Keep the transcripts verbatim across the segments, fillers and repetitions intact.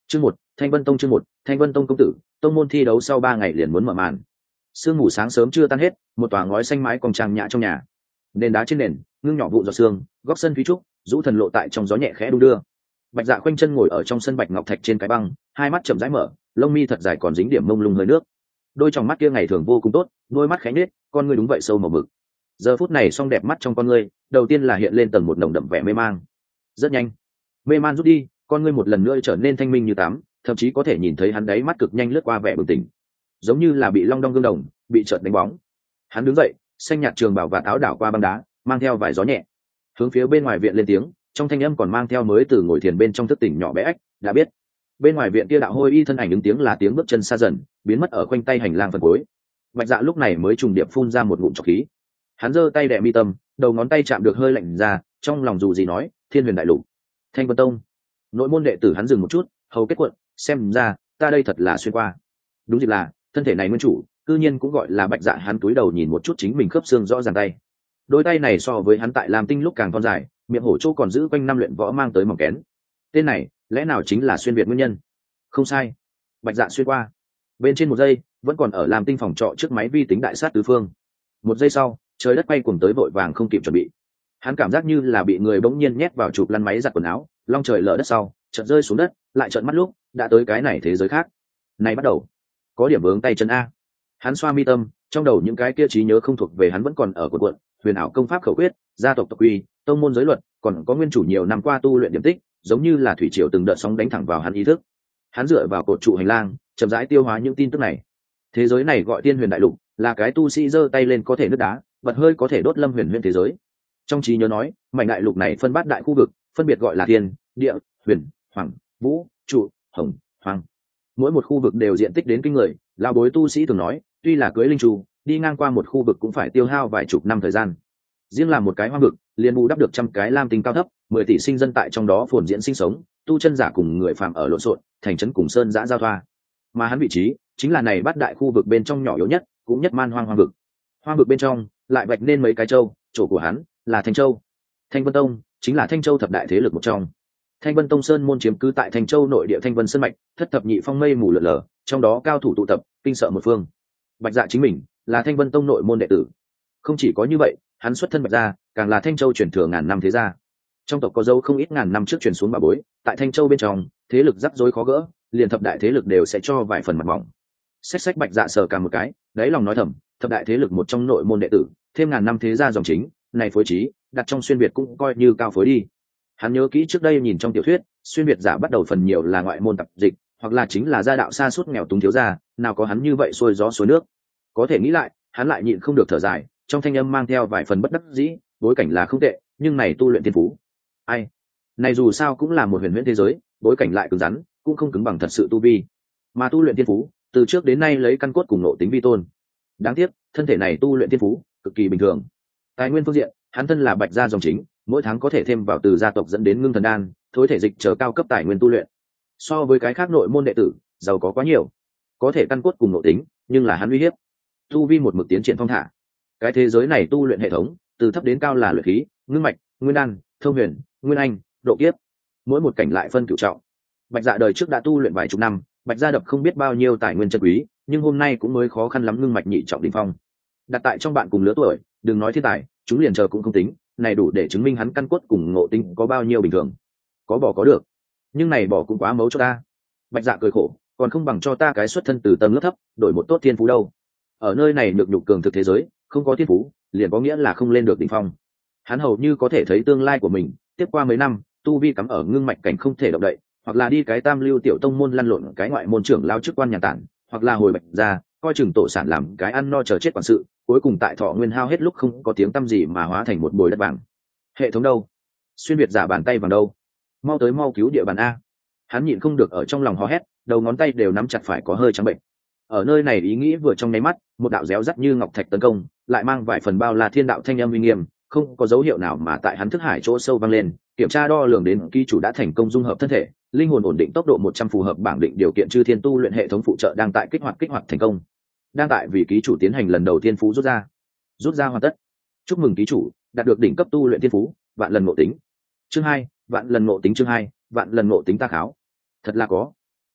Chương một, Thanh Vân Tông chương một, Thanh Vân Tông công tử, tông môn thi đấu sau ba ngày liền muốn mở màn. Sương mù sáng sớm chưa tan hết, một tòa ngói xanh mái cong trang nhã trong nhà. Nền đá trên nền, ngưng nhỏ vụn giọt sương, góc sân thúy trúc, rũ thần lộ tại trong gió nhẹ khẽ đung đưa. Bạch Dạ khoanh chân ngồi ở trong sân bạch ngọc thạch trên cái băng, hai mắt chậm rãi mở, lông mi thật dài còn dính điểm mông lung hơi nước. Đôi tròng mắt kia ngày thường vô cùng tốt, đôi mắt khẽ nhếch, con ngươi đúng vậy sâu màu mực. Giờ phút này song đẹp mắt trong con ngươi, đầu tiên là hiện lên tầng một nồng đậm vẻ mê mang. Rất nhanh, mê man rút đi, con ngươi một lần nữa trở nên thanh minh như tắm, thậm chí có thể nhìn thấy hắn đáy mắt cực nhanh lướt qua vẻ bừng tỉnh, giống như là bị long đong gương đồng, bị chợt đánh bóng. Hắn đứng dậy, xanh nhạt trường bảo và áo đảo qua băng đá, mang theo vài gió nhẹ, hướng phía bên ngoài viện lên tiếng, trong thanh âm còn mang theo mới từ ngồi thiền bên trong thức tỉnh nhỏ bé ếch, đã biết. Bên ngoài viện kia đạo hôi y thân ảnh ứng tiếng là tiếng bước chân xa dần, biến mất ở quanh tay hành lang phần cuối. Bạch Dạ lúc này mới trùng điệp phun ra một ngụm trọc khí. Hắn giơ tay đè mi tâm, đầu ngón tay chạm được hơi lạnh ra, trong lòng dù gì nói, Thiên Huyền Đại Lục, Thanh Vân Tông. Nội môn đệ tử hắn dừng một chút, hầu kết quận, xem ra ta đây thật là xuyên qua. Đúng dịp là thân thể này nguyên chủ, cư nhiên cũng gọi là Bạch Dạ. Hắn cúi đầu nhìn một chút chính mình khớp xương rõ ràng tay, đôi tay này so với hắn tại Lam Tinh lúc càng thon dài, miệng hổ chỗ còn giữ quanh năm luyện võ mang tới mỏng kén. Tên này lẽ nào chính là xuyên việt nguyên nhân? Không sai, Bạch Dạ xuyên qua. Bên trên một giây vẫn còn ở Lam Tinh phòng trọ trước máy vi tính đại sát tứ phương, một giây sau trời đất bay cuồng tới vội vàng không kịp chuẩn bị. Hắn cảm giác như là bị người bỗng nhiên nhét vào chụp lăn máy giặt quần áo, long trời lở đất sau chợt rơi xuống đất, lại trợn mắt lúc đã tới cái này thế giới khác. Này bắt đầu có điểm vướng tay chân a. Hắn xoa mi tâm, trong đầu những cái kia trí nhớ không thuộc về hắn vẫn còn ở cuộn cuộn, huyền ảo công pháp khẩu quyết, gia tộc tộc quy, tông môn giới luật, còn có nguyên chủ nhiều năm qua tu luyện điểm tích, giống như là thủy triều từng đợt sóng đánh thẳng vào hắn ý thức. Hắn dựa vào cột trụ hành lang, chậm rãi tiêu hóa những tin tức này. Thế giới này gọi Tiên Huyền Đại Lục, là cái tu sĩ giơ tay lên có thể nứt đá, bật hơi có thể đốt lâm huyền huyền thế giới. Trong trí nhớ nói, mảnh đại lục này phân bát đại khu vực, phân biệt gọi là thiên, địa, huyền, hoàng, vũ, trụ, hồng, hoàng. Mỗi một khu vực đều diện tích đến kinh người, lão bối tu sĩ thường nói, tuy là cưới linh trù, đi ngang qua một khu vực cũng phải tiêu hao vài chục năm thời gian. Riêng là một cái hoang vực, liền bù đắp được trăm cái lam tinh cao thấp, mười tỷ sinh dân tại trong đó phồn diễn sinh sống, tu chân giả cùng người phàm ở lộn xộn, thành trấn cùng sơn giã giao thoa. Mà hắn vị trí chính là này bát đại khu vực bên trong nhỏ yếu nhất, cũng nhất man hoang hoang vực. Hoang vực bên trong lại vạch nên mấy cái châu, chỗ của hắn là Thanh Châu. Thanh Vân Tông chính là Thanh Châu thập đại thế lực một trong. Thanh Vân Tông sơn môn chiếm cứ tại Thanh Châu nội địa Thanh Vân sơn mạch, thất thập nhị phong mây mù lượn lờ, trong đó cao thủ tụ tập, kinh sợ một phương. Bạch Dạ chính mình là Thanh Vân Tông nội môn đệ tử. Không chỉ có như vậy, hắn xuất thân Bạch Gia, càng là Thanh Châu truyền thừa ngàn năm thế gia. Trong tộc có dấu không ít ngàn năm trước truyền xuống bà bối, tại Thanh Châu bên trong, thế lực rắc rối khó gỡ, liền thập đại thế lực đều sẽ cho vài phần mặt mỏng. Xách xách Bạch Dạ sờ cả một cái, đáy lòng nói thầm, thập đại thế lực một trong nội môn đệ tử, thêm ngàn năm thế gia dòng chính, này phối trí, đặt trong xuyên việt cũng coi như cao phối đi. Hắn nhớ kỹ trước đây nhìn trong tiểu thuyết, xuyên việt giả bắt đầu phần nhiều là ngoại môn tập dịch, hoặc là chính là gia đạo xa suốt nghèo túng thiếu gia, nào có hắn như vậy xuôi gió xuôi nước. Có thể nghĩ lại, hắn lại nhịn không được thở dài, trong thanh âm mang theo vài phần bất đắc dĩ, bối cảnh là không tệ, nhưng này tu luyện thiên phú, ai, này dù sao cũng là một huyền huyễn thế giới, bối cảnh lại cứng rắn, cũng không cứng bằng thật sự tu vi. Mà tu luyện thiên phú, từ trước đến nay lấy căn cốt cùng nội tính vi tôn. Đáng tiếc, thân thể này tu luyện thiên phú cực kỳ bình thường. Tài nguyên phương diện, hắn thân là Bạch Gia dòng chính, mỗi tháng có thể thêm vào từ gia tộc dẫn đến ngưng thần đan, thối thể dịch chờ cao cấp tài nguyên tu luyện. So với cái khác nội môn đệ tử, giàu có quá nhiều. Có thể căn cốt cùng nội tính, nhưng là hắn uy hiếp. Tu vi một mực tiến triển phong thả. Cái thế giới này tu luyện hệ thống, từ thấp đến cao là luyện khí, ngưng mạch, nguyên đan, thông huyền, nguyên anh, độ kiếp. Mỗi một cảnh lại phân cửu trọng. Bạch Dạ đời trước đã tu luyện vài chục năm, Bạch Gia đập không biết bao nhiêu tài nguyên chân quý, nhưng hôm nay cũng mới khó khăn lắm ngưng mạch nhị trọng đỉnh phong. Đặt tại trong bạn cùng lứa tuổi, đừng nói thiên tài, chúng liền chờ cũng không tính, này đủ để chứng minh hắn căn cốt cùng ngộ tính có bao nhiêu bình thường. Có bỏ có được, nhưng này bỏ cũng quá mấu cho ta. Bạch Dạ cười khổ, còn không bằng cho ta cái xuất thân từ tầng lớp thấp, đổi một tốt thiên phú đâu. Ở nơi này nhược nhục cường thực thế giới, không có thiên phú, liền có nghĩa là không lên được đỉnh phong. Hắn hầu như có thể thấy tương lai của mình, tiếp qua mấy năm, tu vi cắm ở ngưng mạch cảnh không thể động đậy, hoặc là đi cái tam lưu tiểu tông môn lăn lộn cái ngoại môn trưởng lao chức quan nhà tản, hoặc là hồi Bạch Gia coi chừng tổ sản làm cái ăn no chờ chết quản sự, cuối cùng tại thọ nguyên hao hết lúc không có tiếng tăm gì mà hóa thành một bồi đất vàng. Hệ thống đâu? Xuyên việt giả bàn tay vàng đâu? Mau tới mau cứu địa bàn a. Hắn nhịn không được ở trong lòng hò hét, đầu ngón tay đều nắm chặt phải có hơi trắng bệnh. Ở nơi này ý nghĩ vừa trong nháy mắt, một đạo réo rắt như ngọc thạch tấn công, lại mang vài phần bao la thiên đạo thanh âm uy nghiêm, không có dấu hiệu nào mà tại hắn thức hải chỗ sâu vang lên, kiểm tra đo lường đến ký chủ đã thành công dung hợp thân thể, linh hồn ổn định tốc độ một trăm phù hợp bảng định điều kiện chư thiên tu luyện hệ thống phụ trợ đang tại kích hoạt kích hoạt thành công. Đang tại vì ký chủ tiến hành lần đầu tiên phú rút ra. Rút ra hoàn tất. Chúc mừng ký chủ đạt được đỉnh cấp tu luyện thiên phú, vạn lần ngộ tính. Chương hai, vạn lần ngộ tính chương hai, vạn lần ngộ tính ta kháo. Thật là có.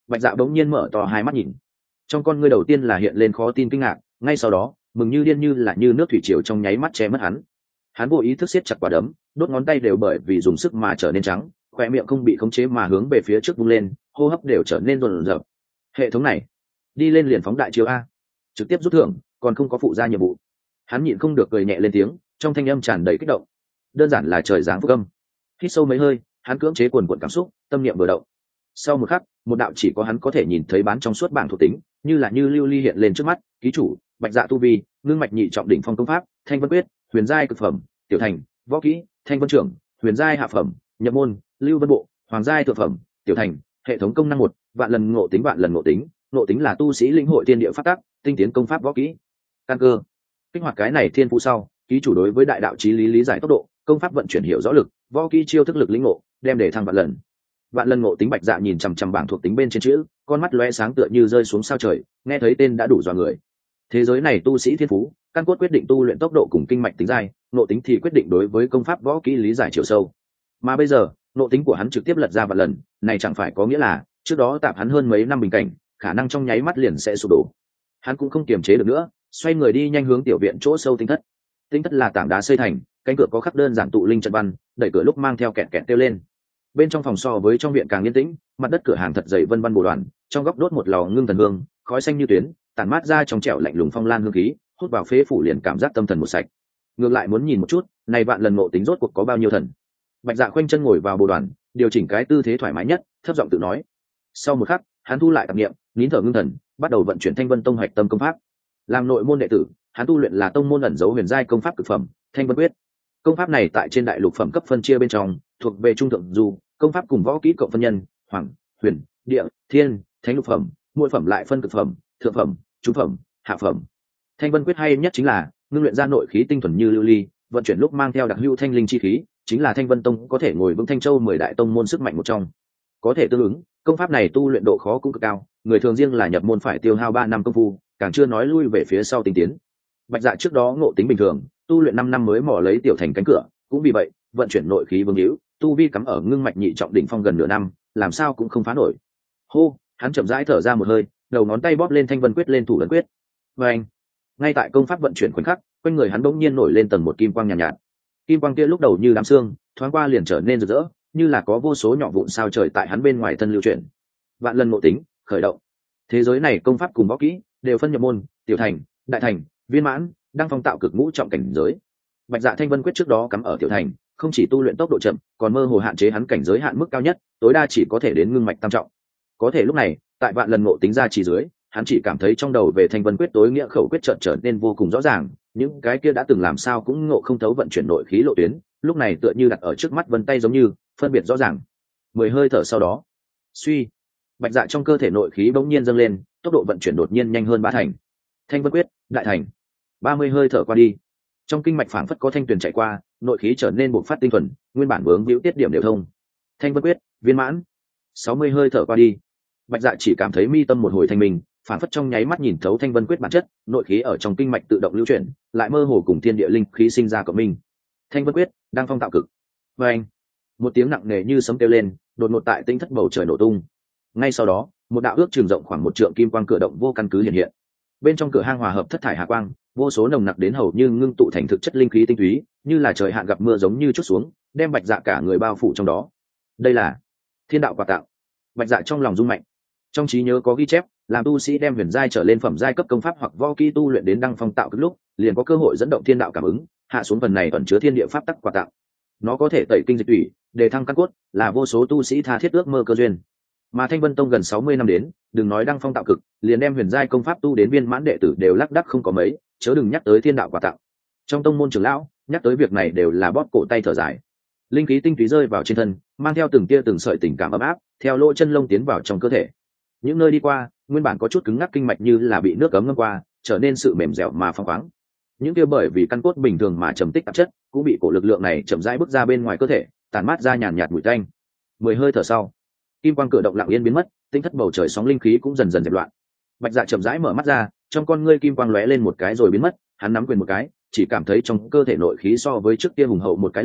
Bạch Dạ bỗng nhiên mở to hai mắt nhìn, trong con ngươi đầu tiên là hiện lên khó tin kinh ngạc, ngay sau đó mừng như điên, như là như nước thủy triều trong nháy mắt che mất hắn. Hắn vô ý thức siết chặt quả đấm, đốt ngón tay đều bởi vì dùng sức mà trở nên trắng, khoe miệng không bị khống chế mà hướng về phía trước vung lên, hô hấp đều trở nên rồn rập. Hệ thống này đi lên liền phóng đại chiếu a, trực tiếp rút thưởng, còn không có phụ gia nhiệm vụ. Hắn nhịn không được cười nhẹ lên tiếng, trong thanh âm tràn đầy kích động, đơn giản là trời giáng phúc âm. Hít sâu mấy hơi, hắn cưỡng chế cuồn cuộn cảm xúc, tâm niệm vừa động. Sau một khắc, một đạo chỉ có hắn có thể nhìn thấy bán trong suốt bảng thuộc tính, như là như lưu ly hiện lên trước mắt. Ký chủ Bạch Dạ, tu vi ngưng mạch nhị trọng đỉnh phong công pháp Thanh Vân Quyết, huyền giai cực phẩm, tiểu thành. Võ kỹ Thanh Vân Trưởng, huyền giai hạ phẩm. Nhập môn Lưu Vân Bộ, hoàng giai thượng phẩm, tiểu thành. Hệ thống công năng một, vạn lần ngộ tính. Vạn lần ngộ tính, ngộ tính là tu sĩ lĩnh hội thiên địa pháp tắc, tinh tiến công pháp võ kỹ. Căn cơ, kích hoạt cái này thiên phú sau, ký chủ đối với đại đạo chí lý lý giải tốc độ, công pháp vận chuyển hiểu rõ lực, võ kỹ chiêu thức lực lĩnh ngộ, đem để thăng vạn lần. Vạn lần ngộ tính. Bạch Dạ nhìn chằm chằm bảng thuộc tính bên trên chữ, con mắt lóe sáng tựa như rơi xuống sao trời, nghe thấy tên đã đủ dọa người. Thế giới này tu sĩ thiên phú, căn cốt quyết định tu luyện tốc độ cùng kinh mạch tính dai, ngộ tính thì quyết định đối với công pháp võ kỹ lý giải chiều sâu. Mà bây giờ, ngộ tính của hắn trực tiếp lật ra vạn lần, này chẳng phải có nghĩa là trước đó tạm hắn hơn mấy năm bình cảnh, khả năng trong nháy mắt liền sẽ sụp đổ. Hắn cũng không kiềm chế được nữa, xoay người đi nhanh hướng tiểu viện chỗ sâu tinh thất. Tinh thất là tảng đá xây thành, cánh cửa có khắc đơn giản tụ linh trận văn, đẩy cửa lúc mang theo kẹt kẹt kêu lên. Bên trong phòng so với trong viện càng yên tĩnh, mặt đất cửa hàng thật dày vân vân bồ đoàn, trong góc đốt một lò ngưng thần hương, khói xanh như tuyến, tản mát ra trong trẻo lạnh lùng phong lan hương khí, hút vào phế phủ liền cảm giác tâm thần một sạch. Ngược lại muốn nhìn một chút, này vạn lần ngộ tính rốt cuộc có bao nhiêu thần. Bạch Dạ khoanh chân ngồi vào bồ đoàn, điều chỉnh cái tư thế thoải mái nhất, thấp giọng tự nói. Sau một khắc, hắn thu lại tạp niệm, nín thở ngưng thần, bắt đầu vận chuyển Thanh Vân Tông hạch tâm công pháp. Làm nội môn đệ tử, hắn tu luyện là tông môn ẩn dấu huyền giai công pháp cực phẩm, Thanh Vân Quyết. Công pháp này tại trên đại lục phẩm cấp phân chia bên trong, thuộc về trung thượng du, công pháp cùng võ kỹ cộng phân nhân, hoàng, huyền, địa, thiên, thánh lục phẩm, mỗi phẩm lại phân cực phẩm, thượng phẩm, trung phẩm, hạ phẩm. Thanh Vân Quyết hay nhất chính là ngưng luyện ra nội khí tinh thuần như lưu ly, vận chuyển lúc mang theo đặc hữu thanh linh chi khí, chính là Thanh Vân Tông có thể ngồi vững Thanh Châu mười đại tông môn sức mạnh một trong. Có thể tương ứng, công pháp này tu luyện độ khó cũng cực cao, người thường riêng là nhập môn phải tiêu hao ba năm công phu, càng chưa nói lui về phía sau tinh tiến. Bạch Dạ trước đó ngộ tính bình thường, tu luyện năm năm mới mò lấy tiểu thành cánh cửa, cũng vì vậy, vận chuyển nội khí vương hữu, tu vi cắm ở ngưng mạch nhị trọng đỉnh phong gần nửa năm, làm sao cũng không phá nổi. Hô, hắn chậm rãi thở ra một hơi, đầu ngón tay bóp lên Thanh Vân Quyết lên thủ ấn quyết. Và anh, ngay tại công pháp vận chuyển khoảnh khắc, quanh người hắn bỗng nhiên nổi lên tầng một kim quang nhàn nhạt, nhạt. Kim quang kia lúc đầu như đám sương, thoáng qua liền trở nên rực rỡ, như là có vô số nhỏ vụn sao trời tại hắn bên ngoài thân lưu chuyển. Vạn lần ngộ tính khởi động. Thế giới này công pháp cùng võ kỹ đều phân nhập môn, tiểu thành, đại thành, viên mãn, đang phong tạo cực ngũ trọng cảnh giới. Bạch Dạ Thanh Vân Quyết trước đó cắm ở tiểu thành, không chỉ tu luyện tốc độ chậm, còn mơ hồ hạn chế hắn cảnh giới hạn mức cao nhất, tối đa chỉ có thể đến ngưng mạch tam trọng. Có thể lúc này, tại vạn lần ngộ tính ra chỉ dưới, hắn chỉ cảm thấy trong đầu về Thanh Vân Quyết tối nghĩa khẩu quyết chợt trở nên vô cùng rõ ràng, những cái kia đã từng làm sao cũng ngộ không thấu vận chuyển nội khí lộ tuyến, lúc này tựa như đặt ở trước mắt vân tay giống như phân biệt rõ ràng. Mười hơi thở sau đó, suy, Bạch Dạ trong cơ thể nội khí bỗng nhiên dâng lên, tốc độ vận chuyển đột nhiên nhanh hơn ba thành. Thanh Vân Quyết đại thành. Ba mươi hơi thở qua đi, trong kinh mạch phảng phất có thanh tuyền chạy qua, nội khí trở nên bộc phát tinh thuần, nguyên bản vướng víu tiết điểm đều thông. Thanh Vân Quyết viên mãn. Sáu mươi hơi thở qua đi, Bạch Dạ chỉ cảm thấy mi tâm một hồi thanh minh, phảng phất trong nháy mắt nhìn thấu Thanh Vân Quyết bản chất, nội khí ở trong kinh mạch tự động lưu chuyển, lại mơ hồ cùng thiên địa linh khí sinh ra cộng minh. Thanh Vân Quyết đang phong tạo cực. Và anh, một tiếng nặng nề như sấm kêu lên, đột ngột tại tinh thất bầu trời nổ tung. Ngay sau đó, một đạo ước trường rộng khoảng một trượng kim quang cửa động vô căn cứ hiện hiện. Bên trong cửa hang hòa hợp thất thải hà quang, vô số nồng nặc đến hầu như ngưng tụ thành thực chất linh khí tinh túy, như là trời hạn gặp mưa giống như chút xuống, đem Bạch Dạ cả người bao phủ trong đó. Đây là thiên đạo quà tặng. Bạch Dạ trong lòng rung mạnh. Trong trí nhớ có ghi chép, làm tu sĩ đem huyền giai trở lên phẩm giai cấp công pháp hoặc võ kỹ tu luyện đến đăng phong tạo cực lúc, liền có cơ hội dẫn động thiên đạo cảm ứng, hạ xuống phần này ẩn chứa thiên địa pháp tắc quà tặng. Nó có thể tẩy kinh dịch tủy, đề thăng căn cốt, là vô số tu sĩ tha thiết ước mơ cơ duyên. Mà Thanh Vân Tông gần sáu mươi năm đến, đừng nói đăng phong tạo cực, liền đem huyền giai công pháp tu đến viên mãn đệ tử đều lác đác không có mấy, chớ đừng nhắc tới thiên đạo quà tặng. Trong tông môn trưởng lão, nhắc tới việc này đều là bóp cổ tay thở dài. Linh khí tinh túy rơi vào trên thân, mang theo từng tia từng sợi tình cảm ấm áp, theo lỗ chân lông tiến vào trong cơ thể. Những nơi đi qua, nguyên bản có chút cứng ngắc kinh mạch như là bị nước cấm ngâm qua, trở nên sự mềm dẻo mà phóng khoáng. Những kia bởi vì căn cốt bình thường mà trầm tích tạp chất, cũng bị cổ lực lượng này chậm rãi bước ra bên ngoài cơ thể, tàn mát ra nhàn nhạt mùi tanh. Mười hơi thở sau, kim quang cửa động lặng yên biến mất, tinh thất bầu trời sóng linh khí cũng dần dần dẹp loạn. Bạch Dạ chậm rãi mở mắt ra, trong con ngươi kim quang lóe lên một cái rồi biến mất, hắn nắm quyền một cái, chỉ cảm thấy trong cơ thể nội khí so với trước kia hùng hậu một cái lần,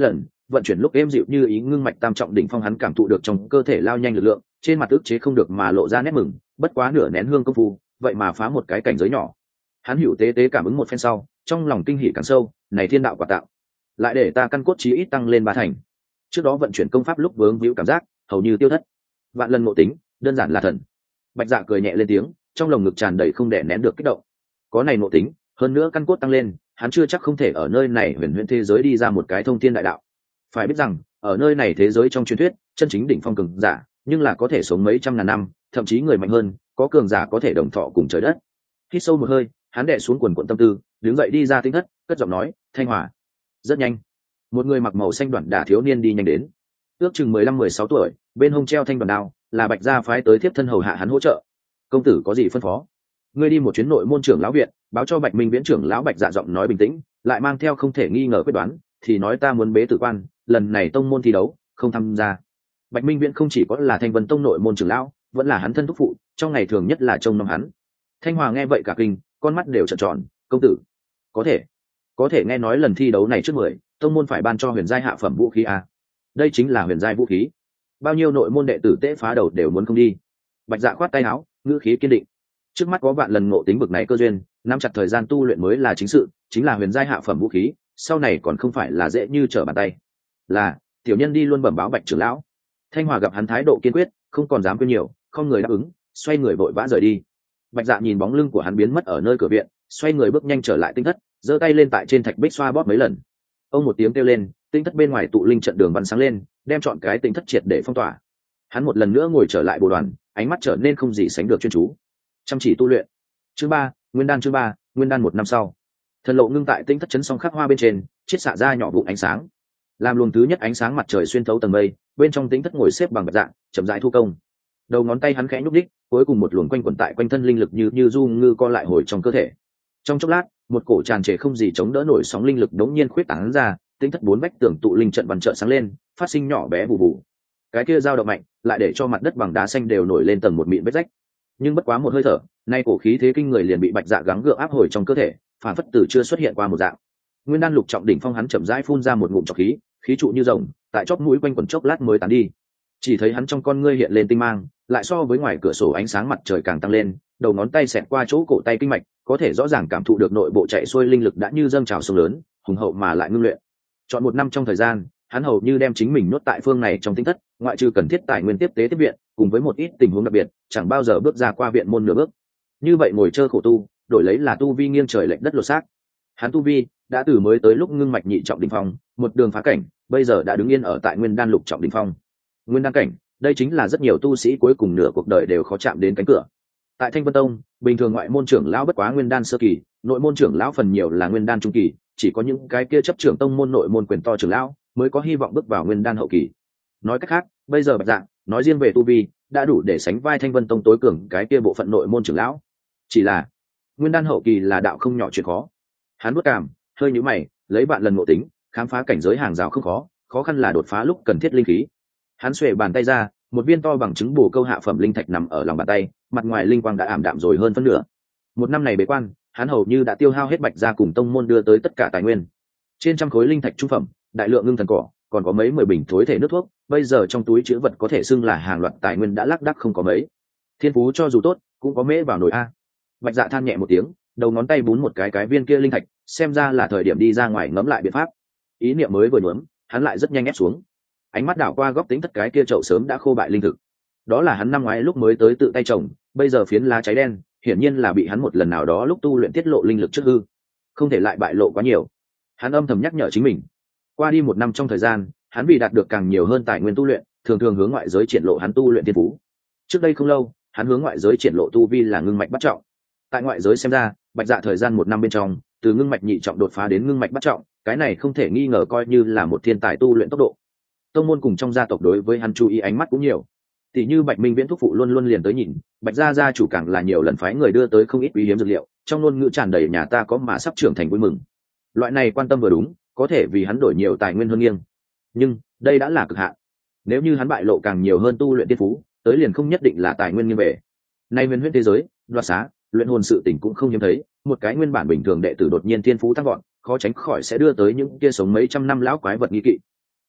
vận chuyển lúc êm dịu như ý ngưng mạch tam trọng đỉnh phong, hắn cảm thụ được trong cơ thể lao nhanh lực lượng, trên mặt ức chế không được mà lộ ra nét mừng. Bất quá nửa nén hương công phu, vậy mà phá một cái cảnh giới nhỏ. Hắn hữu tế tế cảm ứng một phen sau, trong lòng kinh hỉ càng sâu, này thiên đạo quả tạo, lại để ta căn cốt chí ít tăng lên ba thành. Trước đó vận chuyển công pháp lúc vướng víu cảm giác hầu như tiêu thất. Vạn lần ngộ tính, đơn giản là thần. Bạch Dạ cười nhẹ lên tiếng, trong lồng ngực tràn đầy không đè nén được kích động. Có này ngộ tính, hơn nữa căn cốt tăng lên, hắn chưa chắc không thể ở nơi này huyền huyễn thế giới đi ra một cái thông thiên đại đạo. Phải biết rằng, ở nơi này thế giới trong truyền thuyết, chân chính đỉnh phong cường giả, nhưng là có thể sống mấy trăm ngàn năm, thậm chí người mạnh hơn, có cường giả có thể đồng thọ cùng trời đất. Hít sâu một hơi, hắn đè xuống quần quần tâm tư, đứng dậy đi ra tinh thất, cất giọng nói, "Thanh Hòa." Rất nhanh, một người mặc màu xanh đoạn đả thiếu niên đi nhanh đến, ước chừng mười lăm mười sáu tuổi, bên hông treo thanh đoàn đao, là Bạch Gia phái tới tiếp thân hầu hạ hắn hỗ trợ. "Công tử có gì phân phó?" "Ngươi đi một chuyến nội môn trưởng lão viện, báo cho Bạch Minh Viễn trưởng lão." Bạch Dạ giọng nói bình tĩnh, lại mang theo không thể nghi ngờ quyết đoán, "Thì nói ta muốn bế tử quan, lần này tông môn thi đấu không tham gia." Bạch Minh Viễn không chỉ có là Thanh Vân Tông nội môn trưởng lão, vẫn là hắn thân thúc phụ, trong ngày thường nhất là trông nom hắn. Thanh Hòa nghe vậy cả kinh, con mắt đều trợn tròn, "Công tử, có thể có thể nghe nói lần thi đấu này trước mười, tông môn phải ban cho huyền giai hạ phẩm vũ khí à? Đây chính là huyền giai vũ khí, bao nhiêu nội môn đệ tử tế phá đầu đều muốn không đi." Bạch Dạ khoát tay áo, ngữ khí kiên định, trước mắt có vạn lần ngộ tính bực này cơ duyên, nắm chặt thời gian tu luyện mới là chính sự, chính là huyền giai hạ phẩm vũ khí, sau này còn không phải là dễ như trở bàn tay. "Là, tiểu nhân đi luôn bẩm báo Bạch trưởng lão." Thanh Hòa gặp hắn thái độ kiên quyết, không còn dám quên nhiều, không người đáp ứng, xoay người vội vã rời đi. Bạch Dạ nhìn bóng lưng của hắn biến mất ở nơi cửa viện, xoay người bước nhanh trở lại tinh thất, giơ tay lên tại trên thạch bích xoa bóp mấy lần. Ông một tiếng kêu lên, tinh thất bên ngoài tụ linh trận đường văn sáng lên, đem chọn cái tinh thất triệt để phong tỏa. Hắn một lần nữa ngồi trở lại bộ đoàn, ánh mắt trở nên không gì sánh được chuyên chú, chăm chỉ tu luyện. Chương ba, Nguyên đan. Chương ba, Nguyên đan. Một năm sau, thần lộ ngưng tại tinh thất chấn song khắc hoa bên trên, chiết xạ ra nhỏ vụn ánh sáng, làm luồng thứ nhất ánh sáng mặt trời xuyên thấu tầng mây, bên trong tinh thất ngồi xếp bằng Bạch Dạ, chậm rãi thu công. Đầu ngón tay hắn khẽ nhúc đích, cuối cùng một luồng quanh quẩn tại quanh thân linh lực như như du ngư co lại hồi trong cơ thể. Trong chốc lát, một cổ tràn trề không gì chống đỡ nổi sóng linh lực đống nhiên khuyết tán ra, tinh thất bốn vách tường tụ linh trận văn trợ sáng lên, phát sinh nhỏ bé bù bù. Cái kia dao động mạnh, lại để cho mặt đất bằng đá xanh đều nổi lên tầng một mịn vết rách. Nhưng bất quá một hơi thở, nay cổ khí thế kinh người liền bị Bạch Dạ gắng gượng áp hồi trong cơ thể, phản phất từ chưa xuất hiện qua một dạng. Nguyên đan lục trọng đỉnh phong, hắn chậm rãi phun ra một ngụm trọc khí, khí trụ như rồng, tại chóp mũi quanh quẩn chốc lát mới tán đi. Chỉ thấy hắn trong con ngươi hiện lên tinh mang, lại so với ngoài cửa sổ ánh sáng mặt trời càng tăng lên, đầu ngón tay xẹt qua chỗ cổ tay kinh mạch, có thể rõ ràng cảm thụ được nội bộ chạy xuôi linh lực đã như dâng trào sông lớn, hùng hậu mà lại ngưng luyện. Chọn một năm trong thời gian, hắn hầu như đem chính mình nuốt tại phương này trong tinh thất, ngoại trừ cần thiết tài nguyên tiếp tế tiếp viện, cùng với một ít tình huống đặc biệt, chẳng bao giờ bước ra qua viện môn nửa bước. Như vậy ngồi chơi khổ tu, đổi lấy là tu vi nghiêng trời lệch đất lột xác. Hắn tu vi đã từ mới tới lúc ngưng mạch nhị trọng đỉnh phong, một đường phá cảnh, bây giờ đã đứng yên ở tại nguyên đan lục trọng đỉnh phong. Nguyên đan cảnh, đây chính là rất nhiều tu sĩ cuối cùng nửa cuộc đời đều khó chạm đến cánh cửa. Tại Thanh Vân Tông, bình thường ngoại môn trưởng lão bất quá nguyên đan sơ kỳ, nội môn trưởng lão phần nhiều là nguyên đan trung kỳ, chỉ có những cái kia chấp trưởng tông môn nội môn quyền to trưởng lão mới có hy vọng bước vào nguyên đan hậu kỳ. Nói cách khác, bây giờ Bạch Dạ, nói riêng về tu vi, đã đủ để sánh vai Thanh Vân Tông tối cường cái kia bộ phận nội môn trưởng lão. Chỉ là, nguyên đan hậu kỳ là đạo không nhỏ chuyện khó. Hắn bước cảm, hơi nhíu mày, lấy bạn lần ngộ tính, khám phá cảnh giới hàng rào không khó, khó khăn là đột phá lúc cần thiết linh khí. Hắn xuề bàn tay ra, một viên to bằng trứng bồ câu hạ phẩm linh thạch nằm ở lòng bàn tay, mặt ngoài linh quang đã ảm đạm rồi hơn phân nửa. Một năm này bế quan, hắn hầu như đã tiêu hao hết Bạch Gia cùng tông môn đưa tới tất cả tài nguyên. Trên trăm khối linh thạch trung phẩm, đại lượng ngưng thần cỏ, còn có mấy mười bình thối thể nước thuốc, bây giờ trong túi chứa vật có thể xưng là hàng loạt tài nguyên đã lác đác không có mấy. Thiên phú cho dù tốt, cũng có mễ vào nồi a. Bạch Dạ than nhẹ một tiếng, đầu ngón tay bún một cái cái viên kia linh thạch, xem ra là thời điểm đi ra ngoài ngẫm lại biện pháp. Ý niệm mới vừa nhuốm, hắn lại rất nhanh ép xuống. Ánh mắt đảo qua góc tính thất cái kia chậu sớm đã khô bại linh thực. Đó là hắn năm ngoái lúc mới tới tự tay trồng, bây giờ phiến lá cháy đen, hiển nhiên là bị hắn một lần nào đó lúc tu luyện tiết lộ linh lực trước hư, không thể lại bại lộ quá nhiều. Hắn âm thầm nhắc nhở chính mình. Qua đi một năm trong thời gian, hắn vì đạt được càng nhiều hơn tài nguyên tu luyện, thường thường hướng ngoại giới triển lộ hắn tu luyện thiên phú. Trước đây không lâu, hắn hướng ngoại giới triển lộ tu vi là ngưng mạch bắt trọng. Tại ngoại giới xem ra, Bạch Dạ thời gian một năm bên trong, từ ngưng mạch nhị trọng đột phá đến ngưng mạch bắt trọng, cái này không thể nghi ngờ coi như là một thiên tài tu luyện tốc độ. Tông môn cùng trong gia tộc đối với hắn chú ý ánh mắt cũng nhiều. Tỷ như Bạch Minh Viễn thúc phụ luôn luôn liền tới nhìn, Bạch gia gia chủ càng là nhiều lần phái người đưa tới không ít quý hiếm dược liệu, trong ngôn ngữ tràn đầy nhà ta có mà sắp trưởng thành vui mừng. Loại này quan tâm vừa đúng, có thể vì hắn đổi nhiều tài nguyên hơn nghiêng. Nhưng, đây đã là cực hạn. Nếu như hắn bại lộ càng nhiều hơn tu luyện tiên phú, tới liền không nhất định là tài nguyên như về. Nay huyền huyễn thế giới, đoạt xá, luyện hồn sự tình cũng không hiếm thấy, một cái nguyên bản bình thường đệ tử đột nhiên tiên phú tăng vọt, khó tránh khỏi sẽ đưa tới những kia sống mấy trăm năm lão quái vật nghi kỵ.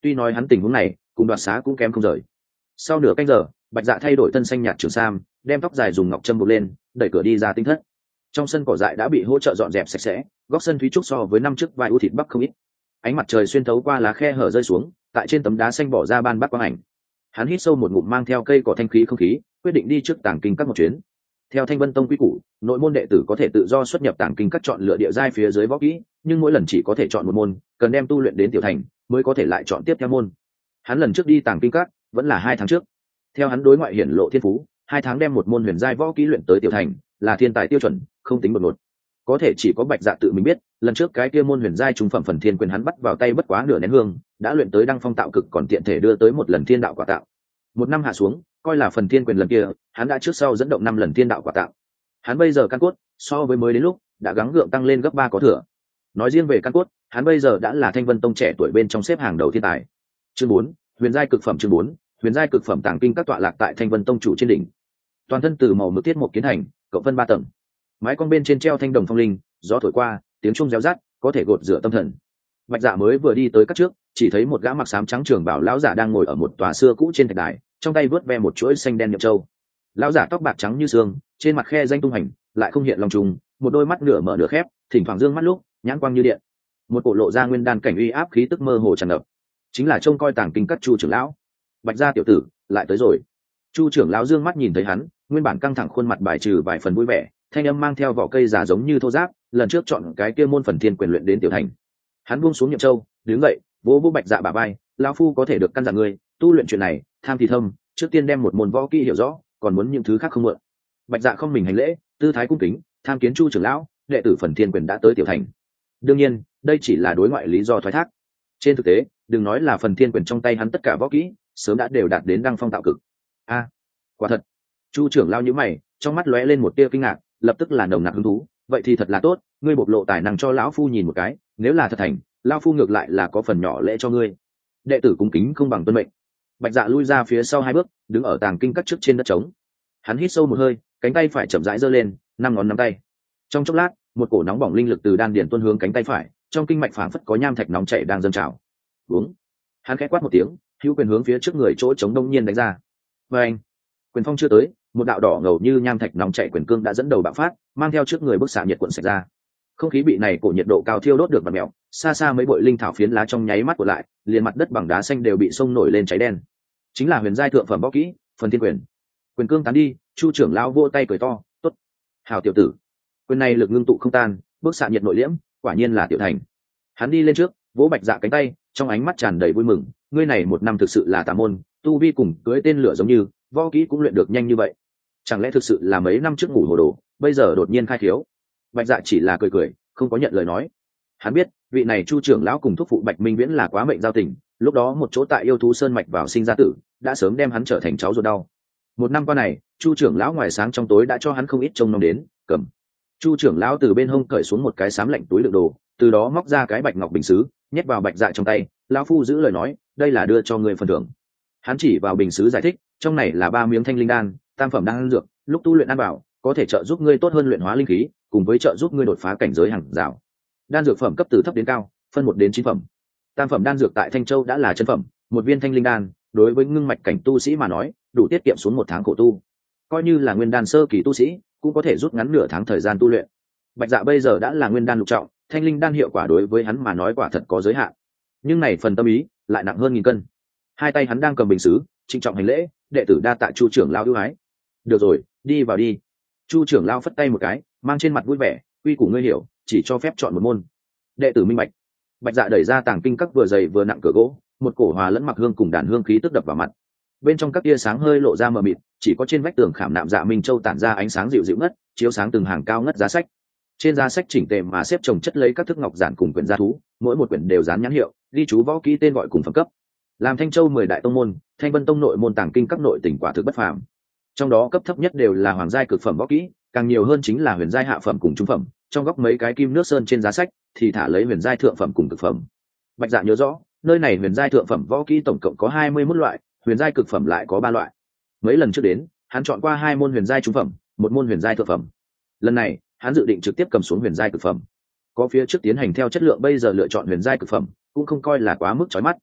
tuy nói hắn tình huống này cùng đoạt xá cũng kém không rời. Sau nửa canh giờ, Bạch Dạ thay đổi tân xanh nhạt trường sam, đem tóc dài dùng ngọc châm buộc lên, đẩy cửa đi ra tinh thất. Trong sân cỏ dại đã bị hỗ trợ dọn dẹp sạch sẽ, góc sân thúy trúc so với năm trước vài ưu thịt bắc không ít. Ánh mặt trời xuyên thấu qua lá khe hở rơi xuống, tại trên tấm đá xanh bỏ ra ban bắc quang ảnh. Hắn hít sâu một ngụm mang theo cây cỏ thanh khí không khí, quyết định đi trước tàng kinh các một chuyến. Theo Thanh Vân Tông quy củ, nội môn đệ tử có thể tự do xuất nhập tàng kinh các chọn lựa địa giai phía dưới võ kỹ, nhưng mỗi lần chỉ có thể chọn một môn, cần đem tu luyện đến tiểu thành mới có thể lại chọn tiếp theo môn. Hắn lần trước đi tàng kinh các vẫn là hai tháng trước. Theo hắn đối ngoại hiển lộ thiên phú, hai tháng đem một môn huyền giai võ kỹ luyện tới tiểu thành, là thiên tài tiêu chuẩn, không tính một một. Có thể chỉ có Bạch Dạ tự mình biết, lần trước cái kia môn huyền giai trung phẩm phần thiên quyền hắn bắt vào tay bất quá nửa nén hương, đã luyện tới đăng phong tạo cực, còn tiện thể đưa tới một lần thiên đạo quả tạo. Một năm hạ xuống, coi là phần thiên quyền lần kia, hắn đã trước sau dẫn động năm lần thiên đạo quả tạo. Hắn bây giờ căn cốt, so với mới đến lúc, đã gắng gượng tăng lên gấp ba có thừa. Nói riêng về căn cốt, hắn bây giờ đã là Thanh Vân Tông trẻ tuổi bên trong xếp hàng đầu thiên tài. Chương bốn, huyền giai cực phẩm. Chương bốn, huyền giai cực phẩm tàng kinh các tọa lạc tại Thanh Vân Tông chủ trên đỉnh. Toàn thân từ màu mực tiết một kiến thành, cộng phân ba tầng. Mái con bên trên treo thanh đồng phong linh, gió thổi qua, tiếng chuông réo rắt, có thể gột rửa tâm thần. Bạch Dạ mới vừa đi tới các trước, chỉ thấy một gã mặc xám trắng trường bảo lão giả đang ngồi ở một tòa xưa cũ trên thạch đài, trong tay vớt ve một chuỗi xanh đen nhậm châu. Lão giả tóc bạc trắng như xương, trên mặt khe danh tung hành, lại không hiện long trùng, một đôi mắt nửa mở nửa khép, thỉnh thoảng dương mắt lúc, nhãn quang như điện. Một cổ lộ ra nguyên đan cảnh uy áp khí tức mơ hồ tràn ngập, chính là trông coi tàng kinh các Chu trưởng lão. Bạch Gia tiểu tử, lại tới rồi. Chu trưởng lão dương mắt nhìn thấy hắn, nguyên bản căng thẳng khuôn mặt bài trừ vài phần vui vẻ, thanh âm mang theo vỏ cây giả giống như thô giáp, lần trước chọn cái kia môn phần thiên quyền luyện đến tiểu thành. Hắn buông xuống nhậm châu, đứng dậy, vỗ vỗ Bạch Dạ bả vai, lão phu có thể được căn dặn ngươi, tu luyện chuyện này, tham thì thâm, trước tiên đem một môn võ kỹ hiểu rõ, còn muốn những thứ khác không mượn. Bạch Dạ không mình hành lễ, tư thái cung kính, tham kiến Chu trưởng lão, đệ tử phần thiên quyền đã tới tiểu thành. Đương nhiên, đây chỉ là đối ngoại lý do thoái thác. Trên thực tế, đừng nói là phần thiên quyền trong tay hắn tất cả võ kỹ, sớm đã đều đạt đến đăng phong tạo cực. A, quả thật. Chu trưởng lão nhíu mày, trong mắt lóe lên một tia kinh ngạc, lập tức là nồng nặc hứng thú. Vậy thì thật là tốt, ngươi bộc lộ tài năng cho lão phu nhìn một cái, nếu là thật thành, lão phu ngược lại là có phần nhỏ lễ cho ngươi. Đệ tử cung kính không bằng tuân mệnh. Bạch Dạ lui ra phía sau hai bước, đứng ở tàng kinh các trước trên đất trống. Hắn hít sâu một hơi, cánh tay phải chậm rãi giơ lên, năm ngón nắm tay. Trong chốc lát, một cổ nóng bỏng linh lực từ đan điền tuôn hướng cánh tay phải, trong kinh mạch phảng phất có nham thạch nóng chảy đang dâng trào. Uống. Hắn khẽ quát một tiếng, hữu quyền hướng phía trước người chỗ trống đông nhiên đánh ra. Và anh, quyền phong chưa tới, một đạo đỏ ngầu như nham thạch nóng chảy quyền cương đã dẫn đầu bạo phát, mang theo trước người bức xạ nhiệt cuộn xẹt ra. Không khí bị này cổ nhiệt độ cao thiêu đốt được bật mèo, xa xa mấy bụi linh thảo phiến lá trong nháy mắt của lại, liền mặt đất bằng đá xanh đều bị sông nổi lên cháy đen. Chính là huyền giai thượng phẩm võ kỹ, phần thiên quyền. Quyền cương tán đi, Chu trưởng lão vỗ tay cười to, tốt, hào tiểu tử. Quyền này lực ngưng tụ không tan, bức xạ nhiệt nội liễm, quả nhiên là tiểu thành. Hắn đi lên trước, vỗ Bạch Dạ cánh tay, trong ánh mắt tràn đầy vui mừng, ngươi này một năm thực sự là tà môn, tu vi cùng cưới tên lửa giống như, võ kỹ cũng luyện được nhanh như vậy. Chẳng lẽ thực sự là mấy năm trước ngủ hồ đồ, bây giờ đột nhiên khai thiếu? Bạch Dạ chỉ là cười cười, không có nhận lời nói. Hắn biết, vị này Chu trưởng lão cùng thúc phụ Bạch Minh Viễn là quá mệnh giao tình, lúc đó một chỗ tại yêu thú sơn mạch vào sinh ra tử, đã sớm đem hắn trở thành cháu ruột đau. Một năm qua này, Chu trưởng lão ngoài sáng trong tối đã cho hắn không ít trông nom đến, cầm. Chu trưởng lão từ bên hông cởi xuống một cái xám lạnh túi đựng đồ, từ đó móc ra cái bạch ngọc bình sứ, nhét vào Bạch Dạ trong tay, lão phu giữ lời nói, đây là đưa cho ngươi phần thưởng. Hắn chỉ vào bình sứ giải thích, trong này là ba miếng thanh linh đan, tam phẩm đan dược, lúc tu luyện ăn bảo, có thể trợ giúp ngươi tốt hơn luyện hóa linh khí, cùng với trợ giúp ngươi đột phá cảnh giới hàng rào. Đan dược phẩm cấp từ thấp đến cao, phân một đến chín phẩm. Tam phẩm đan dược tại Thanh Châu đã là chân phẩm, một viên thanh linh đan, đối với ngưng mạch cảnh tu sĩ mà nói, đủ tiết kiệm xuống một tháng khổ tu. Coi như là nguyên đan sơ kỳ tu sĩ, cũng có thể rút ngắn nửa tháng thời gian tu luyện. Bạch Dạ bây giờ đã là nguyên đan lục trọng, thanh linh đan hiệu quả đối với hắn mà nói quả thật có giới hạn. Nhưng này phần tâm ý lại nặng hơn nghìn cân. Hai tay hắn đang cầm bình sứ, trịnh trọng hành lễ, đệ tử đa tạ Chu trưởng lão ưu ái. Được rồi, đi vào đi. Chu trưởng lão phất tay một cái, mang trên mặt vui vẻ, quy củ ngươi hiểu, chỉ cho phép chọn một môn. Đệ tử minh bạch. Bạch Dạ đẩy ra tàng kinh các vừa dày vừa nặng cửa gỗ, một cổ hòa lẫn mặc hương cùng đàn hương khí tức đập vào mặt. Bên trong các tia sáng hơi lộ ra mờ mịt, chỉ có trên vách tường khảm nạm Dạ Minh Châu tản ra ánh sáng dịu dịu ngất, chiếu sáng từng hàng cao ngất giá sách. Trên giá sách chỉnh tề mà xếp chồng chất lấy các thức ngọc giản cùng quyển gia thú, mỗi một quyển đều dán nhãn hiệu, ghi chú võ kỹ tên gọi cùng phẩm cấp. Làm Thanh Châu mười đại tông môn, Thanh Vân Tông nội môn tàng kinh các nội tỉnh quả thực bất phàm. Trong đó cấp thấp nhất đều là hoàng giai cực phẩm võ kỹ, càng nhiều hơn chính là huyền giai hạ phẩm cùng trung phẩm, trong góc mấy cái kim nước sơn trên giá sách thì thả lấy huyền giai thượng phẩm cùng cực phẩm. Bạch Dạ nhớ rõ, nơi này huyền giai thượng phẩm võ kỹ tổng cộng có hai mươi mốt loại, huyền giai cực phẩm lại có ba loại. Mấy lần trước đến, hắn chọn qua hai môn huyền giai trung phẩm, một môn huyền giai thượng phẩm. Lần này, hắn dự định trực tiếp cầm xuống huyền giai cực phẩm. Có phía trước tiến hành theo chất lượng, bây giờ lựa chọn huyền giai cực phẩm, cũng không coi là quá mức chói mắt.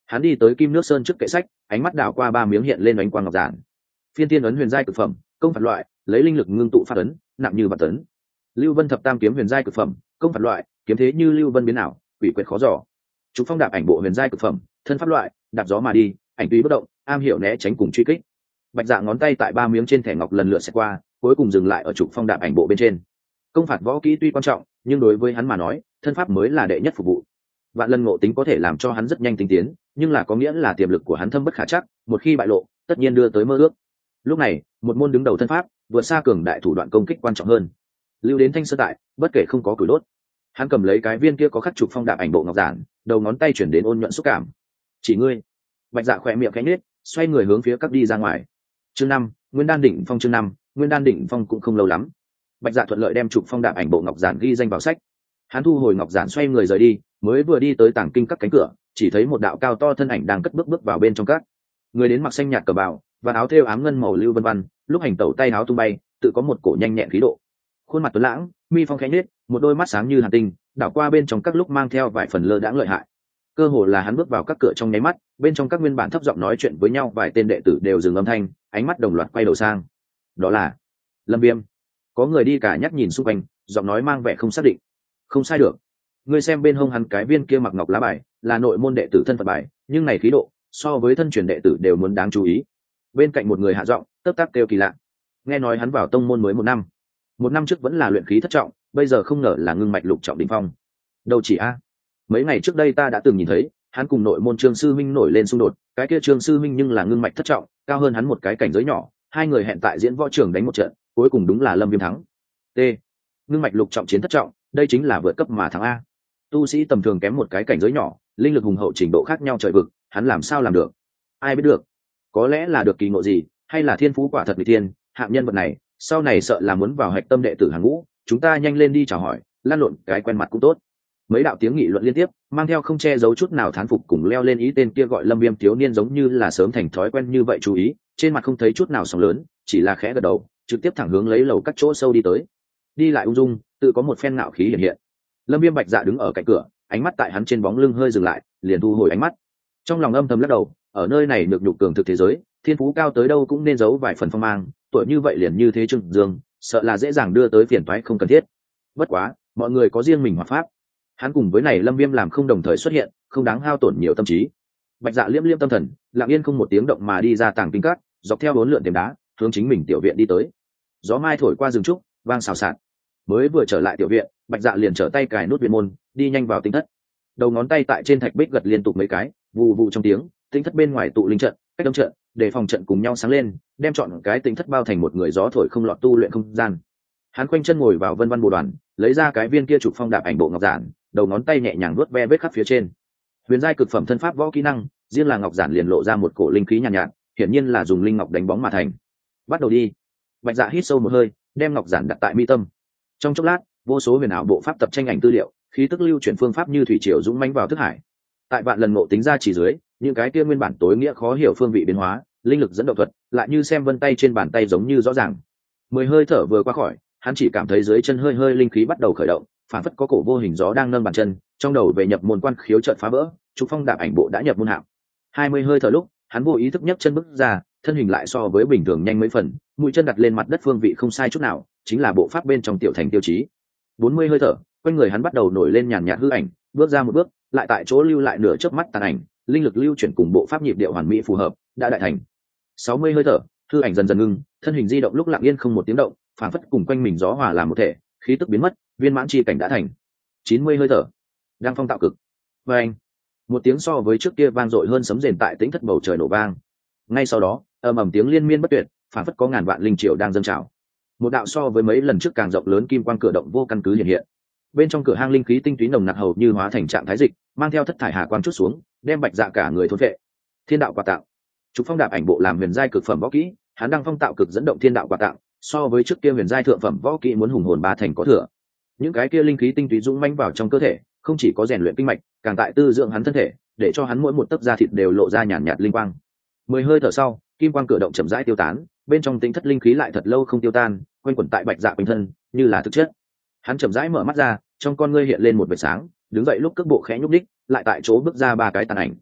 Hắn đi tới Kim Nước Sơn trước kệ sách, ánh mắt đảo qua ba miếng hiện lên ánh quang ngọc giản. Phiên Tiên ấn huyền giai cực phẩm, công phạt loại, lấy linh lực ngưng tụ phát ấn, nặng như vạn tấn. Lưu Vân thập tam kiếm huyền giai cực phẩm, công phạt loại, kiếm thế như lưu vân biến ảo, quỷ quyệt khó dò. Trục phong đạp ảnh bộ huyền giai cực phẩm, thân pháp loại, đạp gió mà đi, ảnh tùy bất động, am hiểu né tránh cùng truy kích. Bạch Dạ ngón tay tại ba miếng trên thẻ ngọc lần lượt xẹt qua, cuối cùng dừng lại ở trục phong đạp ảnh bộ bên trên. Công phạt võ kỹ tuy quan trọng, nhưng đối với hắn mà nói, thân pháp mới là đệ nhất phục vụ. Vạn lần ngộ tính có thể làm cho hắn rất nhanh tinh tiến, nhưng là có nghĩa là tiềm lực của hắn thâm bất khả chắc, một khi bại lộ, tất nhiên đưa tới mơ ước. Lúc này, một môn đứng đầu thân pháp, vượt xa cường đại thủ đoạn công kích quan trọng hơn. Lưu đến Thanh Sơn tại, bất kể không có củi đốt. Hắn cầm lấy cái viên kia có khắc trục phong đạp ảnh bộ ngọc giản, đầu ngón tay chuyển đến ôn nhuận xúc cảm. Chỉ ngươi. Bạch Dạ khỏe miệng khẽ nhếch, xoay người hướng phía các đi ra ngoài. Chương năm, Nguyên Đan đỉnh phong chương năm, Nguyên Đan đỉnh phong cũng không lâu lắm. Bạch Dạ thuận lợi đem trục phong đạp ảnh bộ ngọc giản ghi danh vào sách. Hắn thu hồi ngọc giản xoay người rời đi, mới vừa đi tới tảng kinh các cánh cửa, chỉ thấy một đạo cao to thân ảnh đang cất bước bước vào bên trong các. Người đến mặc xanh nhạt cờ bào và áo thêu ám ngân màu lưu vân vân, lúc hành tẩu tay áo tung bay, tự có một cổ nhanh nhẹn khí độ. Khuôn mặt tuấn lãng, mi phong khẽ nhếch, một đôi mắt sáng như hàn tinh, đảo qua bên trong các lúc mang theo vài phần lơ đãng lợi hại. Cơ hồ là hắn bước vào các cửa trong nháy mắt, bên trong các nguyên bản thấp giọng nói chuyện với nhau vài tên đệ tử đều dừng âm thanh, ánh mắt đồng loạt quay đầu sang. Đó là Lâm Viêm. Có người đi cả nhắc nhìn xung quanh, giọng nói mang vẻ không xác định. Không sai được. Ngươi xem bên hông hắn cái viên kia mặc ngọc lá bài, là nội môn đệ tử thân phận bài, nhưng này khí độ, so với thân truyền đệ tử đều muốn đáng chú ý. Bên cạnh một người hạ giọng, tấp tắc kêu kỳ lạ. Nghe nói hắn vào tông môn mới một năm, một năm trước vẫn là luyện khí thất trọng, bây giờ không ngờ là ngưng mạch lục trọng đỉnh phong. Đâu chỉ a, mấy ngày trước đây ta đã từng nhìn thấy, hắn cùng nội môn Trương sư minh nổi lên xung đột, cái kia Trương sư minh nhưng là ngưng mạch thất trọng, cao hơn hắn một cái cảnh giới nhỏ, hai người hẹn tại diễn võ trường đánh một trận, cuối cùng đúng là Lâm Viêm thắng. T. Ngưng mạch lục trọng chiến thất trọng, đây chính là vượt cấp mà thắng a. Tu sĩ tầm thường kém một cái cảnh giới nhỏ, linh lực hùng hậu trình độ khác nhau trời vực, hắn làm sao làm được? Ai biết được? Có lẽ là được kỳ ngộ gì, hay là thiên phú quả thật nghịch thiên, hạng nhân vật này, sau này sợ là muốn vào hạch tâm đệ tử hàng ngũ, chúng ta nhanh lên đi chào hỏi, lan lộn cái quen mặt cũng tốt. Mấy đạo tiếng nghị luận liên tiếp, mang theo không che giấu chút nào thán phục cùng leo lên ý tên kia gọi Lâm Viêm thiếu niên giống như là sớm thành thói quen như vậy chú ý, trên mặt không thấy chút nào sóng lớn, chỉ là khẽ gật đầu, trực tiếp thẳng hướng lấy lầu các chỗ sâu đi tới. Đi lại ung dung, tự có một phen ngạo khí hiện hiện. Lâm Viêm Bạch Dạ đứng ở cạnh cửa, ánh mắt tại hắn trên bóng lưng hơi dừng lại, liền thu hồi ánh mắt. Trong lòng âm thầm lắc đầu, ở nơi này được nhục cường thực thế giới, thiên phú cao tới đâu cũng nên giấu vài phần phong mang, tuổi như vậy liền như thế Trương Dương, sợ là dễ dàng đưa tới phiền toái không cần thiết. Bất quá, mọi người có riêng mình hoạt pháp. Hắn cùng với này Lâm Viêm làm không đồng thời xuất hiện, không đáng hao tổn nhiều tâm trí. Bạch Dạ liêm liêm tâm thần, lặng yên không một tiếng động mà đi ra tàng kinh các, dọc theo bốn lượn thềm đá, hướng chính mình tiểu viện đi tới. Gió mai thổi qua rừng trúc, vang xào xạc. Mới vừa trở lại tiểu viện, Bạch Dạ liền trở tay cài nút viện môn, đi nhanh vào tinh thất. Đầu ngón tay tại trên thạch bích gật liên tục mấy cái, vù vù trong tiếng, tinh thất bên ngoài tụ linh trận, cách đông trận, để phòng trận cùng nhau sáng lên, đem chọn cái tinh thất bao thành một người gió thổi không lọt tu luyện không gian. Hắn khoanh chân ngồi vào vân vân bồ đoàn, lấy ra cái viên kia trục phong đạp ảnh bộ ngọc giản, đầu ngón tay nhẹ nhàng vuốt ve vết khắc phía trên. Huyền giai cực phẩm thân pháp võ kỹ năng, riêng là ngọc giản liền lộ ra một cổ linh khí nhàn nhạt, nhạt, hiển nhiên là dùng linh ngọc đánh bóng mà thành. Bắt đầu đi. Bạch Dạ hít sâu một hơi, đem ngọc giản đặt tại mi tâm. Trong chốc lát, vô số huyền ảo bộ pháp tập tranh ảnh tư liệu, khí tức lưu chuyển phương pháp như thủy triều dũng mãnh vào thức hải. Tại vạn lần ngộ tính ra chỉ dưới, những cái kia nguyên bản tối nghĩa khó hiểu phương vị biến hóa, linh lực dẫn động thuật, lại như xem vân tay trên bàn tay giống như rõ ràng. Mười hơi thở vừa qua khỏi, hắn chỉ cảm thấy dưới chân hơi hơi linh khí bắt đầu khởi động, phản phất có cổ vô hình gió đang nâng bàn chân, trong đầu về nhập môn quan khiếu chợt phá vỡ, trục phong đạp ảnh bộ đã nhập môn hạng. Hai mươi hơi thở lúc, hắn vô ý thức nhấc chân bước ra, thân hình lại so với bình thường nhanh mấy phần, mũi chân đặt lên mặt đất phương vị không sai chút nào, chính là bộ pháp bên trong tiểu thành tiêu chí. Bốn mươi hơi thở, quanh người hắn bắt đầu nổi lên nhàn nhạt hư ảnh, bước ra một bước, lại tại chỗ lưu lại nửa chớp mắt tàn ảnh, linh lực lưu chuyển cùng bộ pháp nhịp điệu hoàn mỹ phù hợp, đã đại thành. Sáu mươi hơi thở, hư ảnh dần dần ngưng, thân hình di động lúc lặng yên không một tiếng động, phản phất cùng quanh mình gió hòa làm một thể, khí tức biến mất, viên mãn chi cảnh đã thành. Chín mươi hơi thở, đang phong tạo cực. Và anh, một tiếng so với trước kia vang dội hơn sấm rền tại tĩnh thất bầu trời nổ vang. Ngay sau đó, ầm ầm tiếng liên miên bất tuyệt, phản phất có ngàn vạn linh triều đang dâng trào. Một đạo so với mấy lần trước càng rộng lớn kim quang cửa động vô căn cứ hiện hiện. Bên trong cửa hang linh khí tinh túy nồng nặc hầu như hóa thành trạng thái dịch, mang theo thất thải hà quang chút xuống, đem Bạch Dạ cả người thôn phệ. Thiên đạo quà tặng. Trục phong đạp ảnh bộ làm huyền giai cực phẩm võ kỹ, hắn đang phong tạo cực dẫn động thiên đạo quà tặng, so với trước kia huyền giai thượng phẩm võ kỹ muốn hùng hồn ba thành có thừa. Những cái kia linh khí tinh túy dũng mãnh vào trong cơ thể, không chỉ có rèn luyện kinh mạch, càng tại tư dưỡng hắn thân thể, để cho hắn mỗi một tấc da thịt đều lộ ra nhàn nhạt, nhạt linh quang. Mười hơi thở sau, kim quang cửa động chậm rãi tiêu tán, bên trong tính thất linh khí lại thật lâu không tiêu tan, quanh quẩn tại Bạch Dạ quanh thân, như là thực chất. Hắn chậm rãi mở mắt ra, trong con ngươi hiện lên một vệt sáng, đứng dậy lúc cước bộ khẽ nhúc đích, lại tại chỗ bước ra ba cái tàn ảnh.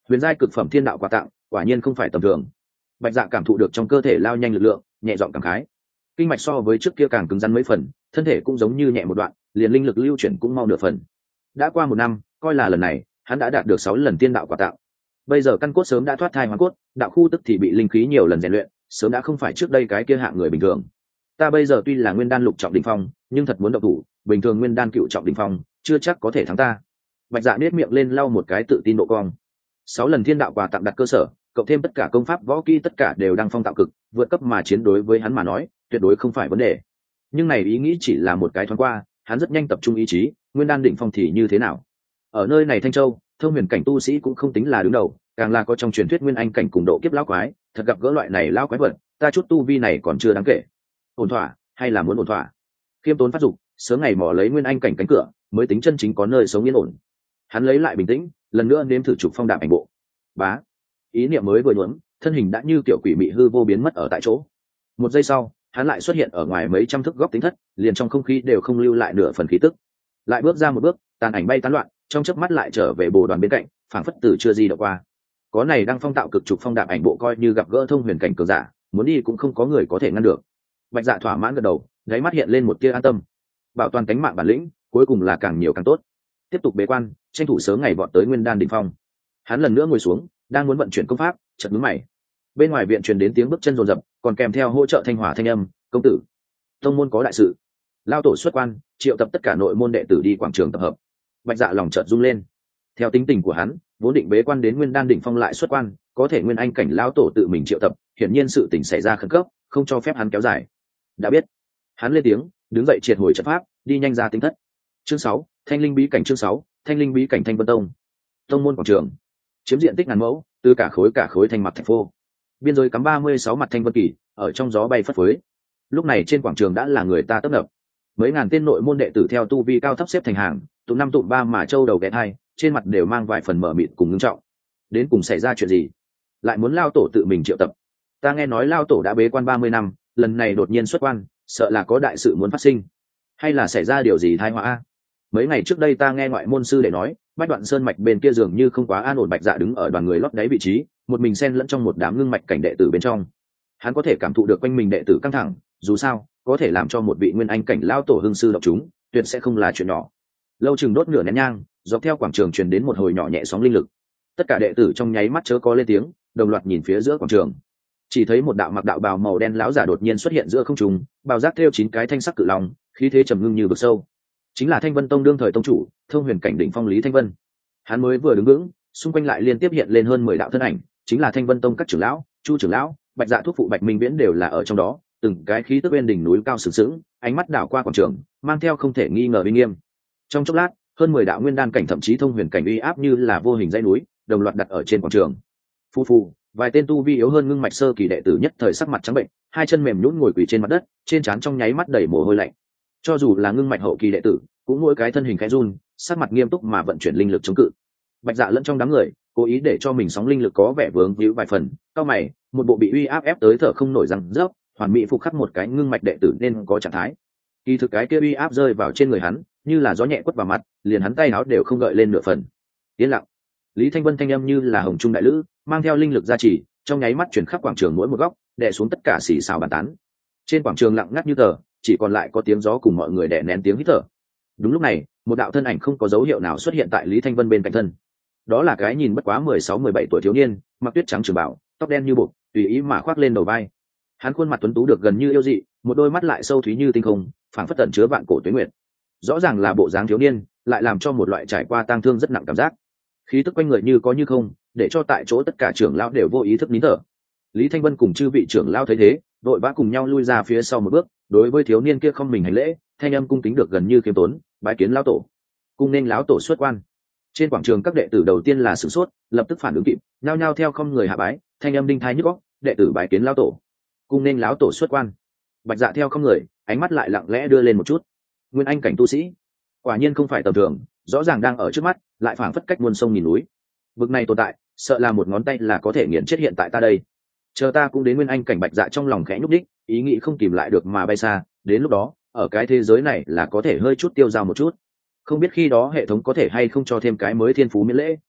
huyền giai cực phẩm thiên đạo quà tặng quả nhiên không phải tầm thường. Bạch Dạ cảm thụ được trong cơ thể lao nhanh lực lượng, nhẹ giọng cảm khái. Kinh mạch so với trước kia càng cứng rắn mấy phần, thân thể cũng giống như nhẹ một đoạn, liền linh lực lưu chuyển cũng mau nửa phần. Đã qua một năm, coi là lần này hắn đã đạt được sáu lần tiên đạo quà tặng. Bây giờ căn cốt sớm đã thoát thai hóa cốt, đạo khu tức thì bị linh khí nhiều lần rèn luyện, sớm đã không phải trước đây cái kia hạng người bình thường. Ta bây giờ tuy là nguyên đan lục trọng đỉnh phong, nhưng thật muốn động thủ, bình thường nguyên đan cựu trọng đỉnh phong, chưa chắc có thể thắng ta. Bạch Dạ nét miệng lên lau một cái tự tin độ cong. Sáu lần thiên đạo quà tặng đặt cơ sở, cộng thêm tất cả công pháp võ kỹ tất cả đều đang phong tạo cực, vượt cấp mà chiến đối với hắn mà nói, tuyệt đối không phải vấn đề. Nhưng này ý nghĩ chỉ là một cái thoáng qua, hắn rất nhanh tập trung ý chí, nguyên đan đỉnh phong thì như thế nào? Ở nơi này Thanh Châu, thông huyền cảnh tu sĩ cũng không tính là đứng đầu, càng là có trong truyền thuyết nguyên anh cảnh cùng độ kiếp lão quái, thật gặp gỡ loại này lão quái vật, ta chút tu vi này còn chưa đáng kể. Ổn thỏa, hay là muốn ổn thỏa? Khiêm tốn phát dục, sớm ngày mò lấy nguyên anh cảnh cánh cửa, mới tính chân chính có nơi sống yên ổn. Hắn lấy lại bình tĩnh, lần nữa nếm thử trục phong đạp ảnh bộ. Bá, ý niệm mới vừa nhuốm, thân hình đã như kiểu quỷ mị hư vô biến mất ở tại chỗ. Một giây sau, hắn lại xuất hiện ở ngoài mấy trăm thước góc tính thất, liền trong không khí đều không lưu lại nửa phần khí tức. Lại bước ra một bước, tàn ảnh bay tán loạn, trong chớp mắt lại trở về bồ đoàn bên cạnh, phảng phất từ chưa gì đã qua. Có này đang phong tạo cực trục phong đạp ảnh bộ coi như gặp gỡ thông huyền cảnh cường giả, muốn đi cũng không có người có thể ngăn được. Bạch Dạ thỏa mãn gật đầu, đáy mắt hiện lên một tia an tâm. Bảo toàn cánh mạng bản lĩnh, cuối cùng là càng nhiều càng tốt. Tiếp tục bế quan, tranh thủ sớm ngày vọt tới nguyên đan đỉnh phong. Hắn lần nữa ngồi xuống, đang muốn vận chuyển công pháp, chợt nhướng mày. Bên ngoài viện truyền đến tiếng bước chân rồn rập, còn kèm theo hỗ trợ thanh hỏa thanh âm, "Công tử, tông môn có đại sự." Lao tổ xuất quan, triệu tập tất cả nội môn đệ tử đi quảng trường tập hợp. Bạch Dạ lòng chợt rung lên. Theo tính tình của hắn, vốn định bế quan đến nguyên đan đỉnh phong lại xuất quan, có thể nguyên anh cảnh lão tổ tự mình triệu tập, hiển nhiên sự tình xảy ra khẩn cấp, không cho phép hắn kéo dài. Đã biết. Hắn lên tiếng, đứng dậy triệt hồi trận pháp, đi nhanh ra tinh thất. Chương sáu, Thanh linh bí cảnh chương sáu, Thanh linh bí cảnh Thanh Vân Tông. Tông môn quảng trường, chiếm diện tích ngàn mẫu, từ cả khối cả khối thanh mặt thành phô. Biên giới cắm ba mươi sáu mặt thanh vân kỳ, ở trong gió bay phất phới. Lúc này trên quảng trường đã là người ta tấp nập. Mấy ngàn tên nội môn đệ tử theo tu vi cao thấp xếp thành hàng, tụ năm tụ ba mà châu đầu ghé hai, trên mặt đều mang vài phần mở mịt cùng ngưng trọng. Đến cùng xảy ra chuyện gì? Lại muốn lao tổ tự mình triệu tập? Ta nghe nói lao tổ đã bế quan ba mươi năm, lần này đột nhiên xuất quan, sợ là có đại sự muốn phát sinh, hay là xảy ra điều gì tai họa? Mấy ngày trước đây ta nghe ngoại môn sư để nói, bách đoạn sơn mạch bên kia dường như không quá an ổn. Bạch Dạ đứng ở đoàn người lót đáy vị trí, một mình xen lẫn trong một đám ngưng mạch cảnh đệ tử bên trong. Hắn có thể cảm thụ được quanh mình đệ tử căng thẳng, dù sao có thể làm cho một vị nguyên anh cảnh lao tổ hưng sư độc chúng, tuyệt sẽ không là chuyện nhỏ. Lâu chừng đốt nửa nén nhang, dọc theo quảng trường truyền đến một hồi nhỏ nhẹ sóng linh lực. Tất cả đệ tử trong nháy mắt chớ có lên tiếng, đồng loạt nhìn phía giữa quảng trường. Chỉ thấy một đạo mặc đạo bào màu đen lão giả đột nhiên xuất hiện giữa không trung, bào giác thêu chín cái thanh sắc cự long, khí thế trầm ngưng như vực sâu. Chính là Thanh Vân Tông đương thời tông chủ, thông huyền cảnh đỉnh phong Lý Thanh Vân. Hắn mới vừa đứng vững, xung quanh lại liên tiếp hiện lên hơn mười đạo thân ảnh, chính là Thanh Vân Tông các trưởng lão, Chu trưởng lão, Bạch Dạ thúc phụ Bạch Minh Viễn đều là ở trong đó, từng cái khí tức bên đỉnh núi cao sừng sững, ánh mắt đảo qua quảng trường, mang theo không thể nghi ngờ uy nghiêm. Trong chốc lát, hơn mười đạo nguyên đan cảnh thậm chí thông huyền cảnh uy áp như là vô hình dãy núi, đồng loạt đặt ở trên quảng trường. Phu phu, vài tên tu vi yếu hơn ngưng mạch sơ kỳ đệ tử nhất thời sắc mặt trắng bệnh, hai chân mềm nhũn ngồi quỳ trên mặt đất, trên trán trong nháy mắt đầy mồ hôi lạnh. Cho dù là ngưng mạch hậu kỳ đệ tử, cũng mỗi cái thân hình khẽ run, sắc mặt nghiêm túc mà vận chuyển linh lực chống cự. Bạch Dạ lẫn trong đám người, cố ý để cho mình sóng linh lực có vẻ vướng víu vài phần, cao mày, một bộ bị uy áp ép tới thở không nổi răng rớp, hoàn mỹ phục khắc một cái ngưng mạch đệ tử nên có trạng thái. Kỳ thực cái kia uy áp rơi vào trên người hắn, như là gió nhẹ quất vào mặt, liền hắn tay áo đều không gợi lên nửa phần. Yên lặng. Lý Thanh Vân thanh âm như là hồng trung đại lữ, mang theo linh lực gia trì, trong nháy mắt chuyển khắp quảng trường mỗi một góc, đè xuống tất cả xì xào bàn tán. Trên quảng trường lặng ngắt như tờ, chỉ còn lại có tiếng gió cùng mọi người đè nén tiếng hít thở. Đúng lúc này, một đạo thân ảnh không có dấu hiệu nào xuất hiện tại Lý Thanh Vân bên cạnh thân. Đó là cái nhìn bất quá mười sáu mười bảy tuổi thiếu niên, mặc tuyết trắng trường bảo, tóc đen như buộc, tùy ý mà khoác lên đầu vai. Hắn khuôn mặt tuấn tú được gần như yêu dị, một đôi mắt lại sâu thúy như tinh không, phảng phất tẩn chứa vạn cổ tuế nguyệt. Rõ ràng là bộ dáng thiếu niên, lại làm cho một loại trải qua tang thương rất nặng cảm giác. Khí tức quanh người như có như không, để cho tại chỗ tất cả trưởng lão đều vô ý thức nín thở. Lý Thanh Vân cùng chư vị trưởng lão thấy thế, đội vã cùng nhau lui ra phía sau một bước, đối với thiếu niên kia không mình hành lễ, thanh âm cung kính được gần như khiêm tốn, bái kiến lão tổ. Cung nên lão tổ xuất quan. Trên quảng trường các đệ tử đầu tiên là sửng sốt, lập tức phản ứng kịp, nhao nhao theo không người hạ bái, thanh âm đinh thái nhức óc, đệ tử bái kiến lão tổ. Cung nên lão tổ xuất quan. Bạch Dạ theo không người, ánh mắt lại lặng lẽ đưa lên một chút. Nguyên anh cảnh tu sĩ, quả nhiên không phải tầm thường, rõ ràng đang ở trước mắt, lại phảng phất cách muôn sông nghìn núi. Vực này tồn tại, sợ là một ngón tay là có thể nghiền chết hiện tại ta đây. Chờ ta cũng đến nguyên anh cảnh. Bạch Dạ trong lòng khẽ nhúc đích, ý nghĩ không kìm lại được mà bay xa, đến lúc đó, ở cái thế giới này là có thể hơi chút tiêu dao một chút. Không biết khi đó hệ thống có thể hay không cho thêm cái mới thiên phú miễn lễ.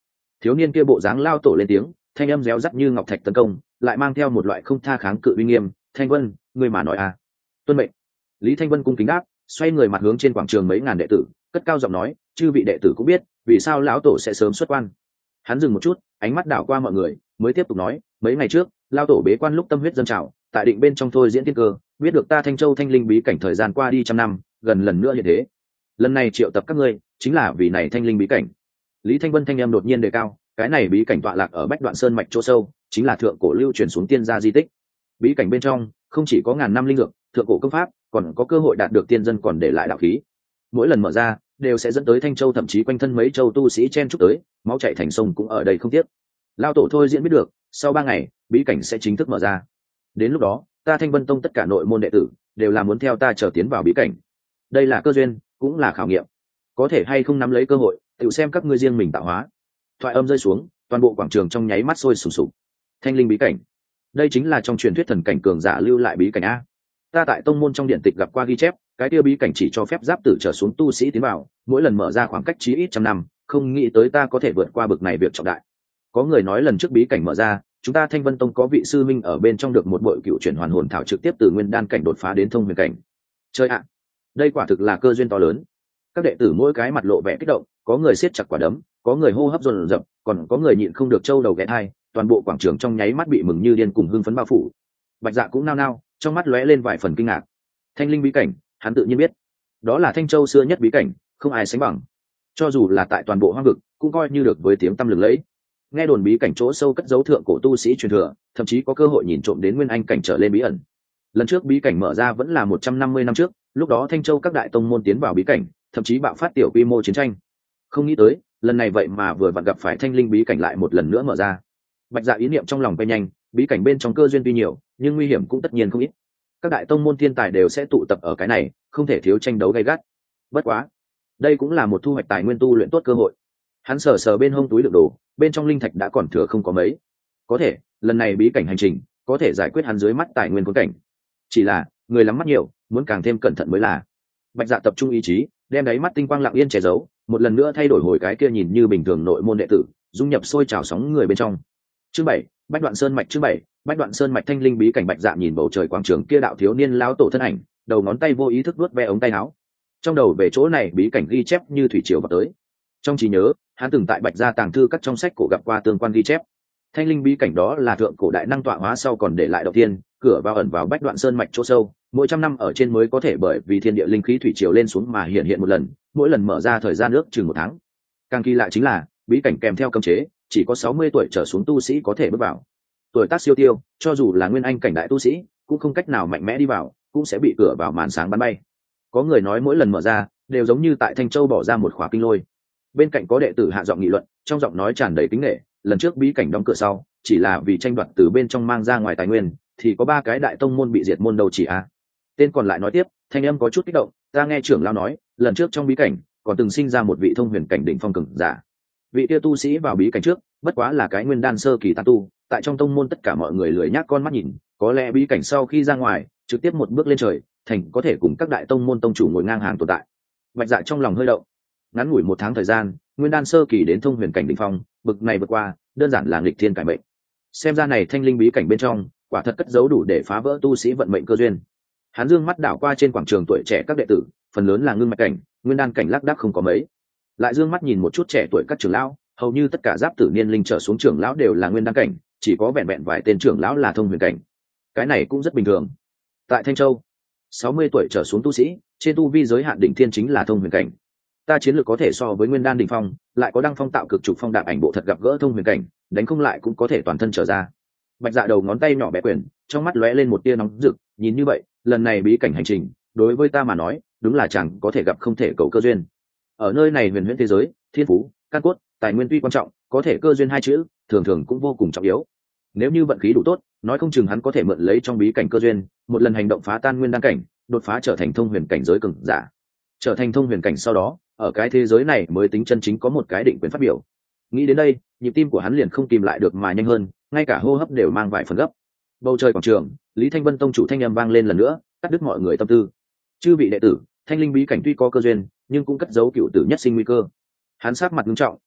Thiếu niên kia bộ dáng lao tổ lên tiếng, thanh âm réo rắt như ngọc thạch tấn công, lại mang theo một loại không tha kháng cự uy nghiêm. Thanh Vân, ngươi mà nói à? Tuân mệnh. Lý Thanh Vân cung kính đáp, xoay người mặt hướng trên quảng trường mấy ngàn đệ tử, cất cao giọng nói, chư vị đệ tử cũng biết vì sao lão tổ sẽ sớm xuất quan. Hắn dừng một chút, ánh mắt đảo qua mọi người, mới tiếp tục nói, mấy ngày trước lão tổ bế quan lúc tâm huyết dâng trào, tại định bên trong thôi diễn tiên cơ, biết được ta Thanh Châu Thanh Linh bí cảnh thời gian qua đi trăm năm, gần lần nữa như thế. Lần này triệu tập các ngươi, chính là vì này Thanh Linh bí cảnh. Lý Thanh Vân thanh âm đột nhiên đề cao, cái này bí cảnh tọa lạc ở Bách Đoạn Sơn mạch chỗ sâu, chính là thượng cổ lưu truyền xuống tiên gia di tích. Bí cảnh bên trong không chỉ có ngàn năm linh dược, thượng cổ công pháp, còn có cơ hội đạt được tiên dân còn để lại đạo khí. Mỗi lần mở ra, đều sẽ dẫn tới Thanh Châu thậm chí quanh thân mấy châu tu sĩ chen chúc tới, máu chảy thành sông cũng ở đây không tiếc. Lao tổ thôi diễn biết được, sau ba ngày, bí cảnh sẽ chính thức mở ra. Đến lúc đó, ta Thanh Vân Tông tất cả nội môn đệ tử đều là muốn theo ta trở tiến vào bí cảnh. Đây là cơ duyên, cũng là khảo nghiệm. Có thể hay không nắm lấy cơ hội, tự xem các ngươi riêng mình tạo hóa. Thoại âm rơi xuống, toàn bộ quảng trường trong nháy mắt sôi sùng sục. Thanh Linh bí cảnh, đây chính là trong truyền thuyết thần cảnh cường giả lưu lại bí cảnh a. Ta tại tông môn trong điện tịch gặp qua ghi chép, cái kia bí cảnh chỉ cho phép giáp tử trở xuống tu sĩ tiến vào, mỗi lần mở ra khoảng cách chí ít trăm năm, không nghĩ tới ta có thể vượt qua bực này việc trọng đại. Có người nói lần trước bí cảnh mở ra, chúng ta Thanh Vân Tông có vị sư minh ở bên trong được một bội cựu chuyển hoàn hồn thảo trực tiếp từ nguyên đan cảnh đột phá đến thông huyền cảnh. Chơi ạ, đây quả thực là cơ duyên to lớn. Các đệ tử mỗi cái mặt lộ vẻ kích động, có người siết chặt quả đấm, có người hô hấp dồn dập, còn có người nhịn không được trâu đầu ghé thai, toàn bộ quảng trường trong nháy mắt bị mừng như điên cùng hưng phấn bao phủ. Bạch Dạ cũng nao nao, trong mắt lóe lên vài phần kinh ngạc. Thanh Linh bí cảnh, hắn tự nhiên biết, đó là Thanh Châu xưa nhất bí cảnh, không ai sánh bằng. Cho dù là tại toàn bộ hoang vực, cũng coi như được với tiếng tăm lừng lẫy. Nghe đồn bí cảnh chỗ sâu cất dấu thượng cổ tu sĩ truyền thừa, thậm chí có cơ hội nhìn trộm đến nguyên anh cảnh trở lên bí ẩn. Lần trước bí cảnh mở ra vẫn là một trăm năm mươi năm trước, lúc đó Thanh Châu các đại tông môn tiến vào bí cảnh, thậm chí bạo phát tiểu quy mô chiến tranh. Không nghĩ tới, lần này vậy mà vừa vặn gặp phải Thanh Linh bí cảnh lại một lần nữa mở ra. Bạch Dạ ý niệm trong lòng bay nhanh, bí cảnh bên trong cơ duyên tuy nhiều, nhưng nguy hiểm cũng tất nhiên không ít. Các đại tông môn thiên tài đều sẽ tụ tập ở cái này, không thể thiếu tranh đấu gay gắt. Bất quá, đây cũng là một thu hoạch tài nguyên tu luyện tốt cơ hội. Hắn sờ sờ bên hông túi đựng đồ, bên trong linh thạch đã còn thừa không có mấy. Có thể, lần này bí cảnh hành trình, có thể giải quyết hắn dưới mắt tài nguyên khốn cảnh. Chỉ là, người lắm mắt nhiều, muốn càng thêm cẩn thận mới là. Bạch Dạ tập trung ý chí, đem đáy mắt tinh quang lặng yên che giấu, một lần nữa thay đổi hồi cái kia nhìn như bình thường nội môn đệ tử, dung nhập sôi trào sóng người bên trong. Chương bảy, Bách Đoạn Sơn mạch. Chương bảy, Bách Đoạn Sơn mạch. Thanh Linh bí cảnh. Bạch Dạ nhìn bầu trời quảng trường kia đạo thiếu niên lão tổ thân ảnh, đầu ngón tay vô ý thức vuốt ve ống tay áo. Trong đầu về chỗ này bí cảnh ghi chép như thủy triều vào tới. Trong trí nhớ, hắn từng tại Bạch Gia tàng thư các trong sách cổ gặp qua tương quan ghi chép. Thanh Linh bí cảnh đó là thượng cổ đại năng tọa hóa sau còn để lại đầu tiên, cửa vào ẩn vào Bách Đoạn Sơn mạch chỗ sâu, mỗi trăm năm ở trên mới có thể bởi vì thiên địa linh khí thủy triều lên xuống mà hiện hiện một lần, mỗi lần mở ra thời gian ước chừng một tháng. Càng kỳ lạ chính là, bí cảnh kèm theo cấm chế, chỉ có sáu mươi tuổi trở xuống tu sĩ có thể bước vào. Tuổi tác siêu tiêu, cho dù là nguyên anh cảnh đại tu sĩ, cũng không cách nào mạnh mẽ đi vào, cũng sẽ bị cửa vào màn sáng bắn bay. Có người nói mỗi lần mở ra, đều giống như tại Thanh Châu bỏ ra một khóa kinh lôi. Bên cạnh có đệ tử hạ giọng nghị luận, trong giọng nói tràn đầy kính nể, lần trước bí cảnh đóng cửa sau, chỉ là vì tranh đoạt từ bên trong mang ra ngoài tài nguyên, thì có ba cái đại tông môn bị diệt môn đầu chỉ a. Tên còn lại nói tiếp, thanh âm có chút kích động, ta nghe trưởng lão nói, lần trước trong bí cảnh còn từng sinh ra một vị thông huyền cảnh đỉnh phong cường giả. Vị kia tu sĩ vào bí cảnh trước, bất quá là cái nguyên đan sơ kỳ tán tu, tại trong tông môn tất cả mọi người lười nhác con mắt nhìn, có lẽ bí cảnh sau khi ra ngoài, trực tiếp một bước lên trời, thành có thể cùng các đại tông môn tông chủ ngồi ngang hàng tồn tại. Bạch Dạ trong lòng hơi động, ngắn ngủi một tháng thời gian, nguyên đan sơ kỳ đến thông huyền cảnh đỉnh phong, bực này vượt qua, đơn giản là nghịch thiên cải mệnh. Xem ra này Thanh Linh bí cảnh bên trong, quả thật cất giấu đủ để phá vỡ tu sĩ vận mệnh cơ duyên. Hắn dương mắt đảo qua trên quảng trường tuổi trẻ các đệ tử, phần lớn là ngưng mạch cảnh, nguyên đan cảnh lác đác không có mấy. Lại dương mắt nhìn một chút trẻ tuổi các trưởng lão, hầu như tất cả giáp tử niên linh trở xuống trưởng lão đều là nguyên đan cảnh, chỉ có vẹn vẹn vài tên trưởng lão là thông huyền cảnh. Cái này cũng rất bình thường. Tại Thanh Châu, sáu mươi tuổi trở xuống tu sĩ, trên tu vi giới hạn đỉnh thiên chính là thông huyền cảnh. Ta chiến lược có thể so với nguyên đan đỉnh phong, lại có đăng phong tạo cực trục phong đạp ảnh bộ thật gặp gỡ thông huyền cảnh, đánh không lại cũng có thể toàn thân trở ra. Bạch Dạ đầu ngón tay nhỏ bé quyền, trong mắt lóe lên một tia nóng rực, nhìn như vậy, lần này bí cảnh hành trình, đối với ta mà nói, đúng là chẳng có thể gặp không thể cầu cơ duyên. Ở nơi này huyền huyễn thế giới, thiên phú, căn cốt, tài nguyên tuy quan trọng, có thể cơ duyên hai chữ, thường thường cũng vô cùng trọng yếu. Nếu như vận khí đủ tốt, nói không chừng hắn có thể mượn lấy trong bí cảnh cơ duyên, một lần hành động phá tan nguyên đan cảnh, đột phá trở thành thông huyền cảnh giới cường giả. Trở thành thông huyền cảnh sau đó, ở cái thế giới này mới tính chân chính có một cái định quyền phát biểu. Nghĩ đến đây, nhịp tim của hắn liền không kìm lại được mà nhanh hơn, ngay cả hô hấp đều mang vài phần gấp. Bầu trời quảng trường, Lý Thanh Vân tông chủ thanh âm vang lên lần nữa, cắt đứt mọi người tâm tư. Chư vị đệ tử, Thanh Linh bí cảnh tuy có cơ duyên, nhưng cũng cất giấu cựu tử nhất sinh nguy cơ. Hắn sắc mặt nghiêm trọng,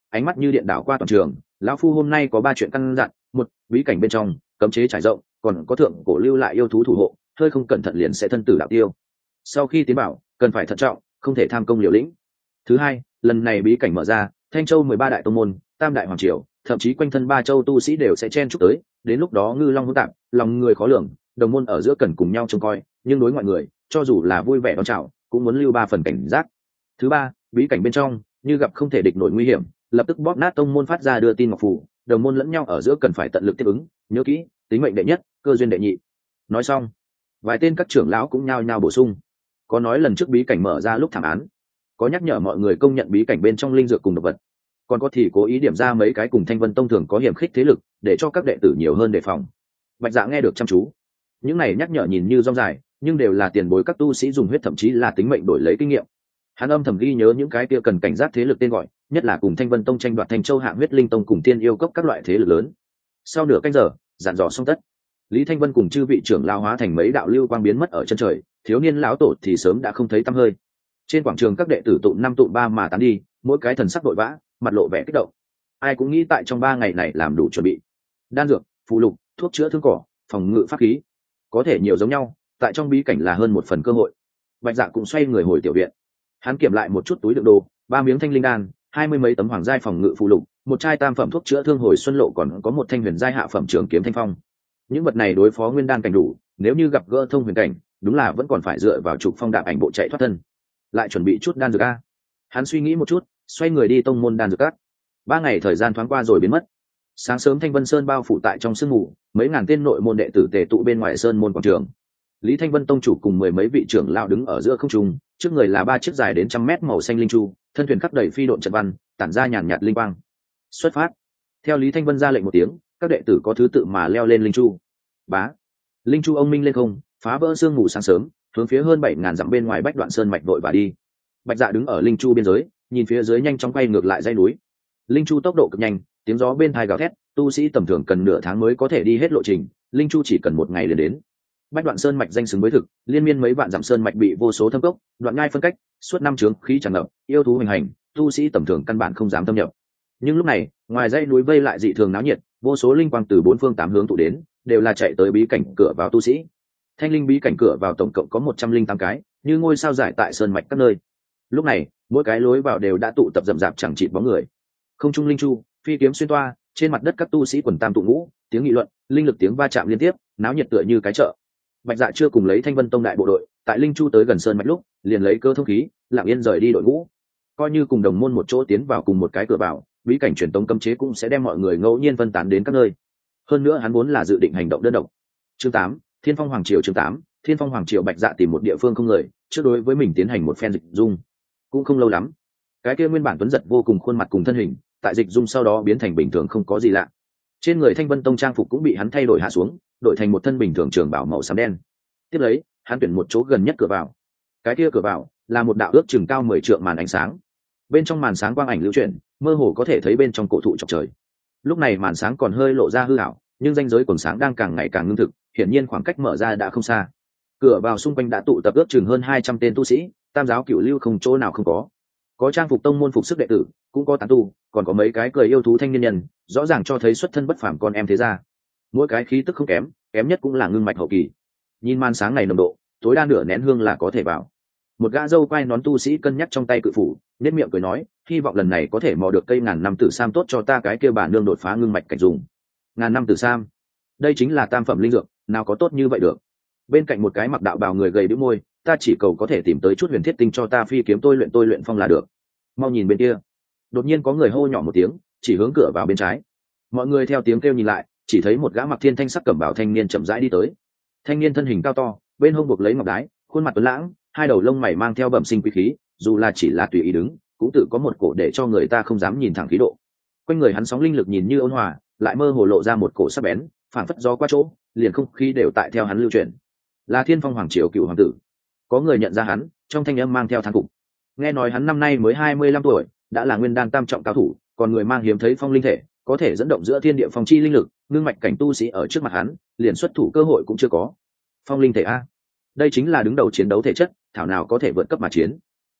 ánh mắt như điện đảo qua toàn trường. Lão phu hôm nay có ba chuyện căn dặn: một, bí cảnh bên trong cấm chế trải rộng, còn có thượng cổ lưu lại yêu thú thủ hộ, hơi không cẩn thận liền sẽ thân tử đạo tiêu. Sau khi tiến bảo cần phải thận trọng, không thể tham công liều lĩnh. Thứ hai, lần này bí cảnh mở ra, Thanh Châu mười ba đại tông môn, tam đại hoàng triều, thậm chí quanh thân ba châu tu sĩ đều sẽ chen chúc tới, đến lúc đó ngư long hỗn tạp, lòng người khó lường, đồng môn ở giữa cần cùng nhau trông coi, nhưng đối ngoại người, cho dù là vui vẻ đón chào, cũng muốn lưu ba phần cảnh giác. Thứ ba, bí cảnh bên trong, như gặp không thể địch nổi nguy hiểm, lập tức bóp nát tông môn phát ra đưa tin ngọc phủ, đồng môn lẫn nhau ở giữa cần phải tận lực tiếp ứng, nhớ kỹ, tính mệnh đệ nhất, cơ duyên đệ nhị. Nói xong, vài tên các trưởng lão cũng nhao nhao bổ sung. Có nói lần trước bí cảnh mở ra lúc thảm án, có nhắc nhở mọi người công nhận bí cảnh bên trong linh dược cùng độc vật, còn có thì cố ý điểm ra mấy cái cùng Thanh Vân Tông thường có hiểm khích thế lực, để cho các đệ tử nhiều hơn đề phòng. Bạch Dạ nghe được chăm chú, những này nhắc nhở nhìn như rong dài, nhưng đều là tiền bối các tu sĩ dùng huyết thậm chí là tính mệnh đổi lấy kinh nghiệm. Hắn âm thầm ghi nhớ những cái kia cần cảnh giác thế lực tên gọi, nhất là cùng Thanh Vân Tông tranh đoạt Thanh Châu Hạng Huyết Linh Tông cùng Tiên Yêu Cốc các loại thế lực lớn. Sau nửa canh giờ, dặn dò xong tất, Lý Thanh Vân cùng chư vị trưởng lao hóa thành mấy đạo lưu quang biến mất ở chân trời, thiếu niên lão tổ thì sớm đã không thấy tăm hơi. Trên quảng trường các đệ tử tụ năm tụ ba mà tán đi, mỗi cái thần sắc vội vã, mặt lộ vẻ kích động. Ai cũng nghĩ tại trong ba ngày này làm đủ chuẩn bị. Đan dược, phụ lục, thuốc chữa thương cỏ, phòng ngự pháp khí, có thể nhiều giống nhau, tại trong bí cảnh là hơn một phần cơ hội. Bạch Dạ cũng xoay người hồi tiểu viện. Hắn kiểm lại một chút túi đựng đồ, ba miếng thanh linh đan, hai mươi mấy tấm hoàng giai phòng ngự phụ lục, một chai tam phẩm thuốc chữa thương hồi xuân lộ, còn có một thanh huyền giai hạ phẩm trường kiếm thanh phong. Những vật này đối phó nguyên đan cảnh đủ, nếu như gặp gỡ thông huyền cảnh, đúng là vẫn còn phải dựa vào trục phong đạp ảnh bộ chạy thoát thân. Lại chuẩn bị chút đan dược a. Hắn suy nghĩ một chút, xoay người đi tông môn đan dược cát. Ba ngày thời gian thoáng qua rồi biến mất. Sáng sớm Thanh Vân Sơn bao phủ tại trong sương mù, mấy ngàn tên nội môn đệ tử tề tụ bên ngoài sơn môn quảng trường. Lý Thanh Vân tông chủ cùng mười mấy vị trưởng lão đứng ở giữa không trung, trước người là ba chiếc dài đến trăm mét màu xanh linh chu, thân thuyền khắc đầy phi độn trận văn, tản ra nhàn nhạt linh quang. Xuất phát. Theo Lý Thanh Vân ra lệnh một tiếng, các đệ tử có thứ tự mà leo lên linh chu. Bá. Linh chu ông minh lên không, phá vỡ sương mù sáng sớm, hướng phía hơn bảy ngàn dặm bên ngoài Bách Đoạn Sơn mạch vội và đi. Bạch Dạ đứng ở linh chu biên giới, nhìn phía dưới nhanh chóng quay ngược lại dãy núi. Linh chu tốc độ cực nhanh, tiếng gió bên tai gào thét, tu sĩ tầm thường cần nửa tháng mới có thể đi hết lộ trình, linh chu chỉ cần một ngày liền đến. Bách Đoạn Sơn mạch danh xứng với thực, liên miên mấy vạn dặm sơn mạch bị vô số thâm cốc, đoạn ngai phân cách, suốt năm chướng khí tràn ngập, yêu thú hành hành, tu sĩ tầm thường căn bản không dám thâm nhập. Nhưng lúc này, ngoài dãy núi vây lại dị thường náo nhiệt, vô số linh quang từ bốn phương tám hướng tụ đến, đều là chạy tới bí cảnh cửa vào tu sĩ. Thanh linh bí cảnh cửa vào tổng cộng có một trăm linh tám cái, như ngôi sao rải tại sơn mạch các nơi. Lúc này, mỗi cái lối vào đều đã tụ tập rậm rạp chẳng chịt bóng người. Không trung linh chu, phi kiếm xuyên toa, trên mặt đất các tu sĩ quần tam tụ ngũ, tiếng nghị luận, linh lực tiếng va chạm liên tiếp, náo nhiệt tựa như cái chợ. Bạch Dạ chưa cùng lấy Thanh Vân tông đại bộ đội, tại linh chu tới gần sơn mạch lúc, liền lấy cơ thông khí, lặng yên rời đi đội ngũ. Coi như cùng đồng môn một chỗ tiến vào cùng một cái cửa vào, bí cảnh truyền tống cấm chế cũng sẽ đem mọi người ngẫu nhiên phân tán đến các nơi. Hơn nữa hắn vốn là dự định hành động đơn độc. Chương tám, Thiên Phong Hoàng triều chương tám, Thiên Phong Hoàng triều Bạch Dạ tìm một địa phương không người, trước đối với mình tiến hành một phen dịch dung. Cũng không lâu lắm, cái kia nguyên bản tuấn giật vô cùng khuôn mặt cùng thân hình, tại dịch dung sau đó biến thành bình thường không có gì lạ. Trên người Thanh Vân tông trang phục cũng bị hắn thay đổi hạ xuống, đổi thành một thân bình thường trường bảo màu xám đen. Tiếp lấy, hắn tuyển một chỗ gần nhất cửa vào. Cái kia cửa vào là một đạo ước chừng cao mười trượng màn ánh sáng. Bên trong màn sáng quang ảnh lưu chuyển, mơ hồ có thể thấy bên trong cổ thụ chọc trời. Lúc này màn sáng còn hơi lộ ra hư ảo, nhưng ranh giới quần sáng đang càng ngày càng ngưng thực, hiển nhiên khoảng cách mở ra đã không xa. Cửa vào xung quanh đã tụ tập ước chừng hơn hai trăm tên tu sĩ, tam giáo cửu lưu không chỗ nào không có. Có trang phục tông môn phục sức đệ tử, cũng có tán tu, còn có mấy cái cười yêu thú thanh niên nhân, rõ ràng cho thấy xuất thân bất phàm con em thế gia. Mỗi cái khí tức không kém, kém nhất cũng là ngưng mạch hậu kỳ. Nhìn màn sáng này nồng độ, tối đa nửa nén hương là có thể vào. Một gã dâu quai nón tu sĩ cân nhắc trong tay cự phủ, nét miệng cười nói, hy vọng lần này có thể mò được cây ngàn năm tử sam tốt cho ta cái kia bà nương đột phá ngưng mạch cảnh dùng. Ngàn năm tử sam, đây chính là tam phẩm linh dược, nào có tốt như vậy được. Bên cạnh một cái mặc đạo bào người gầy bĩu môi, ta chỉ cầu có thể tìm tới chút huyền thiết tinh cho ta phi kiếm tôi luyện tôi luyện phong là được. Mau nhìn bên kia. Đột nhiên có người hô nhỏ một tiếng, chỉ hướng cửa vào bên trái. Mọi người theo tiếng kêu nhìn lại, chỉ thấy một gã mặc thiên thanh sắc cẩm bào thanh niên chậm rãi đi tới. Thanh niên thân hình cao to, bên hông buộc lấy ngọc đái, khuôn mặt tuấn lãng, hai đầu lông mày mang theo bẩm sinh quý khí, dù là chỉ là tùy ý đứng, cũng tự có một cổ để cho người ta không dám nhìn thẳng khí độ. Quanh người hắn sóng linh lực nhìn như ôn hòa, lại mơ hồ lộ ra một cổ sắc bén, phảng phất gió qua chỗ, liền không khí đều tại theo hắn lưu chuyển. Là Thiên Phong Hoàng triều cựu hoàng tử. Có người nhận ra hắn, trong thanh âm mang theo thán phục. Nghe nói hắn năm nay mới hai mươi lăm tuổi, đã là nguyên đan tam trọng cao thủ, còn người mang hiếm thấy phong linh thể, có thể dẫn động giữa thiên địa phong chi linh lực, ngưng mạch cảnh tu sĩ ở trước mặt hắn, liền xuất thủ cơ hội cũng chưa có. Phong linh thể a, đây chính là đứng đầu chiến đấu thể chất, thảo nào có thể vượt cấp mà chiến.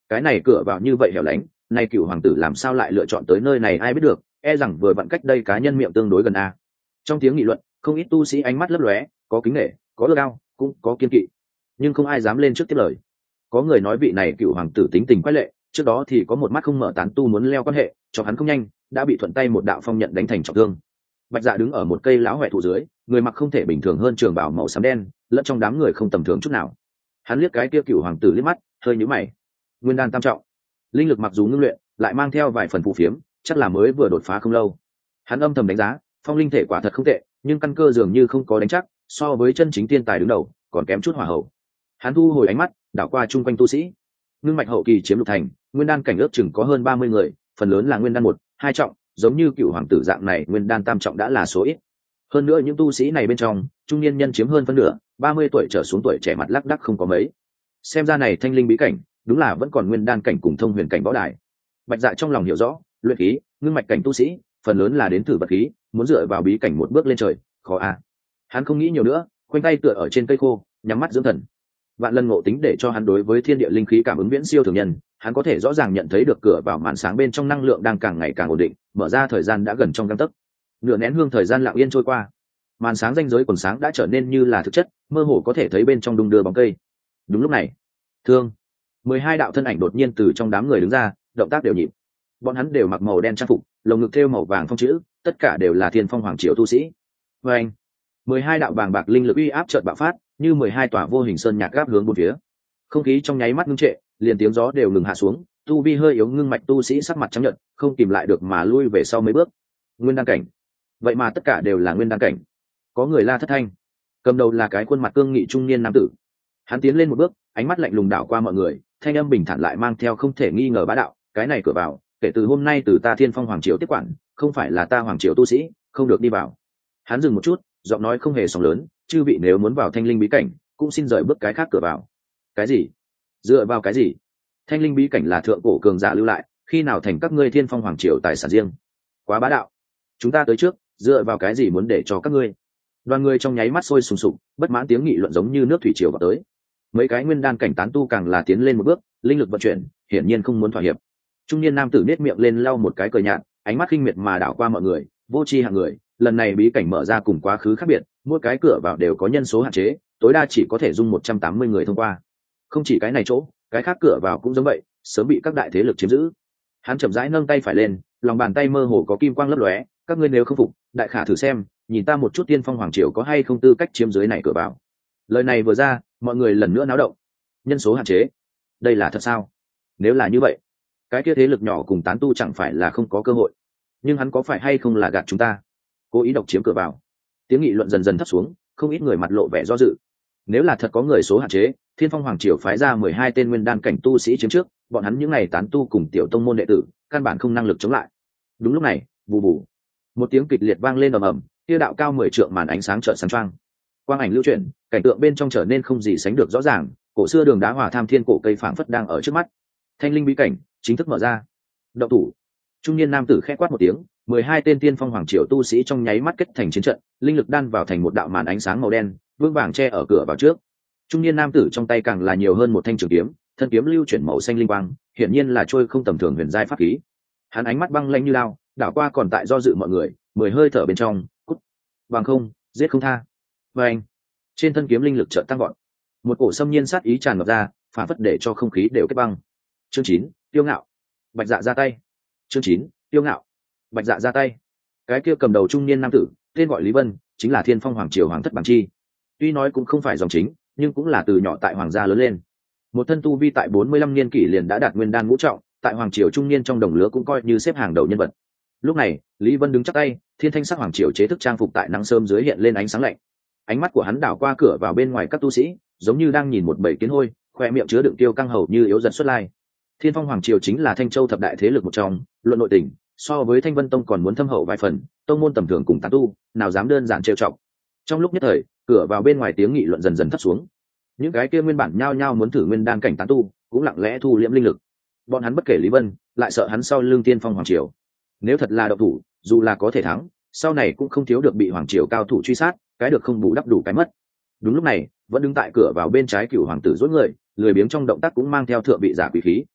cái này cửa vào như vậy hẻo lánh, nay cựu hoàng tử làm sao lại lựa chọn tới nơi này ai biết được, e rằng vừa vặn cách đây cá nhân miệng tương đối gần a. Trong tiếng nghị luận, không ít tu sĩ ánh mắt lấp lóe, có kính nể, có ước ao, cũng có kiên kỵ, nhưng không ai dám lên trước tiếp lời. Có người nói vị này cựu hoàng tử tính tình quái lệ, trước đó thì có một mắt không mở tán tu muốn leo quan hệ, cho hắn không nhanh, đã bị thuận tay một đạo phong nhận đánh thành trọng thương. Bạch Dạ đứng ở một cây lão hoè thụ dưới, người mặc không thể bình thường hơn trường bào màu xám đen, lẫn trong đám người không tầm thường chút nào. Hắn liếc cái kia cựu hoàng tử liếc mắt, hơi nhíu mày. Nguyên đan tam trọng, linh lực mặc dù ngưng luyện, lại mang theo vài phần phù phiếm, chắc là mới vừa đột phá không lâu. Hắn âm thầm đánh giá, phong linh thể quả thật không tệ, nhưng căn cơ dường như không có đánh chắc, so với chân chính tiên tài đứng đầu, còn kém chút hỏa hậu. Hắn thu hồi ánh mắt, đảo qua chung quanh tu sĩ. Ngưng mạch hậu kỳ chiếm lục thành, nguyên đan cảnh ước chừng có hơn ba mươi người, phần lớn là nguyên đan một, hai trọng, giống như cựu hoàng tử dạng này, nguyên đan tam trọng đã là số ít. Hơn nữa những tu sĩ này bên trong, trung niên nhân chiếm hơn phân nửa, ba mươi tuổi trở xuống tuổi trẻ mặt lác đác không có mấy. Xem ra này thanh linh bí cảnh, đúng là vẫn còn nguyên đan cảnh cùng thông huyền cảnh võ đài. Bạch Dạ trong lòng hiểu rõ, luyện khí, ngưng mạch cảnh tu sĩ, phần lớn là đến thử vật khí, muốn dựa vào bí cảnh một bước lên trời, khó a. À. Hắn không nghĩ nhiều nữa, khoanh tay tựa ở trên cây khô, nhắm mắt dưỡng thần. Vạn lần ngộ tính để cho hắn đối với thiên địa linh khí cảm ứng viễn siêu thường nhân, hắn có thể rõ ràng nhận thấy được cửa vào màn sáng bên trong năng lượng đang càng ngày càng ổn định, mở ra thời gian đã gần trong gang tấc. Nửa nén hương thời gian lặng yên trôi qua, màn sáng ranh giới quần sáng đã trở nên như là thực chất, mơ hồ có thể thấy bên trong đung đưa bóng cây. Đúng lúc này, thương mười hai đạo thân ảnh đột nhiên từ trong đám người đứng ra, động tác đều nhịp. Bọn hắn đều mặc màu đen trang phục, lồng ngực thêu màu vàng phong chữ, tất cả đều là Thiên Phong Hoàng Triều tu sĩ. Và anh, mười hai đạo bàng bạc linh lực uy áp chợt bạo phát, như mười hai tòa vô hình sơn nhạc gáp hướng bốn phía. Không khí trong nháy mắt ngưng trệ, liền tiếng gió đều ngừng hạ xuống, tu vi hơi yếu ngưng mạch tu sĩ sắc mặt trắng nhợt, không kìm lại được mà lui về sau mấy bước. Nguyên đan cảnh, vậy mà tất cả đều là nguyên đan cảnh. Có người la thất thanh, cầm đầu là cái khuôn mặt cương nghị trung niên nam tử. Hắn tiến lên một bước, ánh mắt lạnh lùng đảo qua mọi người, thanh âm bình thản lại mang theo không thể nghi ngờ bá đạo. Cái này cửa vào, kể từ hôm nay từ ta Thiên Phong Hoàng Triều tiếp quản, không phải là ta Hoàng Triều tu sĩ, không được đi vào. Hắn dừng một chút, giọng nói không hề sóng lớn, chư vị nếu muốn vào thanh linh bí cảnh, cũng xin rời bước cái khác cửa vào. Cái gì? Dựa vào cái gì? Thanh linh bí cảnh là thượng cổ cường giả lưu lại, khi nào thành các ngươi Thiên Phong Hoàng Triều tài sản riêng? Quá bá đạo. Chúng ta tới trước, dựa vào cái gì muốn để cho các ngươi? Đoàn người trong nháy mắt sôi sùng sục, bất mãn tiếng nghị luận giống như nước thủy triều vào tới. Mấy cái nguyên đan cảnh tán tu càng là tiến lên một bước, linh lực vận chuyển, hiển nhiên không muốn thỏa hiệp. Trung niên nam tử nét miệng lên lau một cái cười nhạt, ánh mắt khinh miệt mà đảo qua mọi người, vô tri hạng người, lần này bí cảnh mở ra cùng quá khứ khác biệt, mỗi cái cửa vào đều có nhân số hạn chế, tối đa chỉ có thể dung một trăm tám mươi người thông qua. Không chỉ cái này chỗ, cái khác cửa vào cũng giống vậy, sớm bị các đại thế lực chiếm giữ. Hắn chậm rãi nâng tay phải lên, lòng bàn tay mơ hồ có kim quang lấp lóe, các ngươi nếu không phục, đại khả thử xem, nhìn ta một chút Tiên Phong Hoàng Triều có hay không tư cách chiếm dưới này cửa vào. Lời này vừa ra, mọi người lần nữa náo động. Nhân số hạn chế, đây là thật sao? Nếu là như vậy, cái kia thế lực nhỏ cùng tán tu chẳng phải là không có cơ hội. Nhưng hắn có phải hay không là gạt chúng ta, cố ý độc chiếm cửa vào? Tiếng nghị luận dần dần thấp xuống, không ít người mặt lộ vẻ do dự. Nếu là thật có người số hạn chế, Thiên Phong Hoàng Triều phái ra mười hai tên nguyên đan cảnh tu sĩ chiếm trước, bọn hắn những ngày tán tu cùng tiểu tông môn đệ tử, căn bản không năng lực chống lại. Đúng lúc này, bù bù, một tiếng kịch liệt vang lên ầm ầm, kia đạo cao mười trượng màn ánh sáng chợt sáng choang. Quang ảnh lưu chuyển, cảnh tượng bên trong trở nên không gì sánh được rõ ràng, cổ xưa đường đá hỏa tham thiên cổ cây phảng phất đang ở trước mắt. Thanh linh bí cảnh chính thức mở ra. Động thủ. Trung niên nam tử khẽ quát một tiếng, mười hai tên Tiên Phong Hoàng Triều tu sĩ trong nháy mắt kết thành chiến trận, linh lực đan vào thành một đạo màn ánh sáng màu đen, vương vàng che ở cửa vào trước. Trung niên nam tử trong tay càng là nhiều hơn một thanh trường kiếm, thân kiếm lưu chuyển màu xanh linh quang, hiển nhiên là trôi không tầm thường huyền giai pháp khí. Hắn ánh mắt băng lãnh như lao, đảo qua còn tại do dự mọi người, mười hơi thở bên trong, cút, bằng không, giết không tha. Và anh, trên thân kiếm linh lực chợt tăng vọt, một cổ xâm nhiên sát ý tràn ngập ra, phản phất để cho không khí đều kết băng. Chương chín, tiêu ngạo. Bạch Dạ ra tay. Chương chín, tiêu ngạo. Bạch Dạ ra tay. Cái kia cầm đầu trung niên nam tử, tên gọi Lý Vân, chính là Thiên Phong Hoàng Triều hoàng thất Bàng Chi. Tuy nói cũng không phải dòng chính, nhưng cũng là từ nhỏ tại hoàng gia lớn lên. Một thân tu vi tại bốn mươi lăm niên kỷ liền đã đạt nguyên đan ngũ trọng, tại hoàng triều trung niên trong đồng lứa cũng coi như xếp hàng đầu nhân vật. Lúc này, Lý Vân đứng chắp tay, thiên thanh sắc hoàng triều chế thức trang phục tại nắng sớm dưới hiện lên ánh sáng lạnh. Ánh mắt của hắn đảo qua cửa vào bên ngoài các tu sĩ, giống như đang nhìn một bầy kiến hôi, khoe miệng chứa đựng tiêu căng hầu như yếu dần xuất lai. Thiên Phong Hoàng Triều chính là Thanh Châu thập đại thế lực một trong, luận nội tình, so với Thanh Vân Tông còn muốn thâm hậu vài phần, tông môn tầm thường cùng tán tu, nào dám đơn giản trêu chọc. Trong lúc nhất thời, cửa vào bên ngoài tiếng nghị luận dần dần thấp xuống. Những cái kia nguyên bản nhao nhao muốn thử nguyên đan cảnh tán tu, cũng lặng lẽ thu liễm linh lực. Bọn hắn bất kể Lý Vân, lại sợ hắn sau lưng Thiên Phong Hoàng Triều. Nếu thật là độc thủ, dù là có thể thắng, sau này cũng không thiếu được bị Hoàng Triều cao thủ truy sát, cái được không bù đắp đủ cái mất. Đúng lúc này, vẫn đứng tại cửa vào bên trái Cửu hoàng tử rối người, lười biếng trong động tác cũng mang theo thượng vị giả quý khí.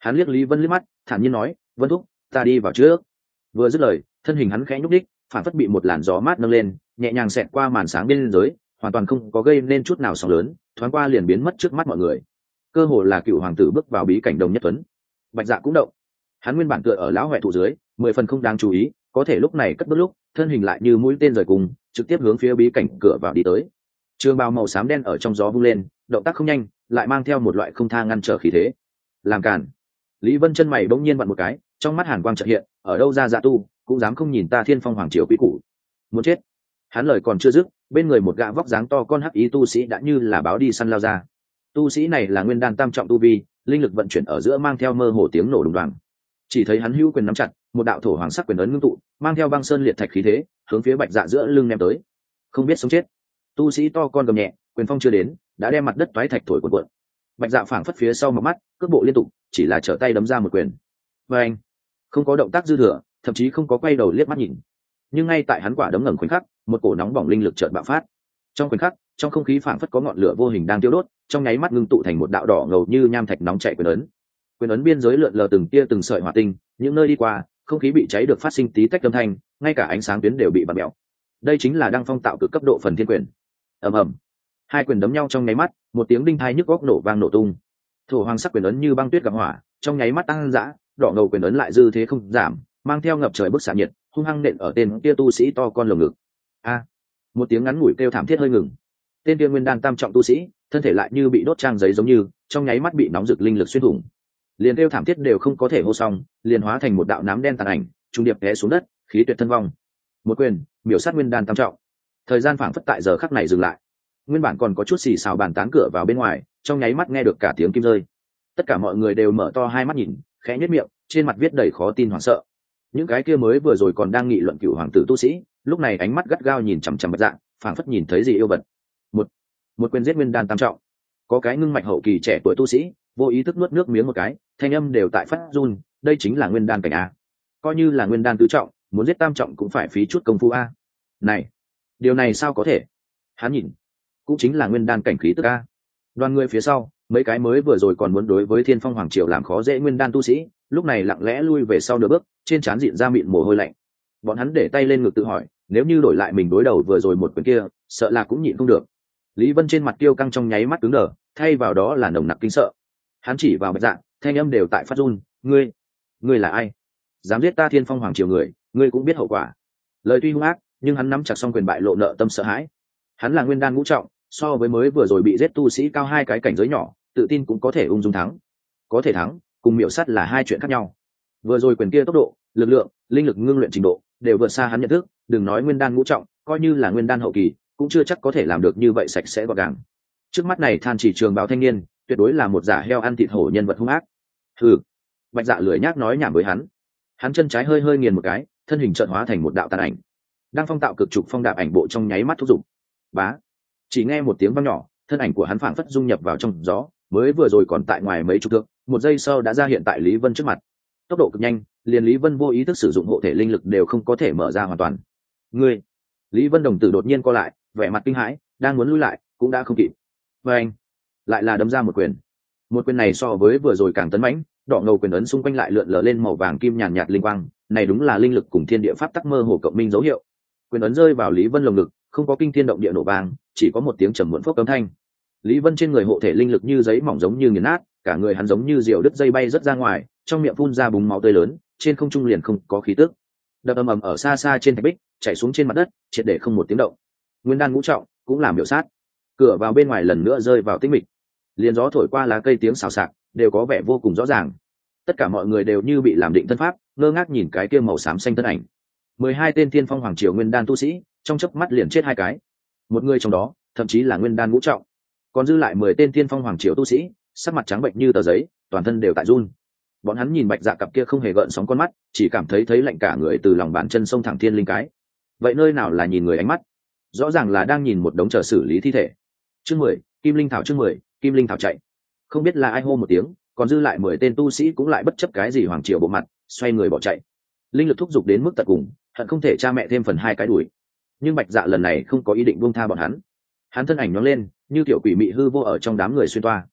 Hắn liếc Lý Vân liếc mắt, thản nhiên nói, Vân thúc, ta đi vào trước. Vừa dứt lời, thân hình hắn khẽ nhúc đích, phản phất bị một làn gió mát nâng lên, nhẹ nhàng xẹt qua màn sáng bên dưới, hoàn toàn không có gây nên chút nào sóng lớn, thoáng qua liền biến mất trước mắt mọi người. Cơ hồ là cựu hoàng tử bước vào bí cảnh Đồng Nhất Tuấn. Bạch Dạ cũng động. Hắn nguyên bản tựa ở lão huệ thụ dưới, mười phần không đáng chú ý, có thể lúc này cất bước lúc, thân hình lại như mũi tên rời cùng, trực tiếp hướng phía bí cảnh cửa vào đi tới. Trường bào màu xám đen ở trong gió vung lên, động tác không nhanh, lại mang theo một loại không tha ngăn trở khí thế. Làm cản. Lý Vân chân mày bỗng nhiên vặn một cái, trong mắt hàn quang chợt hiện, ở đâu ra dạ tu, cũng dám không nhìn ta Thiên Phong hoàng triều quý củ. Muốn chết. Hắn lời còn chưa dứt, bên người một gã vóc dáng to con hắc ý tu sĩ đã như là báo đi săn lao ra. Tu sĩ này là nguyên đan tam trọng tu vi, linh lực vận chuyển ở giữa mang theo mơ hồ tiếng nổ đùng đoàng. Chỉ thấy hắn hữu quyền nắm chặt, một đạo thổ hoàng sắc quyền ấn ngưng tụ, mang theo băng sơn liệt thạch khí thế, hướng phía Bạch Dạ giữa lưng ném tới. Không biết sống chết. Tu sĩ to con gầm nhẹ, quyền phong chưa đến, đã đem mặt đất toái thạch thổi cuộn cuộn. Bạch Dạ phảng phất phía sau một mắt, cước bộ liên tục, chỉ là trở tay đấm ra một quyền. Và anh không có động tác dư thừa, thậm chí không có quay đầu liếc mắt nhìn. Nhưng ngay tại hắn quả đấm ngẩng khoảnh khắc, một cổ nóng bỏng linh lực chợt bạo phát. Trong khoảnh khắc, trong không khí phảng phất có ngọn lửa vô hình đang tiêu đốt, trong nháy mắt ngưng tụ thành một đạo đỏ ngầu như nham thạch nóng chảy quyền ấn. Quyền ấn biên giới lượn lờ từng tia từng sợi hỏa tinh, những nơi đi qua, không khí bị cháy được phát sinh tí tách âm thanh, ngay cả ánh sáng tuyến đều bị bặm mèo. Đây chính là đăng phong tạo cực cấp độ phần thiên quyền. Ầm ầm. Hai quyền đấm nhau trong nháy mắt, một tiếng đinh tai nhức óc nổ vang nổ tung. Thổ hoàng sắc quyền ấn như băng tuyết gặp hỏa, trong nháy mắt tăng dã, đỏ ngầu quyền ấn lại dư thế không giảm, mang theo ngập trời bức xạ nhiệt, hung hăng nện ở tên kia tu sĩ to con lồng ngực. A! Một tiếng ngắn ngủi kêu thảm thiết hơi ngừng. Tên kia nguyên đan tam trọng tu sĩ, thân thể lại như bị đốt trang giấy giống như, trong nháy mắt bị nóng rực linh lực xuyên thủng. Liền kêu thảm thiết đều không có thể hô xong, liền hóa thành một đạo nám đen tàn ảnh, trung điệp té xuống đất, khí tuyệt thân vong. Một quyền, miểu sát nguyên đan tam trọng. Thời gian phảng phất tại giờ khắc này dừng lại. Nguyên bản còn có chút xì xào bàn tán cửa vào bên ngoài, trong nháy mắt nghe được cả tiếng kim rơi. Tất cả mọi người đều mở to hai mắt nhìn, khẽ nhếch miệng, trên mặt viết đầy khó tin hoảng sợ. Những cái kia mới vừa rồi còn đang nghị luận cựu hoàng tử tu sĩ, lúc này ánh mắt gắt gao nhìn chằm chằm Bạch Dạ, phảng phất nhìn thấy gì yêu vật. Một, một quyền giết nguyên đan tam trọng. Có cái ngưng mạch hậu kỳ trẻ tuổi tu sĩ, vô ý thức nuốt nước miếng một cái, thanh âm đều tại phát run, đây chính là nguyên đan cảnh a. Coi như là nguyên đan tứ trọng, muốn giết tam trọng cũng phải phí chút công phu a. Này, điều này sao có thể? Hắn nhìn, cũng chính là nguyên đan cảnh khí tức a. Đoàn người phía sau, mấy cái mới vừa rồi còn muốn đối với Thiên Phong hoàng triều làm khó dễ nguyên đan tu sĩ, lúc này lặng lẽ lui về sau nửa bước, trên trán dịn ra mịn mồ hôi lạnh. Bọn hắn để tay lên ngực tự hỏi, nếu như đổi lại mình đối đầu vừa rồi một quyền kia, sợ là cũng nhịn không được. Lý Vân trên mặt tiêu căng trong nháy mắt cứng đờ, thay vào đó là nồng nặc kinh sợ. Hắn chỉ vào Bạch Dạ, thanh âm đều tại phát run, "Ngươi, ngươi là ai? Dám giết ta Thiên Phong hoàng triều người, ngươi cũng biết hậu quả." Lời tuy hung ác, nhưng hắn nắm chặt xong quyền bại lộ nợ tâm sợ hãi. Hắn là nguyên đan ngũ trọng, so với mới vừa rồi bị giết tu sĩ cao hai cái cảnh giới nhỏ, tự tin cũng có thể ung dung thắng. Có thể thắng, cùng miểu sát là hai chuyện khác nhau. Vừa rồi quyền kia tốc độ, lực lượng, linh lực ngưng luyện trình độ đều vượt xa hắn nhận thức, đừng nói nguyên đan ngũ trọng, coi như là nguyên đan hậu kỳ, cũng chưa chắc có thể làm được như vậy sạch sẽ gọn gàng. Trước mắt này Than Chỉ Trường Bào thanh niên, tuyệt đối là một giả heo ăn thịt hổ nhân vật hung ác. Hừ. Bạch Dạ lười nhác nói nhảm với hắn. Hắn chân trái hơi hơi nghiền một cái, thân hình chợt hóa thành một đạo tàn ảnh. Đang phong tạo cực trục phong đạp ảnh bộ trong nháy mắt thúc giục. Bá. Chỉ nghe một tiếng vang nhỏ, thân ảnh của hắn phảng phất dung nhập vào trong gió, mới vừa rồi còn tại ngoài mấy chục thước, một giây sau đã ra hiện tại Lý Vân trước mặt. Tốc độ cực nhanh, liền Lý Vân vô ý thức sử dụng hộ thể linh lực đều không có thể mở ra hoàn toàn. Ngươi! Lý Vân đồng tử đột nhiên co lại, vẻ mặt kinh hãi, đang muốn lui lại, cũng đã không kịp. Và anh, lại là đấm ra một quyền. Một quyền này so với vừa rồi càng tấn mãnh, đỏ ngầu quyền ấn xung quanh lại lượn lờ lên màu vàng kim nhàn nhạt linh quang, này đúng là linh lực cùng thiên địa pháp tắc mơ hồ cộng minh dấu hiệu. Quyền ấn rơi vào Lý Vân lồng ngực, không có kinh thiên động địa nổ vang, chỉ có một tiếng trầm muộn phốc âm thanh. Lý Vân trên người hộ thể linh lực như giấy mỏng giống như nghiền nát, cả người hắn giống như diều đứt dây bay rất ra ngoài, trong miệng phun ra búng máu tươi lớn, trên không trung liền không có khí tức. Đập ầm ầm ở xa xa trên thạch bích, chảy xuống trên mặt đất, triệt để không một tiếng động. Nguyên đan ngũ trọng, cũng làm biểu sát. Cửa vào bên ngoài lần nữa rơi vào tĩnh mịch. Liền gió thổi qua lá cây tiếng xào xạc, đều có vẻ vô cùng rõ ràng. Tất cả mọi người đều như bị làm định thân pháp, ngơ ngác nhìn cái kia màu xám xanh thân ảnh. Mười hai tên Thiên Phong hoàng triều nguyên đan tu sĩ, trong chớp mắt liền chết hai cái. Một người trong đó, thậm chí là nguyên đan ngũ trọng. Còn dư lại mười tên Thiên Phong hoàng triều tu sĩ, sắc mặt trắng bệnh như tờ giấy, toàn thân đều tại run. Bọn hắn nhìn Bạch Dạ cặp kia không hề gợn sóng con mắt, chỉ cảm thấy thấy lạnh cả người từ lòng bàn chân sông thẳng thiên linh cái. Vậy nơi nào là nhìn người ánh mắt? Rõ ràng là đang nhìn một đống chờ xử lý thi thể. Chương mười, Kim Linh Thảo chương mười, Kim Linh Thảo chạy. Không biết là ai hô một tiếng, còn dư lại mười tên tu sĩ cũng lại bất chấp cái gì hoàng triều bộ mặt, xoay người bỏ chạy. Linh lực thúc giục đến mức tận cùng, hận không thể cha mẹ thêm phần hai cái đuổi. Nhưng Bạch Dạ lần này không có ý định buông tha bọn hắn. Hắn thân ảnh nhoáng lên, như tiểu quỷ mị hư vô ở trong đám người xuyên toa.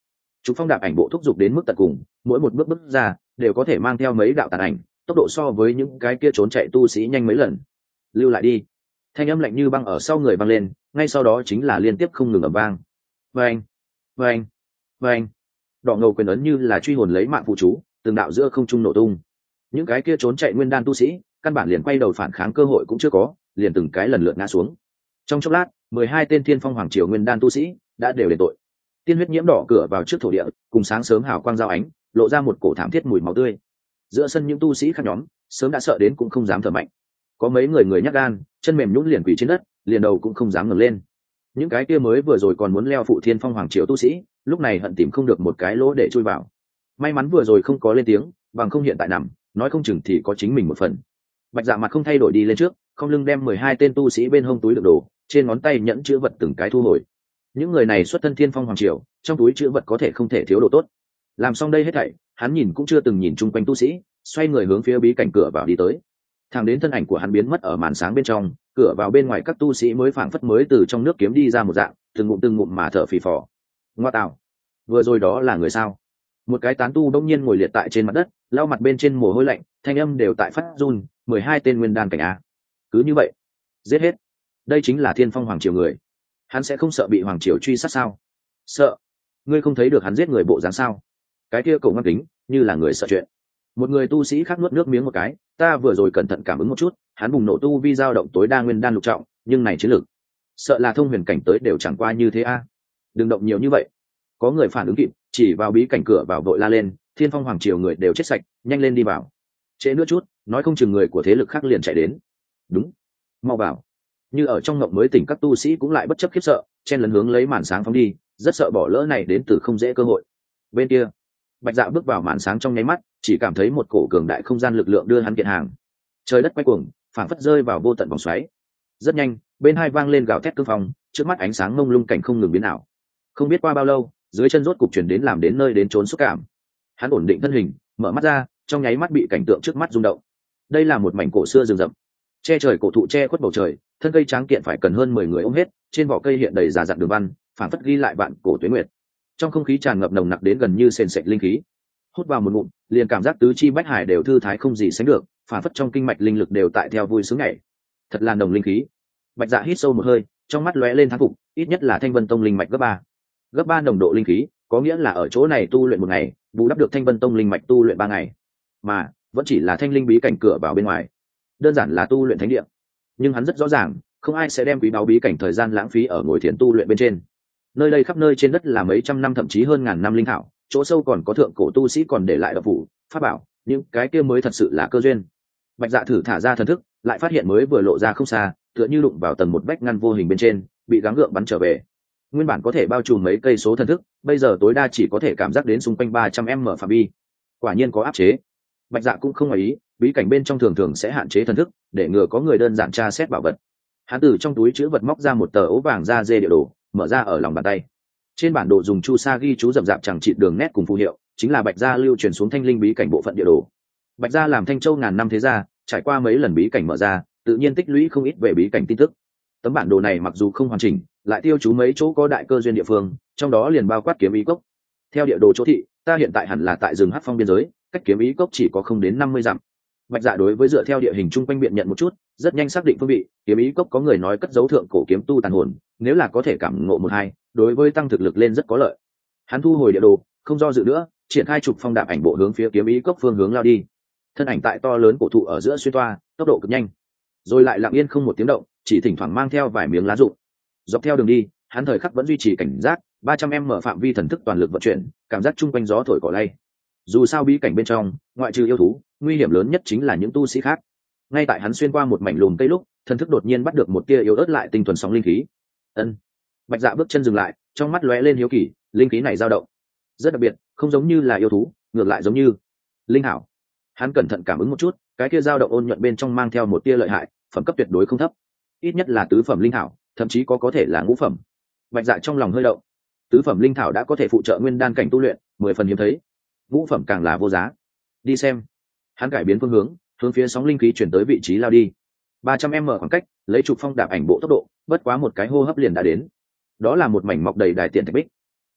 trục phong đạp ảnh bộ thúc giục đến mức tận cùng, mỗi một bước bước ra đều có thể mang theo mấy đạo tàn ảnh, tốc độ so với những cái kia trốn chạy tu sĩ nhanh mấy lần. Lưu lại đi. Thanh âm lạnh như băng ở sau người vang lên, ngay sau đó chính là liên tiếp không ngừng ầm vang. Vang, vang, vang. Đỏ ngầu quyền ấn như là truy hồn lấy mạng phụ chú, từng đạo giữa không trung nổ tung. Những cái kia trốn chạy nguyên đan tu sĩ, căn bản liền quay đầu phản kháng cơ hội cũng chưa có, liền từng cái lần lượt ngã xuống. Trong chốc lát, mười hai tên Thiên Phong Hoàng Triều nguyên đan tu sĩ đã đều đền tội. Tiên huyết nhiễm đỏ cửa vào trước thổ địa, cùng sáng sớm hào quang giao ánh, lộ ra một cổ thảm thiết mùi máu tươi. Giữa sân những tu sĩ khác nhóm, sớm đã sợ đến cũng không dám thở mạnh. Có mấy người người nhát gan, chân mềm nhũn liền quỳ trên đất, liền đầu cũng không dám ngẩng lên. Những cái kia mới vừa rồi còn muốn leo phụ Thiên Phong Hoàng Triều tu sĩ, lúc này hận tìm không được một cái lỗ để chui vào. May mắn vừa rồi không có lên tiếng, bằng không hiện tại nằm, nói không chừng thì có chính mình một phần. Bạch Dạ mặt không thay đổi đi lên trước, không lưng đem mười hai tên tu sĩ bên hông túi đựng đồ, trên ngón tay nhẫn chữ vật từng cái thu hồi. Những người này xuất thân Thiên Phong Hoàng Triều, trong túi chữ vật có thể không thể thiếu đồ tốt. Làm xong đây hết thảy, hắn nhìn cũng chưa từng nhìn chung quanh tu sĩ, xoay người hướng phía bí cảnh cửa vào đi tới. Thẳng đến thân ảnh của hắn biến mất ở màn sáng bên trong, cửa vào bên ngoài các tu sĩ mới phảng phất mới từ trong nước kiếm đi ra một dạng, từng ngụm từng ngụm mà thở phì phò. Ngoa tạo, vừa rồi đó là người sao? Một cái tán tu đông nhiên ngồi liệt tại trên mặt đất, lau mặt bên trên mồ hôi lạnh, thanh âm đều tại phát run. Mười hai tên nguyên đan cảnh a, cứ như vậy giết hết. Đây chính là Thiên Phong Hoàng Triều người, hắn sẽ không sợ bị Hoàng Triều truy sát sao? Sợ? Ngươi không thấy được hắn giết người bộ dáng sao? Cái kia cậu ngăn kính như là người sợ chuyện. Một người tu sĩ khác nuốt nước miếng một cái, ta vừa rồi cẩn thận cảm ứng một chút, hắn bùng nổ tu vi dao động tối đa nguyên đan lục trọng, nhưng này chiến lực, sợ là thông huyền cảnh tới đều chẳng qua như thế a. Đừng động nhiều như vậy. Có người phản ứng kịp, chỉ vào bí cảnh cửa vào vội la lên, Thiên Phong Hoàng Triều người đều chết sạch, nhanh lên đi vào. Trễ nữa chút, nói không chừng người của thế lực khác liền chạy đến. Đúng, mau vào. Như ở trong ngộng mới tỉnh các tu sĩ cũng lại bất chấp khiếp sợ, chen lấn hướng lấy màn sáng phóng đi, rất sợ bỏ lỡ này đến từ không dễ cơ hội. Bên kia, Bạch Dạ bước vào màn sáng trong nháy mắt, chỉ cảm thấy một cổ cường đại không gian lực lượng đưa hắn kiện hàng. Trời đất quay cuồng, phảng phất rơi vào vô tận vòng xoáy. Rất nhanh, bên hai vang lên gào thét cương phong, trước mắt ánh sáng mông lung cảnh không ngừng biến ảo. Không biết qua bao lâu, dưới chân rốt cục chuyển đến làm đến nơi đến trốn xúc cảm. Hắn ổn định thân hình, mở mắt ra, trong nháy mắt bị cảnh tượng trước mắt rung động. Đây là một mảnh cổ xưa rừng rậm, che trời cổ thụ che khuất bầu trời, thân cây tráng kiện phải cần hơn mười người ôm hết, trên vỏ cây hiện đầy già dặn đường văn, phảng phất ghi lại vạn cổ tuế nguyệt. Trong không khí tràn ngập nồng nặc đến gần như sền sệt linh khí. Hút vào một ngụm, liền cảm giác tứ chi bách hải đều thư thái không gì sánh được, phảng phất trong kinh mạch linh lực đều tại theo vui sướng nhảy. Thật là nồng linh khí. Bạch Dạ hít sâu một hơi, trong mắt lóe lên thán phục, ít nhất là Thanh Vân Tông linh mạch gấp ba. Gấp ba nồng độ linh khí, có nghĩa là ở chỗ này tu luyện một ngày, bù đắp được Thanh Vân Tông linh mạch tu luyện ba ngày. Mà, vẫn chỉ là thanh linh bí cảnh cửa vào bên ngoài. Đơn giản là tu luyện thánh địa. Nhưng hắn rất rõ ràng, không ai sẽ đem quý báu bí cảnh thời gian lãng phí ở ngồi thiền tu luyện bên trên. Nơi đây khắp nơi trên đất là mấy trăm năm thậm chí hơn ngàn năm linh thảo, chỗ sâu còn có thượng cổ tu sĩ còn để lại độc phủ, pháp bảo, những cái kia mới thật sự là cơ duyên. Bạch Dạ thử thả ra thần thức, lại phát hiện mới vừa lộ ra không xa, tựa như đụng vào tầng một vách ngăn vô hình bên trên, bị gắng gượng bắn trở về. Nguyên bản có thể bao trùm mấy cây số thần thức, bây giờ tối đa chỉ có thể cảm giác đến xung quanh ba trăm m phạm vi. Quả nhiên có áp chế. Bạch Dạ cũng không ngoài ý, bí cảnh bên trong thường thường sẽ hạn chế thần thức, để ngừa có người đơn giản tra xét bảo vật. Hắn từ trong túi trữ vật móc ra một tờ ố vàng da dê địa đồ, mở ra ở lòng bàn tay. Trên bản đồ dùng chu sa ghi chú rậm rạp chẳng trị đường nét cùng phù hiệu, chính là Bạch Gia lưu truyền xuống thanh linh bí cảnh bộ phận địa đồ. Bạch Gia làm Thanh Châu ngàn năm thế gia, trải qua mấy lần bí cảnh mở ra, tự nhiên tích lũy không ít về bí cảnh tin tức. Tấm bản đồ này mặc dù không hoàn chỉnh, lại tiêu chú mấy chỗ có đại cơ duyên địa phương, trong đó liền bao quát kiếm ý cốc. Theo địa đồ chỗ thị, ta hiện tại hẳn là tại rừng Hắc Phong biên giới, cách kiếm ý cốc chỉ có không đến năm mươi dặm. Bạch Dạ đối với dựa theo địa hình chung quanh biện nhận một chút, rất nhanh xác định phương vị. Kiếm ý cốc có người nói cất dấu thượng cổ kiếm tu tàn hồn, nếu là có thể cảm ngộ một hai, đối với tăng thực lực lên rất có lợi. Hắn thu hồi địa đồ, không do dự nữa, triển khai trục phong đạp ảnh bộ hướng phía kiếm ý cốc phương hướng lao đi. Thân ảnh tại to lớn cổ thụ ở giữa xuyên toa, tốc độ cực nhanh, rồi lại lặng yên không một tiếng động, chỉ thỉnh thoảng mang theo vài miếng lá rụng. Dọc theo đường đi, hắn thời khắc vẫn duy trì cảnh giác, ba trăm m phạm vi thần thức toàn lực vận chuyển, cảm giác chung quanh gió thổi cỏ lay. Dù sao bí cảnh bên trong, ngoại trừ yêu thú, nguy hiểm lớn nhất chính là những tu sĩ khác. Ngay tại hắn xuyên qua một mảnh lùm cây lúc, thần thức đột nhiên bắt được một tia yếu ớt lại tinh thuần sóng linh khí. Ân. Bạch Dạ bước chân dừng lại, trong mắt lóe lên hiếu kỳ, linh khí này dao động, rất đặc biệt, không giống như là yêu thú, ngược lại giống như linh hảo. Hắn cẩn thận cảm ứng một chút, cái kia dao động ôn nhuận bên trong mang theo một tia lợi hại, phẩm cấp tuyệt đối không thấp, ít nhất là tứ phẩm linh hảo, thậm chí có có thể là ngũ phẩm. Bạch Dạ trong lòng hơi động, tứ phẩm linh thảo đã có thể phụ trợ nguyên đan cảnh tu luyện, mười phần hiếm thấy, ngũ phẩm càng là vô giá. Đi xem. Hắn cải biến phương hướng, hướng phía sóng linh khí chuyển tới vị trí lao đi. ba trăm m khoảng cách, lấy trục phong đạp ảnh bộ tốc độ, bất quá một cái hô hấp liền đã đến. Đó là một mảnh mọc đầy đài tiện thạch bích.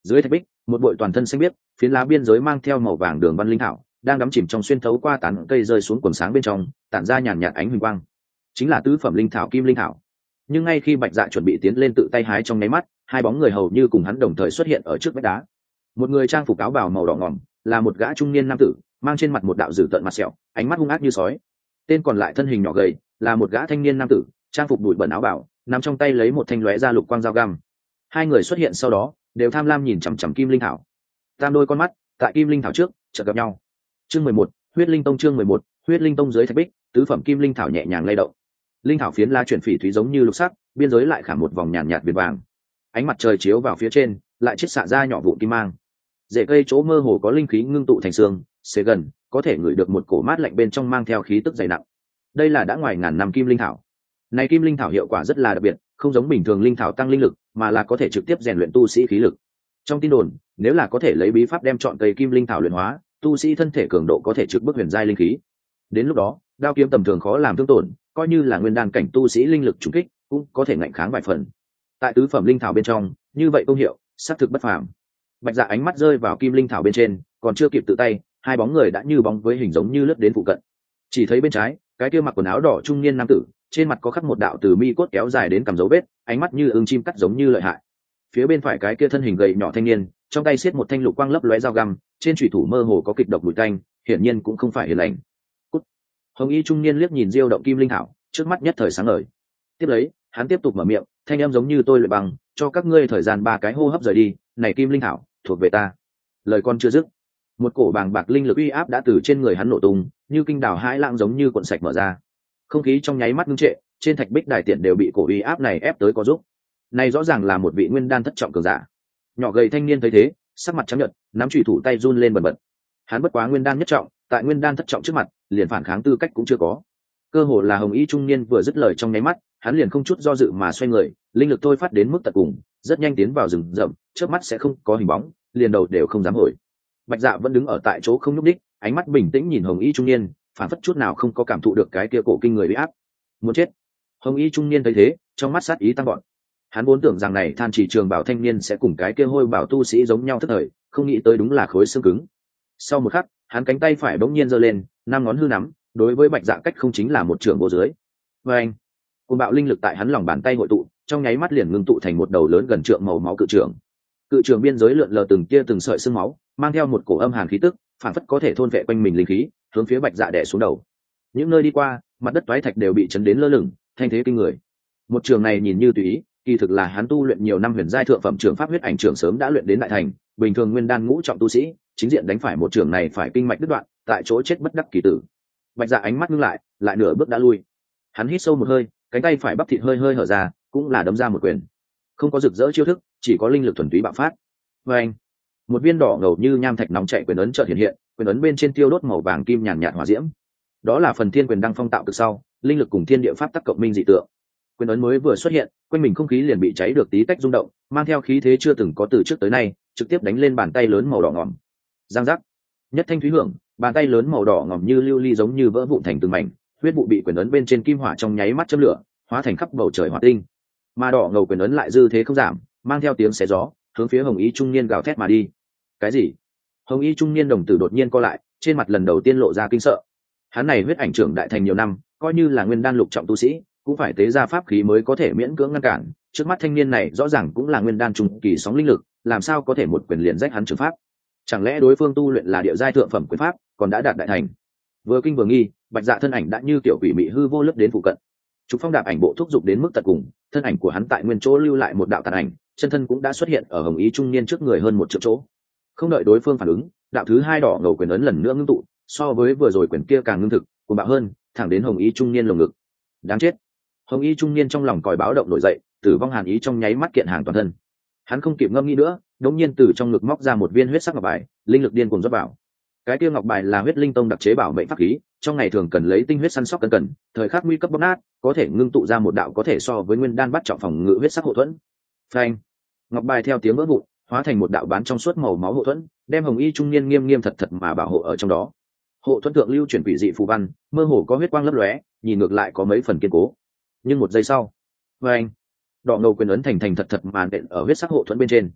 Dưới thạch bích, một bụi toàn thân xanh biếc, phiến lá biên giới mang theo màu vàng đường văn linh thảo, đang đắm chìm trong xuyên thấu qua tán cây rơi xuống quần sáng bên trong, tản ra nhàn nhạt ánh huỳnh quang. Chính là tứ phẩm linh thảo kim linh thảo. Nhưng ngay khi Bạch Dạ chuẩn bị tiến lên tự tay hái trong nháy mắt, hai bóng người hầu như cùng hắn đồng thời xuất hiện ở trước vách đá. Một người trang phục áo bào màu đỏ ngòm, là một gã trung niên nam tử, mang trên mặt một đạo dữ tợn mặt sẹo, ánh mắt hung ác như sói. Tên còn lại thân hình nhỏ gầy, là một gã thanh niên nam tử, trang phục bụi bẩn áo bào, nắm trong tay lấy một thanh lóe ra lục quang dao găm. Hai người xuất hiện sau đó, đều tham lam nhìn chằm chằm kim linh thảo. Tam đôi con mắt tại kim linh thảo trước chợt gặp nhau. Chương mười một, huyết linh tông. Chương mười một, huyết linh tông. Dưới thạch bích, tứ phẩm kim linh thảo nhẹ nhàng lay động. Linh thảo phiến lá chuyển phỉ thúy giống như lục sắc, biên giới lại khảm một vòng nhàn nhạt viền vàng. Ánh mặt trời chiếu vào phía trên, lại chiết xạ ra nhỏ vụn kim mang. Rễ cây chỗ mơ hồ có linh khí ngưng tụ thành xương, xế gần có thể ngửi được một cổ mát lạnh bên trong mang theo khí tức dày nặng. Đây là đã ngoài ngàn năm kim linh thảo. Này kim linh thảo hiệu quả rất là đặc biệt, không giống bình thường linh thảo tăng linh lực, mà là có thể trực tiếp rèn luyện tu sĩ khí lực. Trong tin đồn, nếu là có thể lấy bí pháp đem chọn cây kim linh thảo luyện hóa, tu sĩ thân thể cường độ có thể trực bước huyền giai linh khí. Đến lúc đó, đao kiếm tầm thường khó làm thương tổn, coi như là nguyên đan cảnh tu sĩ linh lực trùng kích, cũng có thể ngạnh kháng vài phần. Tại tứ phẩm linh thảo bên trong, như vậy công hiệu xác thực bất phàm. Bạch Dạ ánh mắt rơi vào kim linh thảo bên trên, còn chưa kịp tự tay, hai bóng người đã như bóng với hình giống như lướt đến phụ cận. Chỉ thấy bên trái, cái kia mặc quần áo đỏ trung niên nam tử, trên mặt có khắc một đạo từ mi cốt kéo dài đến cằm dấu vết, ánh mắt như ưng chim cắt giống như lợi hại. Phía bên phải cái kia thân hình gầy nhỏ thanh niên, trong tay xiết một thanh lục quang lấp lóe dao găm, trên chủy thủ mơ hồ có kịch độc mùi tanh, hiển nhiên cũng không phải hiền lành. Cút. Hồng y trung niên liếc nhìn diêu động kim linh thảo, trước mắt nhất thời sáng ngời. Tiếp lấy, hắn tiếp tục mở miệng, thanh âm giống như tôi luyện bằng, cho các ngươi thời gian ba cái hô hấp rời đi, này kim linh thảo thuộc về ta. Lời con chưa dứt, một cổ bàng bạc linh lực uy áp đã từ trên người hắn nổ tung, như kinh đảo hãi lãng giống như cuộn sạch mở ra. Không khí trong nháy mắt ngưng trệ, trên thạch bích đài tiện đều bị cổ uy áp này ép tới có giúp. Này rõ ràng là một vị nguyên đan thất trọng cường giả. Nhỏ gầy thanh niên thấy thế, sắc mặt trắng nhợt, nắm chủy thủ tay run lên bần bật. Hắn bất quá nguyên đan nhất trọng, tại nguyên đan thất trọng trước mặt, liền phản kháng tư cách cũng chưa có. Cơ hồ là hồng y trung niên vừa dứt lời trong nháy mắt, hắn liền không chút do dự mà xoay người, linh lực thôi phát đến mức tận cùng, rất nhanh tiến vào rừng rậm, chớp mắt sẽ không có hình bóng, liền đầu đều không dám hồi. Bạch Dạ vẫn đứng ở tại chỗ không nhúc đích, ánh mắt bình tĩnh nhìn hồng y trung niên, phản phất chút nào không có cảm thụ được cái kia cổ kinh người uy áp. Muốn chết. Hồng y trung niên thấy thế, trong mắt sát ý tăng gọn. Hắn vốn tưởng rằng này than chỉ trường bảo thanh niên sẽ cùng cái kia hôi bảo tu sĩ giống nhau thất thời, không nghĩ tới đúng là khối xương cứng. Sau một khắc, hắn cánh tay phải bỗng nhiên giơ lên, năm ngón hư nắm, đối với Bạch Dạ cách không chính là một trường vô dưới. Và anh, cuồng bạo linh lực tại hắn lòng bàn tay hội tụ, trong nháy mắt liền ngưng tụ thành một đầu lớn gần trượng màu máu cự trường. Cự trường biên giới lượn lờ từng tia từng sợi xương máu, mang theo một cổ âm hàn khí tức, phản phất có thể thôn vệ quanh mình linh khí, hướng phía Bạch Dạ đè xuống đầu. Những nơi đi qua, mặt đất toái thạch đều bị chấn đến lơ lửng, thanh thế kinh người. Một trường này nhìn như tùy ý, kỳ thực là hắn tu luyện nhiều năm huyền giai thượng phẩm trường pháp huyết ảnh trường sớm đã luyện đến đại thành, bình thường nguyên đan ngũ trọng tu sĩ, chính diện đánh phải một trường này phải kinh mạch đứt đoạn, tại chỗ chết bất đắc kỳ tử. Bạch Dạ ánh mắt ngưng lại, lại nửa bước đã lui. Hắn hít sâu một hơi, cánh tay phải bắp thịt hơi hơi hở ra, cũng là đấm ra một quyền. Không có rực rỡ chiêu thức, chỉ có linh lực thuần túy bạo phát. Và anh, một viên đỏ ngầu như nham thạch nóng chảy quyền ấn chợt hiện hiện, quyền ấn bên trên tiêu đốt màu vàng kim nhàn nhạt hỏa diễm. Đó là phần thiên quyền đăng phong tạo từ sau, linh lực cùng thiên địa pháp tắc cộng minh dị tượng. Quyền ấn mới vừa xuất hiện, quanh mình không khí liền bị cháy được tí tách rung động, mang theo khí thế chưa từng có từ trước tới nay, trực tiếp đánh lên bàn tay lớn màu đỏ ngòm. Giang giác, nhất thanh thúy hưởng, bàn tay lớn màu đỏ ngòm như lưu ly giống như vỡ vụn thành từng mảnh, huyết vụ bị quyền ấn bên trên kim hỏa trong nháy mắt châm lửa, hóa thành khắp bầu trời hỏa tinh. Mà đỏ ngầu quyền ấn lại dư thế không giảm, mang theo tiếng xé gió, hướng phía hồng y trung niên gào thét mà đi. Cái gì? Hồng y trung niên đồng tử đột nhiên co lại, trên mặt lần đầu tiên lộ ra kinh sợ. Hắn này huyết ảnh trưởng đại thành nhiều năm, coi như là nguyên đan lục trọng tu sĩ, cũng phải tế ra pháp khí mới có thể miễn cưỡng ngăn cản. Trước mắt thanh niên này rõ ràng cũng là nguyên đan trung kỳ sóng linh lực, làm sao có thể một quyền liền rách hắn trường pháp? Chẳng lẽ đối phương tu luyện là địa giai thượng phẩm quyền pháp, còn đã đạt đại thành? Vừa kinh vừa nghi, Bạch Dạ thân ảnh đã như tiểu quỷ mị hư vô lướt đến phụ cận. Trục phong đạp ảnh bộ thúc giục đến mức tận cùng, thân ảnh của hắn tại nguyên chỗ lưu lại một đạo tàn ảnh, chân thân cũng đã xuất hiện ở hồng ý trung niên trước người hơn một triệu chỗ. Không đợi đối phương phản ứng, đạo thứ hai đỏ ngầu quyền ấn lần nữa ngưng tụ, so với vừa rồi quyền kia càng ngưng thực, cuồng bạo hơn, thẳng đến hồng ý trung niên lồng ngực. Đáng chết! Hồng y trung niên trong lòng còi báo động nổi dậy, tử vong hàn ý trong nháy mắt kiện hàng toàn thân. Hắn không kịp ngâm nghĩ nữa, đống nhiên từ trong ngực móc ra một viên huyết sắc ngọc bài, linh lực điên cuồng rót vào. Cái kia ngọc bài là huyết linh tông đặc chế bảo mệnh pháp khí, trong ngày thường cần lấy tinh huyết săn sóc cẩn cẩn, thời khắc nguy cấp bóc nát, có thể ngưng tụ ra một đạo có thể so với nguyên đan bắt trọng phòng ngự huyết sắc hộ thuẫn. Phanh! Ngọc bài theo tiếng vỡ vụn, hóa thành một đạo bán trong suốt màu máu hộ thuẫn, đem hồng y trung niên nghiêm nghiêm thật thật mà bảo hộ ở trong đó. Hộ thuẫn thượng lưu chuyển quỷ dị phù văn, mơ hồ có huyết quang lấp lóe, nhìn ngược lại có mấy phần kiên cố. Nhưng một giây sau, với anh, đỏ ngầu quyền ấn thành thành thật thật màn đện ở huyết sắc hộ thuẫn bên trên.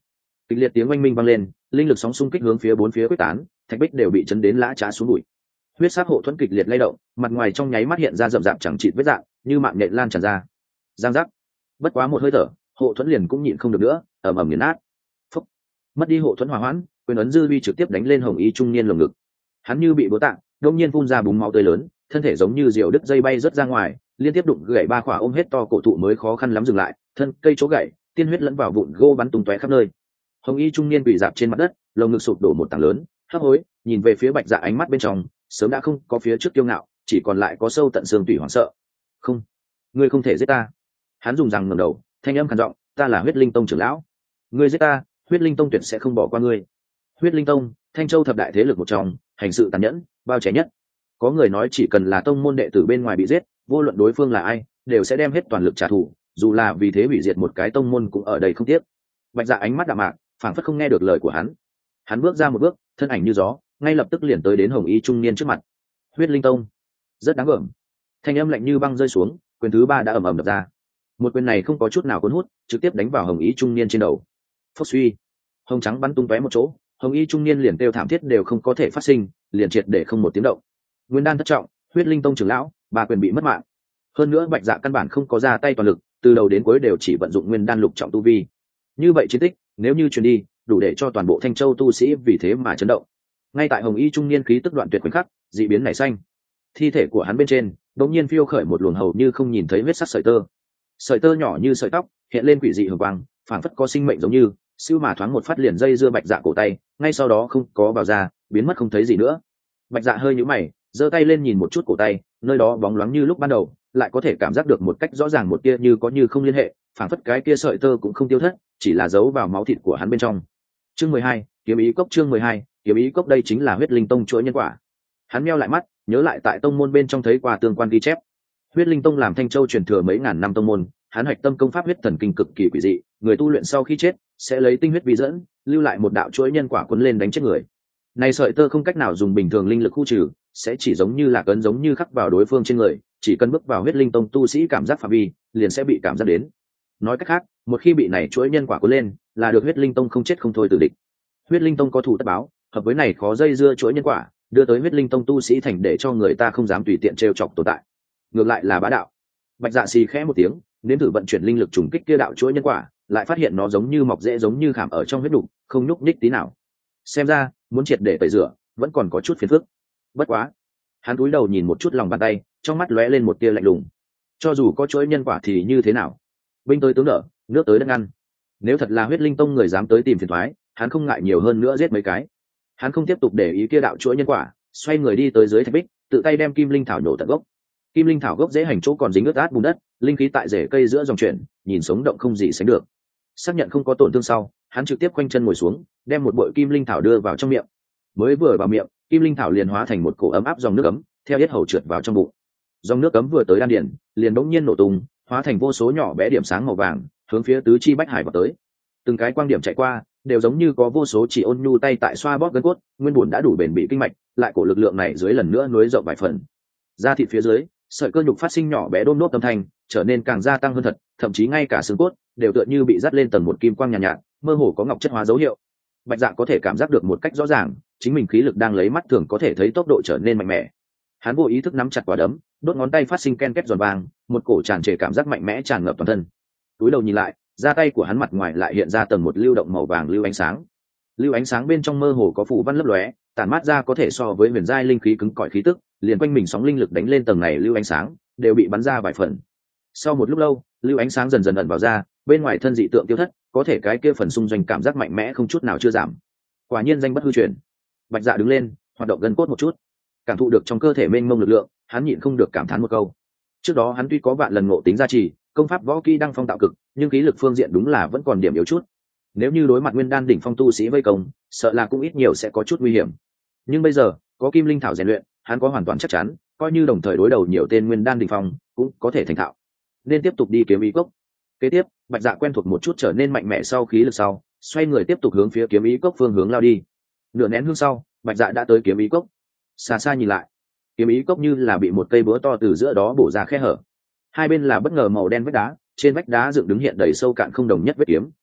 Kịch liệt tiếng oanh minh vang lên, linh lực sóng xung kích hướng phía bốn phía quyết tán, thạch bích đều bị chấn đến lã chã xuống bụi. Huyết sắc hộ thuẫn kịch liệt lay động, mặt ngoài trong nháy mắt hiện ra rậm rạp chẳng chịt vết dạng, như mạng nhện lan tràn ra. Giang giác. Bất quá một hơi thở, hộ thuẫn liền cũng nhịn không được nữa, ầm ầm nghiền nát. Phúc. Mất đi hộ thuẫn hòa hoãn, quyền ấn dư vi trực tiếp đánh lên hồng y trung niên lồng ngực. Hắn như bị búa tạ, đông nhiên phun ra búng máu tươi lớn, thân thể giống như diều đứt dây bay rớt ra ngoài, liên tiếp đụng gãy ba khỏa ôm hết to cổ thụ mới khó khăn lắm dừng lại, thân cây chỗ gãy, tiên huyết lẫn vào vụn gô bắn tung tóe khắp nơi. Hồng y trung niên quỳ dạp trên mặt đất, lồng ngực sụp đổ một tảng lớn, hấp hối, nhìn về phía Bạch Dạ ánh mắt bên trong sớm đã không có phía trước kiêu ngạo, chỉ còn lại có sâu tận xương tủy hoảng sợ. Không, ngươi không thể giết ta. Hắn dùng răng ngẩng đầu, thanh âm khàn giọng, ta là Huyết Linh Tông trưởng lão, ngươi giết ta, Huyết Linh Tông tuyệt sẽ không bỏ qua ngươi. Huyết Linh Tông, Thanh Châu thập đại thế lực một trong, hành sự tàn nhẫn, bao che nhất. Có người nói chỉ cần là tông môn đệ tử bên ngoài bị giết, vô luận đối phương là ai, đều sẽ đem hết toàn lực trả thù, dù là vì thế hủy diệt một cái tông môn cũng ở đây không tiếc. Bạch Dạ ánh mắt đạm mạc, phảng phất không nghe được lời của hắn. Hắn bước ra một bước, thân ảnh như gió, ngay lập tức liền tới đến hồng y trung niên trước mặt. Huyết Linh Tông, rất đáng gờm. Thanh âm lạnh như băng rơi xuống, quyền thứ ba đã ầm ầm đập ra. Một quyền này không có chút nào cuốn hút, trực tiếp đánh vào hồng y trung niên trên đầu. Phốc suy, hồng trắng bắn tung tóe một chỗ, hồng y trung niên liền kêu thảm thiết đều không có thể phát sinh, liền triệt để không một tiếng động. Nguyên đan thất trọng, Huyết Linh Tông trưởng lão, ba quyền bị mất mạng. Hơn nữa Bạch Dạ căn bản không có ra tay toàn lực, từ đầu đến cuối đều chỉ vận dụng nguyên đan lục trọng tu vi. Như vậy chiến tích, nếu như truyền đi, đủ để cho toàn bộ Thanh Châu tu sĩ vì thế mà chấn động. Ngay tại hồng y trung niên khí tức đoạn tuyệt khoảnh khắc, dị biến nảy xanh. Thi thể của hắn bên trên đột nhiên phiêu khởi một luồng hầu như không nhìn thấy huyết sắc sợi tơ. Sợi tơ nhỏ như sợi tóc, hiện lên quỷ dị hường quang, phảng phất có sinh mệnh giống như, siêu mà thoáng một phát liền dây dưa Bạch Dạ cổ tay, ngay sau đó không có vào ra, biến mất không thấy gì nữa. Bạch Dạ hơi nhíu mày, giơ tay lên nhìn một chút cổ tay, nơi đó bóng loáng như lúc ban đầu, lại có thể cảm giác được một cách rõ ràng một tia như có như không liên hệ, phảng phất cái kia sợi tơ cũng không tiêu thất, chỉ là giấu vào máu thịt của hắn bên trong. Chương mười hai, kiếm ý cốc. Chương mười hai, kiếm ý cốc. Đây chính là Huyết Linh Tông chuỗi nhân quả. Hắn meo lại mắt, nhớ lại tại tông môn bên trong thấy qua tương quan ghi chép. Huyết Linh Tông làm Thanh Châu truyền thừa mấy ngàn năm tông môn, hắn hoạch tâm công pháp huyết thần kinh cực kỳ quỷ dị, người tu luyện sau khi chết sẽ lấy tinh huyết vi dẫn, lưu lại một đạo chuỗi nhân quả cuốn lên đánh chết người. Này sợi tơ không cách nào dùng bình thường linh lực khu trừ, sẽ chỉ giống như là cấn giống như khắc vào đối phương trên người, chỉ cần bước vào Huyết Linh Tông tu sĩ cảm giác phạm vi, liền sẽ bị cảm giác đến. Nói cách khác, một khi bị này chuỗi nhân quả cuốn lên, là được Huyết Linh Tông không chết không thôi tử địch. Huyết Linh Tông có thủ tất báo, hợp với này khó dây dưa chuỗi nhân quả, đưa tới Huyết Linh Tông tu sĩ thành để cho người ta không dám tùy tiện trêu chọc tồn tại. Ngược lại là bá đạo. Bạch Dạ xì khẽ một tiếng, nếm thử vận chuyển linh lực trùng kích kia đạo chuỗi nhân quả, lại phát hiện nó giống như mọc rễ giống như khảm ở trong huyết đục, không nhúc nhích tí nào. Xem ra, muốn triệt để tẩy rửa, vẫn còn có chút phiền phức. Bất quá, hắn cúi đầu nhìn một chút lòng bàn tay, trong mắt lóe lên một tia lạnh lùng. Cho dù có chuỗi nhân quả thì như thế nào? Binh tới tướng đỡ, nước tới đất ngăn. Nếu thật là Huyết Linh Tông người dám tới tìm phiền toái, hắn không ngại nhiều hơn nữa giết mấy cái. Hắn không tiếp tục để ý kia đạo chuỗi nhân quả, xoay người đi tới dưới thạch bích, tự tay đem kim linh thảo nhổ tận gốc. Kim linh thảo gốc dễ hành chỗ còn dính ướt át bùn đất, linh khí tại rễ cây giữa dòng chuyển, nhìn sống động không gì sánh được. Xác nhận không có tổn thương sau, hắn trực tiếp quanh chân ngồi xuống, đem một bội kim linh thảo đưa vào trong miệng. Mới vừa vào miệng, kim linh thảo liền hóa thành một cổ ấm áp dòng nước ấm, theo yết hầu trượt vào trong bụng. Dòng nước ấm vừa tới đan điền, liền đống nhiên nổ tung, hóa thành vô số nhỏ bé điểm sáng màu vàng, hướng phía tứ chi bách hải vào tới. Từng cái quang điểm chạy qua, đều giống như có vô số chỉ ôn nhu tay tại xoa bóp gân cốt, nguyên bùn đã đủ bền bỉ kinh mạch, lại cổ lực lượng này dưới lần nữa nối rộng vài phần. Da thịt phía dưới, sợi cơ nhục phát sinh nhỏ bé đôm đốp âm thanh, trở nên càng gia tăng hơn thật, thậm chí ngay cả xương cốt đều tựa như bị dắt lên tầng một kim quang nhàn nhạt, nhạt, mơ hồ có ngọc chất hóa dấu hiệu. Bạch Dạ có thể cảm giác được một cách rõ ràng, chính mình khí lực đang lấy mắt thường có thể thấy tốc độ trở nên mạnh mẽ. Hắn vô ý thức nắm chặt quả đấm, đốt ngón tay phát sinh ken két giòn vàng, một cổ tràn trề cảm giác mạnh mẽ tràn ngập toàn thân. Túi đầu nhìn lại, da tay của hắn mặt ngoài lại hiện ra tầng một lưu động màu vàng lưu ánh sáng. Lưu ánh sáng bên trong mơ hồ có phù văn lấp lóe, tản mát ra có thể so với huyền giai linh khí cứng cỏi khí tức, liền quanh mình sóng linh lực đánh lên tầng này lưu ánh sáng, đều bị bắn ra vài phần. Sau một lúc lâu, lưu ánh sáng dần dần ẩn vào ra, bên ngoài thân dị tượng tiêu thất, có thể cái kia phần xung doanh cảm giác mạnh mẽ không chút nào chưa giảm. Quả nhiên danh bất hư truyền. Bạch Dạ đứng lên, hoạt động gân cốt một chút, cảm thụ được trong cơ thể mênh mông lực lượng, hắn nhịn không được cảm thán một câu. Trước đó hắn tuy có vạn lần ngộ tính gia trì, công pháp võ kỹ đăng phong tạo cực, nhưng khí lực phương diện đúng là vẫn còn điểm yếu chút. Nếu như đối mặt nguyên đan đỉnh phong tu sĩ vây công, sợ là cũng ít nhiều sẽ có chút nguy hiểm. Nhưng bây giờ, có kim linh thảo rèn luyện, hắn có hoàn toàn chắc chắn, coi như đồng thời đối đầu nhiều tên nguyên đan đỉnh phong, cũng có thể thành thạo. Nên tiếp tục đi kiếm ý cốc. Kế tiếp, Bạch Dạ quen thuộc một chút trở nên mạnh mẽ sau khí lực sau, xoay người tiếp tục hướng phía kiếm ý cốc phương hướng lao đi. Nửa nén hương sau, Bạch Dạ đã tới kiếm ý cốc. Xa xa nhìn lại, kiếm ý cốc như là bị một cây búa to từ giữa đó bổ ra khe hở. Hai bên là bất ngờ màu đen vách đá, trên vách đá dựng đứng hiện đầy sâu cạn không đồng nhất vết kiếm.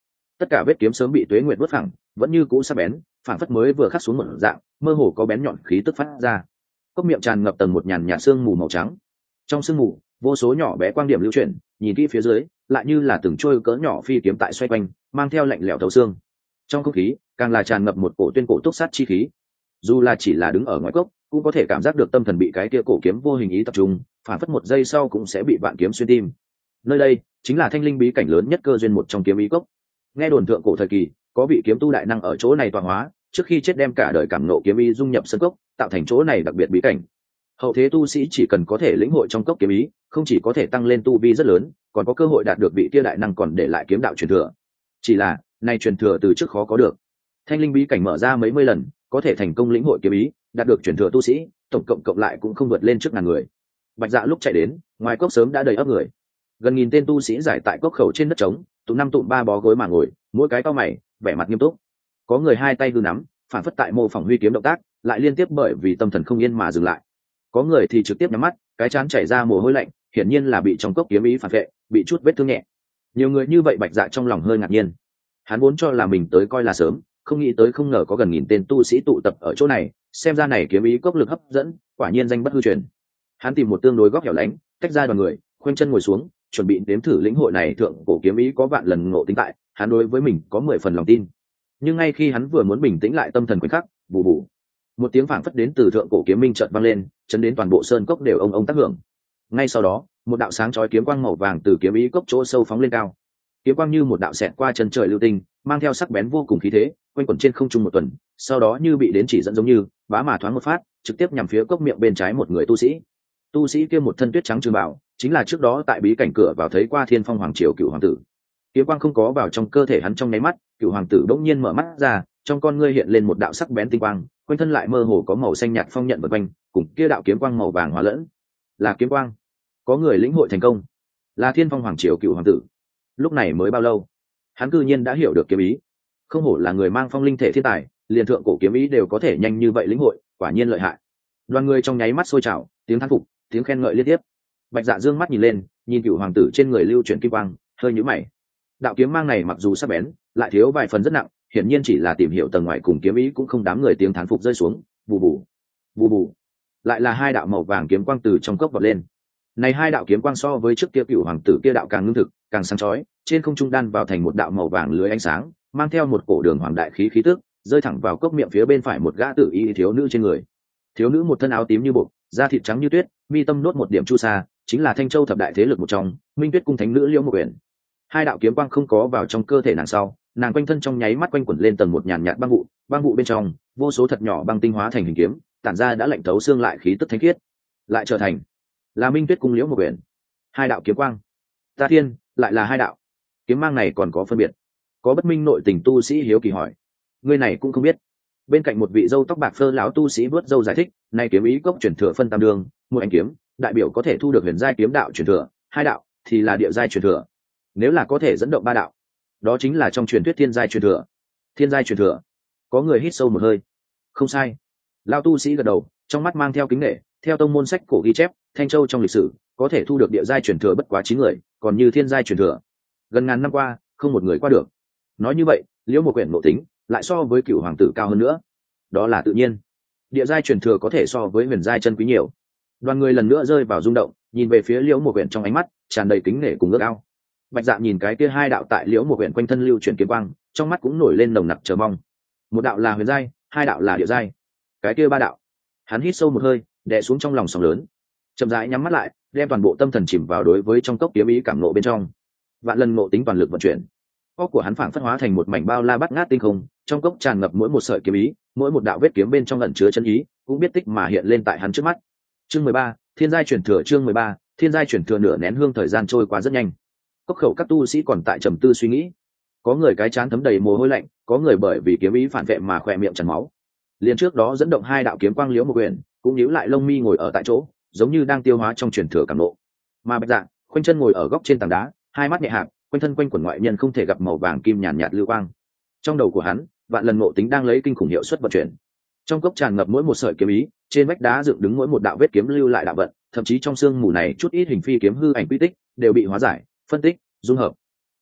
tất cả vết kiếm sớm bị tuế nguyệt vớt phẳng, vẫn như cũ sắc bén, phảng phất mới vừa khắc xuống một dạng, mơ hồ có bén nhọn khí tức phát ra. Cốc miệng tràn ngập tầng một nhàn nhạt sương mù màu trắng, trong sương mù vô số nhỏ bé quang điểm lưu chuyển, nhìn kỹ phía dưới lại như là từng trôi cỡ nhỏ phi kiếm tại xoay quanh, mang theo lạnh lẽo thấu xương. Trong không khí càng là tràn ngập một cổ tuyên cổ túc sát chi khí, dù là chỉ là đứng ở ngoài cốc cũng có thể cảm giác được tâm thần bị cái kia cổ kiếm vô hình ý tập trung, phản phất một giây sau cũng sẽ bị vạn kiếm xuyên tim. Nơi đây chính là thanh linh bí cảnh lớn nhất cơ duyên một trong kiếm ý cốc. Nghe đồn thượng cổ thời kỳ có vị kiếm tu đại năng ở chỗ này tọa hóa, trước khi chết đem cả đời cảm nộ kiếm ý dung nhập sân cốc, tạo thành chỗ này đặc biệt bí cảnh. Hậu thế tu sĩ chỉ cần có thể lĩnh hội trong cốc kiếm ý, không chỉ có thể tăng lên tu vi rất lớn, còn có cơ hội đạt được vị kia đại năng còn để lại kiếm đạo truyền thừa. Chỉ là nay truyền thừa từ trước khó có được. Thanh linh bí cảnh mở ra mấy mươi lần, có thể thành công lĩnh hội kiếm ý, đạt được truyền thừa tu sĩ, tổng cộng cộng lại cũng không vượt lên trước ngàn người. Bạch Dạ lúc chạy đến, ngoài cốc sớm đã đầy ấp người. Gần nghìn tên tu sĩ giải tại cốc khẩu trên đất trống, tụ năm tụm ba bó gối mà ngồi, mỗi cái cau mày, vẻ mặt nghiêm túc. Có người hai tay hư nắm, phản phất tại mô phỏng huy kiếm động tác, lại liên tiếp bởi vì tâm thần không yên mà dừng lại. Có người thì trực tiếp nhắm mắt, cái trán chảy ra mồ hôi lạnh, hiển nhiên là bị trong cốc kiếm ý phản vệ, bị chút vết thương nhẹ. Nhiều người như vậy Bạch Dạ trong lòng hơi ngạc nhiên. Hắn vốn cho là mình tới coi là sớm, không nghĩ tới không ngờ có gần nghìn tên tu sĩ tụ tập ở chỗ này, xem ra này kiếm ý cốc lực hấp dẫn, quả nhiên danh bất hư truyền. Hắn tìm một tương đối góc hẻo lánh, tách ra đoàn người, khoanh chân ngồi xuống, chuẩn bị đếm thử lĩnh hội này thượng cổ kiếm ý có vạn lần ngộ tính tại, hắn đối với mình có mười phần lòng tin. Nhưng ngay khi hắn vừa muốn bình tĩnh lại tâm thần khoảnh khắc, bù bù, một tiếng phảng phất đến từ thượng cổ kiếm minh chợt vang lên, chấn đến toàn bộ sơn cốc đều ông ông tác hưởng. Ngay sau đó, một đạo sáng chói kiếm quang màu vàng từ kiếm ý cốc chỗ sâu phóng lên cao. Kiếm quang như một đạo xẹt qua chân trời lưu tinh, mang theo sắc bén vô cùng khí thế, quanh quẩn trên không trung một tuần, sau đó như bị đến chỉ dẫn giống như, bá mà thoáng một phát, trực tiếp nhằm phía cốc miệng bên trái một người tu sĩ. Tu sĩ kia một thân tuyết trắng trường bào, chính là trước đó tại bí cảnh cửa vào thấy qua Thiên Phong Hoàng Triều Cửu Hoàng tử. Kiếm quang không có vào trong cơ thể hắn trong nháy mắt, Cửu Hoàng tử bỗng nhiên mở mắt ra, trong con ngươi hiện lên một đạo sắc bén tinh quang, quanh thân lại mơ hồ có màu xanh nhạt phong nhận vần quanh, cùng kia đạo kiếm quang màu vàng hòa lẫn. Là kiếm quang. Có người lĩnh hội thành công. Là Thiên Phong Hoàng Triều Cửu Hoàng tử. Lúc này mới bao lâu, hắn cư nhiên đã hiểu được kiếm ý. Không hổ là người mang phong linh thể thiên tài, liền thượng cổ kiếm ý đều có thể nhanh như vậy lĩnh hội, quả nhiên lợi hại. Đoàn người trong nháy mắt sôi trào, tiếng thán phục, tiếng khen ngợi liên tiếp. Bạch Dạ dương mắt nhìn lên, nhìn Cửu Hoàng tử trên người lưu chuyển kim quang, hơi nhíu mày. Đạo kiếm mang này mặc dù sắc bén, lại thiếu vài phần rất nặng, hiển nhiên chỉ là tìm hiểu tầng ngoài cùng kiếm ý cũng không đám người tiếng thán phục rơi xuống, bù bù, bù bù. Lại là hai đạo màu vàng kiếm quang từ trong cốc vọt lên. Này hai đạo kiếm quang so với trước kia Cửu Hoàng tử kia đạo càng ngưng thực, càng sáng chói, trên không trung đan vào thành một đạo màu vàng lưới ánh sáng, mang theo một cổ đường hoàng đại khí khí tức, rơi thẳng vào cốc miệng phía bên phải một gã tử y thiếu nữ trên người. Thiếu nữ một thân áo tím như bột, da thịt trắng như tuyết, mi tâm nốt một điểm chu sa, chính là Thanh Châu thập đại thế lực một trong, Minh Tuyết cung thánh nữ Liễu Mộc Uyển. Hai đạo kiếm quang không có vào trong cơ thể nàng sau, nàng quanh thân trong nháy mắt quanh quẩn lên tầng một nhàn nhạt băng vụ, băng vụ bên trong, vô số thật nhỏ băng tinh hóa thành hình kiếm, tản ra đã lạnh thấu xương lại khí tức thánh khiết, lại trở thành là Minh Tuyết cung Liễu Mộc Uyển. Hai đạo kiếm quang, ta thiên, lại là hai đạo. Kiếm mang này còn có phân biệt? Có bất minh nội tình tu sĩ hiếu kỳ hỏi. Người này cũng không biết. Bên cạnh một vị râu tóc bạc phơ lão tu sĩ vớt râu giải thích, này kiếm ý cốc truyền thừa phân tam đường, một ánh kiếm đại biểu có thể thu được huyền giai kiếm đạo truyền thừa, hai đạo thì là địa giai truyền thừa. Nếu là có thể dẫn động ba đạo, đó chính là trong truyền thuyết thiên giai truyền thừa. Thiên giai truyền thừa. Có người hít sâu một hơi. Không sai. Lão tu sĩ gật đầu, trong mắt mang theo kính nể, theo tông môn sách cổ ghi chép, Thanh Châu trong lịch sử có thể thu được địa giai truyền thừa bất quá chín người, còn như thiên giai truyền thừa, gần ngàn năm qua không một người qua được. Nói như vậy, Liễu Mộc Uyển nội tính lại so với Cửu Hoàng tử cao hơn nữa, đó là tự nhiên. Địa giai truyền thừa có thể so với huyền giai chân quý nhiều. Đoàn người lần nữa rơi vào rung động, nhìn về phía Liễu Mộc Uyển trong ánh mắt tràn đầy kính nể cùng ước ao. Bạch Dạ nhìn cái kia hai đạo tại Liễu Mộc Uyển quanh thân lưu chuyển kiếm quang, trong mắt cũng nổi lên nồng nặc chờ mong. Một đạo là huyền giai, hai đạo là địa giai, cái kia ba đạo. Hắn hít sâu một hơi, đè xuống trong lòng sóng lớn, chậm rãi nhắm mắt lại, đem toàn bộ tâm thần chìm vào đối với trong cốc kiếm ý cảm nộ bên trong. Vạn lần ngộ tính toàn lực vận chuyển, óc của hắn phảng phất hóa thành một mảnh bao la bát ngát tinh không, trong cốc tràn ngập mỗi một sợi kiếm ý, mỗi một đạo vết kiếm bên trong ẩn chứa chân ý, cũng biết tích mà hiện lên tại hắn trước mắt. Chương mười ba, Thiên giai truyền thừa. Chương mười ba, Thiên giai truyền thừa. Nửa nén hương thời gian trôi qua rất nhanh. Cốc khẩu các tu sĩ còn tại trầm tư suy nghĩ, có người cái trán thấm đầy mồ hôi lạnh, có người bởi vì kiếm ý phản vệ mà khỏe miệng tràn máu. Liền trước đó dẫn động hai đạo kiếm quang Liễu Mộc Uyển cũng nhíu lại lông mi ngồi ở tại chỗ, giống như đang tiêu hóa trong truyền thừa cảm nộ. Mà Bạch Dạ khoanh chân ngồi ở góc trên tảng đá, hai mắt nhẹ hạp, quanh thân quanh quẩn ngoại nhân không thể gặp màu vàng kim nhàn nhạt, nhạt lưu quang. Trong đầu của hắn, vạn lần ngộ tính đang lấy kinh khủng hiệu suất vận chuyển. Trong cốc tràn ngập mỗi một sợi kiếm ý, trên vách đá dựng đứng mỗi một đạo vết kiếm lưu lại đạo vận, thậm chí trong xương mù này chút ít hình phi kiếm hư ảnh quy tích đều bị hóa giải, phân tích, dung hợp.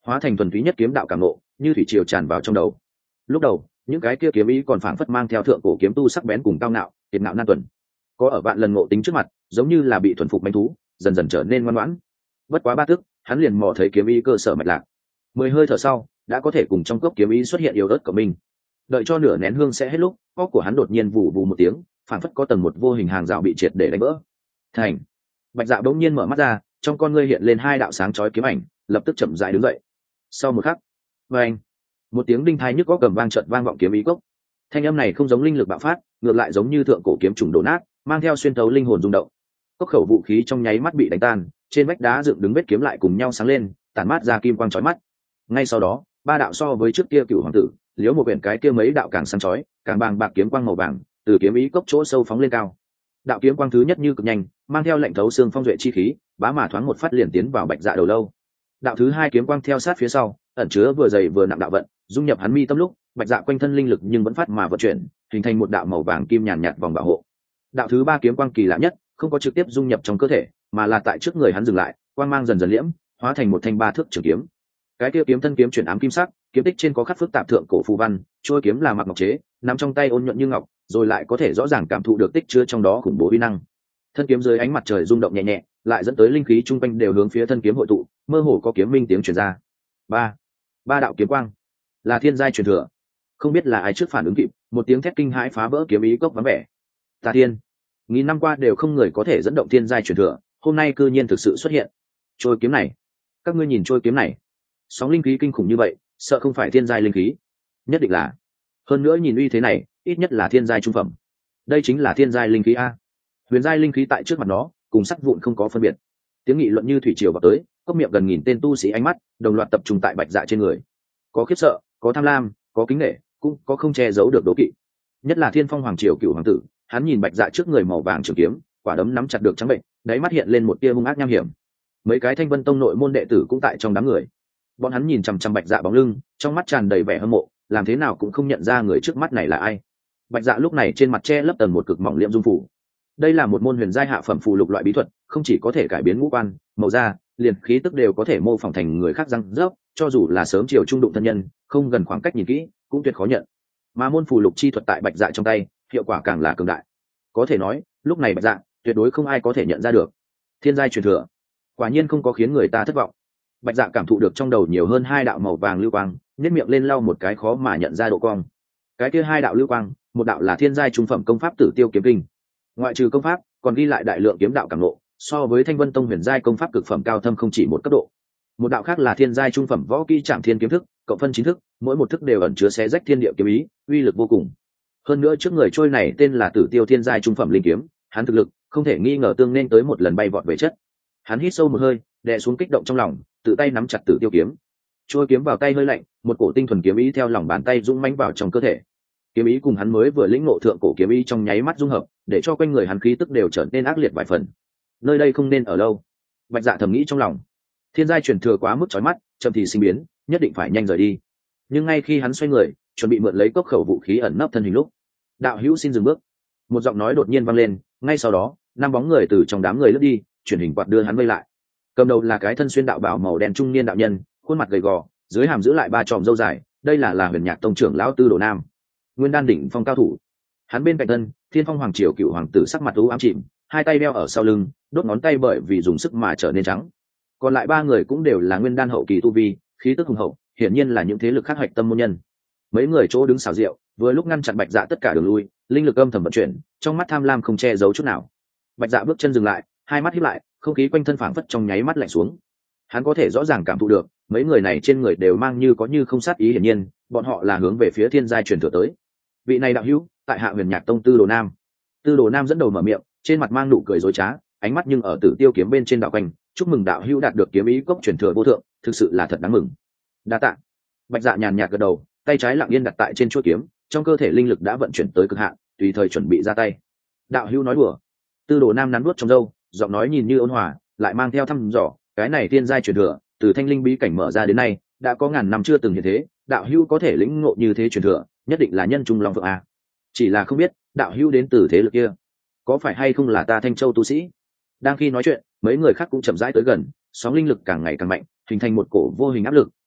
hóa thành thuần túy nhất kiếm đạo cảm nộ, như thủy triều tràn vào trong đầu. Lúc đầu những cái kia kiếm ý còn phảng phất mang theo thượng cổ kiếm tu sắc bén cùng cao ngạo kiệt ngạo nan tuần, có ở vạn lần ngộ tính trước mặt giống như là bị thuần phục manh thú, dần dần trở nên ngoan ngoãn. Bất quá ba tức hắn liền mò thấy kiếm ý cơ sở mạch lạc. Mười hơi thở sau đã có thể cùng trong cốc kiếm ý xuất hiện yếu ớt của mình. Đợi cho nửa nén hương sẽ hết lúc, óc của hắn đột nhiên vù vù một tiếng, phảng phất có tầng một vô hình hàng rào bị triệt để đánh vỡ. Thành. Bạch Dạ bỗng nhiên mở mắt ra, trong con ngươi hiện lên hai đạo sáng chói kiếm ảnh, lập tức chậm rãi đứng dậy. Sau một khắc, vang, một tiếng đinh thai nhức góc cầm vang chợt vang vọng kiếm ý cốc. Thanh âm này không giống linh lực bạo phát, ngược lại giống như thượng cổ kiếm trùng đổ nát, mang theo xuyên thấu linh hồn rung động. Cốc khẩu vũ khí trong nháy mắt bị đánh tan, trên vách đá dựng đứng vết kiếm lại cùng nhau sáng lên, tản mát ra kim quang chói mắt. Ngay sau đó, ba đạo so với trước kia cửu hoàng tử, liếu một quyển cái kia mấy đạo càng sáng chói, càng bàng bạc kiếm quang màu vàng, từ kiếm ý cốc chỗ sâu phóng lên cao. Đạo kiếm quang thứ nhất như cực nhanh, mang theo lệnh thấu xương phong duệ chi khí, bá mà thoáng một phát liền tiến vào Bạch Dạ đầu lâu. Đạo thứ hai kiếm quang theo sát phía sau, ẩn chứa vừa dày vừa nặng đạo vận, dung nhập hắn mi tâm lúc, Bạch Dạ quanh thân linh lực nhưng vẫn phát mà vận chuyển, hình thành một đạo màu vàng kim nhàn nhạt vòng bảo hộ. Đạo thứ ba kiếm quang kỳ lạ nhất, không có trực tiếp dung nhập trong cơ thể, mà là tại trước người hắn dừng lại, quang mang dần dần liễm, hóa thành một thanh ba thước trường kiếm. Cái kia kiếm thân kiếm chuyển ám kim sắc, kiếm tích trên có khắc phức tạp thượng cổ phù văn, trôi kiếm là mặc ngọc chế, nắm trong tay ôn nhuận như ngọc, rồi lại có thể rõ ràng cảm thụ được tích chứa trong đó khủng bố uy năng. Thân kiếm dưới ánh mặt trời rung động nhẹ nhẹ, lại dẫn tới linh khí trung quanh đều hướng phía thân kiếm hội tụ, mơ hồ có kiếm minh tiếng truyền ra. Ba, ba đạo kiếm quang, là thiên giai truyền thừa. Không biết là ai trước phản ứng kịp, một tiếng thét kinh hãi phá vỡ kiếm ý cốc vắng vẻ. Tà Thiên, nghìn năm qua đều không người có thể dẫn động thiên giai truyền thừa, hôm nay cư nhiên thực sự xuất hiện. Trôi kiếm này, các ngươi nhìn trôi kiếm này, sóng linh khí kinh khủng như vậy, sợ không phải thiên giai linh khí, nhất định là. Hơn nữa nhìn uy thế này, ít nhất là thiên giai trung phẩm. Đây chính là thiên giai linh khí a. Huyền giai linh khí tại trước mặt nó, cùng sắt vụn không có phân biệt. Tiếng nghị luận như thủy triều vào tới, cốc miệng gần nghìn tên tu sĩ ánh mắt đồng loạt tập trung tại Bạch Dạ trên người. Có khiếp sợ, có tham lam, có kính nể, cũng có không che giấu được đố kỵ. Nhất là Thiên Phong Hoàng Triều cửu hoàng tử, hắn nhìn Bạch Dạ trước người màu vàng trường kiếm, quả đấm nắm chặt được trắng bệnh, đáy mắt hiện lên một tia hung ác nham hiểm. Mấy cái Thanh Vân Tông nội môn đệ tử cũng tại trong đám người. Bọn hắn nhìn chằm chằm Bạch Dạ bóng lưng, trong mắt tràn đầy vẻ hâm mộ, làm thế nào cũng không nhận ra người trước mắt này là ai. Bạch Dạ lúc này trên mặt che lấp tầng một cực mỏng liễm dung phủ. Đây là một môn huyền giai hạ phẩm phù lục loại bí thuật, không chỉ có thể cải biến ngũ quan, màu da, liền khí tức đều có thể mô phỏng thành người khác răng rớp, cho dù là sớm chiều trung đụng thân nhân, không gần khoảng cách nhìn kỹ, cũng tuyệt khó nhận. Mà môn phù lục chi thuật tại Bạch Dạ trong tay, hiệu quả càng là cường đại. Có thể nói, lúc này Bạch Dạ, tuyệt đối không ai có thể nhận ra được. Thiên giai truyền thừa, quả nhiên không có khiến người ta thất vọng. Bạch Dạ cảm thụ được trong đầu nhiều hơn hai đạo màu vàng lưu quang, nhếch miệng lên lau một cái khó mà nhận ra độ cong. Cái kia hai đạo lưu quang, một đạo là thiên giai trung phẩm công pháp Tử Tiêu kiếm kinh. Ngoại trừ công pháp, còn ghi lại đại lượng kiếm đạo cảm ngộ, so với Thanh Vân Tông huyền giai công pháp cực phẩm cao thâm không chỉ một cấp độ. Một đạo khác là thiên giai trung phẩm võ kỹ Trảm Thiên kiếm thức, cộng phân chín thức, mỗi một thức đều ẩn chứa xé rách thiên địa kiếm ý, uy lực vô cùng. Hơn nữa trước người trôi này tên là Tử Tiêu thiên giai trung phẩm linh kiếm, hắn thực lực không thể nghi ngờ tương nên tới một lần bay vọt về chất. Hắn hít sâu một hơi, đè xuống kích động trong lòng, tự tay nắm chặt Tử Tiêu kiếm. Trôi kiếm vào tay hơi lạnh, một cổ tinh thuần kiếm ý theo lòng bàn tay dũng mãnh vào trong cơ thể. Kiếm ý cùng hắn mới vừa lĩnh ngộ thượng cổ kiếm ý trong nháy mắt dung hợp, để cho quanh người hắn khí tức đều trở nên ác liệt vài phần. Nơi đây không nên ở lâu. Bạch Dạ thầm nghĩ trong lòng. Thiên giai truyền thừa quá mức chói mắt, chậm thì sinh biến, nhất định phải nhanh rời đi. Nhưng ngay khi hắn xoay người, chuẩn bị mượn lấy cốc khẩu vũ khí ẩn nấp thân hình lúc, đạo hữu xin dừng bước. Một giọng nói đột nhiên vang lên, ngay sau đó, năm bóng người từ trong đám người lướt đi, chuyển hình quạt đưa hắn vây lại. Cầm đầu là cái thân xuyên đạo bào màu đen trung niên đạo nhân, khuôn mặt gầy gò, dưới hàm giữ lại ba tròm râu dài, đây là là Huyền Nhạc tông trưởng lão Tư Đồ Nam, nguyên đan đỉnh phong cao thủ. Hắn bên cạnh thân, Thiên Phong Hoàng Triều cựu hoàng tử sắc mặt u ám chìm, hai tay đeo ở sau lưng, đốt ngón tay bởi vì dùng sức mà trở nên trắng. Còn lại ba người cũng đều là nguyên đan hậu kỳ tu vi, khí tức hùng hậu, hiển nhiên là những thế lực khác hoạch tâm môn nhân. Mấy người chỗ đứng xảo diệu, vừa lúc ngăn chặn Bạch Dạ tất cả đường lui, linh lực âm thầm vận chuyển, trong mắt tham lam không che giấu chút nào. Bạch Dạ bước chân dừng lại, hai mắt híp lại, không khí quanh thân phảng phất trong nháy mắt lạnh xuống. Hắn có thể rõ ràng cảm thụ được, mấy người này trên người đều mang như có như không sát ý, hiển nhiên, bọn họ là hướng về phía thiên giai truyền thừa tới. Vị này đạo hữu, tại hạ Huyền Nhạc tông Tư Đồ Nam. Tư Đồ Nam dẫn đầu mở miệng, trên mặt mang nụ cười dối trá, ánh mắt nhưng ở Tử Tiêu kiếm bên trên đạo quanh, chúc mừng đạo hữu đạt được kiếm ý cốc truyền thừa vô thượng, thực sự là thật đáng mừng. Đa tạ. Bạch Dạ nhàn nhạt gật đầu, tay trái lặng yên đặt tại trên chuôi kiếm, trong cơ thể linh lực đã vận chuyển tới cực hạn, tùy thời chuẩn bị ra tay. Đạo hữu nói đùa. Tư Đồ Nam nắn nuốt trong râu, giọng nói nhìn như ôn hòa, lại mang theo thăm dò, cái này thiên giai truyền thừa, từ thanh linh bí cảnh mở ra đến nay, đã có ngàn năm chưa từng hiện thế, đạo hữu có thể lĩnh ngộ như thế truyền thừa, nhất định là nhân trung long phượng a. Chỉ là không biết, đạo hữu đến từ thế lực kia, có phải hay không là ta Thanh Châu tu sĩ? Đang khi nói chuyện, mấy người khác cũng chậm rãi tới gần, sóng linh lực càng ngày càng mạnh, hình thành một cổ vô hình áp lực,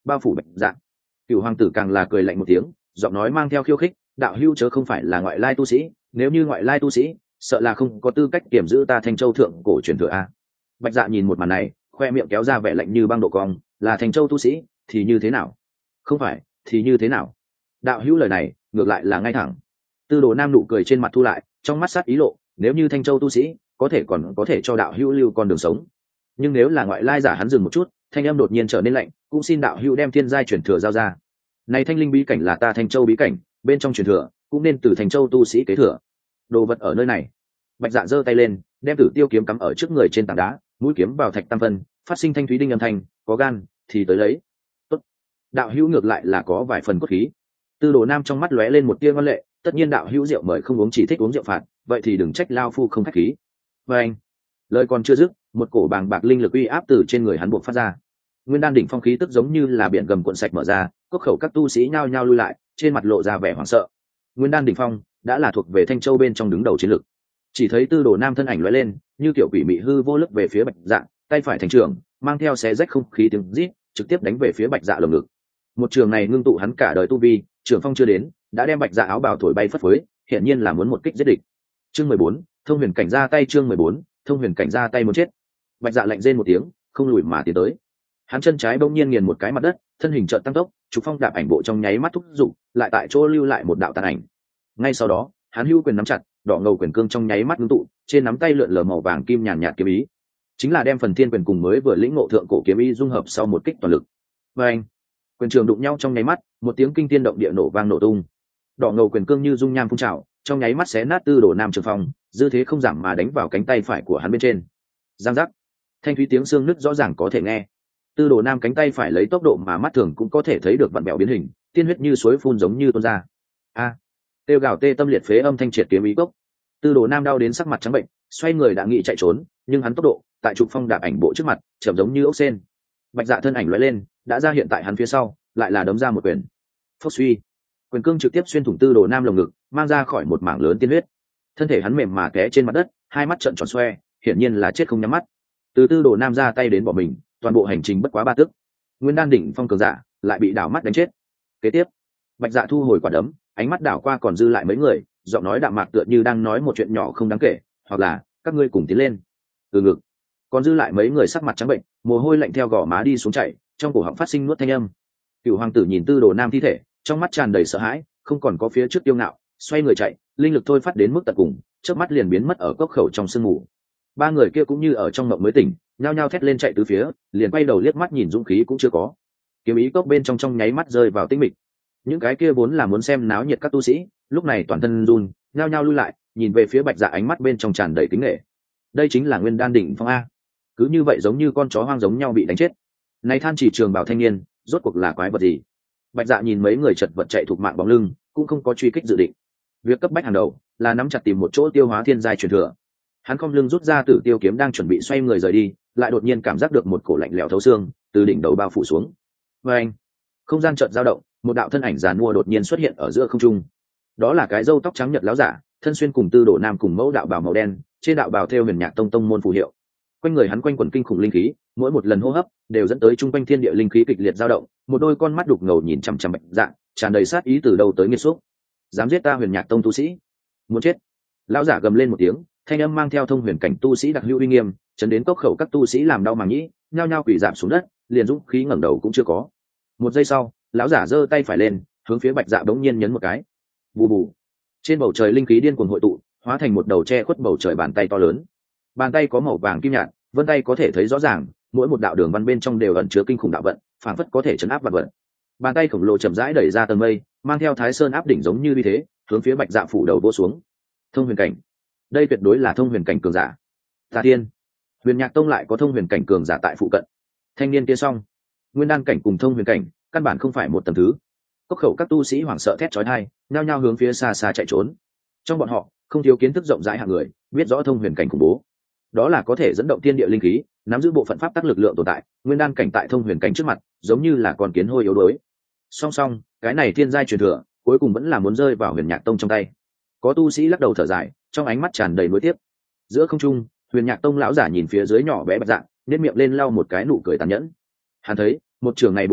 bao phủ bạch dạ. Cửu hoàng tử càng là cười lạnh một tiếng, giọng nói mang theo khiêu khích, đạo hữu chớ không phải là ngoại lai tu sĩ, nếu như ngoại lai tu sĩ sợ là không có tư cách kiểm giữ ta Thanh Châu thượng cổ truyền thừa a. Bạch dạ nhìn một màn này, khoe miệng kéo ra vẻ lạnh như băng độ cong, là Thanh Châu tu sĩ thì như thế nào? Không phải thì như thế nào? Đạo hữu lời này ngược lại là ngay thẳng. Tư Đồ Nam nụ cười trên mặt thu lại, trong mắt sát ý lộ, nếu như Thanh Châu tu sĩ có thể còn có thể cho đạo hữu lưu con đường sống, nhưng nếu là ngoại lai giả, hắn dừng một chút, thanh âm đột nhiên trở nên lạnh, cũng xin đạo hữu đem thiên giai truyền thừa giao ra. Này thanh linh bí cảnh là ta Thanh Châu bí cảnh, bên trong truyền thừa cũng nên từ Thanh Châu tu sĩ kế thừa. Đồ vật ở nơi này. Bạch dạ giơ tay lên, đem Tử Tiêu kiếm cắm ở trước người trên tảng đá, mũi kiếm vào thạch tam vân, phát sinh thanh thúy đinh âm thanh, có gan thì tới lấy. Tốt. Đạo hữu ngược lại là có vài phần cốt khí. Tư Đồ Nam trong mắt lóe lên một tia ngoan lệ, tất nhiên đạo hữu rượu mời không uống, chỉ thích uống rượu phạt, vậy thì đừng trách lao phu không khách khí. Và anh, lời còn chưa dứt, một cổ bàng bạc linh lực uy áp từ trên người hắn buộc phát ra. Nguyên đan đỉnh phong khí tức giống như là biển gầm cuộn sạch mở ra, cốc khẩu các tu sĩ nhao nhao lui lại, trên mặt lộ ra vẻ hoảng sợ. Nguyên đan đỉnh phong đã là thuộc về Thanh Châu bên trong đứng đầu chiến lực. Chỉ thấy Tư Đồ Nam thân ảnh lóe lên, như kiểu quỷ mị hư vô lức về phía Bạch Dạ, tay phải thành trường, mang theo xé rách không khí tiếng rít, trực tiếp đánh về phía Bạch Dạ lồng ngực. Một trường này ngưng tụ hắn cả đời tu vi, trường phong chưa đến, đã đem Bạch Dạ áo bào thổi bay phất phới, hiển nhiên là muốn một kích giết địch. Chương mười bốn, Thông Huyền cảnh ra tay. Chương mười bốn, Thông Huyền cảnh ra tay muốn chết. Bạch Dạ lạnh rên một tiếng, không lùi mà tiến tới. Hắn chân trái bỗng nhiên nghiền một cái mặt đất, thân hình chợt tăng tốc, trục phong đạp ảnh bộ trong nháy mắt thúc giục, lại tại chỗ lưu lại một đạo tàn ảnh. Ngay sau đó, hắn hưu quyền nắm chặt, đỏ ngầu quyền cương trong nháy mắt ngưng tụ, trên nắm tay lượn lờ màu vàng kim nhàn nhạt kiếm ý, chính là đem phần thiên quyền cùng mới vừa lĩnh ngộ thượng cổ kiếm ý dung hợp sau một kích toàn lực. Và anh, quyền trường đụng nhau trong nháy mắt, một tiếng kinh thiên động địa nổ vang nổ tung. Đỏ ngầu quyền cương như dung nham phun trào, trong nháy mắt xé nát Tư Đồ Nam trường phong, dư thế không giảm mà đánh vào cánh tay phải của hắn bên trên. Giang giác, thanh thúy tiếng xương nứt rõ ràng có thể nghe. Tư Đồ Nam cánh tay phải lấy tốc độ mà mắt thường cũng có thể thấy được vặn bẹo biến hình, tiên huyết như suối phun giống như tuôn ra. A, tiêu gào tê tâm liệt phế âm thanh triệt kiếm ý cốc. Tư Đồ Nam đau đến sắc mặt trắng bệnh, xoay người đã nghĩ chạy trốn, nhưng hắn tốc độ tại trục phong đạp ảnh bộ trước mặt chậm giống như ốc sên. Bạch Dạ thân ảnh lóe lên, đã ra hiện tại hắn phía sau, lại là đấm ra một quyền. Phốc suy, quyền cương trực tiếp xuyên thủng Tư Đồ Nam lồng ngực, mang ra khỏi một mảng lớn tiên huyết. Thân thể hắn mềm mà té trên mặt đất, hai mắt trợn tròn xoe, hiển nhiên là chết không nhắm mắt. Từ Tư Đồ Nam ra tay đến bỏ mình, toàn bộ hành trình bất quá ba tức. Nguyên đan đỉnh phong cường giả lại bị đảo mắt đánh chết. Kế tiếp, Bạch Dạ thu hồi quả đấm, ánh mắt đảo qua còn dư lại mấy người, giọng nói đạm mạc tựa như đang nói một chuyện nhỏ không đáng kể, hoặc là các ngươi cùng tiến lên. Từ ngực, còn dư lại mấy người sắc mặt trắng bệnh, mồ hôi lạnh theo gò má đi xuống chảy, trong cổ họng phát sinh nuốt thanh âm. Cửu hoàng tử nhìn Tư Đồ Nam thi thể, trong mắt tràn đầy sợ hãi, không còn có phía trước tiêu ngạo, xoay người chạy, linh lực thôi phát đến mức tận cùng, chớp mắt liền biến mất ở cốc khẩu trong sương mù. Ba người kia cũng như ở trong mộng mới tỉnh, nhao nhao thét lên chạy tứ phía, liền quay đầu liếc mắt nhìn dũng khí cũng chưa có. Kiếm ý cốc bên trong trong nháy mắt rơi vào tĩnh mịch. Những cái kia vốn là muốn xem náo nhiệt các tu sĩ, lúc này toàn thân run, nhao nhao lui lại, nhìn về phía Bạch Dạ, ánh mắt bên trong tràn đầy kính nể. Đây chính là Nguyên đan đỉnh phong a. Cứ như vậy giống như con chó hoang giống nhau bị đánh chết. Này than chỉ trường bảo thanh niên, rốt cuộc là quái vật gì? Bạch Dạ nhìn mấy người chật vật chạy thục mạng bóng lưng, cũng không có truy kích dự định. Việc cấp bách hàng đầu là nắm chặt tìm một chỗ tiêu hóa thiên giai truyền thừa. Hắn không lưng rút ra Tử Tiêu kiếm đang chuẩn bị xoay người rời đi, lại đột nhiên cảm giác được một cổ lạnh lẽo thấu xương từ đỉnh đầu bao phủ xuống. Và anh, không gian chợt dao động, một đạo thân ảnh giàn mua đột nhiên xuất hiện ở giữa không trung. Đó là cái râu tóc trắng nhợt láo giả, thân xuyên cùng Tư Đồ Nam cùng mẫu đạo bào màu đen, trên đạo bào thêu huyền nhạc tông tông môn phù hiệu. Quanh người hắn quanh quẩn kinh khủng linh khí, mỗi một lần hô hấp đều dẫn tới trung quanh thiên địa linh khí kịch liệt dao động, một đôi con mắt đục ngầu nhìn chằm chằm Bạch Dạ, tràn đầy sát ý từ đầu tới nghiệt xúc. Dám giết ta huyền nhạc tông tu sĩ, muốn chết! Lão giả gầm lên một tiếng, thanh âm mang theo thông huyền cảnh tu sĩ đặc hữu uy nghiêm, chấn đến cốc khẩu các tu sĩ làm đau màng nhĩ, nhao nhao quỳ rạp xuống đất, liền dũng khí ngẩng đầu cũng chưa có. Một giây sau, lão giả giơ tay phải lên, hướng phía Bạch Dạ bỗng nhiên nhấn một cái. Bù bù. Trên bầu trời linh khí điên cuồng hội tụ, hóa thành một đầu che khuất bầu trời bàn tay to lớn. Bàn tay có màu vàng kim nhạt, vân tay có thể thấy rõ ràng, mỗi một đạo đường văn bên trong đều ẩn chứa kinh khủng đạo vận, phảng phất có thể chấn áp vạn vật. Bàn tay khổng lồ chậm rãi đẩy ra tầng mây, mang theo Thái Sơn áp đỉnh giống như như thế, hướng phía Bạch Dạ phủ đầu vỗ xuống. Thông huyền cảnh, đây tuyệt đối là thông huyền cảnh cường giả. Ta tiên, Huyền Nhạc Tông lại có thông huyền cảnh cường giả tại phụ cận. Thanh niên kia xong, nguyên đan cảnh cùng thông huyền cảnh, căn bản không phải một tầng thứ. Cốc khẩu các tu sĩ hoảng sợ thét chói tai, nhao nhao hướng phía xa xa chạy trốn. Trong bọn họ, không thiếu kiến thức rộng rãi hạng người, biết rõ thông huyền cảnh khủng bố. Đó là có thể dẫn động thiên địa linh khí, nắm giữ bộ phận pháp tắc lực lượng tồn tại, nguyên đan cảnh tại thông huyền cảnh trước mặt, giống như là con kiến hôi yếu đuối. Song song, cái này thiên giai truyền thừa, cuối cùng vẫn là muốn rơi vào Huyền Nhạc Tông trong tay. Có tu sĩ lắc đầu thở dài, trong ánh mắt tràn đầy nuối tiếc. Giữa không trung, Huyền Nhạc Tông lão giả nhìn phía dưới nhỏ bé Bạch Dạ, nhếch miệng lên lau một cái nụ cười tàn nhẫn. Hắn thấy, một trường này bổ xuống,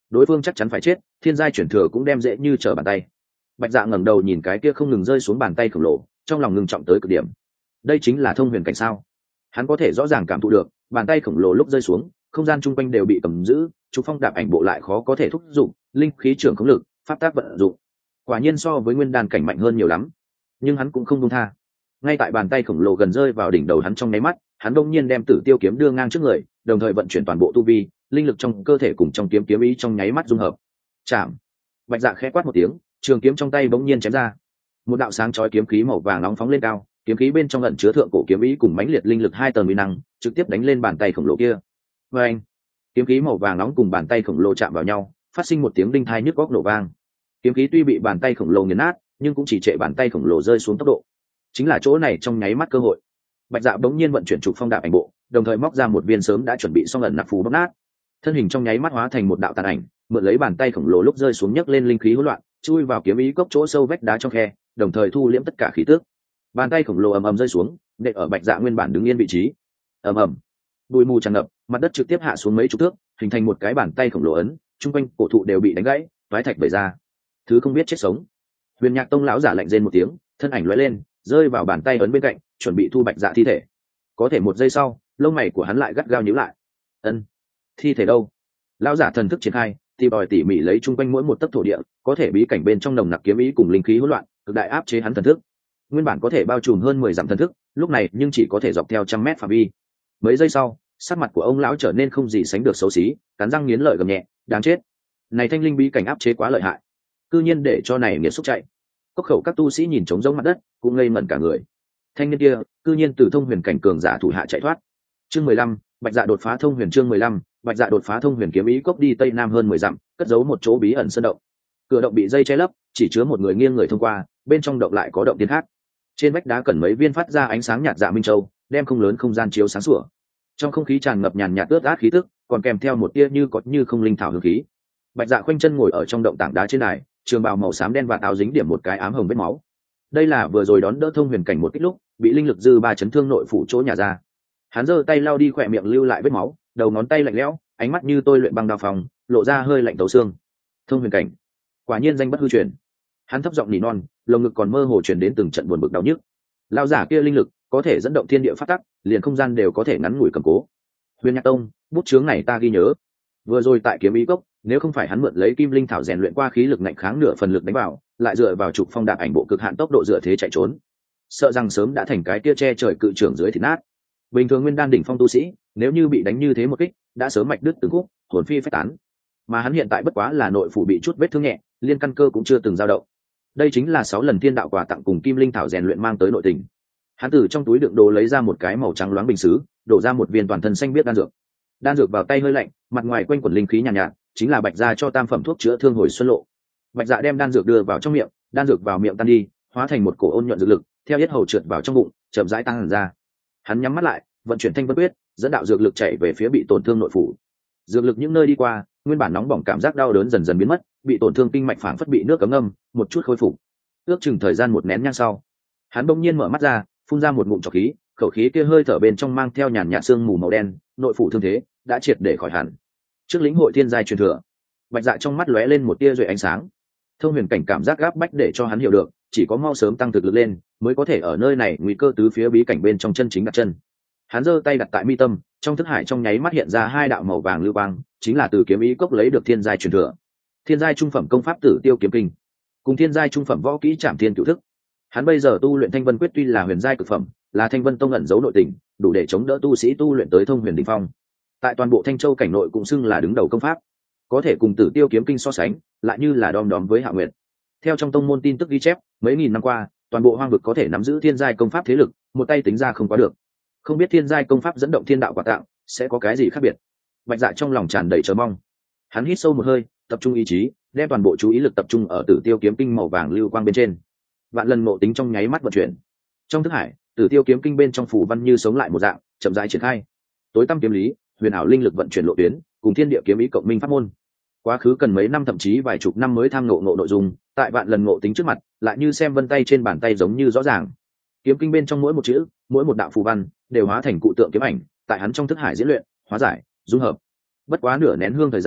đối phương chắc chắn phải chết, thiên giai chuyển thừa cũng đem dễ như trở bàn tay. Bạch Dạ ngẩng đầu nhìn cái kia không ngừng rơi xuống bàn tay khổng lồ, trong lòng ngưng trọng tới cực điểm. Đây chính là thông huyền cảnh sao? Hắn có thể rõ ràng cảm thụ được, bàn tay khổng lồ lúc rơi xuống, không gian chung quanh đều bị cầm giữ, trục phong đạp ảnh bộ lại khó có thể thúc dụng, linh khí trưởng khống lực, pháp tác vận dụng. Quả nhiên so với nguyên đan cảnh mạnh hơn nhiều lắm. Nhưng hắn cũng không buông tha. Ngay tại bàn tay khổng lồ gần rơi vào đỉnh đầu hắn trong nháy mắt, hắn đột nhiên đem Tử Tiêu kiếm đưa ngang trước người, đồng thời vận chuyển toàn bộ tu vi, linh lực trong cơ thể cùng trong kiếm kiếm ý trong nháy mắt dung hợp. Chạm. Bạch Dạ khẽ quát một tiếng, trường kiếm trong tay bỗng nhiên chém ra. Một đạo sáng chói kiếm khí màu vàng nóng phóng lên cao, kiếm khí bên trong ẩn chứa thượng cổ kiếm ý cùng mãnh liệt linh lực hai tầng uy năng, trực tiếp đánh lên bàn tay khổng lồ kia. Và anh, kiếm khí màu vàng nóng cùng bàn tay khổng lồ chạm vào nhau, phát sinh một tiếng đinh tai nhức óc nổ vang. Kiếm khí tuy bị bàn tay khổng lồ nghiền nát, nhưng cũng chỉ trệ bàn tay khổng lồ rơi xuống tốc độ. Chính là chỗ này trong nháy mắt cơ hội. Bạch Dạ bỗng nhiên vận chuyển trục phong đạp ảnh bộ, đồng thời móc ra một viên sớm đã chuẩn bị xong ẩn nặc phù bóc nát. Thân hình trong nháy mắt hóa thành một đạo tàn ảnh, mượn lấy bàn tay khổng lồ lúc rơi xuống nhấc lên linh khí hỗn loạn, chui vào kiếm ý cốc chỗ sâu vách đá trong khe, đồng thời thu liễm tất cả khí tức. Bàn tay khổng lồ ầm ầm rơi xuống, nện ở Bạch Dạ nguyên bản đứng yên vị trí. Ầm ầm, bụi mù tràn ngập, mặt đất trực tiếp hạ xuống mấy chục thước, hình thành một cái bàn tay khổng lồ ấn, trung quanh cổ thụ đều bị đánh gãy, toái thạch bể ra. Thứ không biết chết sống. Huyền Nhạc Tông lão giả lạnh rên một tiếng, thân ảnh lóe lên, rơi vào bàn tay ấn bên cạnh, chuẩn bị thu Bạch Dạ thi thể. Có thể một giây sau, lông mày của hắn lại gắt gao nhíu lại. Ân, thi thể đâu? Lão giả thần thức triển khai, thì bòi tỉ mỉ lấy chung quanh mỗi một tấc thổ địa, có thể bí cảnh bên trong nồng nặc kiếm ý cùng linh khí hỗn loạn, cực đại áp chế hắn thần thức. Nguyên bản có thể bao trùm hơn mười dặm thần thức, lúc này nhưng chỉ có thể dọc theo trăm mét phạm vi. Mấy giây sau, sắc mặt của ông lão trở nên không gì sánh được xấu xí, cắn răng nghiến lợi gầm nhẹ, đáng chết. Này thanh linh bí cảnh áp chế quá lợi hại, cư nhiên để cho này nghiệt xúc chạy. Cốc khẩu các tu sĩ nhìn trống rỗng mặt đất, cũng ngây ngẩn cả người. Thanh niên kia, cư nhiên từ thông huyền cảnh cường giả thủ hạ chạy thoát. Chương mười lăm, Bạch Dạ đột phá thông huyền chương mười lăm, Bạch Dạ đột phá thông huyền kiếm ý cốc đi tây nam hơn mười dặm, cất giấu một chỗ bí ẩn sơn động. Cửa động bị dây che lấp, chỉ chứa một người nghiêng người thông qua, bên trong động lại có động tiên khác. Trên vách đá cần mấy viên phát ra ánh sáng nhạt dạ minh châu, đem không lớn không gian chiếu sáng sủa. Trong không khí tràn ngập nhàn nhạt ướt át khí tức, còn kèm theo một tia như có như không linh thảo hương khí. Bạch Dạ khoanh chân ngồi ở trong động tảng đá trên đài, trường bào màu xám đen và áo dính điểm một cái ám hồng vết máu. Đây là vừa rồi đón đỡ thông huyền cảnh một kích lúc, bị linh lực dư ba chấn thương nội phủ chỗ nhà ra. Hắn giơ tay lau đi khỏe miệng lưu lại vết máu, đầu ngón tay lạnh lẽo, ánh mắt như tôi luyện băng đao phòng, lộ ra hơi lạnh tấu xương. Thông huyền cảnh, quả nhiên danh bất hư truyền. Hắn thấp giọng nỉ non, lồng ngực còn mơ hồ truyền đến từng trận buồn bực đau nhức. Lao giả kia linh lực có thể dẫn động thiên địa phát tắc, liền không gian đều có thể ngắn ngủi cầm cố. Huyền Nhạc Tông, bút chướng này ta ghi nhớ. Vừa rồi tại kiếm ý cốc, nếu không phải hắn mượn lấy kim linh thảo rèn luyện qua khí lực ngạnh kháng nửa phần lực đánh vào, lại dựa vào trục phong đạp ảnh bộ cực hạn tốc độ dựa thế chạy trốn, sợ rằng sớm đã thành cái kia che trời cự trưởng dưới thịt nát. Bình thường nguyên đan đỉnh phong tu sĩ, nếu như bị đánh như thế một kích, đã sớm mạch đứt từng khúc, hồn phi phách tán. Mà hắn hiện tại bất quá là nội phủ bị chút vết thương nhẹ, liên căn cơ cũng chưa từng dao động. Đây chính là sáu lần thiên đạo quà tặng cùng kim linh thảo rèn luyện mang tới nội tình. Hắn từ trong túi đựng đồ lấy ra một cái màu trắng loáng bình sứ, đổ ra một viên toàn thân xanh biết đan dược. Đan dược vào tay hơi lạnh, mặt ngoài quanh quẩn linh khí nhàn nhạt, nhạt, chính là Bạch Dạ cho tam phẩm thuốc chữa thương hồi xuân lộ. Bạch Dạ đem đan dược đưa vào trong miệng, đan dược vào miệng tan đi, hóa thành một cổ ôn nhuận dược lực, theo yết hầu trượt vào trong bụng, chậm rãi tăng ra. Hắn nhắm mắt lại, vận chuyển thanh vân quyết, dẫn đạo dược lực chạy về phía bị tổn thương nội phủ. Dược lực những nơi đi qua, nguyên bản nóng bỏng cảm giác đau đớn dần dần biến mất, bị tổn thương kinh mạch phảng phất bị nước cấm ngâm, một chút khôi phục. Ước chừng thời gian một nén nhang sau, hắn bỗng nhiên mở mắt ra, phun ra một ngụm trọc khí, khẩu khí kia hơi thở bên trong mang theo nhàn nhạt sương mù màu đen, nội phủ thương thế đã triệt để khỏi hẳn. Trước lĩnh hội thiên giai truyền thừa, Bạch Dạ trong mắt lóe lên một tia rưỡi ánh sáng. Thông huyền cảnh cảm giác gáp bách để cho hắn hiểu được, chỉ có mau sớm tăng thực lực lên, mới có thể ở nơi này nguy cơ tứ phía bí cảnh bên trong chân chính đặt chân. Hắn giơ tay đặt tại mi tâm, trong thức hải trong nháy mắt hiện ra hai đạo màu vàng lưu quang, chính là từ kiếm ý cốc lấy được thiên giai truyền thừa. Thiên giai trung phẩm công pháp Tử Tiêu kiếm kinh, cùng thiên giai trung phẩm võ kỹ Trảm Thiên Cửu thức. Hắn bây giờ tu luyện Thanh Vân quyết tuy là huyền giai cực phẩm, là Thanh Vân tông ẩn giấu nội tình, đủ để chống đỡ tu sĩ tu luyện tới thông huyền đỉnh phong. Tại toàn bộ Thanh Châu cảnh nội cũng xưng là đứng đầu công pháp, có thể cùng Tử Tiêu kiếm kinh so sánh, lại như là đom đóm với Hạ Nguyệt. Theo trong tông môn tin tức ghi chép, mấy nghìn năm qua, toàn bộ hoang vực có thể nắm giữ thiên giai công pháp thế lực, một tay tính ra không quá được. Không biết thiên giai công pháp dẫn động thiên đạo quả tặng sẽ có cái gì khác biệt. Bạch Dạ trong lòng tràn đầy chờ mong. Hắn hít sâu một hơi, tập trung ý chí, đem toàn bộ chú ý lực tập trung ở Tử Tiêu kiếm kinh màu vàng lưu quang bên trên. Vạn lần ngộ tính trong nháy mắt vận chuyển. Trong thức hải, Tử Tiêu kiếm kinh bên trong phủ văn như sống lại một dạng, chậm rãi triển khai. Tối tăm kiếm lý, huyền ảo linh lực vận chuyển lộ tuyến, cùng thiên địa kiếm ý cộng minh pháp môn. Quá khứ cần mấy năm thậm chí vài chục năm mới tham ngộ ngộ nội dung, tại vạn lần ngộ tính trước mặt, lại như xem vân tay trên bàn tay giống như rõ ràng. Kiếm kinh bên trong mỗi một chữ, mỗi một đạo phù văn, đều hóa thành cụ tượng kiếm ảnh, tại hắn trong thức hải diễn luyện, hóa giải, dung hợp. Bất quá nửa nén hương thời gian,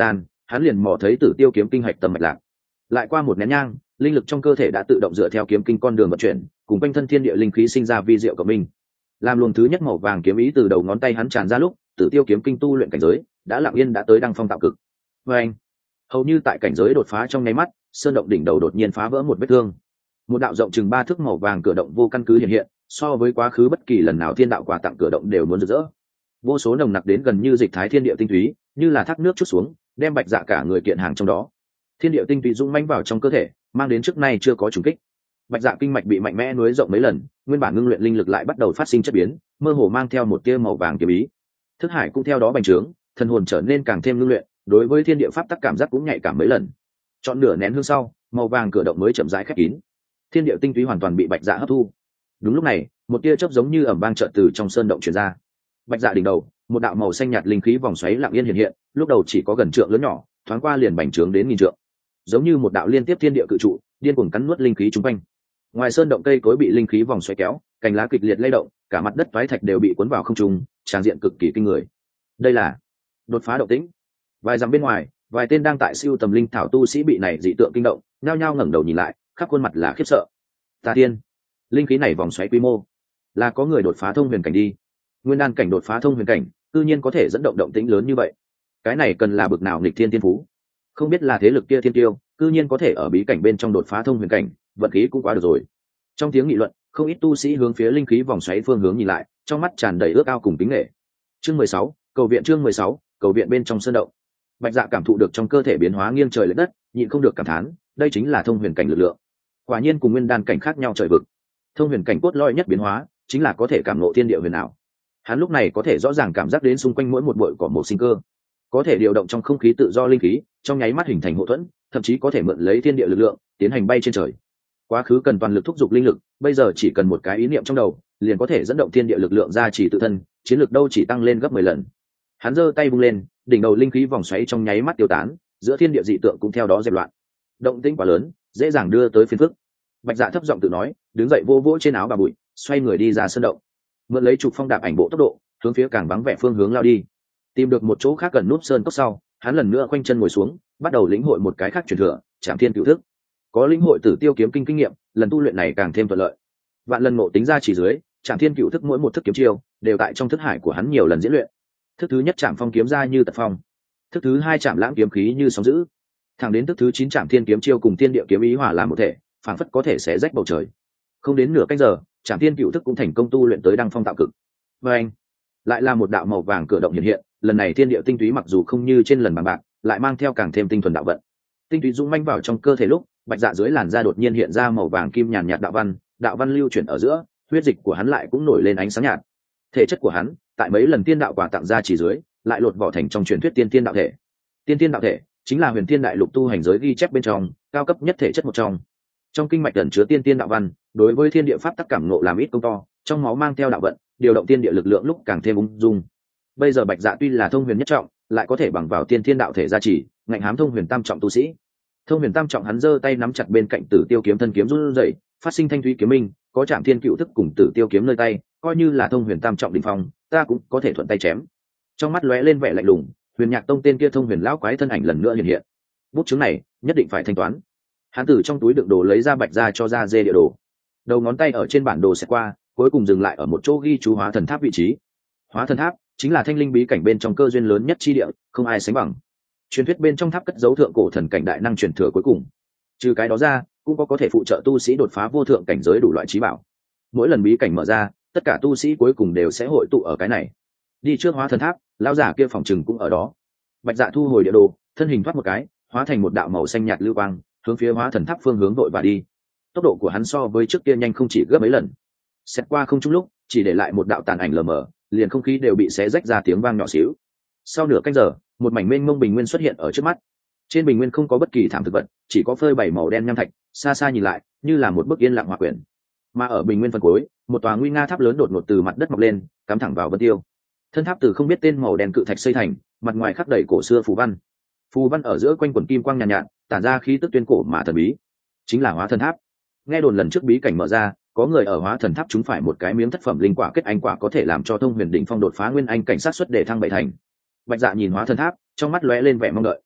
hắn liền mò thấy Tử Tiêu kiếm kinh hạch tâm mạch lạc. Lại qua một nén nhang, linh lực trong cơ thể đã tự động dựa theo kiếm kinh con đường vận chuyển, cùng quanh thân thiên địa linh khí sinh ra vi diệu của mình. Làm luồng thứ nhất màu vàng kiếm ý từ đầu ngón tay hắn tràn ra lúc, Tử Tiêu kiếm kinh tu luyện cảnh giới đã lặng yên đã tới đăng phong tạo cực. Và anh, hầu như tại cảnh giới đột phá trong nháy mắt, sơn động đỉnh đầu đột nhiên phá vỡ một vết thương. Một đạo rộng chừng ba thước màu vàng cửa động vô căn cứ hiện hiện, so với quá khứ bất kỳ lần nào thiên đạo quà tặng cửa động đều muốn rực rỡ. Vô số nồng nặc đến gần như dịch thái thiên địa tinh túy, như là thác nước chút xuống, đem Bạch Dạ cả người kiện hàng trong đó. Thiên địa tinh túy dũng mãnh vào trong cơ thể, mang đến trước nay chưa có trùng kích. Bạch Dạ kinh mạch bị mạnh mẽ nuối rộng mấy lần, nguyên bản ngưng luyện linh lực lại bắt đầu phát sinh chất biến, mơ hồ mang theo một tia màu vàng kiếm ý. Thức hải cũng theo đó bành trướng, thần hồn trở nên càng thêm ngưng luyện, đối với thiên địa pháp tắc cảm giác cũng nhạy cảm mấy lần. Chọn nửa nén hương sau, màu vàng cửa động mới chậm rãi khép kín. Thiên địa tinh túy hoàn toàn bị Bạch Dạ hấp thu. Đúng lúc này, một tia chớp giống như ầm vang chợt từ trong sơn động truyền ra. Bạch Dạ đỉnh đầu, một đạo màu xanh nhạt linh khí vòng xoáy lặng yên hiện hiện, lúc đầu chỉ có gần trượng lớn nhỏ, thoáng qua liền bành trướng đến nghìn trượng, giống như một đạo liên tiếp thiên địa cự trụ, điên cuồng cắn nuốt linh khí chung quanh. Ngoài sơn động cây cối bị linh khí vòng xoáy kéo, cành lá kịch liệt lay động, cả mặt đất toái thạch đều bị cuốn vào không trung, tràng diện cực kỳ kinh người. Đây là đột phá động tĩnh. Vài dặm bên ngoài, vài tên đang tại siêu tầm linh thảo tu sĩ bị này dị tượng kinh động, nhao nhao ngẩng đầu nhìn lại, khắp khuôn mặt là khiếp sợ. Tà Tiên, linh khí này vòng xoáy quy mô, là có người đột phá thông huyền cảnh đi. Nguyên đan cảnh đột phá thông huyền cảnh, tự nhiên có thể dẫn động động tĩnh lớn như vậy. Cái này cần là bực nào nghịch thiên tiên phú? Không biết là thế lực kia thiên tiêu, cư nhiên có thể ở bí cảnh bên trong đột phá thông huyền cảnh, vận khí cũng quá được rồi. Trong tiếng nghị luận, không ít tu sĩ hướng phía linh khí vòng xoáy phương hướng nhìn lại, trong mắt tràn đầy ước ao cùng kính nể. Chương mười sáu, cầu viện chương mười sáu, cầu viện bên trong sơn động. Bạch Dạ cảm thụ được trong cơ thể biến hóa nghiêng trời lệch đất, nhịn không được cảm thán, đây chính là thông huyền cảnh lực lượng. Quả nhiên cùng nguyên đan cảnh khác nhau trời vực. Thông huyền cảnh cốt lõi nhất biến hóa, chính là có thể cảm ngộ thiên địa huyền ảo. Hắn lúc này có thể rõ ràng cảm giác đến xung quanh mỗi một bụi cỏ một sinh cơ, có thể điều động trong không khí tự do linh khí, trong nháy mắt hình thành hộ thuẫn, thậm chí có thể mượn lấy thiên địa lực lượng, tiến hành bay trên trời. Quá khứ cần toàn lực thúc giục linh lực, bây giờ chỉ cần một cái ý niệm trong đầu, liền có thể dẫn động thiên địa lực lượng ra chỉ tự thân, chiến lực đâu chỉ tăng lên gấp mười lần. Hắn giơ tay vung lên, đỉnh đầu linh khí vòng xoáy trong nháy mắt tiêu tán, giữa thiên địa dị tượng cũng theo đó dẹp loạn. Động tĩnh quá lớn, dễ dàng đưa tới phiền phức. Bạch Dạ thấp giọng tự nói, đứng dậy vô vỗ trên áo bà bụi, xoay người đi ra sơn động, mượn lấy trục phong đạp ảnh bộ tốc độ, hướng phía càng vắng vẻ phương hướng lao đi. Tìm được một chỗ khác gần núp sơn cốc sau, hắn lần nữa khoanh chân ngồi xuống, bắt đầu lĩnh hội một cái khác truyền thừa, Trảm Thiên Cửu Thức. Có lĩnh hội Tử Tiêu kiếm kinh kinh nghiệm, lần tu luyện này càng thêm thuận lợi. Vạn lần ngộ tính ra chỉ dưới, Trảm Thiên Cửu Thức mỗi một thức kiếm chiêu đều tại trong thức hải của hắn nhiều lần diễn luyện. Thức thứ nhất Trảm Phong kiếm ra như tật phong, thức thứ hai Trảm Lãng kiếm khí như sóng dữ, thẳng đến thức thứ chín Trảm Thiên kiếm chiêu cùng thiên địa kiếm ý hòa làm một thể, phảng phất có thể xé rách bầu trời. Không đến nửa canh giờ, Trảm Thiên Cửu Thức cũng thành công tu luyện tới đăng phong tạo cực. Và anh, lại là một đạo màu vàng cửa động hiện hiện, lần này thiên địa tinh túy mặc dù không như trên lần bằng bạc, lại mang theo càng thêm tinh thuần đạo vận. Tinh túy dũng manh vào trong cơ thể lúc, Bạch Dạ dưới làn da đột nhiên hiện ra màu vàng kim nhàn nhạt đạo văn, đạo văn lưu chuyển ở giữa, huyết dịch của hắn lại cũng nổi lên ánh sáng nhạt. Thể chất của hắn, tại mấy lần tiên đạo quà tặng ra chỉ dưới, lại lột vỏ thành trong truyền thuyết tiên tiên đạo thể. Tiên tiên đạo thể chính là huyền thiên đại lục tu hành giới ghi chép bên trong, cao cấp nhất thể chất một trong. Trong kinh mạch ẩn chứa tiên tiên đạo văn, đối với thiên địa pháp tắc cảm ngộ làm ít công to, trong máu mang theo đạo vận, điều động tiên địa lực lượng lúc càng thêm ung dung. Bây giờ Bạch Dạ tuy là thông huyền nhất trọng, lại có thể bằng vào tiên thiên đạo thể gia trì, ngạnh hám thông huyền tam trọng tu sĩ. Thông huyền tam trọng hắn giơ tay nắm chặt bên cạnh Tử Tiêu kiếm thân kiếm run rẩy, phát sinh thanh thúy kiếm minh, có Trảm Thiên Cửu Thức cùng Tử Tiêu kiếm nơi tay, coi như là thông huyền tam trọng đỉnh phong, ta cũng có thể thuận tay chém. Trong mắt lóe lên vẻ lạnh lùng, Huyền Nhạc Tông tên kia thông huyền lão quái thân ảnh lần nữa hiện hiện. Bút chứng này, nhất định phải thanh toán. Hắn từ trong túi đựng đồ lấy ra Bạch Dạ cho ra dê địa đồ. Đầu ngón tay ở trên bản đồ sẽ qua, cuối cùng dừng lại ở một chỗ ghi chú Hóa Thần Tháp vị trí. Hóa Thần Tháp chính là thanh linh bí cảnh bên trong cơ duyên lớn nhất chi địa, không ai sánh bằng. Truyền thuyết bên trong tháp cất dấu thượng cổ thần cảnh đại năng truyền thừa cuối cùng. Trừ cái đó ra, cũng có có thể phụ trợ tu sĩ đột phá vô thượng cảnh giới đủ loại trí bảo. Mỗi lần bí cảnh mở ra, tất cả tu sĩ cuối cùng đều sẽ hội tụ ở cái này. Đi trước Hóa Thần Tháp, lão giả kia phòng trừng cũng ở đó. Bạch Dạ thu hồi địa đồ, thân hình thoát một cái, hóa thành một đạo màu xanh nhạt lưu quang, hướng phía Hóa Thần Tháp phương hướng vội và đi. Tốc độ của hắn so với trước kia nhanh không chỉ gấp mấy lần. Xét qua không trung lúc, chỉ để lại một đạo tàn ảnh lờ mờ, liền không khí đều bị xé rách ra tiếng vang nhỏ xíu. Sau nửa canh giờ, một mảnh mênh mông bình nguyên xuất hiện ở trước mắt. Trên bình nguyên không có bất kỳ thảm thực vật, chỉ có phơi bày màu đen nham thạch, xa xa nhìn lại, như là một bức yên lặng hòa quyển. Mà ở bình nguyên phần cuối, một tòa nguy nga tháp lớn đột ngột từ mặt đất mọc lên, cắm thẳng vào vân tiêu. Thân tháp từ không biết tên màu đen cự thạch xây thành, mặt ngoài khắc đầy cổ xưa phù văn. Phù văn ở giữa quanh quần kim quang nhàn nhạt, nhạt, tản ra khí tức tuyên cổ mà thần bí. Chính là Hóa Thần Tháp. Nghe đồn lần trước bí cảnh mở ra, có người ở Hóa Thần Tháp chúng phải một cái miếng thất phẩm linh quả kết anh quả có thể làm cho thông huyền đỉnh phong đột phá nguyên anh cảnh sát xuất để thăng bảy thành. Bạch Dạ nhìn Hóa Thần Tháp, trong mắt lóe lên vẻ mong đợi.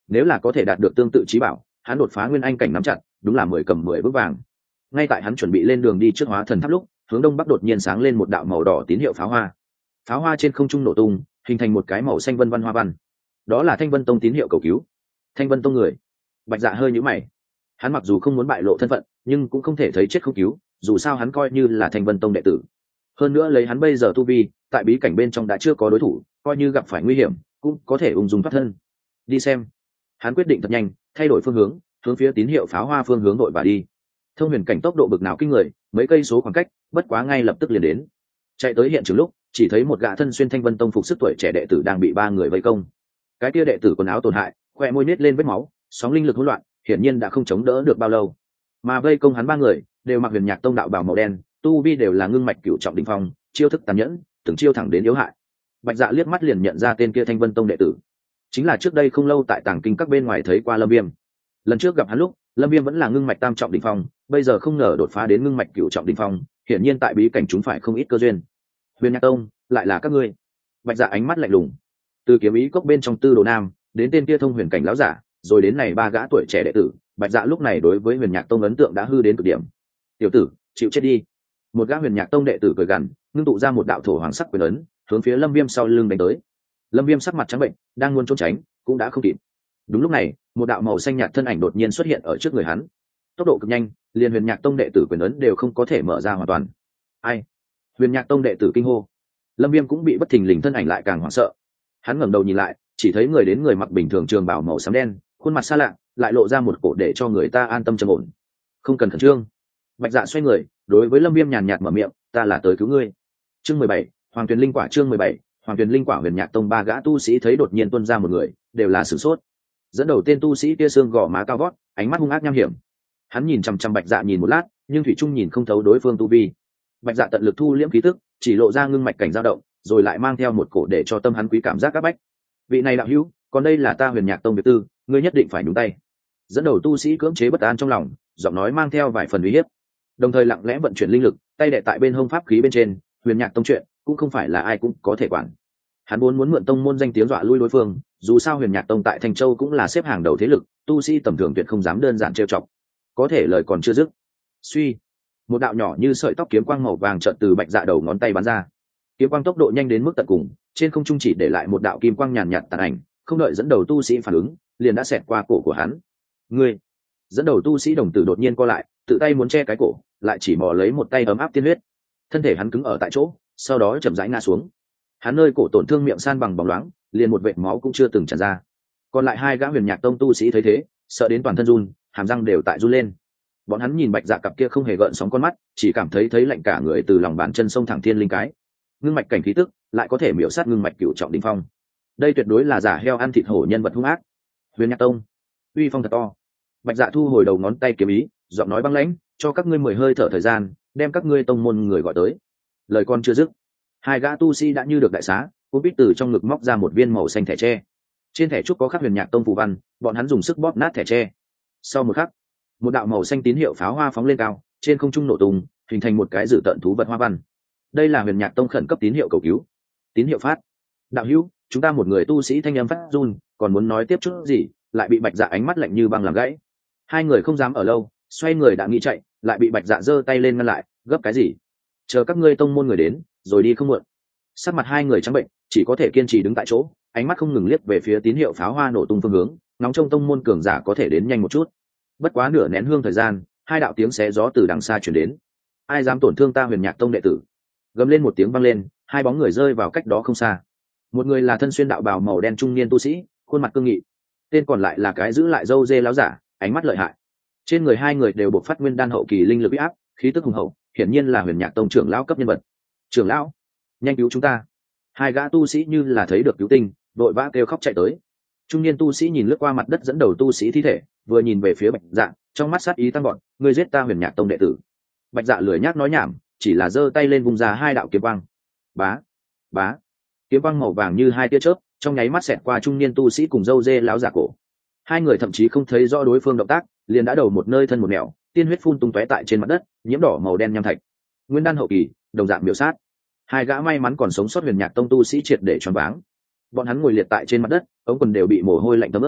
nếu là có thể đạt được tương tự trí bảo, hắn đột phá nguyên anh cảnh nắm chặt đúng là mười cầm mười vững vàng. Ngay tại hắn chuẩn bị lên đường đi trước hóa thần tháp lúc, hướng đông bắc đột nhiên sáng lên một đạo màu đỏ tín hiệu pháo hoa. Pháo hoa trên không trung nổ tung, hình thành một cái màu xanh vân văn hoa văn. Đó là Thanh Vân Tông tín hiệu cầu cứu. Thanh Vân Tông người. Bạch Dạ hơi nhíu mày. Hắn mặc dù không muốn bại lộ thân phận, nhưng cũng không thể thấy chết không cứu, dù sao hắn coi như là Thanh Vân Tông đệ tử. Hơn nữa lấy hắn bây giờ tu vi, tại bí cảnh bên trong đã chưa có đối thủ, coi như gặp phải nguy hiểm, cũng có thể ung dung thoát thân. Đi xem. Hắn quyết định thật nhanh, thay đổi phương hướng, hướng phía tín hiệu pháo hoa phương hướng đội và đi. Thông huyền cảnh tốc độ bực nào kinh người, mấy cây số khoảng cách, bất quá ngay lập tức liền đến. Chạy tới hiện trường lúc, chỉ thấy một gã thân xuyên Thanh Vân Tông phục sức tuổi trẻ đệ tử đang bị ba người vây công. Cái kia đệ tử quần áo tổn hại, khoe môi nết lên vết máu, sóng linh lực hỗn loạn, hiển nhiên đã không chống đỡ được bao lâu. Mà vây công hắn ba người đều mặc Huyền Nhạc Tông đạo bào màu đen, tu vi đều là ngưng mạch cửu trọng đỉnh phong, chiêu thức tàn nhẫn, từng chiêu thẳng đến yếu hại. Bạch Dạ liếc mắt liền nhận ra tên kia Thanh Vân Tông đệ tử, chính là trước đây không lâu tại Tàng Kinh các bên ngoài thấy qua Lâm Viêm. Lần trước gặp hắn lúc, Lâm Viêm vẫn là ngưng mạch tam trọng đỉnh phong, bây giờ không ngờ đột phá đến ngưng mạch cửu trọng đỉnh phong, hiển nhiên tại bí cảnh chúng phải không ít cơ duyên. Huyền Nhạc Tông, lại là các ngươi? Bạch Dạ ánh mắt lạnh lùng. Từ kiếm ý cốc bên trong Tư Đồ Nam, đến tên kia thông huyền cảnh lão giả, rồi đến này ba gã tuổi trẻ đệ tử, Bạch Dạ lúc này đối với Huyền Nhạc Tông ấn tượng đã hư đến cực điểm. "Tiểu tử, chịu chết đi." Một gã Huyền Nhạc Tông đệ tử cười gằn, ngưng tụ ra một đạo thổ hoàng sắc quyền ấn, hướng phía Lâm Viêm sau lưng đánh tới. Lâm Viêm sắc mặt trắng bệnh, đang muốn trốn tránh, cũng đã không kịp. Đúng lúc này, một đạo màu xanh nhạt thân ảnh đột nhiên xuất hiện ở trước người hắn. Tốc độ cực nhanh, liền Huyền Nhạc Tông đệ tử quyền ấn đều không có thể mở ra hoàn toàn. "Ai?" Huyền Nhạc Tông đệ tử kinh hô. Lâm Viêm cũng bị bất thình lình thân ảnh lại càng hoảng sợ. Hắn ngẩng đầu nhìn lại, chỉ thấy người đến người mặc bình thường trường bào màu xám đen, khuôn mặt xa lạ, lại lộ ra một cổ để cho người ta an tâm trầm ổn. "Không cần khẩn trương." Bạch Dạ xoay người, đối với Lâm Viêm nhàn nhạt mở miệng, "Ta là tới cứu ngươi." Chương mười bảy, Hoàng Tuyền Linh Quả. Chương mười bảy, Hoàng Tuyền Linh Quả. Huyền Nhạc Tông ba gã tu sĩ thấy đột nhiên tuôn ra một người, đều là sửng sốt. Dẫn đầu tên tu sĩ kia xương gò má cao vót, ánh mắt hung ác nham hiểm. Hắn nhìn chằm chằm Bạch Dạ nhìn một lát, nhưng thủy chung nhìn không thấu đối phương tu vi. Bạch Dạ tận lực thu liễm khí tức, chỉ lộ ra ngưng mạch cảnh dao động, rồi lại mang theo một cổ để cho tâm hắn quý cảm giác các bách. "Vị này đạo hữu, còn đây là ta Huyền Nhạc Tông việc tư, ngươi nhất định phải nhúng tay." Dẫn đầu tu sĩ cưỡng chế bất an trong lòng, giọng nói mang theo vài phần uy hiếp, đồng thời lặng lẽ vận chuyển linh lực, tay đệ tại bên hông pháp khí bên trên. Huyền Nhạc Tông chuyện cũng không phải là ai cũng có thể quản. Hắn muốn muốn mượn tông môn danh tiếng dọa lui đối phương, dù sao Huyền Nhạc Tông tại Thanh Châu cũng là xếp hàng đầu thế lực, tu sĩ tầm thường tuyệt không dám đơn giản trêu chọc. Có thể lời còn chưa dứt, suy, một đạo nhỏ như sợi tóc kiếm quang màu vàng chợt từ Bạch Dạ đầu ngón tay bắn ra. Kiếm quang tốc độ nhanh đến mức tận cùng, trên không trung chỉ để lại một đạo kim quang nhàn nhạt tàn ảnh, không đợi dẫn đầu tu sĩ phản ứng, liền đã xẹt qua cổ của hắn. "Ngươi!" Dẫn đầu tu sĩ đồng tử đột nhiên co lại, tự tay muốn che cái cổ, lại chỉ mò lấy một tay ấm áp tiên huyết. Thân thể hắn cứng ở tại chỗ, sau đó chậm rãi ngã xuống. Hắn nơi cổ tổn thương miệng san bằng bóng loáng, liền một vệt máu cũng chưa từng tràn ra. Còn lại hai gã Huyền Nhạc Tông tu sĩ thấy thế, sợ đến toàn thân run, hàm răng đều tại run lên. Bọn hắn nhìn Bạch Dạ cặp kia không hề gợn sóng con mắt, chỉ cảm thấy thấy lạnh cả người từ lòng bàn chân sông thẳng thiên linh cái. Ngưng mạch cảnh khí tức, lại có thể miểu sát ngưng mạch cửu trọng đỉnh phong. Đây tuyệt đối là giả heo ăn thịt hổ nhân vật hung ác. Huyền Nhạc Tông, uy phong thật to. Bạch Dạ thu hồi đầu ngón tay kiếm ý, giọng nói băng lãnh, "Cho các ngươi mười hơi thở thời gian, đem các ngươi tông môn người gọi tới." Lời con chưa dứt, hai gã tu sĩ đã như được đại xá, cũng biết từ trong ngực móc ra một viên màu xanh thẻ tre. Trên thẻ trúc có khắc Huyền Nhạc Tông phù văn, bọn hắn dùng sức bóp nát thẻ tre. Sau một khắc, một đạo màu xanh tín hiệu pháo hoa phóng lên cao, trên không trung nổ tung, hình thành một cái dữ tợn thú vật hoa văn. Đây là Huyền Nhạc Tông khẩn cấp tín hiệu cầu cứu. Tín hiệu phát. "Đạo hữu, chúng ta một người tu sĩ thanh âm phát run, còn muốn nói tiếp chút gì, lại bị Bạch Dạ ánh mắt lạnh như băng làm gãy." Hai người không dám ở lâu, xoay người đã nghĩ chạy, lại bị Bạch Dạ giơ tay lên ngăn lại. "Gấp cái gì? Chờ các ngươi tông môn người đến, rồi đi không muộn." Sắc mặt hai người trắng bệnh, chỉ có thể kiên trì đứng tại chỗ, ánh mắt không ngừng liếc về phía tín hiệu pháo hoa nổ tung phương hướng, ngóng trông tông môn cường giả có thể đến nhanh một chút. Bất quá nửa nén hương thời gian, hai đạo tiếng xé gió từ đằng xa truyền đến. "Ai dám tổn thương ta Huyền Nhạc Tông đệ tử?" Gầm lên một tiếng vang lên, hai bóng người rơi vào cách đó không xa. Một người là thân xuyên đạo bào màu đen trung niên tu sĩ, khuôn mặt cương nghị. Tên còn lại là cái giữ lại râu dê láo giả, ánh mắt lợi hại. Trên người hai người đều bộc phát nguyên đan hậu kỳ linh lực uy áp, khí tức hùng hậu, hiển nhiên là Huyền Nhạc Tông trưởng lão cấp nhân vật. "Trưởng lão, nhanh cứu chúng ta!" Hai gã tu sĩ như là thấy được cứu tinh, vội vã kêu khóc chạy tới. Trung niên tu sĩ nhìn lướt qua mặt đất dẫn đầu tu sĩ thi thể, vừa nhìn về phía Bạch Dạ, trong mắt sát ý tăng gọn, "Ngươi giết ta Huyền Nhạc Tông đệ tử." Bạch Dạ lười nhác nói nhảm, chỉ là giơ tay lên vung ra hai đạo kiếm quang. Bá, bá, kiếm quang màu vàng như hai tia chớp, trong nháy mắt xẹt qua trung niên tu sĩ cùng râu dê lão giả cổ. Hai người thậm chí không thấy rõ đối phương động tác, liền đã đầu một nơi thân một nẻo, tiên huyết phun tung tóe tại trên mặt đất, nhiễm đỏ màu đen nham thạch. Nguyên đan hậu kỳ, đồng dạng miểu sát. Hai gã may mắn còn sống sót Huyền Nhạc Tông tu sĩ triệt để choáng váng. Bọn hắn ngồi liệt tại trên mặt đất, ống quần đều bị mồ hôi lạnh thấm ướt.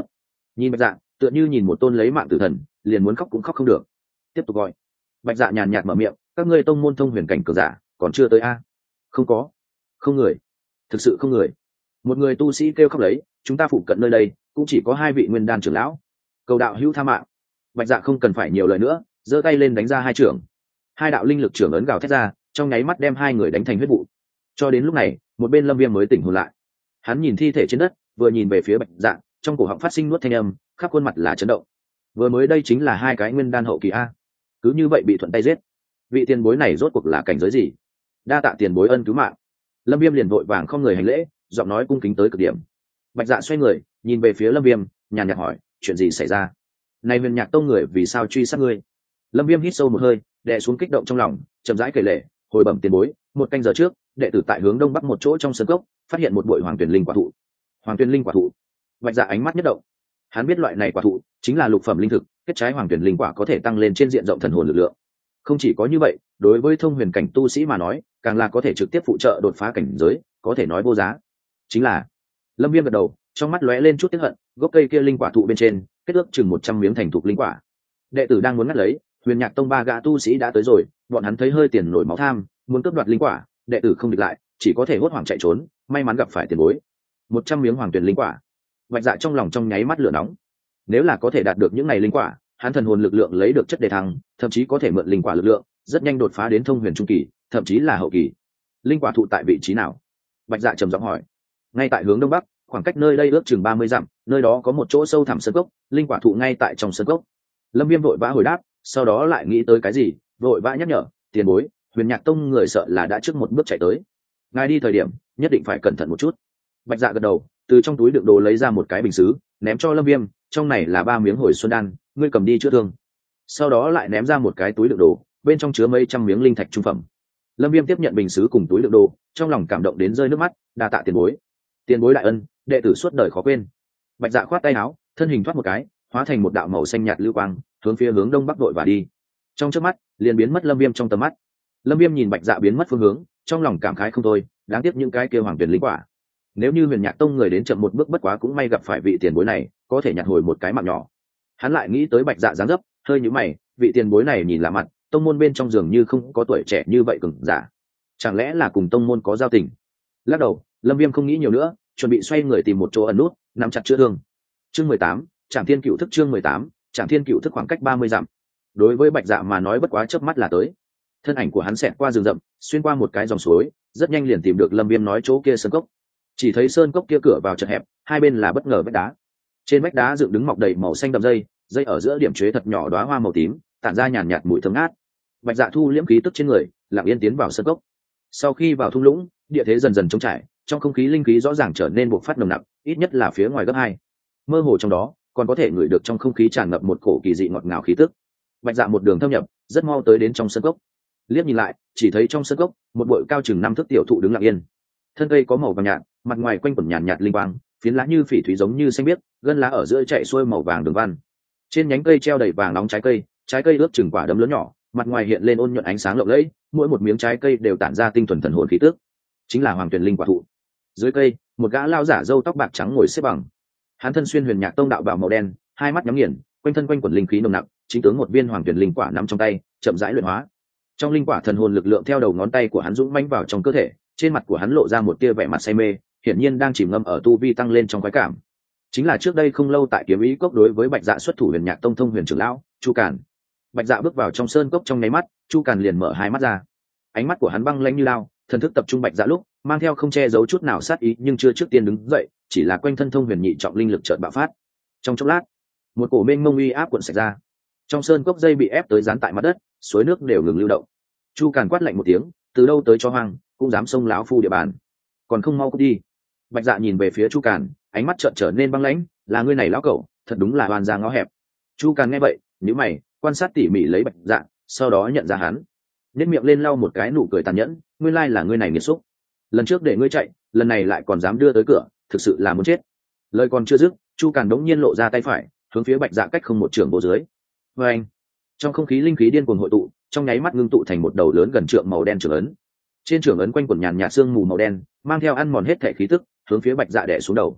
nhìn bạch dạ tựa như nhìn một tôn lấy mạng tử thần, liền muốn khóc cũng khóc không được. Tiếp tục gọi. Bạch dạ nhàn nhạt mở miệng, các ngươi tông môn thông huyền cảnh cường giả còn chưa tới a? Không có, không người, thực sự không người. Một người tu sĩ kêu khóc lấy, chúng ta phụ cận nơi đây cũng chỉ có hai vị nguyên đan trưởng lão, cầu đạo hữu tha mạng. Bạch dạ không cần phải nhiều lời nữa, giơ tay lên đánh ra hai trưởng. Hai đạo linh lực trưởng ấn gào thét ra, trong nháy mắt đem hai người đánh thành huyết vụ. Cho đến lúc này, một bên Lâm Viêm mới tỉnh hồn lại. Hắn nhìn thi thể trên đất, vừa nhìn về phía Bạch dạ, trong cổ họng phát sinh nuốt thanh âm, khắp khuôn mặt là chấn động. Vừa mới đây chính là hai cái nguyên đan hậu kỳ a, cứ như vậy bị thuận tay giết. Vị tiền bối này rốt cuộc là cảnh giới gì? Đa tạ tiền bối ân cứu mạng. Lâm Viêm liền vội vàng không người hành lễ, giọng nói cung kính tới cực điểm. Bạch dạ xoay người, nhìn về phía Lâm Viêm, nhàn nhạt hỏi, chuyện gì xảy ra? Này Huyền Nhạc tông người vì sao truy sát ngươi? Lâm Viêm hít sâu một hơi, đè xuống kích động trong lòng, chậm rãi kể lể, hồi bẩm tiền bối, một canh giờ trước, đệ tử tại hướng đông bắc một chỗ trong sân cốc, phát hiện một bụi hoàng tuyển linh quả thụ. Hoàng tuyển linh quả thụ? Bạch dạ ánh mắt nhất động. Hắn biết loại này quả thụ chính là lục phẩm linh thực, kết trái hoàng tuyển linh quả có thể tăng lên trên diện rộng thần hồn lực lượng. Không chỉ có như vậy, đối với thông huyền cảnh tu sĩ mà nói, càng là có thể trực tiếp phụ trợ đột phá cảnh giới, có thể nói vô giá. Chính là Lâm Viêm gật đầu, trong mắt lóe lên chút tiếc hận, gốc cây kia linh quả thụ bên trên, kết ước chừng một trăm miếng thành thục linh quả. Đệ tử đang muốn ngắt lấy, Huyền Nhạc tông ba gã tu sĩ đã tới rồi, bọn hắn thấy hơi tiền nổi máu tham, muốn cướp đoạt linh quả, đệ tử không địch lại, chỉ có thể hốt hoảng chạy trốn, may mắn gặp phải tiền bối. một trăm miếng hoàng tuyển linh quả. Bạch dạ trong lòng trong nháy mắt lửa nóng. Nếu là có thể đạt được những này linh quả, hắn thần hồn lực lượng lấy được chất đề thăng, thậm chí có thể mượn linh quả lực lượng, rất nhanh đột phá đến thông huyền trung kỳ, thậm chí là hậu kỳ. Linh quả thụ tại vị trí nào? Bạch dạ trầm giọng hỏi. Ngay tại hướng đông bắc, khoảng cách nơi đây ước chừng ba mươi dặm, nơi đó có một chỗ sâu thẳm sơn cốc, linh quả thụ ngay tại trong sơn cốc. Lâm Viêm vội vã hồi đáp, sau đó lại nghĩ tới cái gì, vội vã nhắc nhở, tiền bối, Huyền Nhạc tông người sợ là đã trước một bước chạy tới. Ngài đi thời điểm, nhất định phải cẩn thận một chút. Bạch dạ gật đầu, từ trong túi đựng đồ lấy ra một cái bình sứ, ném cho Lâm Viêm, trong này là ba miếng hồi xuân đan, ngươi cầm đi chữa thương. Sau đó lại ném ra một cái túi đựng đồ, bên trong chứa mấy trăm miếng linh thạch trung phẩm. Lâm Viêm tiếp nhận bình sứ cùng túi đựng đồ, trong lòng cảm động đến rơi nước mắt, đa tạ tiền bối. Tiền bối đại ân, đệ tử suốt đời khó quên. Bạch dạ khoát tay áo, thân hình thoát một cái, hóa thành một đạo màu xanh nhạt lưu quang, hướng phía hướng đông bắc đội và đi. Trong chớp mắt, liền biến mất Lâm Viêm trong tầm mắt. Lâm Viêm nhìn Bạch dạ biến mất phương hướng, trong lòng cảm khái không thôi, đáng tiếc những cái kia hoàng tuyển linh quả. Nếu như Huyền Nhạc tông người đến chậm một bước bất quá cũng may gặp phải vị tiền bối này, có thể nhặt hồi một cái mạng nhỏ. Hắn lại nghĩ tới Bạch dạ dáng dấp, hơi nhíu mày, vị tiền bối này nhìn lạ mặt, tông môn bên trong dường như không có tuổi trẻ như vậy cường giả. Chẳng lẽ là cùng tông môn có giao tình? Lắc đầu, Lâm Viêm không nghĩ nhiều nữa, chuẩn bị xoay người tìm một chỗ ẩn nút, nắm chặt chữa thương. Chương mười tám, Trảm Thiên Cựu Thức. Chương mười tám, Trảm Thiên Cựu Thức. Khoảng cách ba mươi dặm. Đối với Bạch dạ mà nói bất quá chớp mắt là tới. Thân ảnh của hắn xẹt qua rừng rậm, xuyên qua một cái dòng suối, rất nhanh liền tìm được Lâm Viêm nói chỗ kia sơn cốc. Chỉ thấy sơn cốc kia cửa vào chật hẹp, hai bên là bất ngờ vách đá. Trên vách đá dựng đứng mọc đầy màu xanh đậm dây, dây ở giữa điểm chế thật nhỏ đóa hoa màu tím, tản ra nhàn nhạt mùi thơm ngát. Bạch dạ thu liễm khí tức trên người, lặng yên tiến vào sơn cốc. Sau khi vào thung lũng, địa thế dần dần trống trải, trong không khí linh khí rõ ràng trở nên bộc phát nồng nặc, ít nhất là phía ngoài gấp hai. Mơ hồ trong đó, còn có thể ngửi được trong không khí tràn ngập một cổ kỳ dị ngọt ngào khí tức. Bạch dạ một đường thâm nhập, rất mau tới đến trong sơn cốc. Liếc nhìn lại, chỉ thấy trong sơn cốc, một bụi cao chừng năm thước tiểu thụ đứng lặng yên. Thân cây có màu vàng nhạt, mặt ngoài quanh quẩn nhàn nhạt linh quang, phiến lá như phỉ thúy giống như xanh biếc, gân lá ở giữa chạy xuôi màu vàng đường văn. Trên nhánh cây treo đầy vàng nóng trái cây, trái cây ướp chừng quả đấm lớn nhỏ, mặt ngoài hiện lên ôn nhuận ánh sáng lộng lẫy, mỗi một miếng trái cây đều tản ra tinh thuần thần hồn khí tức. Chính là hoàng tuyển linh quả thụ. Dưới cây, một gã lao giả râu tóc bạc trắng ngồi xếp bằng. Hắn thân xuyên Huyền Nhạc tông đạo bào màu đen, hai mắt nhắm nghiền, quanh thân quanh quẩn linh khí nồng nặc, chính tướng một viên hoàng tuyển linh quả nắm trong tay, chậm rãi luyện hóa. Trong linh quả thần hồn lực lượng theo đầu ngón tay của hắn dũng mãnh vào trong cơ thể, trên mặt của hắn lộ ra một tia vẻ mặt say mê, hiển nhiên đang chìm ngâm ở tu vi tăng lên trong khoái cảm. Chính là trước đây không lâu tại Kiếm Ý cốc đối với Bạch Dạ xuất thủ Huyền Nhạc tông thông huyền trưởng lão Chu Càn. Bạch Dạ bước vào trong sơn cốc trong nháy mắt, Chu Càn liền mở hai mắt ra. Ánh mắt của hắn băng lãnh như lao, thần thức tập trung Bạch Dạ lúc, mang theo không che giấu chút nào sát ý, nhưng chưa trước tiên đứng dậy, chỉ là quanh thân thông huyền nhị trọng linh lực chợt bạo phát. Trong chốc lát, một cổ mênh mông uy áp cuộn sạch ra. Trong sơn cốc dây bị ép tới dán tại mặt đất, suối nước đều ngừng lưu động. Chu Càn quát lạnh một tiếng, từ đâu tới cho hoang, cũng dám xông lão phu địa bàn, còn không mau cút đi. Bạch Dạ nhìn về phía Chu Càn, ánh mắt chợt trở nên băng lãnh, là ngươi này lão cẩu, thật đúng là oan gia ngõ hẹp. Chu Càn nghe vậy, nhíu mày, quan sát tỉ mỉ lấy Bạch Dạ, sau đó nhận ra hắn, nhếch miệng lên lau một cái nụ cười tàn nhẫn, nguyên lai là ngươi này nghiệt xúc. Lần trước để ngươi chạy, lần này lại còn dám đưa tới cửa, thực sự là muốn chết. Lời còn chưa dứt, Chu Càn đống nhiên lộ ra tay phải, hướng phía Bạch Dạ cách không một trường vô dưới. Và anh, trong không khí linh khí điên cuồng hội tụ, trong nháy mắt ngưng tụ thành một đầu lớn gần trượng màu đen trường ấn. Trên trường ấn quanh quẩn nhàn nhạt sương mù màu đen, mang theo ăn mòn hết thể khí tức, hướng phía Bạch Dạ đè xuống đầu.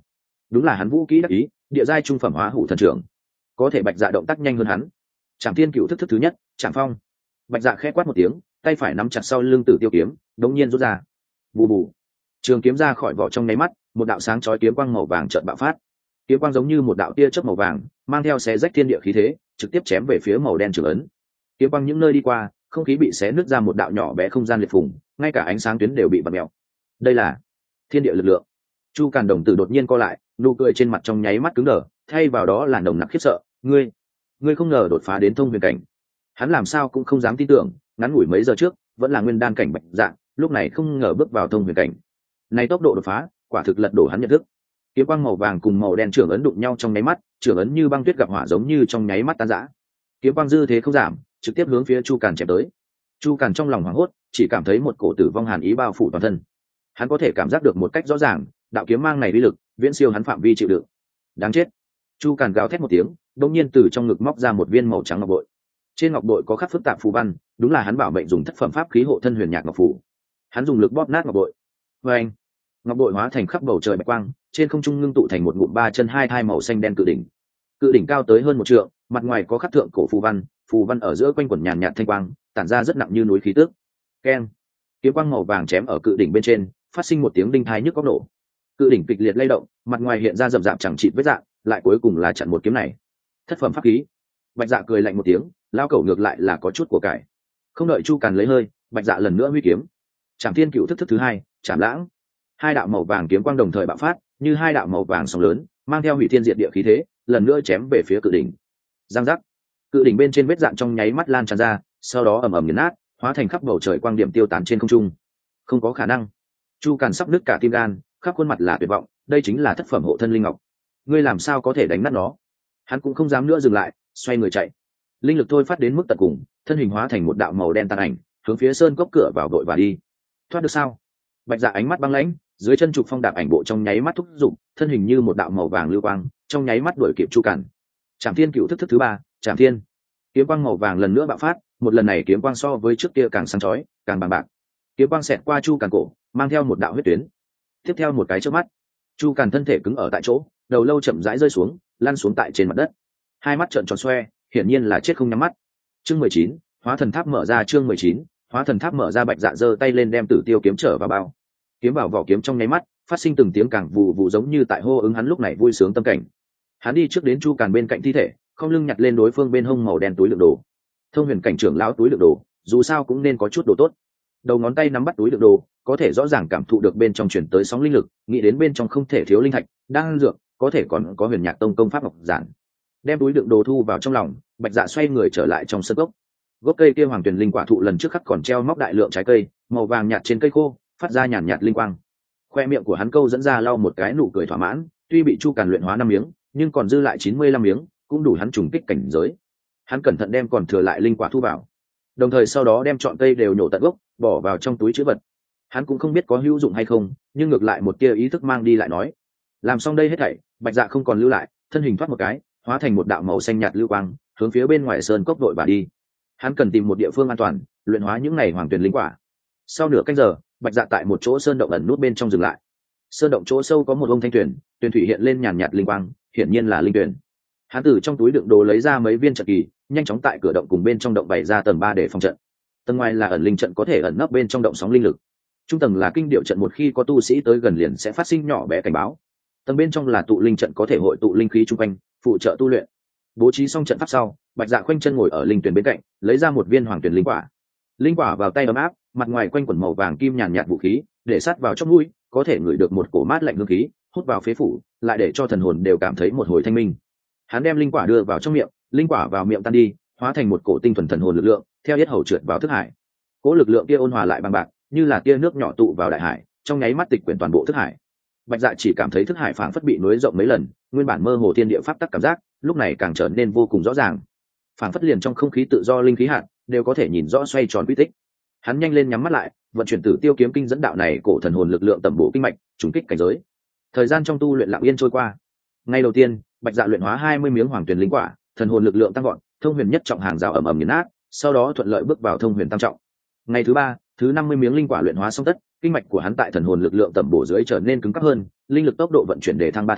đúng là hắn vũ kỹ đắc ý, địa giai trung phẩm hóa hủ thần trưởng. Có thể Bạch Dạ động tác nhanh hơn hắn. Trảm Thiên Cựu thức thức thứ nhất, Trảm Phong. Bạch Dạ khẽ quát một tiếng, tay phải nắm chặt sau lưng Tử Tiêu kiếm, đống nhiên rút ra. Bù bù. Trường kiếm ra khỏi vỏ trong nháy mắt, một đạo sáng chói kiếm quang màu vàng chợt bạo phát. Kiếm quang giống như một đạo tia chớp màu vàng, mang theo xé rách thiên địa khí thế, trực tiếp chém về phía màu đen trường ấn. Kiếm quang những nơi đi qua, không khí bị xé nứt ra một đạo nhỏ bé không gian liệt phùng, ngay cả ánh sáng tuyến đều bị bật mèo. Đây là thiên địa lực lượng. Chu Càn đồng tử đột nhiên co lại, nụ cười trên mặt trong nháy mắt cứng đờ, thay vào đó là nồng nặc khiếp sợ. Ngươi, ngươi không ngờ đột phá đến thông huyền cảnh. Hắn làm sao cũng không dám tin tưởng, ngắn ngủi mấy giờ trước vẫn là nguyên đan cảnh Bạch Dạ, lúc này không ngờ bước vào thông huyền cảnh. Này tốc độ đột phá, quả thực lật đổ hắn nhận thức. Kiếm quang màu vàng cùng màu đen trưởng ấn đụng nhau trong nháy mắt, trưởng ấn như băng tuyết gặp hỏa giống như trong nháy mắt tan rã. Kiếm quang dư thế không giảm, trực tiếp hướng phía Chu Càn chém tới. Chu Càn trong lòng hoảng hốt, chỉ cảm thấy một cổ tử vong hàn ý bao phủ toàn thân. Hắn có thể cảm giác được một cách rõ ràng, đạo kiếm mang này uy lực viễn siêu hắn phạm vi chịu đựng. Đáng chết! Chu Càn gào thét một tiếng, đột nhiên từ trong ngực móc ra một viên màu trắng ngọc bội. Trên ngọc bội có khắc phức tạp phù văn, đúng là hắn bảo mệnh dùng thất phẩm pháp khí hộ thân huyền nhạc ngọc phù. Hắn dùng lực bóp nát ngọc bội. Và anh, ngọc bội hóa thành khắp bầu trời bạch quang, trên không trung ngưng tụ thành một ngụm ba chân hai thai màu xanh đen cự đỉnh. Cự đỉnh cao tới hơn một trượng, mặt ngoài có khắc thượng cổ phù văn, phù văn ở giữa quanh quẩn nhàn nhạt thanh quang, tản ra rất nặng như núi khí tức. Keng! Kiếm quang màu vàng chém ở cự đỉnh bên trên, phát sinh một tiếng đinh thai nhức óc nổ. Cự đỉnh kịch liệt lay động, mặt ngoài hiện ra rậm rạp chẳng chịt vết rạn, lại cuối cùng là chặn một kiếm này. Thất phẩm pháp khí. Bạch Dạ cười lạnh một tiếng, lao cẩu ngược lại là có chút của cải. Không đợi Chu Càn lấy hơi, Bạch Dạ lần nữa huy kiếm. Trảm Thiên Cựu thức thức thứ hai, Trảm Lãng. Hai đạo màu vàng kiếm quang đồng thời bạo phát, như hai đạo màu vàng sóng lớn, mang theo hủy thiên diệt địa khí thế, lần nữa chém về phía cự đỉnh. Giang giác. Cự đỉnh bên trên vết dạn trong nháy mắt lan tràn ra, sau đó ầm ầm nghiền nát, hóa thành khắp bầu trời quang điểm tiêu tán trên không trung. Không có khả năng. Chu Càn sắp nứt cả tim gan, khắp khuôn mặt là tuyệt vọng, đây chính là thất phẩm hộ thân linh ngọc. Ngươi làm sao có thể đánh nát nó? Hắn cũng không dám nữa dừng lại, xoay người chạy. Linh lực thôi phát đến mức tận cùng, thân hình hóa thành một đạo màu đen tàn ảnh, hướng phía sơn cốc cửa vào đội và đi. Thoát được sao? Bạch Dạ ánh mắt băng lãnh, dưới chân trục phong đạp ảnh bộ trong nháy mắt thúc giục, thân hình như một đạo màu vàng lưu quang, trong nháy mắt đuổi kịp Chu Càn. Trảm Thiên Cựu thức thức thứ ba, Trảm Thiên. Kiếm quang màu vàng lần nữa bạo phát, một lần này kiếm quang so với trước kia càng sáng chói, càng bằng bạc. Kiếm quang xẹt qua Chu Càn cổ, mang theo một đạo huyết tuyến. Tiếp theo một cái chớp mắt, Chu Càn thân thể cứng ở tại chỗ, đầu lâu chậm rãi rơi xuống, lăn xuống tại trên mặt đất. Hai mắt trợn tròn xoe, hiển nhiên là chết không nhắm mắt. Chương mười chín, Hóa Thần Tháp mở ra. Chương mười chín, Hóa Thần Tháp mở ra. Bạch Dạ giơ tay lên đem Tử Tiêu kiếm trở vào bao. Kiếm vào vỏ kiếm trong nháy mắt, phát sinh từng tiếng càng vù vù giống như tại hô ứng hắn lúc này vui sướng tâm cảnh. Hắn đi trước đến Chu Càn bên cạnh thi thể, không lưng nhặt lên đối phương bên hông màu đen túi đựng đồ. Thông huyền cảnh trưởng lão túi đựng đồ, dù sao cũng nên có chút đồ tốt. Đầu ngón tay nắm bắt túi đựng đồ, có thể rõ ràng cảm thụ được bên trong truyền tới sóng linh lực, nghĩ đến bên trong không thể thiếu linh thạch, đan dược, có thể còn có huyền nhạc tông công pháp ngọc giản. Đem túi đựng đồ thu vào trong lòng, Bạch Dạ xoay người trở lại trong sân gốc. Gốc cây kia hoàng tuyển linh quả thụ lần trước khắc còn treo móc đại lượng trái cây màu vàng nhạt trên cây khô, phát ra nhàn nhạt, nhạt linh quang. Khoe miệng của hắn câu dẫn ra lau một cái nụ cười thỏa mãn, tuy bị Chu Càn luyện hóa năm miếng, nhưng còn dư lại chín mươi lăm miếng, cũng đủ hắn trùng kích cảnh giới. Hắn cẩn thận đem còn thừa lại linh quả thu vào, đồng thời sau đó đem trọn cây đều nhổ tận gốc, bỏ vào trong túi trữ vật. Hắn cũng không biết có hữu dụng hay không, nhưng ngược lại một tia ý thức mang đi lại nói. Làm xong đây hết thảy, Bạch Dạ không còn lưu lại, thân hình thoát một cái, hóa thành một đạo màu xanh nhạt lưu quang, hướng phía bên ngoài sơn cốc đội và đi. Hắn cần tìm một địa phương an toàn, luyện hóa những này hoàng tuyển linh quả. Sau nửa canh giờ, Bạch Dạ tại một chỗ sơn động ẩn nút bên trong dừng lại. Sơn động chỗ sâu có một ông thanh tuyển, tuyển thủy hiện lên nhàn nhạt linh quang, hiển nhiên là linh tuyển. Hắn từ trong túi đựng đồ lấy ra mấy viên trận kỳ, nhanh chóng tại cửa động cùng bên trong động bày ra tầng ba để phòng trận. Tầng ngoài là ẩn linh trận, có thể ẩn nấp bên trong động sóng linh lực. Trung tầng là kinh điệu trận, một khi có tu sĩ tới gần liền sẽ phát sinh nhỏ bé cảnh báo. Tầng bên trong là tụ linh trận, có thể hội tụ linh khí chung quanh, phụ trợ tu luyện. Bố trí xong trận pháp sau, Bạch Dạ khoanh chân ngồi ở linh tuyển bên cạnh, lấy ra một viên hoàng tuyển linh quả. Linh quả vào tay ấm áp, mặt ngoài quanh quẩn màu vàng kim nhàn nhạt vũ khí, để sát vào trong mũi, có thể ngửi được một cổ mát lạnh hương khí, hút vào phế phủ, lại để cho thần hồn đều cảm thấy một hồi thanh minh. Hắn đem linh quả đưa vào trong miệng, linh quả vào miệng tan đi, hóa thành một cổ tinh thuần thần hồn lực lượng, theo yết hầu trượt vào thức hải. Cỗ lực lượng kia ôn hòa lại bằng bạc, như là tia nước nhỏ tụ vào đại hải, trong nháy mắt tịch quyển toàn bộ thức hải. Bạch Dạ chỉ cảm thấy thức hải phảng phất bị nối rộng mấy lần, nguyên bản mơ hồ thiên địa pháp tắc cảm giác, lúc này càng trở nên vô cùng rõ ràng. Phảng phất liền trong không khí tự do linh khí hạt, đều có thể nhìn rõ xoay tròn quy tích. Hắn nhanh lên nhắm mắt lại, vận chuyển Tử Tiêu kiếm kinh dẫn đạo này cổ thần hồn lực lượng tầm bổ kinh mạch, trùng kích cảnh giới. Thời gian trong tu luyện lặng yên trôi qua. Ngày đầu tiên, Bạch Dạ luyện hóa hai mươi miếng hoàng tuyển linh quả, thần hồn lực lượng tăng vọt, thông huyền nhất trọng hàng rào ầm ầm nghiền nát, sau đó thuận lợi bước vào thông huyền tam trọng. Ngày thứ ba, thứ năm mươi miếng linh quả luyện hóa xong tất, kinh mạch của hắn tại thần hồn lực lượng tầm bổ dưới trở nên cứng cáp hơn, linh lực tốc độ vận chuyển để thăng ba thành,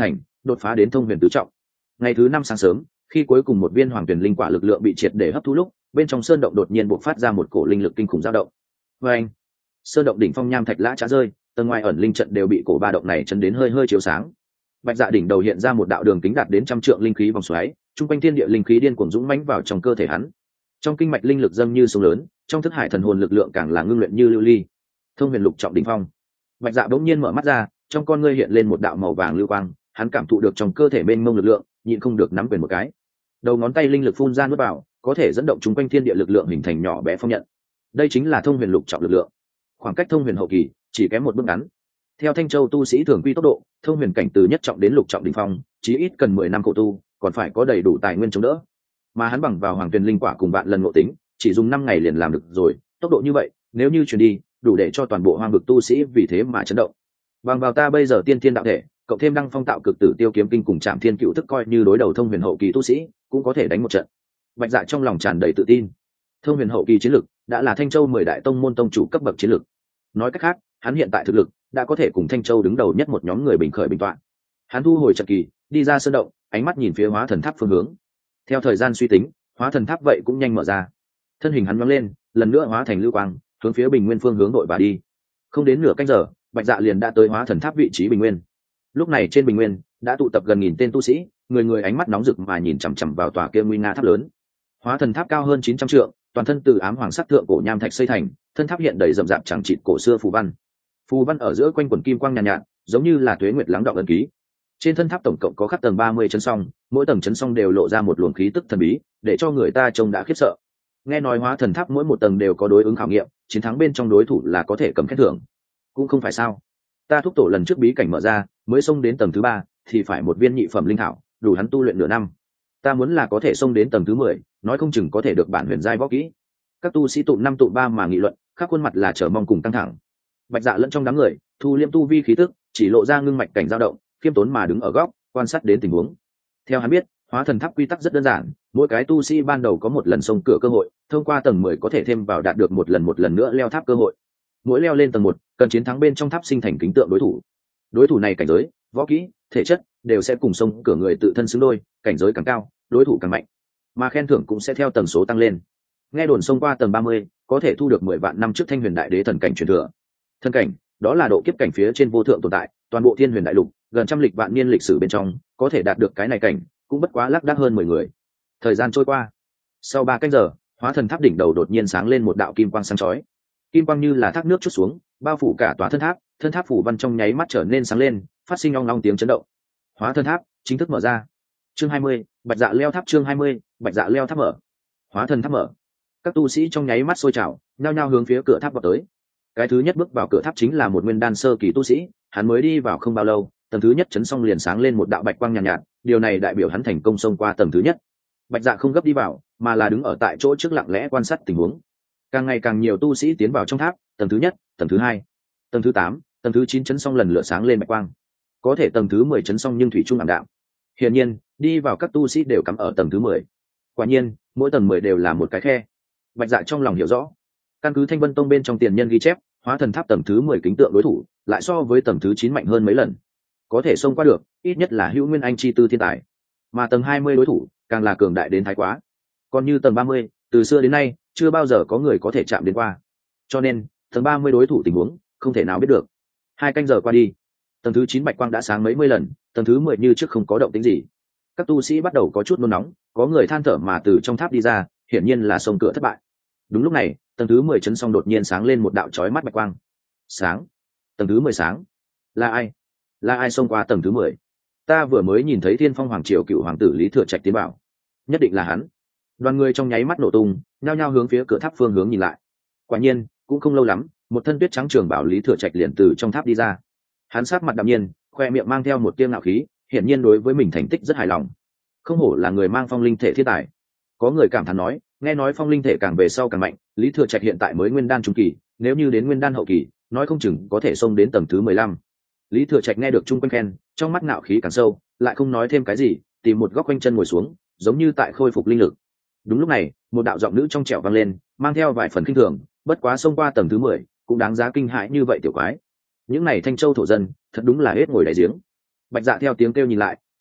đột phá đến thông huyền tứ trọng. Ngày thứ năm sáng sớm, khi cuối cùng một viên hoàng tuyển linh quả lực lượng bị triệt để hấp thu lúc, bên trong sơn động đột nhiên bộc phát ra một cổ linh lực kinh khủng dao động. Và anh, sơn động đỉnh phong nham thạch lã chả rơi, tầng ngoài ẩn linh trận đều bị cổ ba động này chấn đến hơi hơi chiếu sáng. Bạch Dạ đỉnh đầu hiện ra một đạo đường kính đạt đến trăm trượng linh khí vòng xoáy, trung quanh thiên địa linh khí điên cuồng dũng mãnh vào trong cơ thể hắn. Trong kinh mạch linh lực dâng như sông lớn, trong thức hải thần hồn lực lượng càng là ngưng luyện như lưu ly. Thông huyền lục trọng đỉnh phong. Bạch Dạ bỗng nhiên mở mắt ra, trong con ngươi hiện lên một đạo màu vàng lưu quang, hắn cảm thụ được trong cơ thể mênh mông lực lượng, nhịn không được nắm quyền một cái. Đầu ngón tay linh lực phun ra nuốt vào, có thể dẫn động chúng quanh thiên địa lực lượng hình thành nhỏ bé phong nhận. Đây chính là thông huyền lục trọng lực lượng. Khoảng cách thông huyền hậu kỳ chỉ kém một bước ngắn. Theo Thanh Châu tu sĩ thường quy tốc độ, thông huyền cảnh từ nhất trọng đến lục trọng đỉnh phong, chí ít cần mười năm khổ tu, còn phải có đầy đủ tài nguyên chống đỡ. Mà hắn bằng vào hoàng tuyền linh quả cùng vạn lần ngộ tính, chỉ dùng năm ngày liền làm được rồi, tốc độ như vậy, nếu như truyền đi, đủ để cho toàn bộ hoang vực tu sĩ vì thế mà chấn động. Bằng vào ta bây giờ tiên thiên đạo thể, cộng thêm đăng phong tạo cực tử tiêu kiếm kinh cùng Trảm Thiên Cựu Thức coi như đối đầu thông huyền hậu kỳ tu sĩ, cũng có thể đánh một trận. Bạch Dạ trong lòng tràn đầy tự tin. Thông huyền hậu kỳ chiến lực đã là Thanh Châu mười đại tông môn tông chủ cấp bậc chiến lực. Nói cách khác, hắn hiện tại thực lực đã có thể cùng Thanh Châu đứng đầu nhất một nhóm người bình khởi bình toạn. Hắn thu hồi trận kỳ, đi ra sơn động, ánh mắt nhìn phía Hóa Thần Tháp phương hướng. Theo thời gian suy tính, Hóa Thần Tháp vậy cũng nhanh mở ra. Thân hình hắn nhoáng lên, lần nữa hóa thành lưu quang, hướng phía bình nguyên phương hướng đội và đi. Không đến nửa canh giờ, Bạch Dạ liền đã tới Hóa Thần Tháp vị trí bình nguyên. Lúc này trên bình nguyên đã tụ tập gần nghìn tên tu sĩ, người người ánh mắt nóng rực mà nhìn chằm chằm vào tòa kia nguy nga tháp lớn. Hóa Thần Tháp cao hơn chín trăm trượng, toàn thân từ ám hoàng sắc thượng cổ nham thạch xây thành, thân tháp hiện đầy rậm rạp chẳng chịt cổ xưa phù văn. Phù văn ở giữa quanh quần kim quang nhàn nhạt, nhạt, giống như là tuế nguyệt lắng đọng ấn ký. Trên thân tháp tổng cộng có khắc tầng ba mươi chấn song, mỗi tầng chấn song đều lộ ra một luồng khí tức thần bí, để cho người ta trông đã khiếp sợ. Nghe nói Hóa Thần Tháp mỗi một tầng đều có đối ứng khảo nghiệm, chiến thắng bên trong đối thủ là có thể cầm khen thưởng. Cũng không phải sao? Ta thúc tổ lần trước bí cảnh mở ra, mới xông đến tầng thứ ba, thì phải một viên nhị phẩm linh thảo, đủ hắn tu luyện nửa năm. Ta muốn là có thể xông đến tầng thứ mười, nói không chừng có thể được bản huyền giai võ kỹ. Các tu sĩ tụ năm tụ ba mà nghị luận, khắp khuôn mặt là chờ mong cùng căng thẳng. Bạch Dạ lẫn trong đám người, thu liêm tu vi khí tức, chỉ lộ ra ngưng mạch cảnh dao động, khiêm tốn mà đứng ở góc, quan sát đến tình huống. Theo hắn biết, Hóa Thần Tháp quy tắc rất đơn giản, mỗi cái tu sĩ ban đầu có một lần xông cửa cơ hội, thông qua tầng mười có thể thêm vào đạt được một lần một lần nữa leo tháp cơ hội. Mỗi leo lên tầng một, cần chiến thắng bên trong tháp sinh thành kính tượng đối thủ. Đối thủ này cảnh giới, võ kỹ, thể chất đều sẽ cùng xông cửa người tự thân xứng đôi, cảnh giới càng cao, đối thủ càng mạnh, mà khen thưởng cũng sẽ theo tầng số tăng lên. Nghe đồn xông qua tầng ba mươi, có thể thu được mười vạn năm trước Thanh Huyền Đại Đế thần cảnh truyền thừa. Thần cảnh, đó là độ kiếp cảnh phía trên vô thượng tồn tại, toàn bộ Thiên Huyền Đại Lục, gần trăm lịch vạn niên lịch sử bên trong, có thể đạt được cái này cảnh, cũng bất quá lác đác hơn mười người. Thời gian trôi qua, sau ba canh giờ, Hóa Thần Tháp đỉnh đầu đột nhiên sáng lên một đạo kim quang sáng chói. Kim quang như là thác nước chút xuống, bao phủ cả tòa thân tháp, thân tháp phủ văn trong nháy mắt trở nên sáng lên, phát sinh ong ong tiếng chấn động. Hóa Thần Tháp chính thức mở ra. Chương hai mươi, Bạch Dạ leo tháp. Chương hai mươi, Bạch Dạ leo tháp mở. Hóa Thần Tháp mở. Các tu sĩ trong nháy mắt sôi trào, nhao nhao hướng phía cửa tháp vào tới. Cái thứ nhất bước vào cửa tháp chính là một nguyên đan sơ kỳ tu sĩ, hắn mới đi vào không bao lâu, tầng thứ nhất chấn xong liền sáng lên một đạo bạch quang nhàn nhạt, nhạt, điều này đại biểu hắn thành công xông qua tầng thứ nhất. Bạch Dạ không gấp đi vào, mà là đứng ở tại chỗ trước lặng lẽ quan sát tình huống. Càng ngày càng nhiều tu sĩ tiến vào trong tháp, tầng thứ nhất, tầng thứ hai, tầng thứ tám, tầng thứ chín chấn xong lần lượt sáng lên bạch quang. Có thể tầng thứ mười chấn xong nhưng thủy chung ảm đạm. Hiển nhiên, đi vào các tu sĩ đều cắm ở tầng thứ mười. Quả nhiên, mỗi tầng mười đều là một cái khe. Bạch Dạ trong lòng hiểu rõ, căn cứ Thanh Vân Tông bên trong tiền nhân ghi chép, Hóa Thần Tháp tầng thứ mười kính tượng đối thủ, lại so với tầng thứ chín mạnh hơn mấy lần. Có thể xông qua được, ít nhất là hữu nguyên anh chi tư thiên tài. Mà tầng hai mươi đối thủ, càng là cường đại đến thái quá. Còn như tầng ba mươi, từ xưa đến nay, chưa bao giờ có người có thể chạm đến qua. Cho nên, tầng ba mươi đối thủ tình huống, không thể nào biết được. Hai canh giờ qua đi, tầng thứ chín bạch quang đã sáng mấy mươi lần, tầng thứ mười như trước không có động tĩnh gì. Các tu sĩ bắt đầu có chút nôn nóng, có người than thở mà từ trong tháp đi ra, hiển nhiên là xông cửa thất bại. Đúng lúc này, tầng thứ mười chấn xong đột nhiên sáng lên một đạo chói mắt bạch quang. Sáng, tầng thứ mười sáng. Là ai? Là ai xông qua tầng thứ mười? Ta vừa mới nhìn thấy Thiên Phong Hoàng Triều cựu hoàng tử Lý Thừa Trạch tiến bảo, nhất định là hắn. Đoàn người trong nháy mắt nổ tung, nhao nhao hướng phía cửa tháp phương hướng nhìn lại. Quả nhiên, cũng không lâu lắm, một thân tuyết trắng trường bảo Lý Thừa Trạch liền từ trong tháp đi ra. Hắn sát mặt đạm nhiên, khoe miệng mang theo một tia ngạo khí, hiển nhiên đối với mình thành tích rất hài lòng. Không hổ là người mang phong linh thể thiên tài. Có người cảm thán nói, nghe nói phong linh thể càng về sau càng mạnh, Lý Thừa Trạch hiện tại mới nguyên đan trung kỳ, nếu như đến nguyên đan hậu kỳ, nói không chừng có thể xông đến tầng thứ mười lăm. Lý Thừa Trạch nghe được chung quanh khen, trong mắt ngạo khí càng sâu, lại không nói thêm cái gì, tìm một góc quanh chân ngồi xuống, giống như tại khôi phục linh lực. Đúng lúc này, một đạo giọng nữ trong trẻo vang lên, mang theo vài phần kinh thường, bất quá xông qua tầng thứ mười, cũng đáng giá kinh hãi như vậy tiểu quái. Những này Thanh Châu thổ dân, thật đúng là hết ngồi đáy giếng. Bạch Dạ theo tiếng kêu nhìn lại,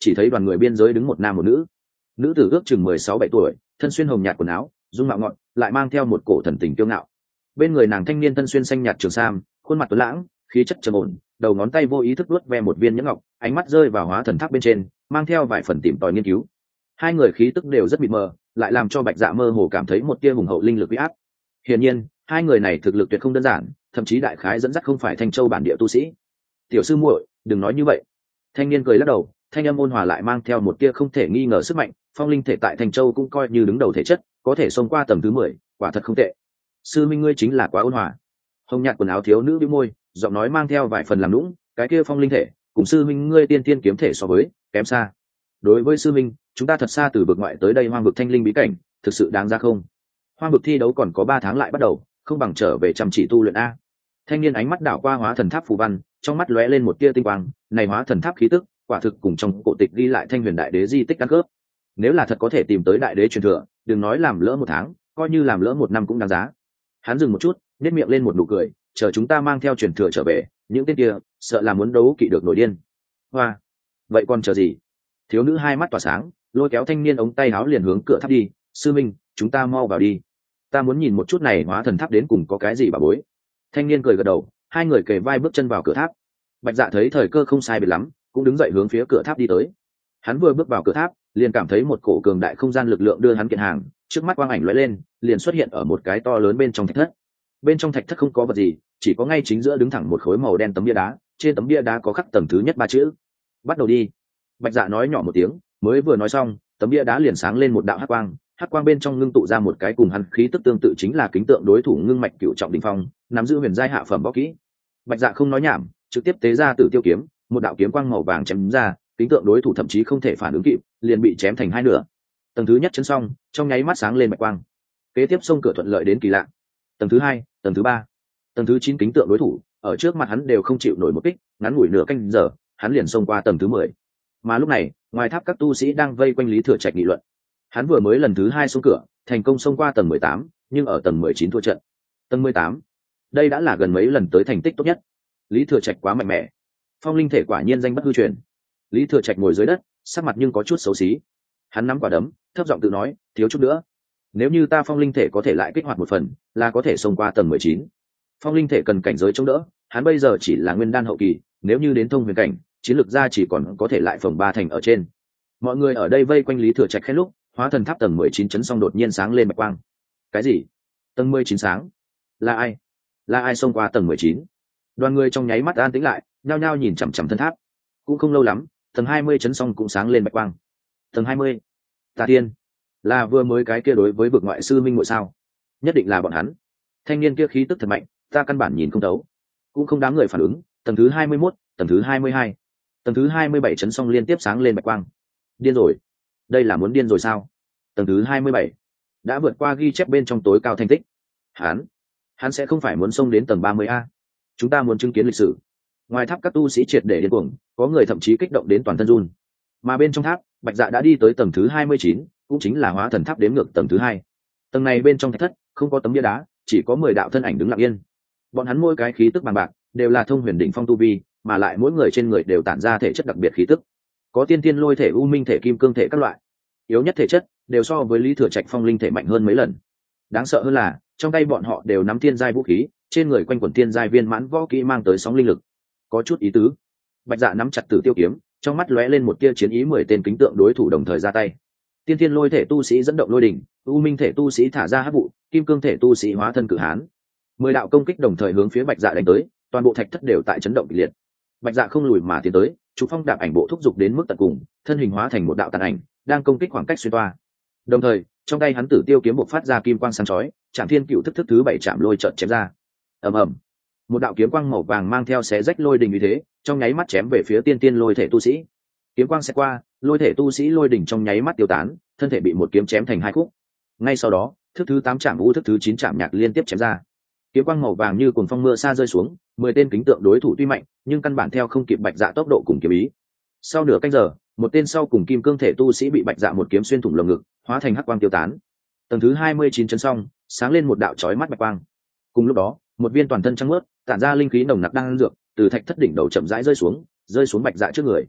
chỉ thấy đoàn người biên giới đứng một nam một nữ. Nữ tử ước chừng mười sáu bảy tuổi, thân xuyên hồng nhạt quần áo, dung mạo ngọn, lại mang theo một cổ thần tình kiêu ngạo. Bên người nàng thanh niên thân xuyên xanh nhạt trường sam, khuôn mặt tuấn lãng, khí chất trầm ổn, đầu ngón tay vô ý thức vuốt ve một viên nhẫn ngọc, ánh mắt rơi vào hóa thần tháp bên trên, mang theo vài phần tìm tòi nghiên cứu. Hai người khí tức đều rất mịt mờ, lại làm cho Bạch Dạ mơ hồ cảm thấy một tia hùng hậu linh lực uy áp. Hiển nhiên, hai người này thực lực tuyệt không đơn giản, thậm chí đại khái dẫn dắt không phải Thanh Châu bản địa tu sĩ. Tiểu sư muội, đừng nói như vậy. Thanh niên cười lắc đầu, thanh âm ôn hòa lại mang theo một tia không thể nghi ngờ sức mạnh. Phong linh thể tại Thanh Châu cũng coi như đứng đầu thể chất, có thể xông qua tầm thứ mười, quả thật không tệ. Sư minh ngươi chính là quá ôn hòa. Hồng nhạt quần áo thiếu nữ bĩu môi, giọng nói mang theo vài phần làm nũng, cái kia phong linh thể cùng sư minh ngươi tiên tiên kiếm thể so với kém xa. Đối với sư minh, chúng ta thật xa từ vực ngoại tới đây hoang vực thanh linh bí cảnh, thực sự đáng ra không? Hoang vực thi đấu còn có ba tháng lại bắt đầu, không bằng trở về chăm chỉ tu luyện a. Thanh niên ánh mắt đảo qua hóa thần tháp phù văn, trong mắt lóe lên một tia tinh quang, này hóa thần tháp khí tức, quả thực cùng trong cổ tịch ghi lại Thanh Huyền Đại Đế di tích ăn cướp. Nếu là thật có thể tìm tới đại đế truyền thừa, đừng nói làm lỡ một tháng, coi như làm lỡ một năm cũng đáng giá. Hắn dừng một chút, nhếch miệng lên một nụ cười, chờ chúng ta mang theo truyền thừa trở về, những tên kia sợ là muốn đấu kỵ được nổi điên. Hoa, vậy còn chờ gì? Thiếu nữ hai mắt tỏa sáng, lôi kéo thanh niên ống tay áo liền hướng cửa tháp đi. Sư minh, chúng ta mau vào đi, ta muốn nhìn một chút này hóa thần tháp đến cùng có cái gì bà bối. Thanh niên cười gật đầu, hai người kề vai bước chân vào cửa tháp. Bạch Dạ thấy thời cơ không sai biệt lắm, cũng đứng dậy hướng phía cửa tháp đi tới. Hắn vừa bước vào cửa tháp, liền cảm thấy một cổ cường đại không gian lực lượng đưa hắn kiện hàng, trước mắt quang ảnh lóe lên, liền xuất hiện ở một cái to lớn bên trong thạch thất. Bên trong thạch thất không có vật gì, chỉ có ngay chính giữa đứng thẳng một khối màu đen tấm bia đá, trên tấm bia đá có khắc tầng thứ nhất ba chữ: bắt đầu đi. Bạch Dạ nói nhỏ một tiếng, mới vừa nói xong, tấm bia đá liền sáng lên một đạo hắc quang, hắc quang bên trong ngưng tụ ra một cái cùng hắn khí tức tương tự, chính là kính tượng đối thủ ngưng mạch cựu trọng đỉnh phong, nắm giữ huyền giai hạ phẩm võ kỹ. Bạch Dạ không nói nhảm, trực tiếp tế ra Tử Tiêu kiếm, một đạo kiếm quang màu vàng chém ra, kính tượng đối thủ thậm chí không thể phản ứng kịp, liền bị chém thành hai nửa. Tầng thứ nhất chấn xong, trong nháy mắt sáng lên bạch quang. Kế tiếp xông cửa thuận lợi đến kỳ lạ. Tầng thứ hai, tầng thứ ba, tầng thứ chín kính tượng đối thủ ở trước mặt hắn đều không chịu nổi một kích, ngắn ngủi nửa canh giờ, hắn liền xông qua tầng thứ mười. Mà lúc này, ngoài tháp các tu sĩ đang vây quanh Lý Thừa Trạch nghị luận. Hắn vừa mới lần thứ hai xuống cửa, thành công xông qua tầng mười tám, nhưng ở tầng mười chín thua trận. Tầng mười tám, đây đã là gần mấy lần tới thành tích tốt nhất. Lý Thừa Trạch quá mạnh mẽ, phong linh thể quả nhiên danh bất hư truyền. Lý Thừa Trạch ngồi dưới đất, sắc mặt nhưng có chút xấu xí. Hắn nắm quả đấm, thấp giọng tự nói, thiếu chút nữa, nếu như ta phong linh thể có thể lại kích hoạt một phần, là có thể xông qua tầng mười chín. Phong linh thể cần cảnh giới chống đỡ, hắn bây giờ chỉ là nguyên đan hậu kỳ, nếu như đến thông huyền cảnh, chiến lược ra chỉ còn có thể lại phồng ba thành ở trên. Mọi người ở đây vây quanh Lý Thừa Trạch khen lúc, hóa thần tháp tầng mười chín chấn xong đột nhiên sáng lên bạch quang. Cái gì? Tầng mười chín sáng? Là ai? Là ai xông qua tầng mười chín? Đoàn người trong nháy mắt an tĩnh lại, nhao nhao nhìn chằm chằm thân tháp. Cũng không lâu lắm, tầng hai mươi chấn xong cũng sáng lên bạch quang. Tầng hai mươi, Tà Tiên, là vừa mới cái kia đối với vực ngoại sư minh muội sao? Nhất định là bọn hắn. Thanh niên kia khí tức thật mạnh, ta căn bản nhìn không thấu. Cũng không đáng người phản ứng. Tầng thứ hai mươi mốt, tầng thứ hai mươi hai, tầng thứ hai mươi bảy chấn xong liên tiếp sáng lên bạch quang. Điên rồi, đây là muốn điên rồi sao? Tầng thứ hai mươi bảy đã vượt qua ghi chép bên trong tối cao thành tích. Hắn, hắn sẽ không phải muốn xông đến tầng ba mươi a? Chúng ta muốn chứng kiến lịch sử. Ngoài tháp các tu sĩ triệt để điên cuồng, có người thậm chí kích động đến toàn thân run. Mà bên trong tháp, Bạch Dạ đã đi tới tầng thứ hai mươi chín, cũng chính là hóa thần tháp đếm ngược tầng thứ hai. Tầng này bên trong thạch thất không có tấm bia đá, chỉ có mười đạo thân ảnh đứng lặng yên. Bọn hắn mỗi cái khí tức bằng bạc, đều là thông huyền đỉnh phong tu vi, mà lại mỗi người trên người đều tản ra thể chất đặc biệt khí tức. Có tiên tiên lôi thể, u minh thể, kim cương thể các loại. Yếu nhất thể chất đều so với Lý Thừa Trạch phong linh thể mạnh hơn mấy lần. Đáng sợ hơn là, trong tay bọn họ đều nắm thiên giai vũ khí, trên người quanh quẩn thiên giai viên mãn võ kỹ mang tới sóng linh lực. Có chút ý tứ. Bạch Dạ nắm chặt Tử Tiêu kiếm, trong mắt lóe lên một tia chiến ý, mười tên kính tượng đối thủ đồng thời ra tay. Tiên thiên lôi thể tu sĩ dẫn động lôi đỉnh, u minh thể tu sĩ thả ra hắc vụ, kim cương thể tu sĩ hóa thân cử hán. Mười đạo công kích đồng thời hướng phía Bạch Dạ đánh tới, toàn bộ thạch thất đều tại chấn động kịch liệt. Bạch Dạ không lùi mà tiến tới, chủ phong đạp ảnh bộ thúc giục đến mức tận cùng, thân hình hóa thành một đạo tàn ảnh, đang công kích khoảng cách xuyên toa. Đồng thời, trong tay hắn Tử Tiêu kiếm bộc phát ra kim quang sáng chói, Trảm Thiên Cựu thức thức thứ bảy chạm lôi chợt chém ra. Ầm ầm, một đạo kiếm quang màu vàng mang theo xé rách lôi đình như thế, trong nháy mắt chém về phía tiên tiên lôi thể tu sĩ. Kiếm quang sẽ qua, lôi thể tu sĩ lôi đỉnh trong nháy mắt tiêu tán, thân thể bị một kiếm chém thành hai khúc. Ngay sau đó, thức thứ tám chạm vũ, thức thứ chín chạm nhạc liên tiếp chém ra. Kiếm quang màu vàng như cuồng phong mưa sa rơi xuống, mười tên kính tượng đối thủ tuy mạnh, nhưng căn bản theo không kịp Bạch Dạ tốc độ cùng kiếm ý. Sau nửa canh giờ, một tên sau cùng kim cương thể tu sĩ bị Bạch Dạ một kiếm xuyên thủng lồng ngực, hóa thành hắc quang tiêu tán. Tầng thứ hai mươi chín chấn xong, sáng lên một đạo chói mắt bạch quang. Cùng lúc đó, một viên toàn thân trắng mướt, tản ra linh khí nồng nặc đang dược, từ thạch thất đỉnh đầu chậm rãi rơi xuống, rơi xuống Bạch Dạ trước người.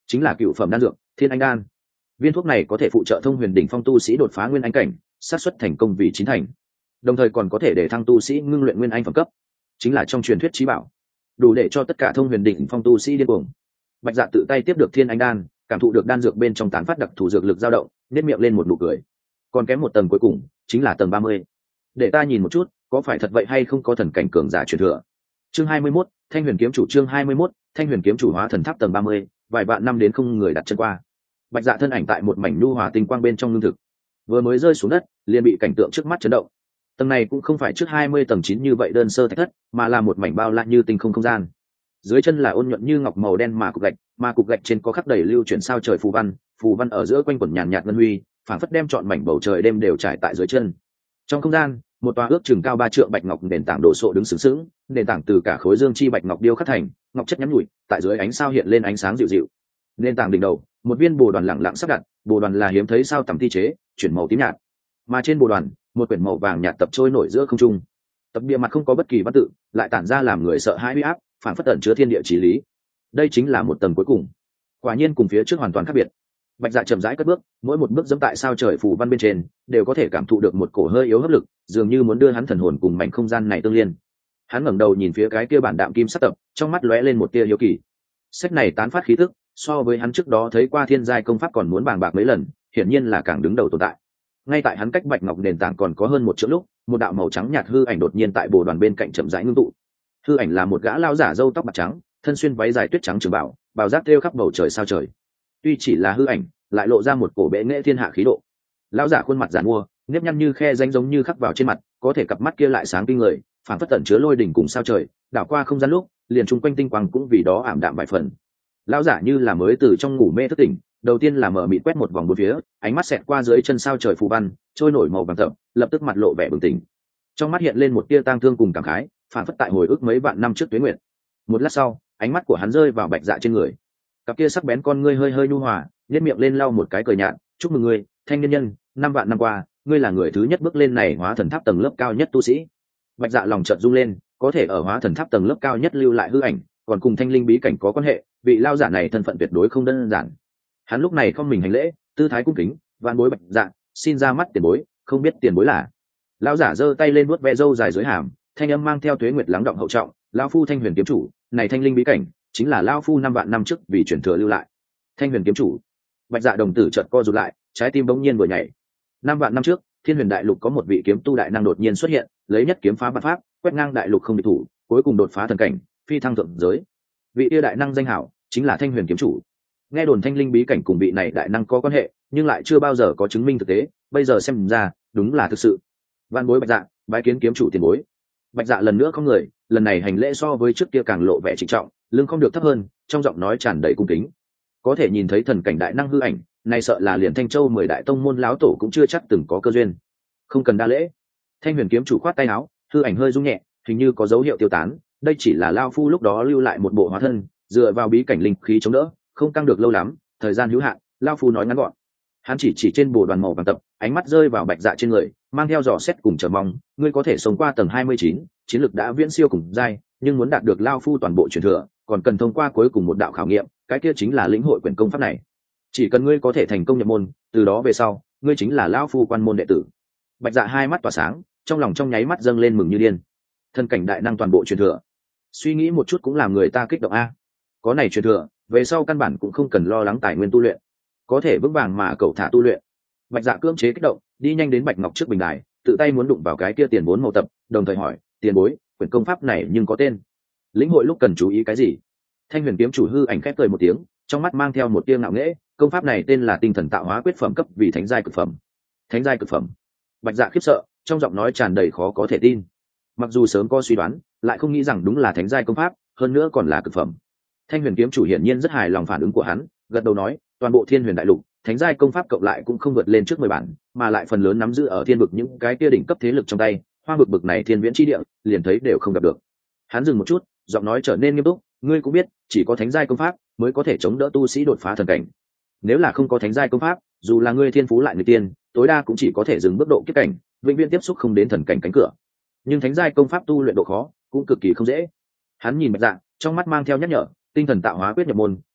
chính là cựu phẩm đan dược thiên anh đan. Viên thuốc này có thể phụ trợ thông huyền đỉnh phong tu sĩ đột phá nguyên anh cảnh, xác suất thành công vì chín thành, đồng thời còn có thể để thăng tu sĩ ngưng luyện nguyên anh phẩm cấp, chính là trong truyền thuyết trí bảo, đủ để cho tất cả thông huyền đỉnh phong tu sĩ điên cuồng. Bạch Dạ tự tay tiếp được thiên anh đan, cảm thụ được đan dược bên trong tán phát đặc thù dược lực dao động, nét miệng lên một nụ cười. Còn kém một tầng cuối cùng, chính là tầng ba mươi. Để ta nhìn một chút, có phải thật vậy hay không có thần cảnh cường giả truyền thừa. Chương hai mươi mốt, Thanh Huyền kiếm chủ. Chương hai mươi mốt, Thanh Huyền kiếm chủ. Hóa thần tháp tầng ba mươi, vài vạn năm đến không người đặt chân qua. Bạch Dạ thân ảnh tại một mảnh nhu hòa tinh quang bên trong lương thực, vừa mới rơi xuống đất, liền bị cảnh tượng trước mắt chấn động. Tầng này cũng không phải trước hai mươi tầng chín như vậy đơn sơ thạch thất, mà là một mảnh bao la như tinh không không gian. Dưới chân là ôn nhuận như ngọc màu đen mà cục gạch, mà cục gạch trên có khắc đầy lưu chuyển sao trời phù văn, phù văn ở giữa quanh quẩn nhàn nhạt ngân huy, phảng phất đem trọn mảnh bầu trời đêm đều trải tại dưới chân. Trong không gian, một tòa ước chừng cao ba trượng bạch ngọc nền tảng đổ sộ đứng sướng sướng, nền tảng từ cả khối dương chi bạch ngọc điêu khắc thành, ngọc chất nhắn nhủi, tại dưới ánh sao hiện lên ánh sáng dịu dịu. Nền tảng đỉnh đầu, một viên bồ đoàn lặng lặng sắp đặt, bồ đoàn là hiếm thấy sao tầm thi chế, chuyển màu tím nhạt. Mà trên bồ đoàn, một quyển màu vàng nhạt tập trôi nổi giữa không trung. Tập bìa mặt không có bất kỳ văn tự, lại tản ra làm người sợ hãi uy áp, phản phất tẩn chứa thiên địa chí lý. Đây chính là một tầng cuối cùng. Quả nhiên cùng phía trước hoàn toàn khác biệt. Bạch Dạ chậm rãi cất bước, mỗi một bước dẫm tại sao trời phù văn bên trên, đều có thể cảm thụ được một cổ hơi yếu hấp lực, dường như muốn đưa hắn thần hồn cùng mảnh không gian này tương liên. Hắn ngẩng đầu nhìn phía cái kia bản đạm kim sắc tập, trong mắt lóe lên một tia hiếu kỳ. Sách này tán phát khí tức, so với hắn trước đó thấy qua thiên giai công pháp còn muốn bàng bạc mấy lần, hiển nhiên là càng đứng đầu tồn tại. Ngay tại hắn cách bạch ngọc nền tảng còn có hơn một chỗ lúc, một đạo màu trắng nhạt hư ảnh đột nhiên tại bồ đoàn bên cạnh chậm rãi ngưng tụ. Hư ảnh là một gã lao giả râu tóc bạc trắng, thân xuyên váy dài tuyết trắng trường bảo, bào giáp thêu khắp bầu trời sao trời. Tuy chỉ là hư ảnh, lại lộ ra một cổ bệ nghệ thiên hạ khí độ. Lão giả khuôn mặt giàn mua, nếp nhăn như khe rãnh giống như khắc vào trên mặt, có thể cặp mắt kia lại sáng kinh người, phảng phất tẩn chứa lôi đỉnh cùng sao trời, đảo qua không gian lúc, liền chung quanh tinh quang cũng vì đó ảm đạm vài phần. Lão giả như là mới từ trong ngủ mê thức tỉnh, đầu tiên là mở mịt quét một vòng bốn phía, ánh mắt xẹt qua dưới chân sao trời phù văn, trôi nổi màu vàng thẫm, lập tức mặt lộ vẻ bừng tỉnh. Trong mắt hiện lên một tia tang thương cùng cảm khái, phảng phất tại hồi ức mấy vạn năm trước tuế nguyệt. Một lát sau, ánh mắt của hắn rơi vào Bạch Dạ trên người, cặp kia sắc bén con ngươi hơi hơi nhu hòa, nhếch miệng lên lau một cái cười nhạt, chúc mừng ngươi, thanh niên nhân, năm vạn năm qua, ngươi là người thứ nhất bước lên này hóa thần tháp tầng lớp cao nhất tu sĩ. Bạch Dạ lòng chợt rung lên, có thể ở hóa thần tháp tầng lớp cao nhất lưu lại hư ảnh, còn cùng thanh linh bí cảnh có quan hệ, vị lao giả này thân phận tuyệt đối không đơn giản. Hắn lúc này không mình hành lễ, tư thái cung kính, vạn bối Bạch Dạ, xin ra mắt tiền bối, không biết tiền bối là. Lão giả giơ tay lên vuốt ve râu dài dưới hàm, thanh âm mang theo tuế nguyệt lắng động hậu trọng, lão phu Thanh Huyền kiếm chủ, này thanh linh bí cảnh chính là lão phu năm vạn năm trước vì truyền thừa lưu lại. Thanh Huyền kiếm chủ. Bạch Dạ đồng tử chợt co rụt lại, trái tim bỗng nhiên vừa nhảy. Năm vạn năm trước, Thiên Huyền đại lục có một vị kiếm tu đại năng đột nhiên xuất hiện, lấy nhất kiếm phá vạn pháp, quét ngang đại lục không địch thủ, cuối cùng đột phá thần cảnh, phi thăng thượng giới. Vị kia đại năng danh hảo chính là Thanh Huyền kiếm chủ. Nghe đồn thanh linh bí cảnh cùng vị này đại năng có quan hệ, nhưng lại chưa bao giờ có chứng minh thực tế, bây giờ xem ra, đúng là thực sự. Vạn bối Bạch Dạ, bái kiến kiếm chủ tiền bối. Bạch Dạ lần nữa không người, lần này hành lễ so với trước kia càng lộ vẻ trịnh trọng, lưng không được thấp hơn, trong giọng nói tràn đầy cung kính. Có thể nhìn thấy thần cảnh đại năng hư ảnh, này sợ là liền Thanh Châu mười đại tông môn láo tổ cũng chưa chắc từng có cơ duyên. Không cần đa lễ. Thanh Huyền kiếm chủ khoát tay áo, hư ảnh hơi rung nhẹ, hình như có dấu hiệu tiêu tán, đây chỉ là lao phu lúc đó lưu lại một bộ hóa thân, dựa vào bí cảnh linh khí chống đỡ, không căng được lâu lắm, thời gian hữu hạn, lao phu nói ngắn gọn. Hắn chỉ chỉ trên bồ đoàn màu vàng tập, ánh mắt rơi vào Bạch Dạ trên người, mang theo dò xét cùng chờ mong, ngươi có thể sống qua tầng hai mươi chín, chiến lực đã viễn siêu cùng giai, nhưng muốn đạt được lao phu toàn bộ truyền thừa, còn cần thông qua cuối cùng một đạo khảo nghiệm, cái kia chính là lĩnh hội quyển công pháp này. Chỉ cần ngươi có thể thành công nhập môn, từ đó về sau, ngươi chính là lao phu quan môn đệ tử. Bạch Dạ hai mắt tỏa sáng, trong lòng trong nháy mắt dâng lên mừng như điên. Thân cảnh đại năng toàn bộ truyền thừa, suy nghĩ một chút cũng làm người ta kích động a. Có này truyền thừa, về sau căn bản cũng không cần lo lắng tài nguyên tu luyện, có thể vững vàng mà cậu thả tu luyện. Bạch Dạ cưỡng chế kích động, đi nhanh đến Bạch Ngọc trước bình đài, tự tay muốn đụng vào cái kia tiền vốn màu tập, đồng thời hỏi, tiền bối, quyển công pháp này nhưng có tên, lĩnh hội lúc cần chú ý cái gì? Thanh Huyền kiếm chủ hư ảnh khép cười một tiếng, trong mắt mang theo một tia ngạo nghễ, công pháp này tên là tinh thần tạo hóa quyết phẩm cấp vì thánh giai cực phẩm. Thánh giai cực phẩm. Bạch Dạ khiếp sợ, trong giọng nói tràn đầy khó có thể tin. Mặc dù sớm có suy đoán, lại không nghĩ rằng đúng là thánh giai công pháp, hơn nữa còn là cực phẩm. Thanh Huyền kiếm chủ hiển nhiên rất hài lòng phản ứng của hắn, gật đầu nói, toàn bộ Thiên Huyền đại lục, thánh giai công pháp cộng lại cũng không vượt lên trước mười bản, mà lại phần lớn nắm giữ ở thiên vực những cái kia đỉnh cấp thế lực trong tay, hoa vực bực này thiên viễn chi địa, liền thấy đều không gặp được. Hắn dừng một chút, giọng nói trở nên nghiêm túc, ngươi cũng biết, chỉ có thánh giai công pháp mới có thể chống đỡ tu sĩ đột phá thần cảnh. Nếu là không có thánh giai công pháp, dù là ngươi thiên phú lại người tiên, tối đa cũng chỉ có thể dừng bước độ kiếp cảnh, vĩnh viễn tiếp xúc không đến thần cảnh cánh cửa. Nhưng thánh giai công pháp tu luyện độ khó cũng cực kỳ không dễ. Hắn nhìn Bạch Dạ, trong mắt mang theo nhắc nhở, tinh thần tạo hóa quyết nhập môn,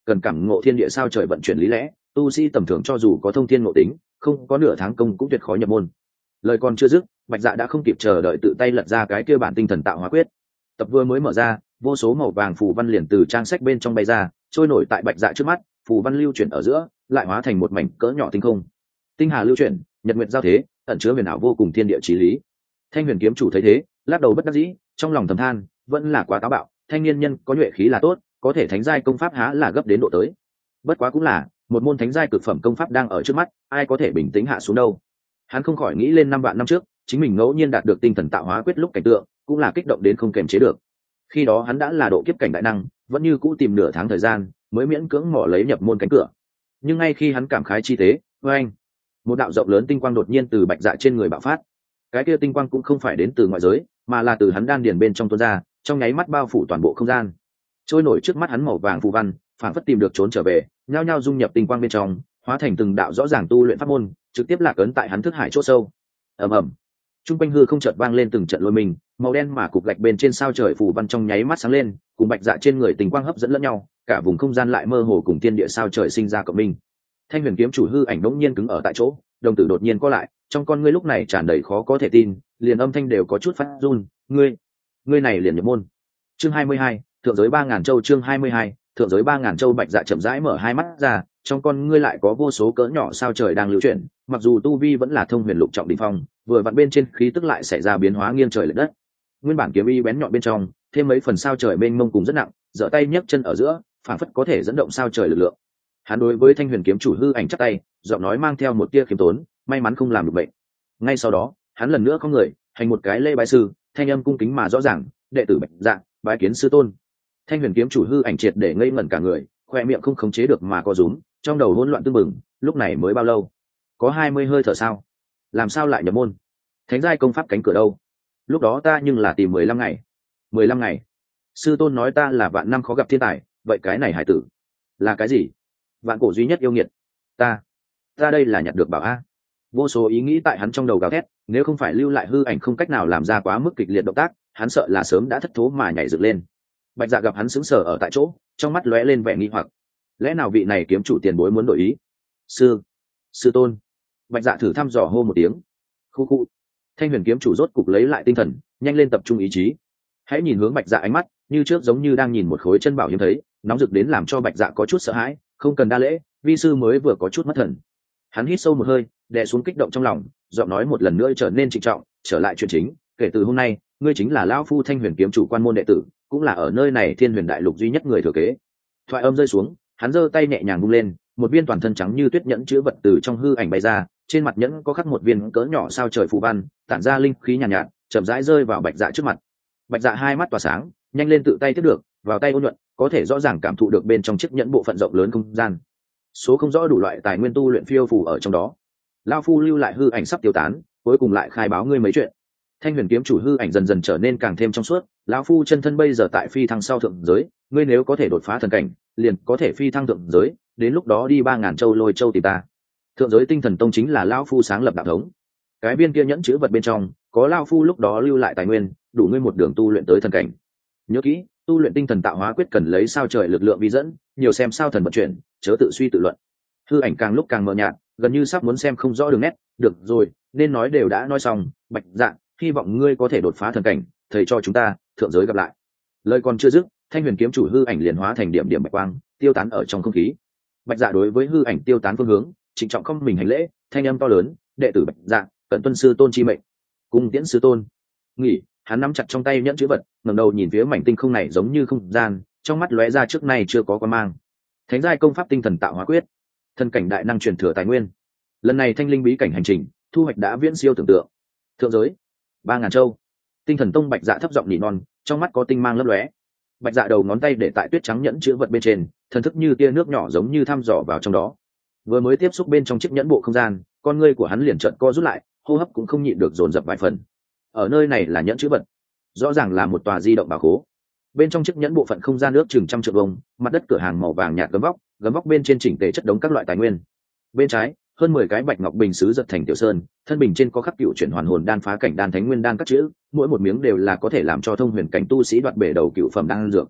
cần cảm ngộ thiên địa sao trời vận chuyển lý lẽ, tu sĩ tầm thường cho dù có thông thiên ngộ tính, không có nửa tháng công cũng tuyệt khó nhập môn. Lời còn chưa dứt, Bạch Dạ đã không kịp chờ đợi tự tay lật ra cái kia bản tinh thần tạo hóa quyết. Tập vừa mới mở ra, vô số màu vàng phù văn liền từ trang sách bên trong bay ra, trôi nổi tại Bạch Dạ trước mắt, phù văn lưu chuyển ở giữa, lại hóa thành một mảnh cỡ nhỏ tinh không. Tinh hà lưu chuyển, nhật nguyệt giao thế, ẩn chứa huyền ảo vô cùng thiên địa chí lý. Thanh Huyền kiếm chủ thấy thế, lắc đầu bất đắc dĩ, trong lòng thầm than, vẫn là quá táo bạo, thanh niên nhân có nhuệ khí là tốt, có thể thánh giai công pháp há là gấp đến độ tới. Bất quá cũng là, một môn thánh giai cực phẩm công pháp đang ở trước mắt, ai có thể bình tĩnh hạ xuống đâu. Hắn không khỏi nghĩ lên năm vạn năm trước, chính mình ngẫu nhiên đạt được tinh thần tạo hóa quyết lúc cảnh tượng, cũng là kích động đến không kềm chế được. Khi đó hắn đã là độ kiếp cảnh đại năng, vẫn như cũ tìm nửa tháng thời gian mới miễn cưỡng mò lấy nhập môn cánh cửa. Nhưng ngay khi hắn cảm khái chi tế, với anh, một đạo rộng lớn tinh quang đột nhiên từ Bạch Dạ trên người bạo phát. Cái kia tinh quang cũng không phải đến từ ngoại giới, mà là từ hắn đan điền bên trong tuôn ra, trong nháy mắt bao phủ toàn bộ không gian. Trôi nổi trước mắt hắn màu vàng phù văn, phản phất tìm được trốn trở về, nhao nhao dung nhập tinh quang bên trong, hóa thành từng đạo rõ ràng tu luyện pháp môn, trực tiếp lạc ấn tại hắn thức hải chỗ sâu. Ầm ầm. Trung quanh hư không chợt vang lên từng trận lôi mình, màu đen mà cục gạch bên trên sao trời phù văn trong nháy mắt sáng lên, cùng Bạch Dạ trên người tình quang hấp dẫn lẫn nhau, cả vùng không gian lại mơ hồ cùng thiên địa sao trời sinh ra cộng minh. Thanh Huyền kiếm chủ hư ảnh đống nhiên cứng ở tại chỗ, đồng tử đột nhiên co lại, trong con ngươi lúc này tràn đầy khó có thể tin, liền âm thanh đều có chút phát run, "Ngươi, ngươi này liền nhập môn." Chương hai mươi hai, thượng giới ba ngàn châu. Chương hai mươi hai, thượng giới ba ngàn châu. Bạch Dạ chậm rãi mở hai mắt ra, trong con ngươi lại có vô số cỡ nhỏ sao trời đang lưu chuyển, mặc dù tu vi vẫn là thông huyền lục trọng đỉnh phong, vừa vặn bên trên khí tức lại xảy ra biến hóa nghiêng trời lệch đất. Nguyên bản kiếm y bén nhọn bên trong, thêm mấy phần sao trời mênh mông cùng rất nặng, giở tay nhấc chân ở giữa, phảng phất có thể dẫn động sao trời lực lượng. Hắn đối với Thanh Huyền kiếm chủ hư ảnh chắp tay, giọng nói mang theo một tia khiêm tốn, may mắn không làm được bệnh. Ngay sau đó, hắn lần nữa không người, hành một cái lễ bái sư, thanh âm cung kính mà rõ ràng, "Đệ tử Bạch Dạ, bái kiến sư tôn." Thanh Huyền kiếm chủ hư ảnh triệt để ngây ngẩn cả người, khoe miệng không khống chế được mà co rúm, trong đầu hỗn loạn tương mừng, lúc này mới bao lâu? Có hai mươi hơi thở sao? Làm sao lại nhập môn? Thánh giai công pháp cánh cửa đâu? Lúc đó ta nhưng là tìm mười lăm ngày. mười lăm ngày? Sư tôn nói ta là vạn năm khó gặp thiên tài, vậy cái này hải tử là cái gì? Vạn cổ duy nhất yêu nghiệt. Ta, ta đây là nhặt được bảo a. Vô số ý nghĩ tại hắn trong đầu gào thét, nếu không phải lưu lại hư ảnh không cách nào làm ra quá mức kịch liệt động tác, hắn sợ là sớm đã thất thố mà nhảy dựng lên. Bạch Dạ gặp hắn sững sờ ở tại chỗ, trong mắt lóe lên vẻ nghi hoặc. Lẽ nào vị này kiếm chủ tiền bối muốn đổi ý? Sư, sư tôn. Bạch Dạ thử thăm dò hô một tiếng. Khu khu. Thanh Huyền kiếm chủ rốt cục lấy lại tinh thần, nhanh lên tập trung ý chí. Hãy nhìn hướng Bạch Dạ ánh mắt, như trước giống như đang nhìn một khối chân bảo hiếm thấy, nóng rực đến làm cho Bạch Dạ có chút sợ hãi. Không cần đa lễ, vi sư mới vừa có chút mất thần. Hắn hít sâu một hơi, đè xuống kích động trong lòng, giọng nói một lần nữa trở nên trịnh trọng, trở lại chuyện chính. Kể từ hôm nay, ngươi chính là lão phu Thanh Huyền kiếm chủ quan môn đệ tử, cũng là ở nơi này Thiên Huyền đại lục duy nhất người thừa kế. Thoại âm rơi xuống, hắn giơ tay nhẹ nhàng vung lên, một viên toàn thân trắng như tuyết nhẫn chứa vật từ trong hư ảnh bay ra, trên mặt nhẫn có khắc một viên cỡ nhỏ sao trời phù văn, tản ra linh khí nhàn nhạt, nhạt, chậm rãi rơi vào Bạch Dạ trước mặt. Bạch Dạ hai mắt tỏa sáng, nhanh lên tự tay tiếp được, vào tay ôn nhuận, có thể rõ ràng cảm thụ được bên trong chiếc nhẫn bộ phận rộng lớn không gian. Số không rõ đủ loại tài nguyên tu luyện phiêu phù ở trong đó. Lão phu lưu lại hư ảnh sắp tiêu tán, cuối cùng lại khai báo ngươi mấy chuyện. Thanh Huyền kiếm chủ hư ảnh dần dần trở nên càng thêm trong suốt, lão phu chân thân bây giờ tại phi thăng sau thượng giới, ngươi nếu có thể đột phá thần cảnh, liền có thể phi thăng thượng giới, đến lúc đó đi ba ngàn châu lôi châu tìm ta. Thượng giới tinh thần tông chính là lão phu sáng lập đạo thống. Cái viên kia nhẫn chữ vật bên trong, có lão phu lúc đó lưu lại tài nguyên, đủ ngươi một đường tu luyện tới thần cảnh. Nhớ kỹ, tu luyện tinh thần tạo hóa quyết cần lấy sao trời lực lượng vi dẫn, nhiều xem sao thần vận chuyển, chớ tự suy tự luận. Hư ảnh càng lúc càng mờ nhạt, gần như sắp muốn xem không rõ đường nét. Được rồi, nên nói đều đã nói xong. Bạch Dạ, hy vọng ngươi có thể đột phá thần cảnh, thầy cho chúng ta thượng giới gặp lại. Lời còn chưa dứt, Thanh Huyền kiếm chủ hư ảnh liền hóa thành điểm điểm bạch quang, tiêu tán ở trong không khí. Bạch Dạ đối với hư ảnh tiêu tán phương hướng, trịnh trọng không mình hành lễ, thanh âm to lớn, đệ tử Bạch Dạ, cẩn tuân sư tôn chi mệnh. Cung tiễn sư tôn. Nghỉ, hắn nắm chặt trong tay nhẫn chữ vật, ngẩng đầu nhìn phía mảnh tinh không này giống như không gian, trong mắt lóe ra trước nay chưa có quan mang. Thánh giai công pháp tinh thần tạo hóa quyết, thần cảnh đại năng truyền thừa tài nguyên. Lần này thanh linh bí cảnh hành trình, thu hoạch đã viễn siêu tưởng tượng. Thượng giới ba ngàn châu. Tinh thần tông Bạch Dạ thấp giọng nỉ non, trong mắt có tinh mang lấp lóe. Bạch Dạ đầu ngón tay để tại tuyết trắng nhẫn chữ vật bên trên, thần thức như tia nước nhỏ giống như thăm dò vào trong đó. Vừa mới tiếp xúc bên trong chiếc nhẫn bộ không gian, con ngươi của hắn liền trợn co rút lại, hô hấp cũng không nhịn được dồn dập vài phần. Ở nơi này là nhẫn chữ vật, rõ ràng là một tòa di động bảo khố. Bên trong chiếc nhẫn bộ phận không gian nước chừng trăm triệu vông, mặt đất cửa hàng màu vàng nhạt gấm vóc, gấm vóc bên trên chỉnh tề chất đống các loại tài nguyên. Bên trái, hơn mười cái bạch ngọc bình sứ giật thành tiểu sơn, thân bình trên có khắc cựu chuyển hoàn hồn đan phá cảnh đan thánh nguyên đan các chữ, mỗi một miếng đều là có thể làm cho thông huyền cảnh tu sĩ đoạt bể đầu cựu phẩm đan dược.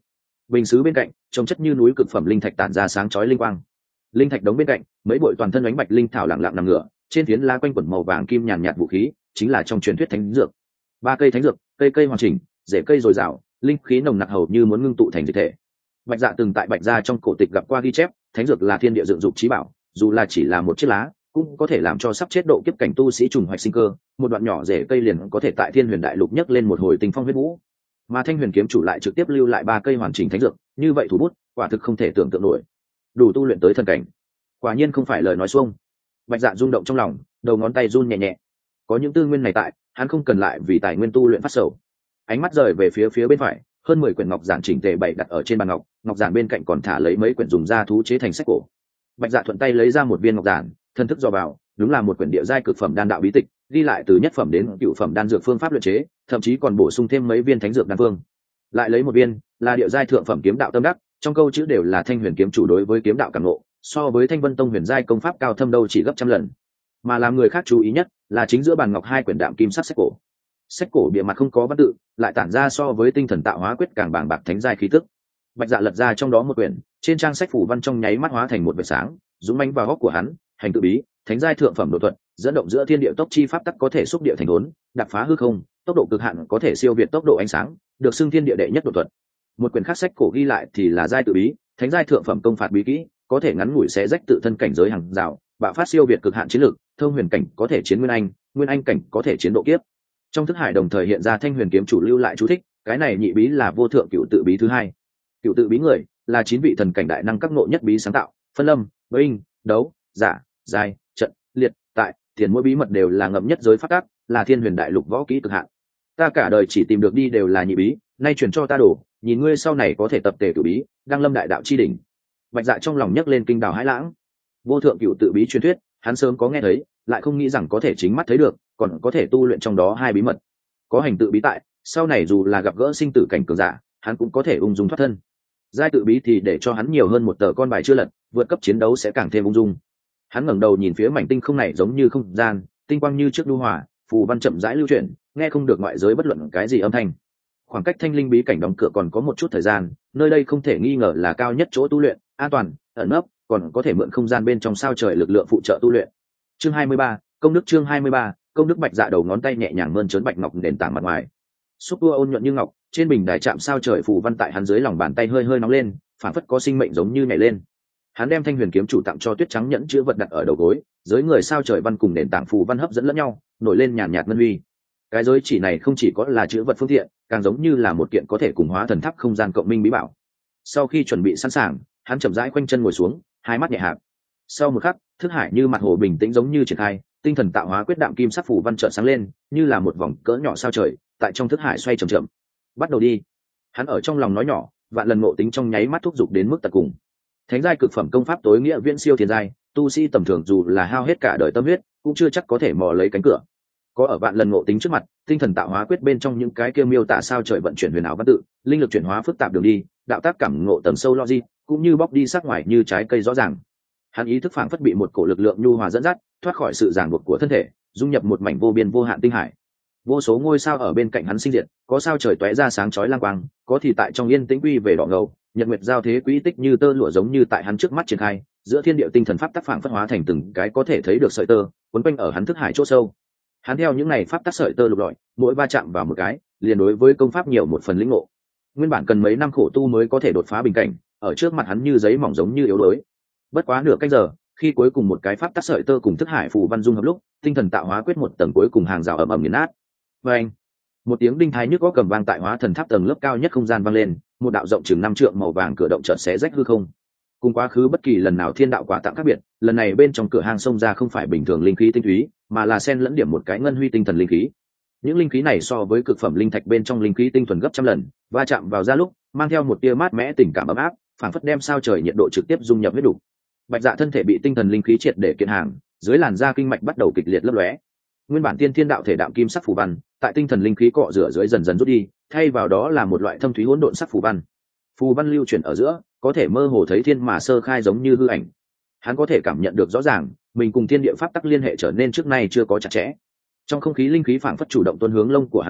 bình xứ bên cạnh trông chất như núi cực phẩm linh thạch tản ra sáng chói linh quang. Linh thạch đống bên cạnh mấy bội toàn thân ánh bạch linh thảo lặng lặng nằm ngửa, trên phiến lá quanh quẩn màu vàng kim nhàn nhạt vũ khí, chính là trong truyền thuyết thánh dược. Ba cây thánh dược, cây cây hoàn chỉnh, rễ cây dồi dào, linh khí nồng nặc hầu như muốn ngưng tụ thành dịch thể. Bạch Dạ từng tại Bạch gia trong cổ tịch gặp qua ghi chép, thánh dược là thiên địa dựng dục chí bảo, dù là chỉ là một chiếc lá, cũng có thể làm cho sắp chết độ kiếp cảnh tu sĩ trùng hoạch sinh cơ, một đoạn nhỏ rễ cây liền có thể tại Thiên Huyền Đại Lục nhấc lên một hồi tình phong huyết vũ. Mà Thanh Huyền kiếm chủ lại trực tiếp lưu lại ba cây hoàn chỉnh thánh dược, như vậy thủ bút, quả thực không thể tưởng tượng nổi. Đủ tu luyện tới thần cảnh. Quả nhiên không phải lời nói xuông. Bạch Dạ rung động trong lòng, đầu ngón tay run nhẹ nhẹ. Có những tư nguyên này tại, hắn không cần lại vì tài nguyên tu luyện phát sầu. Ánh mắt rời về phía phía bên phải, hơn mười quyển ngọc giản chỉnh tề bày đặt ở trên bàn ngọc, ngọc giản bên cạnh còn thả lấy mấy quyển dùng da thú chế thành sách cổ. Bạch Dạ thuận tay lấy ra một viên ngọc giản, thân thức dò vào, đúng là một quyển địa giai cực phẩm đan đạo bí tịch, ghi lại từ nhất phẩm đến cựu phẩm đan dược phương pháp luyện chế, thậm chí còn bổ sung thêm mấy viên thánh dược đan phương. Lại lấy một viên, là địa giai thượng phẩm kiếm đạo tâm đắc, trong câu chữ đều là Thanh Huyền kiếm chủ đối với kiếm đạo cảm ngộ, so với Thanh Vân Tông huyền giai công pháp cao thâm đâu chỉ gấp trăm lần. Mà làm người khác chú ý nhất là chính giữa bàn ngọc hai quyển đạm kim sắc sách cổ. Sách cổ bìa mặt không có văn tự, lại tản ra so với tinh thần tạo hóa quyết càng bàng bạc thánh giai khí tức. Bạch Dạ lật ra trong đó một quyển, trên trang sách phủ văn trong nháy mắt hóa thành một vệt sáng, dũng mãnh vào góc của hắn, hành tự bí, thánh giai thượng phẩm độ thuận, dẫn động giữa thiên địa tốc chi pháp tắc có thể xúc địa thành hỗn, đạp phá hư không, tốc độ cực hạn có thể siêu việt tốc độ ánh sáng, được xưng thiên địa đệ nhất độ thuận. Một quyển khác sách cổ ghi lại thì là giai tự bí, thánh giai thượng phẩm công phạt bí kỹ, có thể ngắn ngủi xé rách tự thân cảnh giới hàng rào, bạo phát siêu việt cực hạn chiến lược, thông huyền cảnh có thể chiến nguyên anh, nguyên anh cảnh có thể chiến độ kiếp. Trong thức hải đồng thời hiện ra Thanh Huyền kiếm chủ lưu lại chú thích, cái này nhị bí là vô thượng cựu tự bí thứ hai. Cựu tự bí người là chín vị thần cảnh đại năng các nội nhất bí sáng tạo, phân lâm, binh, đấu, giả, giai, trận, liệt, tại, tiền mỗi bí mật đều là ngậm nhất giới phát tác, là Thiên Huyền Đại Lục võ kỹ cực hạn. Ta cả đời chỉ tìm được đi đều là nhị bí, nay truyền cho ta đổ, nhìn ngươi sau này có thể tập tề cửu bí, đăng lâm đại đạo chi đỉnh. Bạch Dạ trong lòng nhấc lên kinh đào hãi lãng. Vô thượng cựu tự bí truyền thuyết, hắn sớm có nghe thấy, lại không nghĩ rằng có thể chính mắt thấy được, còn có thể tu luyện trong đó hai bí mật. Có hành tự bí tại, sau này dù là gặp gỡ sinh tử cảnh cường giả, hắn cũng có thể ung dung thoát thân. Giai tự bí thì để cho hắn nhiều hơn một tờ con bài chưa lật, vượt cấp chiến đấu sẽ càng thêm ung dung. Hắn ngẩng đầu nhìn phía mảnh tinh không này giống như không gian, tinh quang như trước lưu hòa, phù văn chậm rãi lưu chuyển, nghe không được ngoại giới bất luận cái gì âm thanh. Khoảng cách Thanh Linh bí cảnh đóng cửa còn có một chút thời gian, nơi đây không thể nghi ngờ là cao nhất chỗ tu luyện, an toàn, ẩn nấp, còn có thể mượn không gian bên trong sao trời lực lượng phụ trợ tu luyện. Chương hai mươi ba, công đức chương hai mươi ba, công đức. Bạch Dạ đầu ngón tay nhẹ nhàng mơn trớn bạch ngọc nền tảng mặt ngoài. Xúc tua ôn nhuận như ngọc, trên bình đài chạm sao trời phù văn tại hắn dưới lòng bàn tay hơi hơi nóng lên, phản phất có sinh mệnh giống như nhảy lên. Hắn đem Thanh Huyền kiếm chủ tặng cho tuyết trắng nhẫn chứa vật đặt ở đầu gối, dưới người sao trời văn cùng nền tảng phù văn hấp dẫn lẫn nhau, nổi lên nhàn nhạt ngân huy. Cái giới chỉ này không chỉ có là chứa vật phương tiện, càng giống như là một kiện có thể cùng hóa thần tháp không gian cộng minh bí bảo. Sau khi chuẩn bị sẵn sàng, hắn chậm rãi khoanh chân ngồi xuống, hai mắt nhẹ hạp. Sau một khắc, thức hải như mặt hồ bình tĩnh giống như triển khai, tinh thần tạo hóa quyết đạm kim sắc phủ văn chợt sáng lên, như là một vòng cỡ nhỏ sao trời, tại trong thức hải xoay chậm chậm. Bắt đầu đi. Hắn ở trong lòng nói nhỏ, vạn lần ngộ tính trong nháy mắt thúc giục đến mức tận cùng. Thánh giai cực phẩm công pháp tối nghĩa viễn siêu thiên giai, tu sĩ tầm thường dù là hao hết cả đời tâm huyết, cũng chưa chắc có thể mò lấy cánh cửa. Có ở vạn lần ngộ tính trước mặt, tinh thần tạo hóa quyết bên trong những cái kia miêu tả sao trời vận chuyển huyền ảo văn tự, linh lực chuyển hóa phức tạp đường đi, đạo tác cảm ngộ tầng sâu logic, cũng như bóc đi sắc ngoài như trái cây rõ ràng. Hắn ý thức phảng phất bị một cổ lực lượng nhu hòa dẫn dắt, thoát khỏi sự ràng buộc của thân thể, dung nhập một mảnh vô biên vô hạn tinh hải. Vô số ngôi sao ở bên cạnh hắn sinh diệt, có sao trời tóe ra sáng chói lang quang, có thì tại trong yên tĩnh quy về đỏ ngầu, nhật nguyệt giao thế quỹ tích như tơ lụa giống như tại hắn trước mắt triển khai, giữa thiên địa tinh thần pháp tác phảng phất hóa thành từng cái có thể thấy được sợi tơ, quấn quanh ở hắn thức hải chỗ sâu. Hắn theo những này pháp tác sợi tơ lục lọi, mỗi va chạm vào một cái, liền đối với công pháp nhiều một phần lĩnh ngộ. Nguyên bản cần mấy năm khổ tu mới có thể đột phá bình cảnh, ở trước mặt hắn như giấy mỏng giống như yếu đuối. Bất quá nửa canh giờ, khi cuối cùng một cái pháp tác sợi tơ cùng thức hải phù văn dung hợp lúc, tinh thần tạo hóa quyết một tầng cuối cùng hàng rào ầm ầm nghiền nát. Và anh, một tiếng đinh thái nhức có cầm vang tại hóa thần tháp tầng lớp cao nhất không gian vang lên, một đạo rộng chừng năm trượng màu vàng cửa động chợt xé rách hư không. Cùng quá khứ bất kỳ lần nào thiên đạo quả tặng khác biệt, lần này bên trong cửa hang xông ra không phải bình thường linh khí tinh túy, mà là xen lẫn điểm một cái ngân huy tinh thần linh khí. Những linh khí này so với cực phẩm linh thạch bên trong linh khí tinh thuần gấp trăm lần, va chạm vào ra lúc, mang theo một tia mát mẽ tình cảm ấm áp, phảng phất đem sao trời nhiệt độ trực tiếp dung nhập huyết đủ. Bạch Dạ thân thể bị tinh thần linh khí triệt để kiện hàng, dưới làn da kinh mạch bắt đầu kịch liệt lấp lóe. Nguyên bản tiên thiên đạo thể đạm kim sắc phù văn, tại tinh thần linh khí cọ rửa dưới dần dần rút đi, thay vào đó là một loại thâm thúy hỗn độn sắc phù văn. Phù văn lưu chuyển ở giữa, có thể mơ hồ thấy thiên mà sơ khai giống như hư ảnh. Hắn có thể cảm nhận được rõ ràng, mình cùng thiên địa pháp tắc liên hệ trở nên trước nay chưa có chặt chẽ. Trong không khí linh khí phảng phất chủ động tuôn hướng lông của hắn lỗ,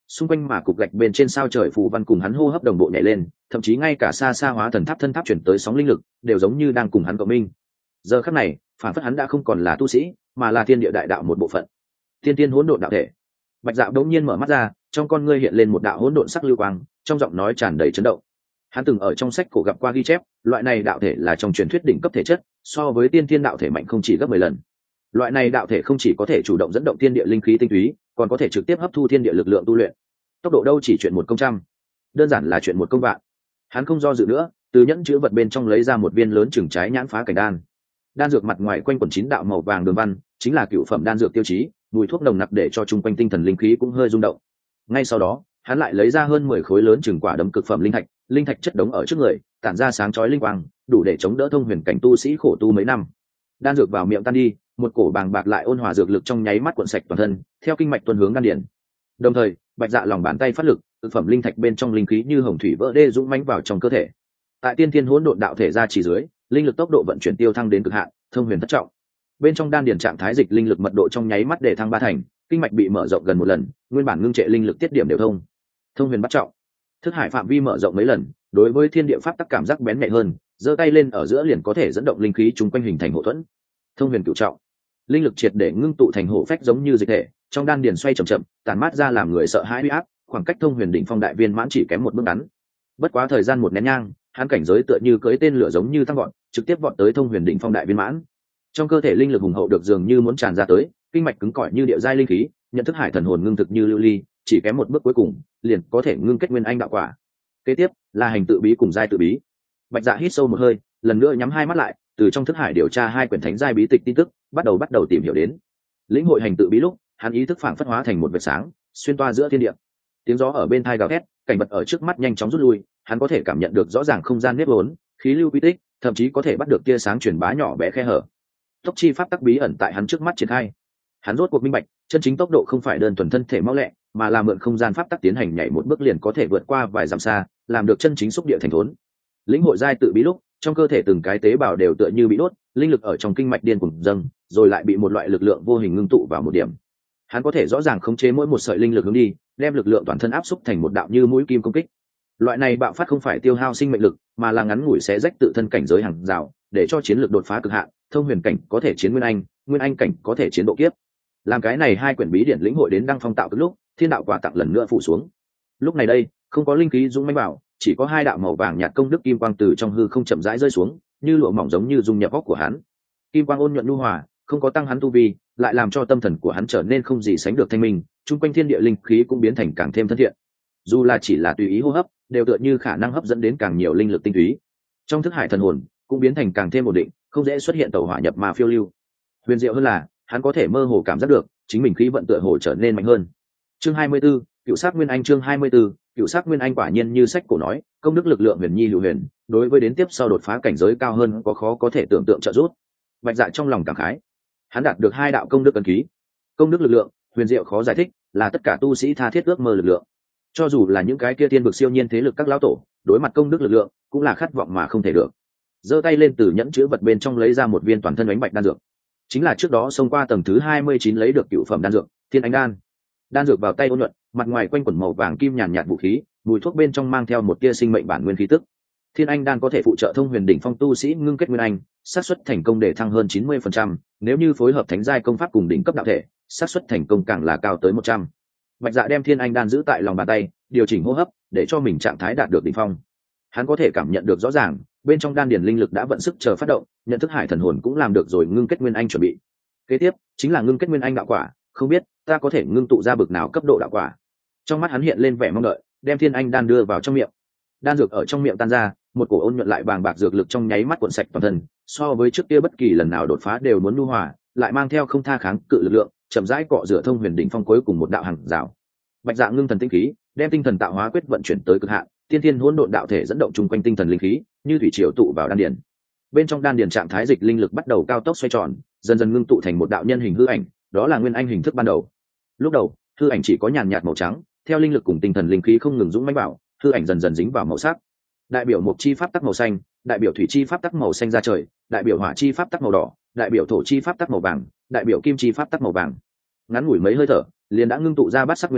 xung quanh mà cục gạch bên trên sao trời phù văn cùng hắn hô hấp đồng bộ nhảy lên, thậm chí ngay cả xa xa hóa thần tháp thân tháp chuyển tới sóng linh lực đều giống như đang cùng hắn cộng minh. Giờ khắc này phản phất hắn đã không còn là tu sĩ mà là thiên địa đại đạo một bộ phận, thiên tiên hỗn độn đạo thể. Bạch Dạ đống nhiên mở mắt ra, trong con ngươi hiện lên một đạo hỗn độn sắc lưu quang, trong giọng nói tràn đầy chấn động. Hắn từng ở trong sách cổ gặp qua ghi chép, loại này đạo thể là trong truyền thuyết đỉnh cấp thể chất, so với tiên thiên đạo thể mạnh không chỉ gấp mười lần. Loại này đạo thể không chỉ có thể chủ động dẫn động thiên địa linh khí tinh túy, còn có thể trực tiếp hấp thu thiên địa lực lượng tu luyện. Tốc độ đâu chỉ chuyện một công trăm, đơn giản là chuyện một công vạn. Hắn không do dự nữa, từ nhẫn chứa vật bên trong lấy ra một viên lớn chừng trái nhãn phá cảnh đan. Đan dược mặt ngoài quanh quẩn chín đạo màu vàng đường văn, chính là cựu phẩm đan dược tiêu chí, mùi thuốc nồng nặc để cho chung quanh tinh thần linh khí cũng hơi rung động. Ngay sau đó, hắn lại lấy ra hơn mười khối lớn chừng quả đấm cực phẩm linh thạch, linh thạch chất đống ở trước người, tản ra sáng chói linh quang, đủ để chống đỡ thông huyền cảnh tu sĩ khổ tu mấy năm. Đan dược vào miệng tan đi, một cổ bàng bạc lại ôn hòa dược lực trong nháy mắt cuộn sạch toàn thân, theo kinh mạch tuôn hướng đan điền. Đồng thời, Bạch Dạ lòng bàn tay phát lực, thực phẩm linh thạch bên trong linh khí như hồng thủy vỡ đê dũng mãnh vào trong cơ thể. Tại tiên thiên hỗn độn đạo thể ra chỉ dưới, linh lực tốc độ vận chuyển tiêu thăng đến cực hạn, thông huyền thất trọng. Bên trong đan điền trạng thái dịch linh lực mật độ trong nháy mắt để thăng ba thành, kinh mạch bị mở rộng gần một lần, nguyên bản ngưng trệ linh lực tiết điểm đều thông. Thông huyền bắt trọng, thức hải phạm vi mở rộng mấy lần, đối với thiên địa pháp tắc cảm giác bén nhạy hơn, giơ tay lên ở giữa liền có thể dẫn động linh khí chung quanh hình thành hộ thuẫn. Thông huyền cửu trọng, linh lực triệt để ngưng tụ thành hộ phách giống như dịch thể, trong đan điền xoay chậm chậm, tản mát ra làm người sợ hãi uy áp, khoảng cách thông huyền đỉnh phong đại viên mãn chỉ kém một bước ngắn. Bất quá thời gian một nén nhang, hắn cảnh giới tựa như cưỡi tên lửa giống như tăng vọt, trực tiếp vọt tới thông huyền đỉnh phong đại viên mãn. Trong cơ thể linh lực hùng hậu được dường như muốn tràn ra tới, kinh mạch cứng cỏi như địa giai linh khí, nhận thức hải thần hồn ngưng thực như lưu ly, chỉ kém một bước cuối cùng, liền có thể ngưng kết nguyên anh đạo quả. Kế tiếp là hành tự bí cùng giai tự bí. Bạch Dạ hít sâu một hơi, lần nữa nhắm hai mắt lại, từ trong thức hải điều tra hai quyển thánh giai bí tịch tin tức, bắt đầu bắt đầu tìm hiểu đến. Lĩnh hội hành tự bí lúc, hắn ý thức phảng phất hóa thành một vệt sáng, xuyên toa giữa thiên địa. Tiếng gió ở bên tai gào thét, cảnh vật ở trước mắt nhanh chóng rút lui, hắn có thể cảm nhận được rõ ràng không gian nếp vốn, khí lưu quy tích, thậm chí có thể bắt được tia sáng truyền bá nhỏ bé khe hở. Tốc chi pháp tắc bí ẩn tại hắn trước mắt triển khai. Hắn rốt cuộc minh bạch, chân chính tốc độ không phải đơn thuần thân thể mau lẹ, mà là mượn không gian pháp tắc tiến hành nhảy một bước liền có thể vượt qua vài dặm xa, làm được chân chính xúc địa thành thốn. Lĩnh hội giai tự bí lúc, trong cơ thể từng cái tế bào đều tựa như bị đốt, linh lực ở trong kinh mạch điên cuồng dâng, rồi lại bị một loại lực lượng vô hình ngưng tụ vào một điểm. Hắn có thể rõ ràng khống chế mỗi một sợi linh lực hướng đi, đem lực lượng toàn thân áp xúc thành một đạo như mũi kim công kích. Loại này bạo phát không phải tiêu hao sinh mệnh lực, mà là ngắn ngủi xé rách tự thân cảnh giới hàng rào, để cho chiến lược đột phá cực hạn, thông huyền cảnh có thể chiến nguyên anh, nguyên anh cảnh có thể chiến độ kiếp. Làm cái này hai quyển bí điển lĩnh hội đến đăng phong tạo cực lúc, thiên đạo quả tặng lần nữa phủ xuống. Lúc này đây, không có linh khí dũng mãnh bảo, chỉ có hai đạo màu vàng nhạt công đức kim quang từ trong hư không chậm rãi rơi xuống, như lụa mỏng giống như dung nhập óc của hắn. Kim quang ôn nhuận nhu hòa, không có tăng hắn tu vi, lại làm cho tâm thần của hắn trở nên không gì sánh được thanh minh, chung quanh thiên địa linh khí cũng biến thành càng thêm thân thiện. Dù là chỉ là tùy ý hô hấp, đều tựa như khả năng hấp dẫn đến càng nhiều linh lực tinh túy. Trong thức hải thần hồn cũng biến thành càng thêm ổn định, không dễ xuất hiện tẩu hỏa nhập ma phiêu lưu. Huyền diệu hơn là, hắn có thể mơ hồ cảm giác được, chính mình khí vận tựa hồ trở nên mạnh hơn. Chương hai mươi 24, Cựu Sắc Nguyên Anh chương hai mươi 24, Cựu Sắc Nguyên Anh quả nhiên như sách cổ nói, công đức lực lượng huyền nhi hữu huyền, đối với đến tiếp sau đột phá cảnh giới cao hơn có khó có thể tưởng tượng trợ giúp. Bạch Dạ trong lòng cảm khái, hắn đạt được hai đạo công đức ấn ký. Công đức lực lượng, huyền diệu khó giải thích, là tất cả tu sĩ tha thiết ước mơ lực lượng. Cho dù là những cái kia thiên vực siêu nhiên thế lực các lão tổ, đối mặt công đức lực lượng, cũng là khát vọng mà không thể được. Giơ tay lên từ nhẫn chứa vật bên trong lấy ra một viên toàn thân ánh bạch đan dược, chính là trước đó xông qua tầng thứ hai mươi chín lấy được cựu phẩm đan dược, Thiên Ánh đan. Đan dược vào tay ôn nhuận, mặt ngoài quanh quẩn màu vàng kim nhàn nhạt vũ khí, mùi thuốc bên trong mang theo một tia sinh mệnh bản nguyên khí tức. Thiên Anh đan có thể phụ trợ thông huyền đỉnh phong tu sĩ ngưng kết nguyên anh, xác suất thành công để thăng hơn chín mươi phần trăm, nếu như phối hợp thánh giai công pháp cùng đỉnh cấp đạo thể, xác suất thành công càng là cao tới một trăm. Bạch Dạ đem Thiên Anh đan giữ tại lòng bàn tay, điều chỉnh hô hấp, để cho mình trạng thái đạt được đỉnh phong. Hắn có thể cảm nhận được rõ ràng, bên trong đan điền linh lực đã vận sức chờ phát động, nhận thức hải thần hồn cũng làm được rồi ngưng kết nguyên anh chuẩn bị. Kế tiếp chính là ngưng kết nguyên anh đạo quả, không biết ta có thể ngưng tụ ra bực nào cấp độ đạo quả. Trong mắt hắn hiện lên vẻ mong đợi, đem Thiên Anh đan đưa vào trong miệng. Đan dược ở trong miệng tan ra, một cổ ôn nhuận lại bàng bạc dược lực trong nháy mắt cuộn sạch toàn thân, so với trước kia bất kỳ lần nào đột phá đều muốn nhu hòa, lại mang theo không tha kháng cự lực lượng, chậm rãi cọ rửa thông huyền đỉnh phong cuối cùng một đạo hàng rào. Bạch Dạ ngưng thần tinh khí, đem tinh thần tạo hóa quyết vận chuyển tới cực hạn, tiên thiên hỗn độn đạo thể dẫn động chung quanh tinh thần linh khí, như thủy triều tụ vào đan điền. Bên trong đan điền trạng thái dịch linh lực bắt đầu cao tốc xoay tròn, dần dần ngưng tụ thành một đạo nhân hình hư ảnh, đó là nguyên anh hình thức ban đầu. Lúc đầu, hư ảnh chỉ có nhàn nhạt màu trắng, theo linh lực cùng tinh thần linh khí không ngừng dũng mãnh vào, hư ảnh dần dần dính vào màu sắc. Đại biểu mộc chi pháp tắc màu xanh, đại biểu thủy chi pháp tắc màu xanh da trời, đại biểu hỏa chi pháp tắc màu đỏ, đại biểu thổ chi pháp tắc màu vàng, đại biểu kim chi pháp tắc màu vàng. Ngắn ngủi mấy hơi thở, liền đã ngưng tụ ra bát sắc nguyên anh,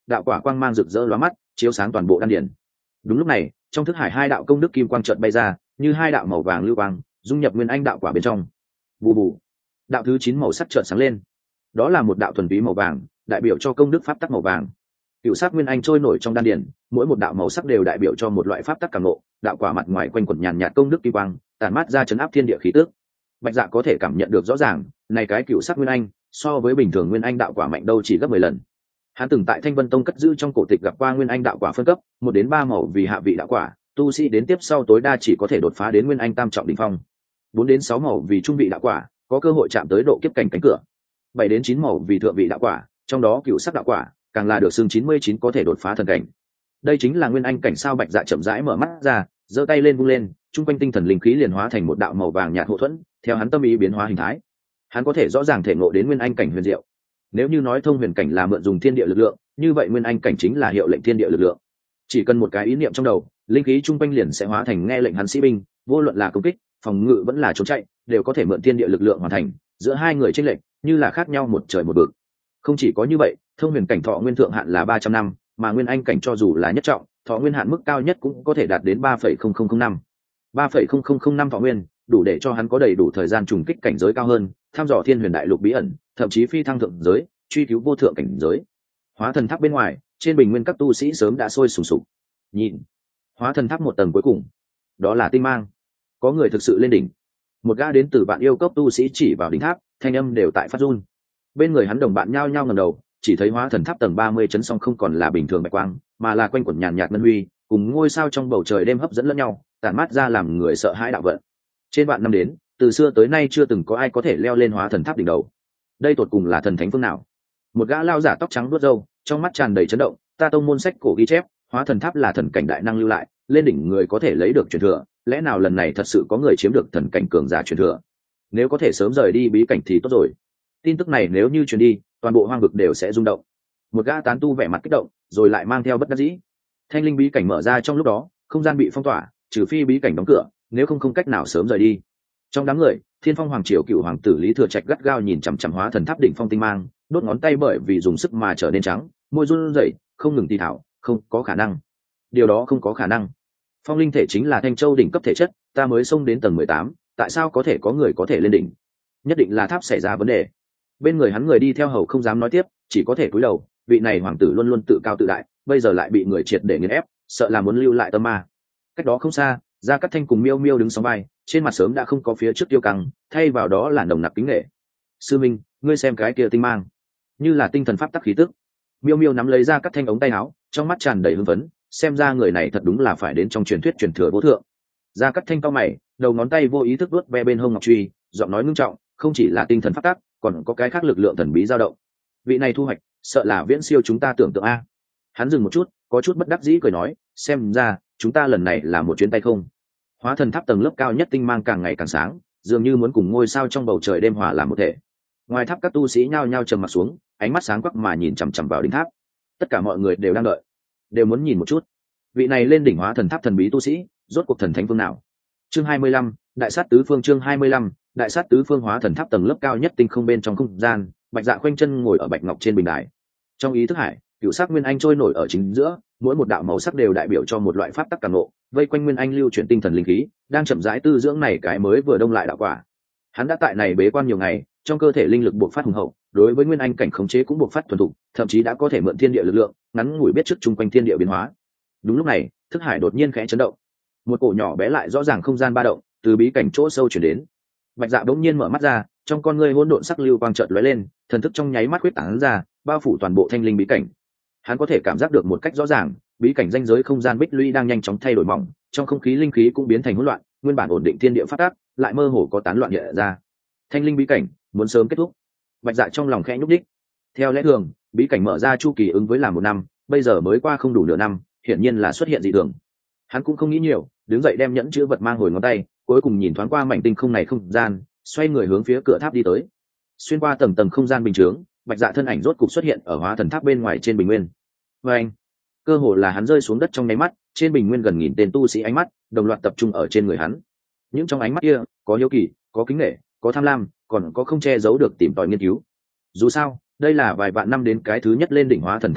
đạo quả quang mang rực rỡ lóa mắt, chiếu sáng toàn bộ đan điển. Đúng lúc này, trong thức hải hai đạo công đức kim quang chợt bay ra, như hai đạo màu vàng lưu quang, dung nhập nguyên anh đạo quả bên trong. Bù bù. Đạo thứ chín màu sắc chợt sáng lên. Đó là một đạo thuần túy màu vàng, đại biểu cho công đức pháp tắc màu vàng. Cựu sắc nguyên anh trôi nổi trong đan điển, mỗi một đạo màu sắc đều đại biểu cho một loại pháp tắc cảm ngộ, đạo quả mặt ngoài quanh quẩn nhàn nhạt công đức kim quang, tản mát ra chấn áp thiên địa khí tức. Bạch Dạ có thể cảm nhận được rõ ràng, này cái cựu sắc nguyên anh, so với bình thường nguyên anh đạo quả mạnh đâu chỉ gấp mười lần. Hắn từng tại Thanh Vân Tông cất giữ trong cổ tịch gặp qua nguyên anh đạo quả phân cấp, một đến ba màu vì hạ vị đạo quả, tu sĩ đến tiếp sau tối đa chỉ có thể đột phá đến nguyên anh tam trọng đỉnh phong. Bốn đến sáu màu vì trung vị đạo quả, có cơ hội chạm tới độ kiếp cảnh cánh cửa. Bảy đến chín màu vì thượng vị đạo quả, trong đó cựu sắc đạo quả, càng là được xưng chín mươi chín có thể đột phá thần cảnh. Đây chính là nguyên anh cảnh sao? Bạch Dạ chậm rãi mở mắt ra, giơ tay lên vung lên, trung quanh tinh thần linh khí liền hóa thành một đạo màu vàng nhạt hộ thuẫn, theo hắn tâm ý biến hóa hình thái. Hắn có thể rõ ràng thể ngộ đến nguyên anh cảnh huyền diệu. Nếu như nói thông huyền cảnh là mượn dùng thiên địa lực lượng, như vậy nguyên anh cảnh chính là hiệu lệnh thiên địa lực lượng. Chỉ cần một cái ý niệm trong đầu, linh khí trung quanh liền sẽ hóa thành nghe lệnh hắn sĩ binh, vô luận là công kích, phòng ngự vẫn là trốn chạy, đều có thể mượn thiên địa lực lượng hoàn thành. Giữa hai người chênh lệch, như là khác nhau một trời một vực. Không chỉ có như vậy, thông huyền cảnh thọ nguyên thượng hạn là ba trăm năm, mà nguyên anh cảnh cho dù là nhất trọng, thọ nguyên hạn mức cao nhất cũng có thể đạt đến ba phẩy không không không năm. ba phẩy không không không năm thọ nguyên, đủ để cho hắn có đầy đủ thời gian trùng kích cảnh giới cao hơn, thăm dò thiên huyền đại lục bí ẩn, thậm chí phi thăng thượng giới, truy cứu vô thượng cảnh giới. Hóa thần tháp bên ngoài, trên bình nguyên các tu sĩ sớm đã sôi sùng sục. Nhìn, hóa thần tháp một tầng cuối cùng, đó là tinh mang. Có người thực sự lên đỉnh. Một gã đến từ bạn yêu cốc tu sĩ chỉ vào đỉnh tháp, thanh âm đều tại phát run. Bên người hắn đồng bạn nhao nhao ngẩng đầu, chỉ thấy hóa thần tháp tầng ba mươi chấn song không còn là bình thường bạch quang, mà là quanh quẩn nhàn nhạt ngân huy, cùng ngôi sao trong bầu trời đêm hấp dẫn lẫn nhau, tản mát ra làm người sợ hãi đạo vận. Trên vạn năm đến, từ xưa tới nay chưa từng có ai có thể leo lên hóa thần tháp đỉnh đầu. Đây tột cùng là thần thánh phương nào? Một gã lao giả tóc trắng vuốt râu, trong mắt tràn đầy chấn động. Ta tông môn sách cổ ghi chép, hóa thần tháp là thần cảnh đại năng lưu lại, lên đỉnh người có thể lấy được truyền thừa. Lẽ nào lần này thật sự có người chiếm được thần cảnh cường giả truyền thừa? Nếu có thể sớm rời đi bí cảnh thì tốt rồi. Tin tức này nếu như truyền đi, toàn bộ hoang vực đều sẽ rung động. Một gã tán tu vẻ mặt kích động, rồi lại mang theo bất đắc dĩ. Thanh linh bí cảnh mở ra trong lúc đó, không gian bị phong tỏa, trừ phi bí cảnh đóng cửa, nếu không không cách nào sớm rời đi. Trong đám người, Thiên Phong hoàng triều cựu hoàng tử Lý Thừa Trạch gắt gao nhìn chằm chằm hóa thần tháp đỉnh phong tinh mang, đốt ngón tay bởi vì dùng sức mà trở nên trắng, môi run rẩy, không ngừng thì thảo, không có khả năng. Điều đó không có khả năng. Phong linh thể chính là Thanh Châu đỉnh cấp thể chất, ta mới xông đến tầng mười tám, tại sao có thể có người có thể lên đỉnh? Nhất định là tháp xảy ra vấn đề. Bên người hắn người đi theo hầu không dám nói tiếp, chỉ có thể cúi đầu. Vị này hoàng tử luôn luôn tự cao tự đại, bây giờ lại bị người triệt để nghiền ép, sợ là muốn lưu lại tâm ma. Cách đó không xa, Gia Cát Thanh cùng Miêu Miêu đứng sóng vai, trên mặt sớm đã không có phía trước tiêu căng, thay vào đó là nồng nặc kính nể. Sư minh, ngươi xem cái kia tinh mang, như là tinh thần pháp tắc khí tức. Miêu Miêu nắm lấy Gia Cát Thanh ống tay áo, trong mắt tràn đầy hưng phấn, xem ra người này thật đúng là phải đến trong truyền thuyết truyền thừa vô thượng. Gia Cát Thanh cau mày, đầu ngón tay vô ý thức vuốt ve bên hông ngọc truy, giọng nói ngưng trọng, không chỉ là tinh thần pháp tắc, còn có cái khác lực lượng thần bí dao động. Vị này thu hoạch, sợ là viễn siêu chúng ta tưởng tượng a. Hắn dừng một chút, có chút bất đắc dĩ cười nói, xem ra chúng ta lần này là một chuyến tay không. Hóa thần tháp tầng lớp cao nhất tinh mang càng ngày càng sáng, dường như muốn cùng ngôi sao trong bầu trời đêm hòa làm một thể. Ngoài tháp các tu sĩ nhao nhao trầm mặt xuống, ánh mắt sáng quắc mà nhìn chằm chằm vào đỉnh tháp. Tất cả mọi người đều đang đợi, đều muốn nhìn một chút vị này lên đỉnh hóa thần tháp thần bí tu sĩ, rốt cuộc thần thánh phương nào. Chương hai mươi lăm, đại sát tứ phương. Chương hai mươi lăm, đại sát tứ phương. Hóa thần tháp tầng lớp cao nhất tinh không bên trong không gian, Bạch Dạ khoanh chân ngồi ở bạch ngọc trên bình đài. Trong ý thức hải, cựu sắc nguyên anh trôi nổi ở chính giữa, mỗi một đạo màu sắc đều đại biểu cho một loại pháp tắc cảm ngộ, vây quanh nguyên anh lưu chuyển tinh thần linh khí, đang chậm rãi tư dưỡng này cái mới vừa đông lại đạo quả. Hắn đã tại này bế quan nhiều ngày, trong cơ thể linh lực bộc phát hùng hậu, đối với nguyên anh cảnh khống chế cũng bộc phát thuần thục, thậm chí đã có thể mượn thiên địa lực lượng, ngắn ngủi biết trước chung quanh thiên địa biến hóa. Đúng lúc này, thức hải đột nhiên khẽ chấn động, một cổ nhỏ bé lại rõ ràng không gian ba động từ bí cảnh chỗ sâu chuyển đến. Bạch Dạ bỗng nhiên mở mắt ra, trong con ngươi hỗn độn sắc lưu quang chợt lóe lên, thần thức trong nháy mắt quyết tán ra, bao phủ toàn bộ thanh linh bí cảnh. Hắn có thể cảm giác được một cách rõ ràng, bí cảnh ranh giới không gian bích lũy đang nhanh chóng thay đổi mỏng, trong không khí linh khí cũng biến thành hỗn loạn, nguyên bản ổn định thiên địa phát tác lại mơ hồ có tán loạn hiện ra. Thanh linh bí cảnh muốn sớm kết thúc. Bạch Dạ trong lòng khẽ nhúc đích. Theo lẽ thường, bí cảnh mở ra chu kỳ ứng với là một năm, bây giờ mới qua không đủ nửa năm, hiển nhiên là xuất hiện dị thường. Hắn cũng không nghĩ nhiều, đứng dậy đem nhẫn chữ vật mang hồi ngón tay, cuối cùng nhìn thoáng qua mảnh tinh không này không gian, xoay người hướng phía cửa tháp đi tới. Xuyên qua tầng tầng không gian bình chướng, Bạch Dạ thân ảnh rốt cục xuất hiện ở hóa thần tháp bên ngoài trên bình nguyên. Và anh, cơ hồ là hắn rơi xuống đất trong nháy mắt, trên bình nguyên gần nghìn tên tu sĩ ánh mắt đồng loạt tập trung ở trên người hắn. Những trong ánh mắt kia có hiếu kỳ, có kính nể, có tham lam, còn có không che giấu được tìm tòi nghiên cứu. Dù sao, đây là vài vạn năm đến cái thứ nhất lên đỉnh hóa thần tháp người,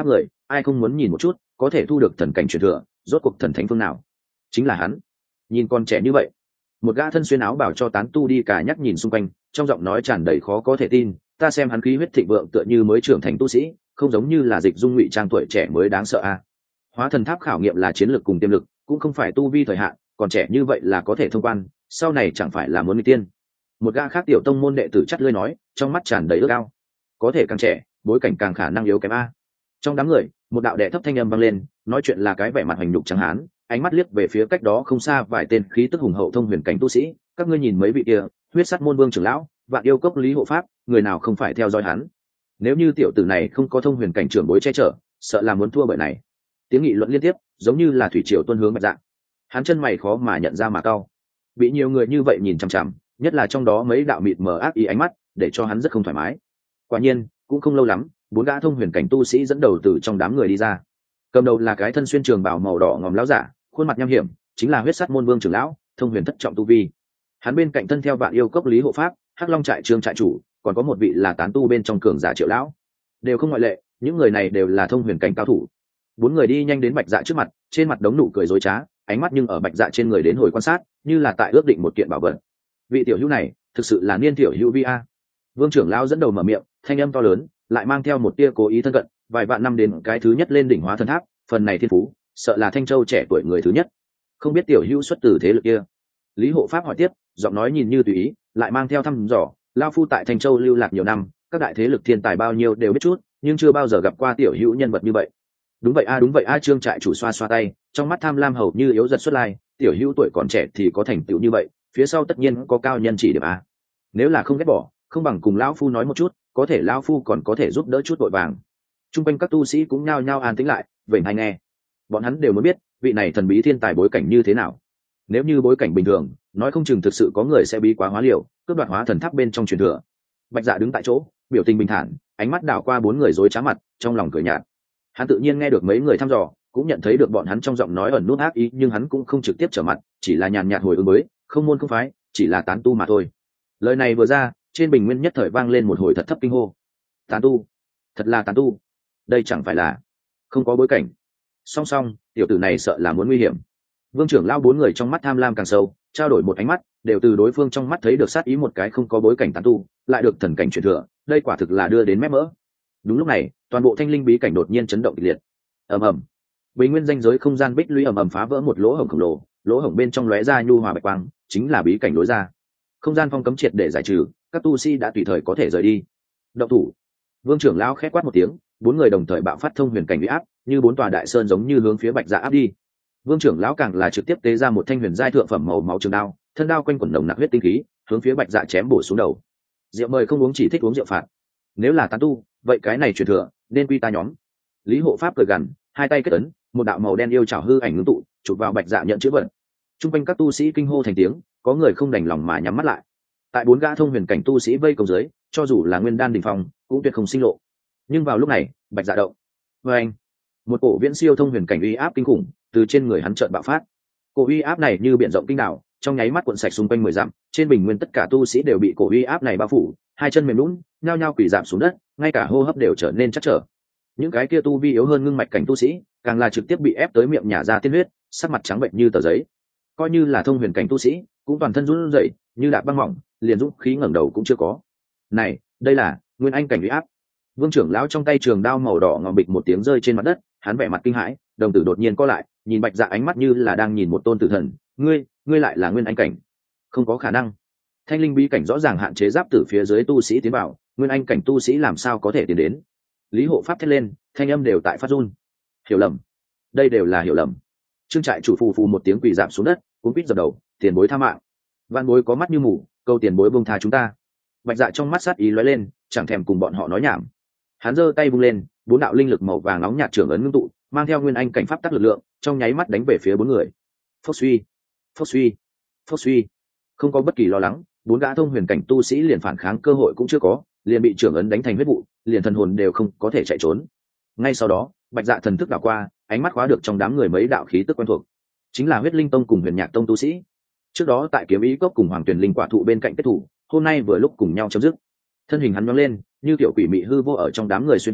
ai không muốn nhìn một chút có thể thu được thần cảnh truyền thừa, rốt cuộc thần thánh phương nào. Chính là hắn. Nhìn con trẻ như vậy. Một gã thân xuyên áo bảo cho tán tu đi cả nhắc nhìn xung quanh, trong giọng nói tràn đầy khó có thể tin. Ta xem hắn khí huyết thịnh vượng tựa như mới trưởng thành tu sĩ, không giống như là dịch dung ngụy trang tuổi trẻ mới đáng sợ a. À. Hóa thần tháp khảo nghiệm là chiến lược cùng tiềm lực, cũng không phải tu vi thời hạn, còn trẻ như vậy là có thể thông quan, sau này chẳng phải là muốn nguy tiên. Một gã khác tiểu tông môn đệ tử chắt lưỡi nói, trong mắt tràn đầy ước ao. Có thể càng trẻ, bối cảnh càng khả năng yếu kém a. Trong đám người, một đạo đệ thấp thanh âm vang lên, nói chuyện là cái vẻ mặt hoành nhục trắng hán, ánh mắt liếc về phía cách đó không xa vài tên khí tức hùng hậu thông huyền cảnh tu sĩ, các ngươi nhìn mấy vị kia, huyết sắt môn vương trưởng lão, vạn yêu cốc lý hộ pháp, người nào không phải theo dõi hắn. Nếu như tiểu tử này không có thông huyền cảnh trưởng bối che chở, sợ là muốn thua bởi này. Tiếng nghị luận liên tiếp, giống như là thủy triều tuôn hướng Bạch Dạ. Hắn chân mày khó mà nhận ra mà cau. Bị nhiều người như vậy nhìn chằm chằm, nhất là trong đó mấy đạo mịt mờ ác ý ánh mắt, để cho hắn rất không thoải mái. Quả nhiên, cũng không lâu lắm, bốn gã thông huyền cảnh tu sĩ dẫn đầu từ trong đám người đi ra. Cầm đầu là cái thân xuyên trường bào màu đỏ ngòm lão giả, khuôn mặt nham hiểm, chính là huyết sắt môn vương trưởng lão, thông huyền thất trọng tu vi. Hắn bên cạnh thân theo vạn yêu cốc lý hộ pháp, hắc long trại trương trại chủ, còn có một vị là tán tu bên trong cường giả triệu lão, đều không ngoại lệ, những người này đều là thông huyền cảnh cao thủ. Bốn người đi nhanh đến Bạch Dạ trước mặt, trên mặt đống nụ cười dối trá, ánh mắt nhưng ở Bạch Dạ trên người đến hồi quan sát, như là tại ước định một kiện bảo vật. Vị tiểu hữu này, thực sự là niên tiểu hữu vi a. Vương trưởng lão dẫn đầu mở miệng, thanh âm to lớn, lại mang theo một tia cố ý thân cận, vài vạn năm đến cái thứ nhất lên đỉnh hóa thần tháp, phần này thiên phú, sợ là Thanh Châu trẻ tuổi người thứ nhất. Không biết tiểu hữu xuất từ thế lực kia. Lý hộ pháp hỏi tiếp, giọng nói nhìn như tùy ý, lại mang theo thăm dò, lao phu tại Thanh Châu lưu lạc nhiều năm, các đại thế lực thiên tài bao nhiêu đều biết chút, nhưng chưa bao giờ gặp qua tiểu hữu nhân vật như vậy. Đúng vậy a, đúng vậy a, trương trại chủ xoa xoa tay, trong mắt tham lam hầu như yếu giật xuất lai, tiểu hữu tuổi còn trẻ thì có thành tựu như vậy, phía sau tất nhiên có cao nhân chỉ điểm a. Nếu là không ghét bỏ, không bằng cùng lão phu nói một chút, có thể lão phu còn có thể giúp đỡ chút vội vàng. Trung quanh các tu sĩ cũng nhao nhao an tĩnh lại, vậy hay nghe. Bọn hắn đều muốn biết, vị này thần bí thiên tài bối cảnh như thế nào. Nếu như bối cảnh bình thường, nói không chừng thực sự có người sẽ bí quá hóa liều, cướp đoạt hóa thần tháp bên trong truyền thừa. Bạch Dạ đứng tại chỗ, biểu tình bình thản, ánh mắt đảo qua bốn người rối trá mặt, trong lòng cười nhạt. Hắn tự nhiên nghe được mấy người thăm dò, cũng nhận thấy được bọn hắn trong giọng nói ẩn nút ác ý, nhưng hắn cũng không trực tiếp trở mặt, chỉ là nhàn nhạt hồi ứng mới, không môn không phái, chỉ là tán tu mà thôi. Lời này vừa ra, trên bình nguyên nhất thời vang lên một hồi thật thấp kinh hô. Tán tu, thật là tán tu, đây chẳng phải là không có bối cảnh. Song song, tiểu tử này sợ là muốn nguy hiểm. Vương trưởng lao bốn người trong mắt tham lam càng sâu, trao đổi một ánh mắt, đều từ đối phương trong mắt thấy được sát ý, một cái không có bối cảnh tán tu, lại được thần cảnh truyền thừa, đây quả thực là đưa đến mép mỡ. Đúng lúc này, toàn bộ thanh linh bí cảnh đột nhiên chấn động kịch liệt. Ầm ầm, bình nguyên danh giới không gian bích lũy ầm ầm phá vỡ một lỗ hổng khổng lồ, lỗ hổng bên trong lóe ra nhu hòa bạch quang, chính là bí cảnh lối ra. Không gian phong cấm triệt để giải trừ, các tu sĩ đã tùy thời có thể rời đi. Động thủ! Vương trưởng lão khẽ quát một tiếng, bốn người đồng thời bạo phát thông huyền cảnh uy áp, như bốn tòa đại sơn giống như hướng phía Bạch Dạ áp đi. Vương trưởng lão càng là trực tiếp tế ra một thanh huyền giai thượng phẩm màu máu trường đao, thân đao quanh quẩn nồng nặc huyết tinh khí, hướng phía Bạch Dạ chém bổ xuống đầu. Rượu mời không uống, chỉ thích uống rượu phạt. Nếu là tán tu, vậy cái này truyền thừa nên quy ta nhóm. Lý hộ pháp cười gằn, hai tay kết ấn, một đạo màu đen yêu trảo hư ảnh ngưng tụ, chụp vào Bạch Dạ nhận chữ vật. Trung quanh các tu sĩ kinh hô thành tiếng, có người không đành lòng mà nhắm mắt lại. Tại bốn gã thông huyền cảnh tu sĩ vây công dưới, cho dù là nguyên đan đỉnh phong, cũng tuyệt không sinh lộ. Nhưng vào lúc này, Bạch Dạ động. Và anh, một cổ viễn siêu thông huyền cảnh uy áp kinh khủng từ trên người hắn chợt bạo phát. Cổ uy áp này như biển rộng kinh đảo, trong nháy mắt cuộn sạch xung quanh mười dặm, trên bình nguyên tất cả tu sĩ đều bị cổ uy áp này bao phủ, hai chân mềm nhũn, nhao nhao quỳ rạp xuống đất, ngay cả hô hấp đều trở nên chắc trở. Những cái kia tu vi yếu hơn ngưng mạch cảnh tu sĩ, càng là trực tiếp bị ép tới miệng nhả ra tiên huyết, sắc mặt trắng bệnh như tờ giấy. Coi như là thông huyền cảnh tu sĩ, cũng toàn thân run rẩy, như đạp băng mỏng, liền dũng khí ngẩng đầu cũng chưa có. Này, đây là nguyên anh cảnh uy áp. Vương trưởng lão trong tay trường đao màu đỏ ngòm bịch một tiếng rơi trên mặt đất, hắn vẻ mặt kinh hãi, đồng tử đột nhiên co lại, nhìn Bạch Dạ ánh mắt như là đang nhìn một tôn tử thần. Ngươi, ngươi lại là nguyên anh cảnh? Không có khả năng. Thanh linh bí cảnh rõ ràng hạn chế giáp tử phía dưới tu sĩ tiến vào, nguyên anh cảnh tu sĩ làm sao có thể tiến đến? Lý hộ pháp thét lên, thanh âm đều tại phát run. Hiểu lầm, đây đều là hiểu lầm. Trương trại chủ phù phù một tiếng quỳ rạp xuống đất, cuống quýt dập đầu, tiền bối tha mạng. Vạn bối có mắt như mù, câu tiền bối buông tha chúng ta. Bạch Dạ trong mắt sát ý lóe lên, chẳng thèm cùng bọn họ nói nhảm. Hắn giơ tay vung lên, bốn đạo linh lực màu vàng nóng nhạt trưởng ấn ngưng tụ, mang theo nguyên anh cảnh pháp tắc lực lượng, trong nháy mắt đánh về phía bốn người. Phốc suy, phốc suy, phốc suy. Không có bất kỳ lo lắng, bốn gã thông huyền cảnh tu sĩ liền phản kháng cơ hội cũng chưa có, liền bị trưởng ấn đánh thành huyết vụ, liền thần hồn đều không có thể chạy trốn. Ngay sau đó, Bạch Dạ thần thức đảo qua, ánh mắt khóa được trong đám người mấy đạo khí tức quen thuộc, chính là Huyết Linh Tông cùng Huyền Nhạc Tông tu sĩ. Trước đó tại Kiếm Ý Cốc cùng Hoàng Tuyền Linh quả thụ bên cạnh kết thủ, hôm nay vừa lúc cùng nhau chấm dứt. Thân hình hắn nhóng lên, như tiểu quỷ mị hư vô ở trong đám người xuyên toa,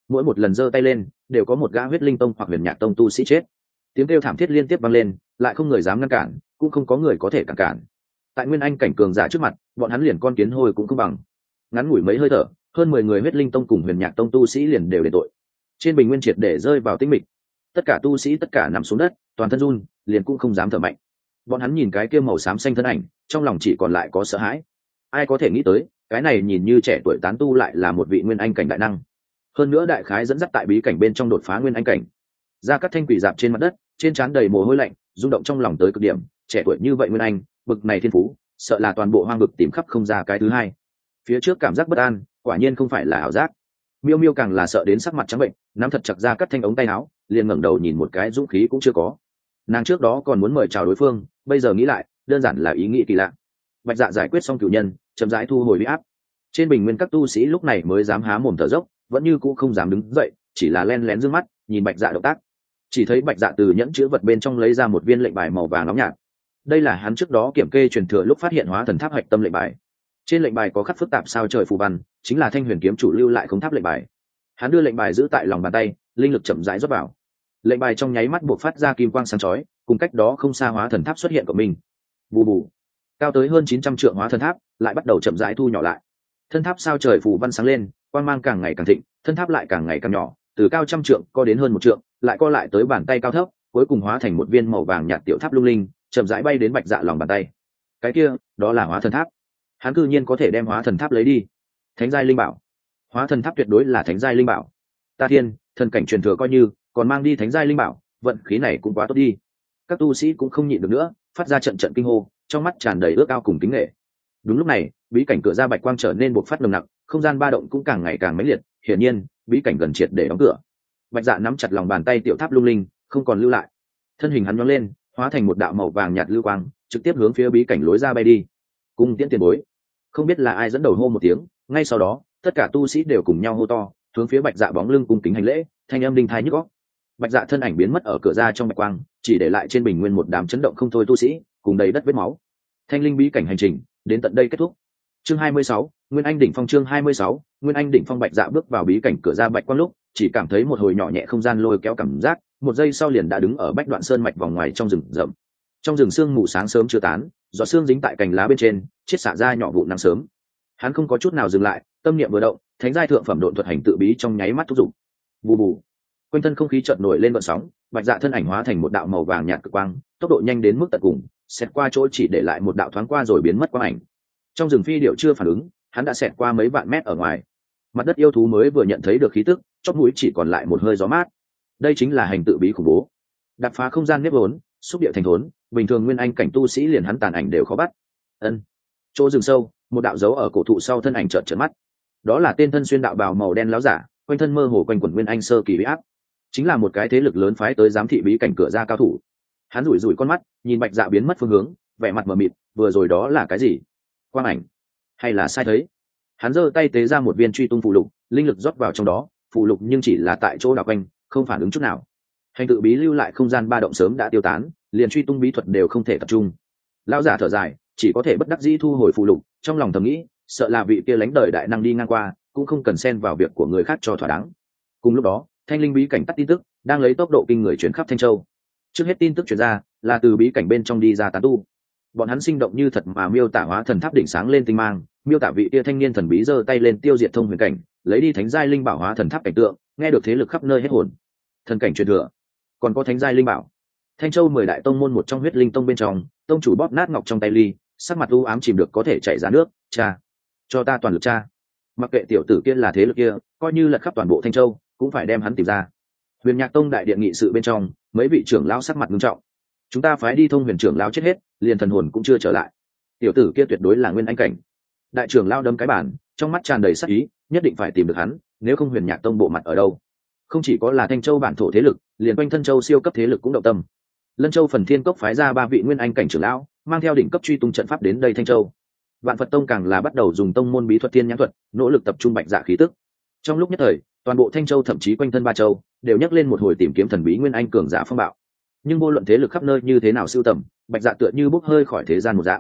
mỗi một lần giơ tay lên đều có một gã huyết linh tông hoặc huyền nhạc tông tu sĩ chết. Tiếng kêu thảm thiết liên tiếp vang lên, lại không người dám ngăn cản, cũng không có người có thể cản cản. Tại nguyên anh cảnh cường giả trước mặt, bọn hắn liền con kiến hôi cũng không bằng. Ngắn ngủi mấy hơi thở, hơn mười người huyết linh tông cùng huyền nhạc tông tu sĩ liền đều đền tội. Trên bình nguyên triệt để rơi vào tĩnh mịch, tất cả tu sĩ tất cả nằm xuống đất, toàn thân run, liền cũng không dám thở mạnh. Bọn hắn nhìn cái kia màu xám xanh thân ảnh, trong lòng chỉ còn lại có sợ hãi. Ai có thể nghĩ tới, cái này nhìn như trẻ tuổi tán tu lại là một vị nguyên anh cảnh đại năng. Hơn nữa đại khái dẫn dắt tại bí cảnh bên trong đột phá nguyên anh cảnh. Gia Cát Thanh quỳ dạp trên mặt đất, trên trán đầy mồ hôi lạnh, rung động trong lòng tới cực điểm. Trẻ tuổi như vậy nguyên anh, bực này thiên phú, sợ là toàn bộ hoang vực tìm khắp không ra cái thứ hai. Phía trước cảm giác bất an, quả nhiên không phải là ảo giác. Miêu Miêu càng là sợ đến sắc mặt trắng bệnh, nắm thật chặt Gia Cát Thanh ống tay áo, liền ngẩng đầu nhìn một cái dũng khí cũng chưa có. Nàng trước đó còn muốn mời chào đối phương, bây giờ nghĩ lại, đơn giản là ý nghĩ kỳ lạ. Bạch Dạ giải quyết xong cửu nhân, chậm rãi thu hồi uy áp. Trên bình nguyên các tu sĩ lúc này mới dám há mồm thở dốc, vẫn như cũ không dám đứng dậy, chỉ là len lén dương mắt nhìn Bạch Dạ động tác. Chỉ thấy Bạch Dạ từ nhẫn chứa vật bên trong lấy ra một viên lệnh bài màu vàng nóng nhạt. Đây là hắn trước đó kiểm kê truyền thừa lúc phát hiện hóa thần tháp hạch tâm lệnh bài. Trên lệnh bài có khắc phức tạp sao trời phù văn, chính là Thanh Huyền kiếm chủ lưu lại không tháp lệnh bài. Hắn đưa lệnh bài giữ tại lòng bàn tay, linh lực chậm rãi rót vào. Lệnh bài trong nháy mắt buộc phát ra kim quang sáng chói, cùng cách đó không xa hóa thần tháp xuất hiện của mình. Bù bù, cao tới hơn chín trăm trượng hóa thần tháp lại bắt đầu chậm rãi thu nhỏ lại. Thân tháp sao trời phù văn sáng lên, quang mang càng ngày càng thịnh, thân tháp lại càng ngày càng nhỏ, từ cao trăm trượng co đến hơn một trượng, lại co lại tới bàn tay cao thấp, cuối cùng hóa thành một viên màu vàng nhạt tiểu tháp lung linh, chậm rãi bay đến Bạch Dạ lòng bàn tay. Cái kia, đó là hóa thần tháp. Hắn cư nhiên có thể đem hóa thần tháp lấy đi. Thánh giai linh bảo. Hóa thần tháp tuyệt đối là thánh giai linh bảo. Ta thiên, thần cảnh truyền thừa coi như, còn mang đi thánh giai linh bảo, vận khí này cũng quá tốt đi. Các tu sĩ cũng không nhịn được nữa, phát ra trận trận kinh hô, trong mắt tràn đầy ước ao cùng kính nể. Đúng lúc này, bí cảnh cửa ra bạch quang trở nên bộc phát nồng nặc, không gian ba động cũng càng ngày càng mãnh liệt, hiển nhiên, bí cảnh gần triệt để đóng cửa. Bạch Dạ nắm chặt lòng bàn tay tiểu tháp lung linh, không còn lưu lại. Thân hình hắn nhón lên, hóa thành một đạo màu vàng nhạt lưu quang, trực tiếp hướng phía bí cảnh lối ra bay đi. Cung tiễn tiền bối. Không biết là ai dẫn đầu hô một tiếng, ngay sau đó, tất cả tu sĩ đều cùng nhau hô to, hướng phía Bạch Dạ bóng lưng cung kính hành lễ, thanh âm đinh tai nhức óc. Bạch Dạ thân ảnh biến mất ở cửa ra trong bạch quang, chỉ để lại trên bình nguyên một đám chấn động không thôi tu sĩ, cùng đầy đất vết máu. Thanh linh bí cảnh hành trình đến tận đây kết thúc. Chương hai mươi sáu, Nguyên Anh đỉnh phong. Chương hai mươi sáu, Nguyên Anh đỉnh phong. Bạch Dạ bước vào bí cảnh cửa ra bạch quang lúc, chỉ cảm thấy một hồi nhỏ nhẹ không gian lôi kéo cảm giác, một giây sau liền đã đứng ở Bách Đoạn Sơn mạch vòng ngoài trong rừng rậm. Trong rừng sương mù sáng sớm chưa tán, giọt sương dính tại cành lá bên trên, chiết xạ ra nhỏ vụ nắng sớm. Hắn không có chút nào dừng lại, tâm niệm vừa động, thánh giai thượng phẩm độn thuật hành tự bí trong nháy mắt thúc dụng. Bù bù, quanh thân không khí chợt nổi lên gợn sóng, Bạch Dạ thân ảnh hóa thành một đạo màu vàng nhạt cực quang, tốc độ nhanh đến mức tận cùng, xẹt qua chỗ chỉ để lại một đạo thoáng qua rồi biến mất quang ảnh. Trong rừng phi điệu chưa phản ứng, hắn đã xẹt qua mấy vạn mét ở ngoài. Mặt đất yêu thú mới vừa nhận thấy được khí tức, chóp mũi chỉ còn lại một hơi gió mát. Đây chính là hành tự bí khủng bố, đập phá không gian nếp vốn, xúc địa thành thốn, bình thường nguyên anh cảnh tu sĩ liền hắn tàn ảnh đều khó bắt. Ân. Chỗ rừng sâu, một đạo dấu ở cổ thụ sau thân ảnh chợt chợt mắt. Đó là tên thân xuyên đạo bào màu đen láo giả, quanh thân mơ hồ quanh quẩn nguyên anh sơ kỳ bí áp, chính là một cái thế lực lớn phái tới giám thị bí cảnh cửa ra cao thủ. Hắn rủi rủi con mắt, nhìn Bạch Dạ biến mất phương hướng, vẻ mặt mờ mịt, vừa rồi đó là cái gì? Quang ảnh hay là sai thấy? Hắn giơ tay tế ra một viên truy tung phụ lục, linh lực rót vào trong đó, phụ lục nhưng chỉ là tại chỗ đảo quanh, không phản ứng chút nào. Hành tự bí lưu lại không gian ba động sớm đã tiêu tán, liền truy tung bí thuật đều không thể tập trung. Lão giả thở dài, chỉ có thể bất đắc dĩ thu hồi phụ lục, trong lòng thầm nghĩ, sợ là vị kia lánh đời đại năng đi ngang qua, cũng không cần xen vào việc của người khác cho thỏa đáng. Cùng lúc đó, Thanh linh bí cảnh tắt tin tức, đang lấy tốc độ kinh người truyền khắp Thanh Châu. Trước hết tin tức truyền ra, là từ bí cảnh bên trong đi ra tán tu. Bọn hắn sinh động như thật mà miêu tả hóa thần tháp đỉnh sáng lên tinh mang, miêu tả vị kia thanh niên thần bí giơ tay lên tiêu diệt thông huyền cảnh, lấy đi thánh giai linh bảo hóa thần tháp cảnh tượng, nghe được thế lực khắp nơi hết hồn. Thần cảnh truyền thừa, còn có thánh giai linh bảo. Thanh Châu mười đại tông môn một trong huyết linh tông bên trong, tông chủ bóp nát ngọc trong tay ly, sắc mặt u ám chìm được có thể chảy ra nước. Cha, cho ta toàn lực cha. Mặc kệ tiểu tử kia là thế lực kia, coi như lật khắp toàn bộ Thanh Châu, cũng phải đem hắn tìm ra. Huyền Nhạc Tông đại điện nghị sự bên trong, mấy vị trưởng lão sắc mặt nghiêm trọng. Chúng ta phái đi thông huyền trưởng lão chết hết, liền thần hồn cũng chưa trở lại. Tiểu tử kia tuyệt đối là nguyên anh cảnh. Đại trưởng lão đâm cái bàn, trong mắt tràn đầy sát ý, nhất định phải tìm được hắn, nếu không Huyền Nhạc Tông bộ mặt ở đâu? Không chỉ có là Thanh Châu bản thổ thế lực, liền quanh thân châu siêu cấp thế lực cũng động tâm. Lân Châu Phần Thiên Cốc phái ra ba vị nguyên anh cảnh trưởng lão, mang theo đỉnh cấp truy tung trận pháp đến đây Thanh Châu. Vạn Phật Tông càng là bắt đầu dùng tông môn bí thuật thiên nhãn thuật, nỗ lực tập trung Bạch Dạ khí tức. Trong lúc nhất thời, toàn bộ Thanh Châu thậm chí quanh thân ba châu đều nhắc lên một hồi tìm kiếm thần bí nguyên anh cường giả phong bạo. Nhưng vô luận thế lực khắp nơi như thế nào sưu tầm, Bạch Dạ tựa như bốc hơi khỏi thế gian một dạng.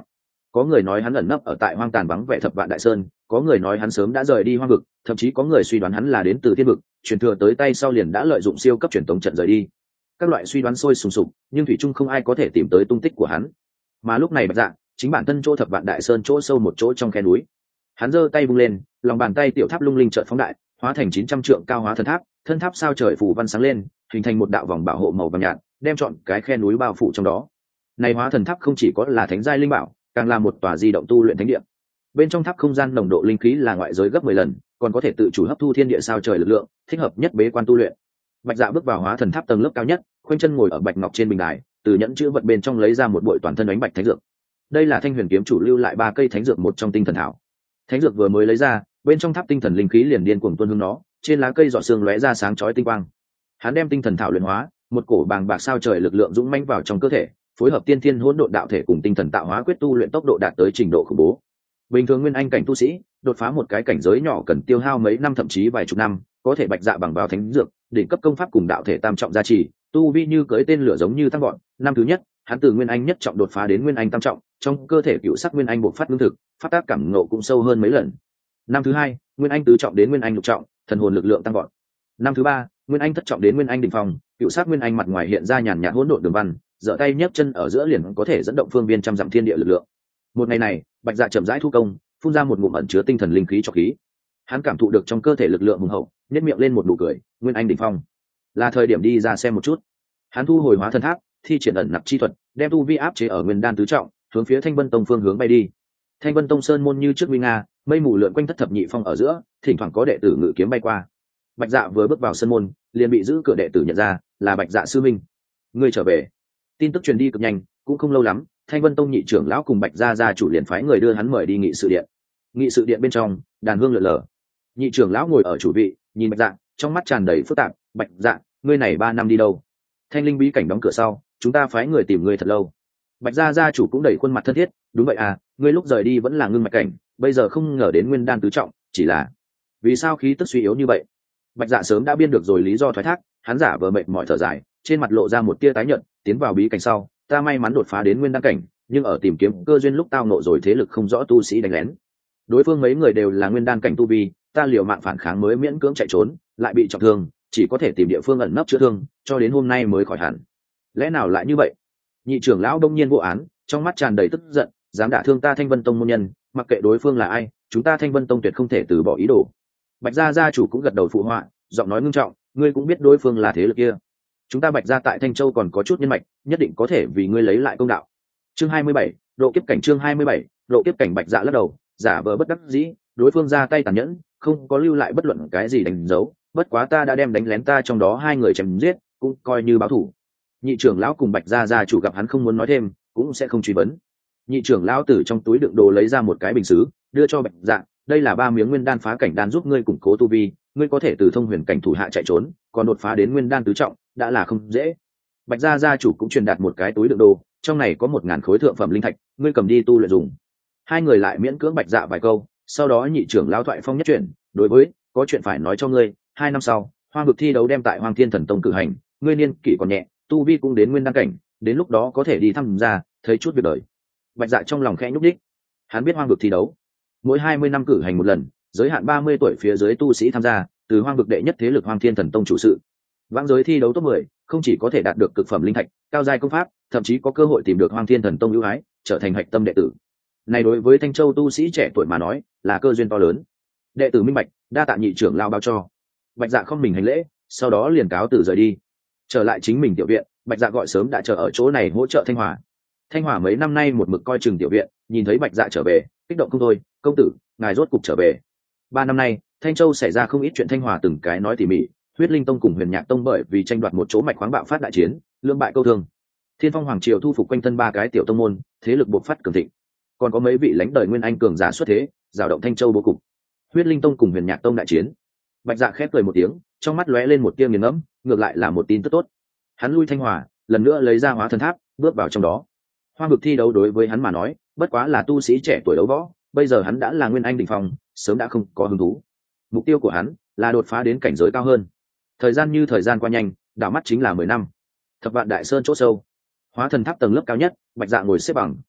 có người nói hắn ẩn nấp ở tại hoang tàn vắng vẻ thập vạn đại sơn, có người nói hắn sớm đã rời đi hoang vực, thậm chí có người suy đoán hắn là đến từ thiên vực, truyền thừa tới tay sau liền đã lợi dụng siêu cấp truyền tống trận rời đi. Các loại suy đoán sôi sùng sục, nhưng thủy chung không ai có thể tìm tới tung tích của hắn. Mà lúc này Bạch Dạ chính bản thân chỗ thập vạn đại sơn chỗ sâu một chỗ trong khe núi, hắn giơ tay vung lên, lòng bàn tay tiểu tháp lung linh chợt phóng đại, hóa thành chín trăm trượng cao hóa thần tháp, thân tháp sao trời phủ văn sáng lên, hình thành một đạo vòng bảo hộ màu vàng nhạt, đem trọn cái khe núi bao phủ trong đó. Này hóa thần tháp không chỉ có là thánh giai linh bảo, càng là một tòa di động tu luyện thánh địa. Bên trong tháp không gian nồng độ linh khí là ngoại giới gấp mười lần, còn có thể tự chủ hấp thu thiên địa sao trời lực lượng, thích hợp nhất bế quan tu luyện. Bạch Dạ bước vào hóa thần tháp tầng lớp cao nhất, khoanh chân ngồi ở bạch ngọc trên bình đài, từ nhẫn chữ vật bên trong lấy ra một bội toàn thân ánh bạch thánh dược. Đây là Thanh Huyền kiếm chủ lưu lại ba cây thánh dược một trong tinh thần thảo. Thánh dược vừa mới lấy ra, bên trong tháp tinh thần linh khí liền điên cuồng tuôn hướng nó, trên lá cây giọt sương lóe ra sáng chói tinh quang. Hắn đem tinh thần thảo luyện hóa, một cổ bàng bạc sao trời lực lượng dũng mãnh vào trong cơ thể, phối hợp tiên thiên hỗn độn đạo thể cùng tinh thần tạo hóa quyết tu luyện tốc độ đạt tới trình độ khủng bố. Bình thường nguyên anh cảnh tu sĩ, đột phá một cái cảnh giới nhỏ cần tiêu hao mấy năm thậm chí vài chục năm, có thể Bạch Dạ bằng vào thánh dược, đỉnh cấp công pháp cùng đạo thể tam trọng gia trì, tu vi như cưỡi tên lửa giống như tăng gọn. Năm thứ nhất, hắn từ nguyên anh nhất trọng đột phá đến nguyên anh tam trọng, trong cơ thể cựu sắc nguyên anh bộc phát lương thực, phát tác cảm ngộ cũng sâu hơn mấy lần. Năm thứ hai, nguyên anh tứ trọng đến nguyên anh lục trọng, thần hồn lực lượng tăng gọn. Năm thứ ba, nguyên anh thất trọng đến nguyên anh đỉnh phong, cựu sắc nguyên anh mặt ngoài hiện ra nhàn nhạt hỗn độn đường văn, giở tay nhấc chân ở giữa liền có thể dẫn động phương viên trăm dặm thiên địa lực lượng. Một ngày này, Bạch Dạ chậm rãi thu công, phun ra một ngụm ẩn chứa tinh thần linh khí cho khí. Hắn cảm thụ được trong cơ thể lực lượng hùng hậu, nhếch miệng lên một nụ cười, nguyên anh đỉnh phong, là thời điểm đi ra xem một chút. Hắn thu hồi hóa thần tháp, thi triển ẩn nặc chi thuật, đem tu vi áp chế ở nguyên đan tứ trọng, hướng phía Thanh Vân Tông phương hướng bay đi. Thanh Vân Tông sơn môn như trước nguy nga, mây mù lượn quanh thất thập nhị phong ở giữa, thỉnh thoảng có đệ tử ngự kiếm bay qua. Bạch Dạ vừa bước vào sơn môn, liền bị giữ cửa đệ tử nhận ra, là Bạch Dạ sư minh. Ngươi trở về. Tin tức truyền đi cực nhanh, cũng không lâu lắm, Thanh Vân Tông nhị trưởng lão cùng Bạch Gia gia chủ liền phái người đưa hắn mời đi nghị sự điện. Nghị sự điện bên trong, đàn hương lượn lờ. Nhị trưởng lão ngồi ở chủ vị, nhìn Bạch Dạ, trong mắt tràn đầy phức tạp. Bạch Dạ, ngươi này ba năm đi đâu? Thanh linh bí cảnh đóng cửa sau, chúng ta phái người tìm ngươi thật lâu. Bạch Gia gia chủ cũng đầy khuôn mặt thân thiết. Đúng vậy à, ngươi lúc rời đi vẫn là ngưng mạch cảnh, bây giờ không ngờ đến nguyên đan tứ trọng, chỉ là vì sao khí tức suy yếu như vậy? Bạch Dạ sớm đã biên được rồi lý do thoái thác, hắn giả vờ mệt mỏi thở dài, trên mặt lộ ra một tia tái nhợt. Tiến vào bí cảnh sau, ta may mắn đột phá đến nguyên đan cảnh, nhưng ở tìm kiếm cơ duyên lúc tao nộ rồi thế lực không rõ tu sĩ đánh lén. Đối phương mấy người đều là nguyên đan cảnh tu vi, ta liều mạng phản kháng mới miễn cưỡng chạy trốn, lại bị trọng thương, chỉ có thể tìm địa phương ẩn nấp chữa thương, cho đến hôm nay mới khỏi hẳn. Lẽ nào lại như vậy? Nhị trưởng lão đông nhiên vô án, trong mắt tràn đầy tức giận, dám đả thương ta Thanh Vân Tông môn nhân, mặc kệ đối phương là ai, chúng ta Thanh Vân Tông tuyệt không thể từ bỏ ý đồ. Bạch Gia gia chủ cũng gật đầu phụ họa, giọng nói ngưng trọng, ngươi cũng biết đối phương là thế lực kia. Chúng ta Bạch Gia tại Thanh Châu còn có chút nhân mạch, nhất định có thể vì ngươi lấy lại công đạo. Chương hai mươi bảy, độ kiếp cảnh. Chương hai mươi bảy, độ kiếp cảnh. Bạch Dạ lắc đầu, giả vờ bất đắc dĩ, đối phương ra tay tàn nhẫn, không có lưu lại bất luận cái gì đánh dấu, bất quá ta đã đem đánh lén ta trong đó hai người chém giết, cũng coi như báo thù. Nhị trưởng lão cùng Bạch Gia gia chủ gặp hắn không muốn nói thêm, cũng sẽ không truy vấn. Nhị trưởng lão từ trong túi đựng đồ lấy ra một cái bình sứ, đưa cho Bạch Dạ, đây là ba miếng nguyên đan phá cảnh đan giúp ngươi củng cố tu vi, ngươi có thể từ thông huyền cảnh thủ hạ chạy trốn, còn đột phá đến nguyên đan tứ trọng đã là không dễ. Bạch Gia gia chủ cũng truyền đạt một cái túi đựng đồ, trong này có một ngàn khối thượng phẩm linh thạch, ngươi cầm đi tu luyện dùng. Hai người lại miễn cưỡng Bạch Dạ vài câu, sau đó nhị trưởng lão thoại phong nhất chuyển, đối với có chuyện phải nói cho ngươi, hai năm sau Hoang vực thi đấu đem tại Hoang Thiên Thần Tông cử hành, ngươi niên kỷ còn nhẹ, tu vi cũng đến nguyên đan cảnh, đến lúc đó có thể đi thăm gia, thấy chút việc đời. Bạch Dạ trong lòng khẽ nhúc nhích, hắn biết Hoang vực thi đấu mỗi hai mươi năm cử hành một lần, giới hạn ba mươi tuổi phía dưới tu sĩ tham gia, từ Hoang vực đệ nhất thế lực Hoang Thiên Thần Tông chủ sự. Vãng giới thi đấu top mười, không chỉ có thể đạt được cực phẩm linh thạch, cao giai công pháp, thậm chí có cơ hội tìm được Hoang Thiên Thần Tông ưu ái, trở thành hạch tâm đệ tử. Này đối với Thanh Châu tu sĩ trẻ tuổi mà nói, là cơ duyên to lớn. Đệ tử minh bạch, đa tạ nhị trưởng lao báo cho. Bạch Dạ không mình hành lễ, sau đó liền cáo từ rời đi. Trở lại chính mình tiểu viện, Bạch Dạ gọi sớm đã chờ ở chỗ này hỗ trợ Thanh Hòa. Thanh Hòa mấy năm nay một mực coi chừng tiểu viện, nhìn thấy Bạch Dạ trở về, kích động không thôi, công tử, ngài rốt cục trở về. Ba năm nay, Thanh Châu xảy ra không ít chuyện, Thanh Hòa từng cái nói tỉ mỉ. Huyết Linh Tông cùng Huyền Nhạc Tông bởi vì tranh đoạt một chỗ mạch khoáng bạo phát đại chiến, lưỡng bại câu thương. Thiên Phong Hoàng triều thu phục quanh thân ba cái tiểu tông môn, thế lực bộc phát cường thịnh. Còn có mấy vị lãnh đời nguyên anh cường giả xuất thế, rào động Thanh Châu bố cục. Huyết Linh Tông cùng Huyền Nhạc Tông đại chiến. Bạch Dạ khép cười một tiếng, trong mắt lóe lên một tia nghiền ngẫm, ngược lại là một tin tức tốt. Hắn lui Thanh Hòa, lần nữa lấy ra Hóa Thần Tháp, bước vào trong đó. Hoang vực thi đấu đối với hắn mà nói, bất quá là tu sĩ trẻ tuổi đấu võ, bây giờ hắn đã là nguyên anh đỉnh phong, sớm đã không có hứng thú. Mục tiêu của hắn là đột phá đến cảnh giới cao hơn. Thời gian như thời gian qua nhanh, đảo mắt chính là mười năm. Thập vạn đại sơn chỗ sâu, Hóa Thần Tháp tầng lớp cao nhất, Bạch Dạ ngồi xếp bằng,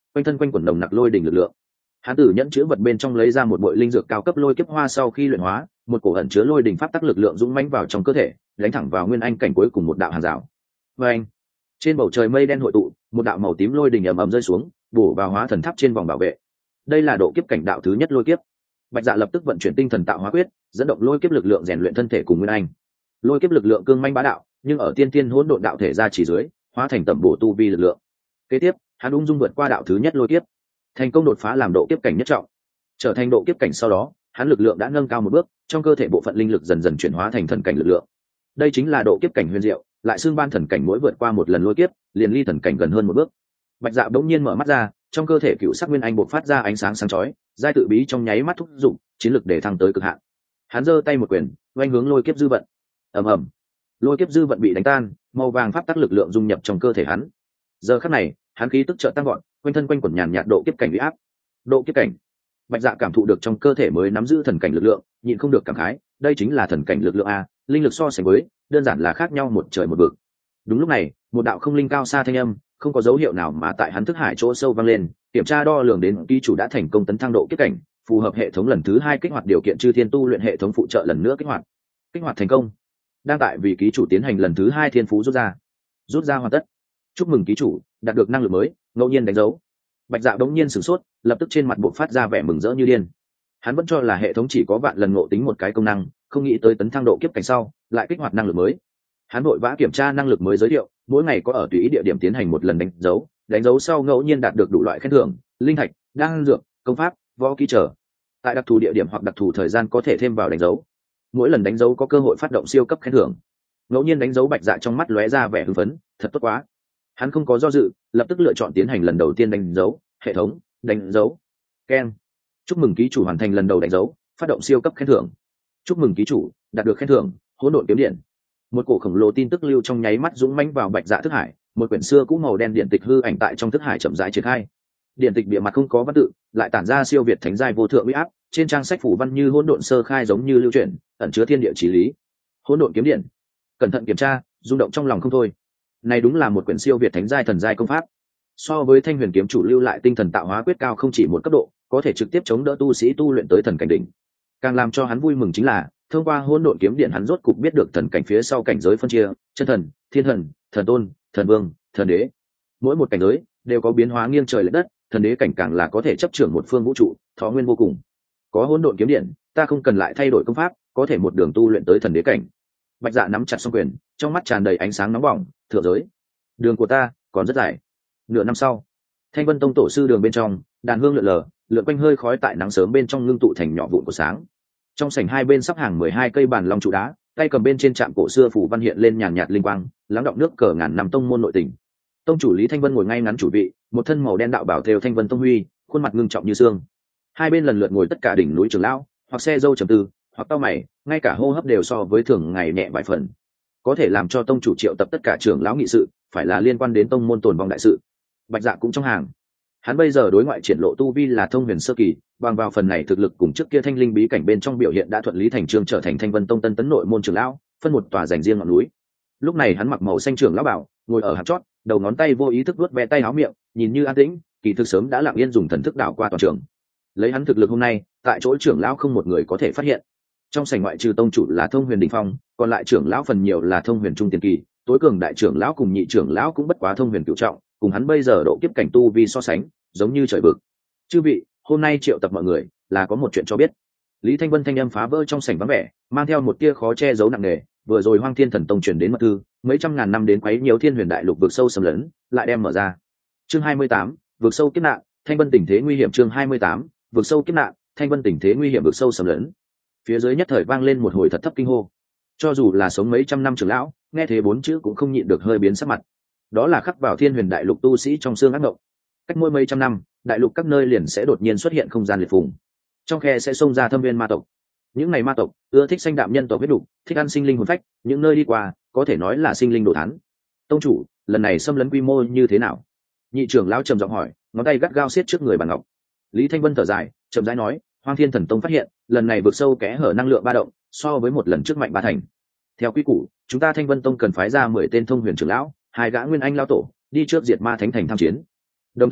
quanh thân quanh quần nồng nặc lôi đỉnh lực lượng. Hắn từ nhẫn chứa vật bên trong lấy ra một bội linh dược cao cấp lôi kiếp hoa, sau khi luyện hóa, một cổ ẩn chứa lôi đỉnh pháp tắc lực lượng dũng mãnh vào trong cơ thể, đánh thẳng vào nguyên anh cảnh cuối cùng một đạo hàng rào. Và anh, trên bầu trời mây đen hội tụ, một đạo màu tím lôi đỉnh ầm ầm rơi xuống, bổ vào hóa thần tháp trên vòng bảo vệ. Đây là độ kiếp cảnh đạo thứ nhất lôi kiếp. Bạch Dạ lập tức vận chuyển tinh thần tạo hóa quyết, dẫn động lôi kiếp lực lượng rèn luyện thân thể cùng nguyên anh. Lôi kiếp lực lượng cương manh bá đạo, nhưng ở tiên tiên hỗn độn đạo thể ra chỉ dưới, hóa thành tầm bổ tu vi lực lượng. Kế tiếp, hắn ung dung vượt qua đạo thứ nhất lôi kiếp, thành công đột phá làm độ kiếp cảnh nhất trọng. Trở thành độ kiếp cảnh sau đó, hắn lực lượng đã nâng cao một bước, trong cơ thể bộ phận linh lực dần dần chuyển hóa thành thần cảnh lực lượng. Đây chính là độ kiếp cảnh huyền diệu, lại xương ban thần cảnh mỗi vượt qua một lần lôi kiếp, liền ly thần cảnh gần hơn một bước. Bạch Dạ bỗng nhiên mở mắt ra, trong cơ thể cựu sắc nguyên anh bộc phát ra ánh sáng sáng chói, giai tự bí trong nháy mắt thúc dụng, chiến lực để thăng tới cực hạn. Hắn giơ tay một quyền, oanh hướng lôi kiếp dư vận. Ầm ầm, lôi kiếp dư vận bị đánh tan, màu vàng pháp tắc lực lượng dung nhập trong cơ thể hắn. Giờ khắc này, hắn khí tức chợt tăng vọt, quanh thân quanh quẩn nhàn nhạt độ kiếp cảnh uy áp. Độ kiếp cảnh. Bạch Dạ cảm thụ được trong cơ thể mới nắm giữ thần cảnh lực lượng, nhịn không được cảm khái, đây chính là thần cảnh lực lượng a, linh lực so sánh với, đơn giản là khác nhau một trời một vực. Đúng lúc này, một đạo không linh cao xa thanh âm, không có dấu hiệu nào mà tại hắn thức hải chỗ sâu vang lên, kiểm tra đo lường đến ký chủ đã thành công tấn thăng độ kiếp cảnh, phù hợp hệ thống lần thứ hai kích hoạt điều kiện chư thiên tu luyện hệ thống phụ trợ lần nữa kích hoạt. Kích hoạt thành công. Đang tại vì ký chủ tiến hành lần thứ hai thiên phú rút ra. Rút ra hoàn tất. Chúc mừng ký chủ đạt được năng lực mới, ngẫu nhiên đánh dấu. Bạch Dạ đống nhiên sửng sốt, lập tức trên mặt bộc phát ra vẻ mừng rỡ như điên. Hắn vẫn cho là hệ thống chỉ có vạn lần ngộ tính một cái công năng, không nghĩ tới tấn thăng độ kiếp cảnh sau lại kích hoạt năng lực mới. Hắn vội vã kiểm tra năng lực mới giới thiệu, mỗi ngày có ở tùy ý địa điểm tiến hành một lần đánh dấu, đánh dấu sau ngẫu nhiên đạt được đủ loại khen thưởng, linh thạch, đan dược, công pháp, võ kỹ trở. Tại đặc thù địa điểm hoặc đặc thù thời gian có thể thêm vào đánh dấu. Mỗi lần đánh dấu có cơ hội phát động siêu cấp khen thưởng. Ngẫu nhiên đánh dấu. Bạch Dạ trong mắt lóe ra vẻ hưng phấn, thật tốt quá. Hắn không có do dự, lập tức lựa chọn tiến hành lần đầu tiên đánh dấu. Hệ thống đánh dấu. Keng. Chúc mừng ký chủ hoàn thành lần đầu đánh dấu, phát động siêu cấp khen thưởng. Chúc mừng ký chủ đạt được khen thưởng hỗn độn kiếm điện. Một cổ khổng lồ tin tức lưu trong nháy mắt dũng mãnh vào Bạch Dạ thức hải, một quyển xưa cũ màu đen điện tịch hư ảnh tại trong thức hải chậm rãi triển khai. Điện tịch bìa mặt không có văn tự, lại tản ra siêu việt thánh giai vô thượng uy áp, trên trang sách phủ văn như hỗn độn sơ khai giống như lưu chuyển, ẩn chứa thiên địa chí lý. Hỗn độn kiếm điện. Cẩn thận kiểm tra, rung động trong lòng không thôi. Này đúng là một quyển siêu việt thánh giai thần giai công pháp. So với Thanh Huyền kiếm chủ lưu lại tinh thần tạo hóa quyết cao không chỉ một cấp độ, có thể trực tiếp chống đỡ tu sĩ tu luyện tới thần cảnh đỉnh. Càng làm cho hắn vui mừng chính là, thông qua hỗn độn kiếm điện hắn rốt cục biết được thần cảnh phía sau cảnh giới phân chia, chân thần, thiên thần, thần tôn, thần vương, thần đế. Mỗi một cảnh giới đều có biến hóa nghiêng trời lệch đất, thần đế cảnh càng là có thể chấp trưởng một phương vũ trụ, thọ nguyên vô cùng. Có hỗn độn kiếm điện, ta không cần lại thay đổi công pháp, có thể một đường tu luyện tới thần đế cảnh. Bạch Dạ nắm chặt song quyền, trong mắt tràn đầy ánh sáng nóng bỏng, thượng giới, đường của ta còn rất dài. Nửa năm sau, Thanh Vân Tông tổ sư đường bên trong, đàn hương lượn lờ, lượn quanh hơi khói tại nắng sớm bên trong ngưng tụ thành nhỏ vụn của sáng. Trong sảnh hai bên sắp hàng mười hai cây bàn long trụ đá, tay cầm bên trên trạm cổ xưa phủ văn hiện lên nhàn nhạt linh quang, lắng động nước cờ ngàn năm tông môn nội tình. Tông chủ Lý Thanh Vân ngồi ngay ngắn chủ vị, một thân màu đen đạo bảo thêu Thanh Vân Tông huy, khuôn mặt ngưng trọng như xương. Hai bên lần lượt ngồi tất cả đỉnh núi trưởng lão, hoặc xe dâu trầm tư, hoặc tao mày, ngay cả hô hấp đều so với thường ngày nhẹ vài phần. Có thể làm cho tông chủ triệu tập tất cả trưởng lão nghị sự, phải là liên quan đến tông môn tồn vong đại sự. Bạch Dạ cũng trong hàng. Hắn bây giờ đối ngoại triển lộ tu vi là thông huyền sơ kỳ, bằng vào phần này thực lực cùng trước kia thanh linh bí cảnh bên trong biểu hiện đã thuận lý thành chương trở thành Thanh Vân Tông tân tấn nội môn trưởng lão, phân một tòa dành riêng ngọn núi. Lúc này hắn mặc màu xanh trưởng lão bảo, ngồi ở hạt chót, đầu ngón tay vô ý thức vuốt ve tay áo miệng, nhìn như an tĩnh, kỳ thực sớm đã lặng yên dùng thần thức đảo qua toàn trường. Lấy hắn thực lực hôm nay, tại chỗ trưởng lão không một người có thể phát hiện. Trong sảnh ngoại trừ tông chủ là thông huyền đỉnh phong, còn lại trưởng lão phần nhiều là thông huyền trung tiền kỳ, tối cường đại trưởng lão cùng nhị trưởng lão cũng bất quá thông huyền cửu trọng, cùng hắn bây giờ độ kiếp cảnh tu vi so sánh, giống như trời vực. Chư vị, hôm nay triệu tập mọi người là có một chuyện cho biết. Lý Thanh Vân thanh âm phá vỡ trong sảnh vắng vẻ, mang theo một tia khó che giấu nặng nề. Vừa rồi Hoang Thiên Thần Tông truyền đến mật thư, mấy trăm ngàn năm đến quấy nhiều thiên huyền đại lục vực sâu xâm lấn, lại đem mở ra. Chương hai mươi tám, vực sâu kiếp nạn, Thanh Vân tình thế nguy hiểm. Chương hai mươi tám, vực sâu kiếp nạn, Thanh Vân tình thế nguy hiểm vực sâu xâm lấn. Phía dưới nhất thời vang lên một hồi thật thấp kinh hô. Cho dù là sống mấy trăm năm trưởng lão, nghe thế bốn chữ cũng không nhịn được hơi biến sắc mặt. Đó là khắc vào thiên huyền đại lục tu sĩ trong xương ác mộng. Cách mỗi mấy trăm năm, đại lục các nơi liền sẽ đột nhiên xuất hiện không gian liệt phùng, trong khe sẽ xông ra thâm viên ma tộc. Những ngày ma tộc ưa thích sanh đạm nhân tộc huyết đủ, thích ăn sinh linh hồn phách, những nơi đi qua có thể nói là sinh linh đồ thán. Tông chủ, lần này xâm lấn quy mô như thế nào? Nhị trưởng lão trầm giọng hỏi, ngón tay gắt gao siết trước người bàn ngọc. Lý Thanh Vân thở dài, chậm rãi nói, Hoang Thiên Thần Tông phát hiện, lần này vượt sâu kẽ hở năng lượng ba động, so với một lần trước mạnh ba thành. Theo quy củ, chúng ta Thanh Vân Tông cần phái ra mười tên thông huyền trưởng lão, hai gã nguyên anh lão tổ, đi trước diệt ma thánh thành tham chiến. Đồng thời,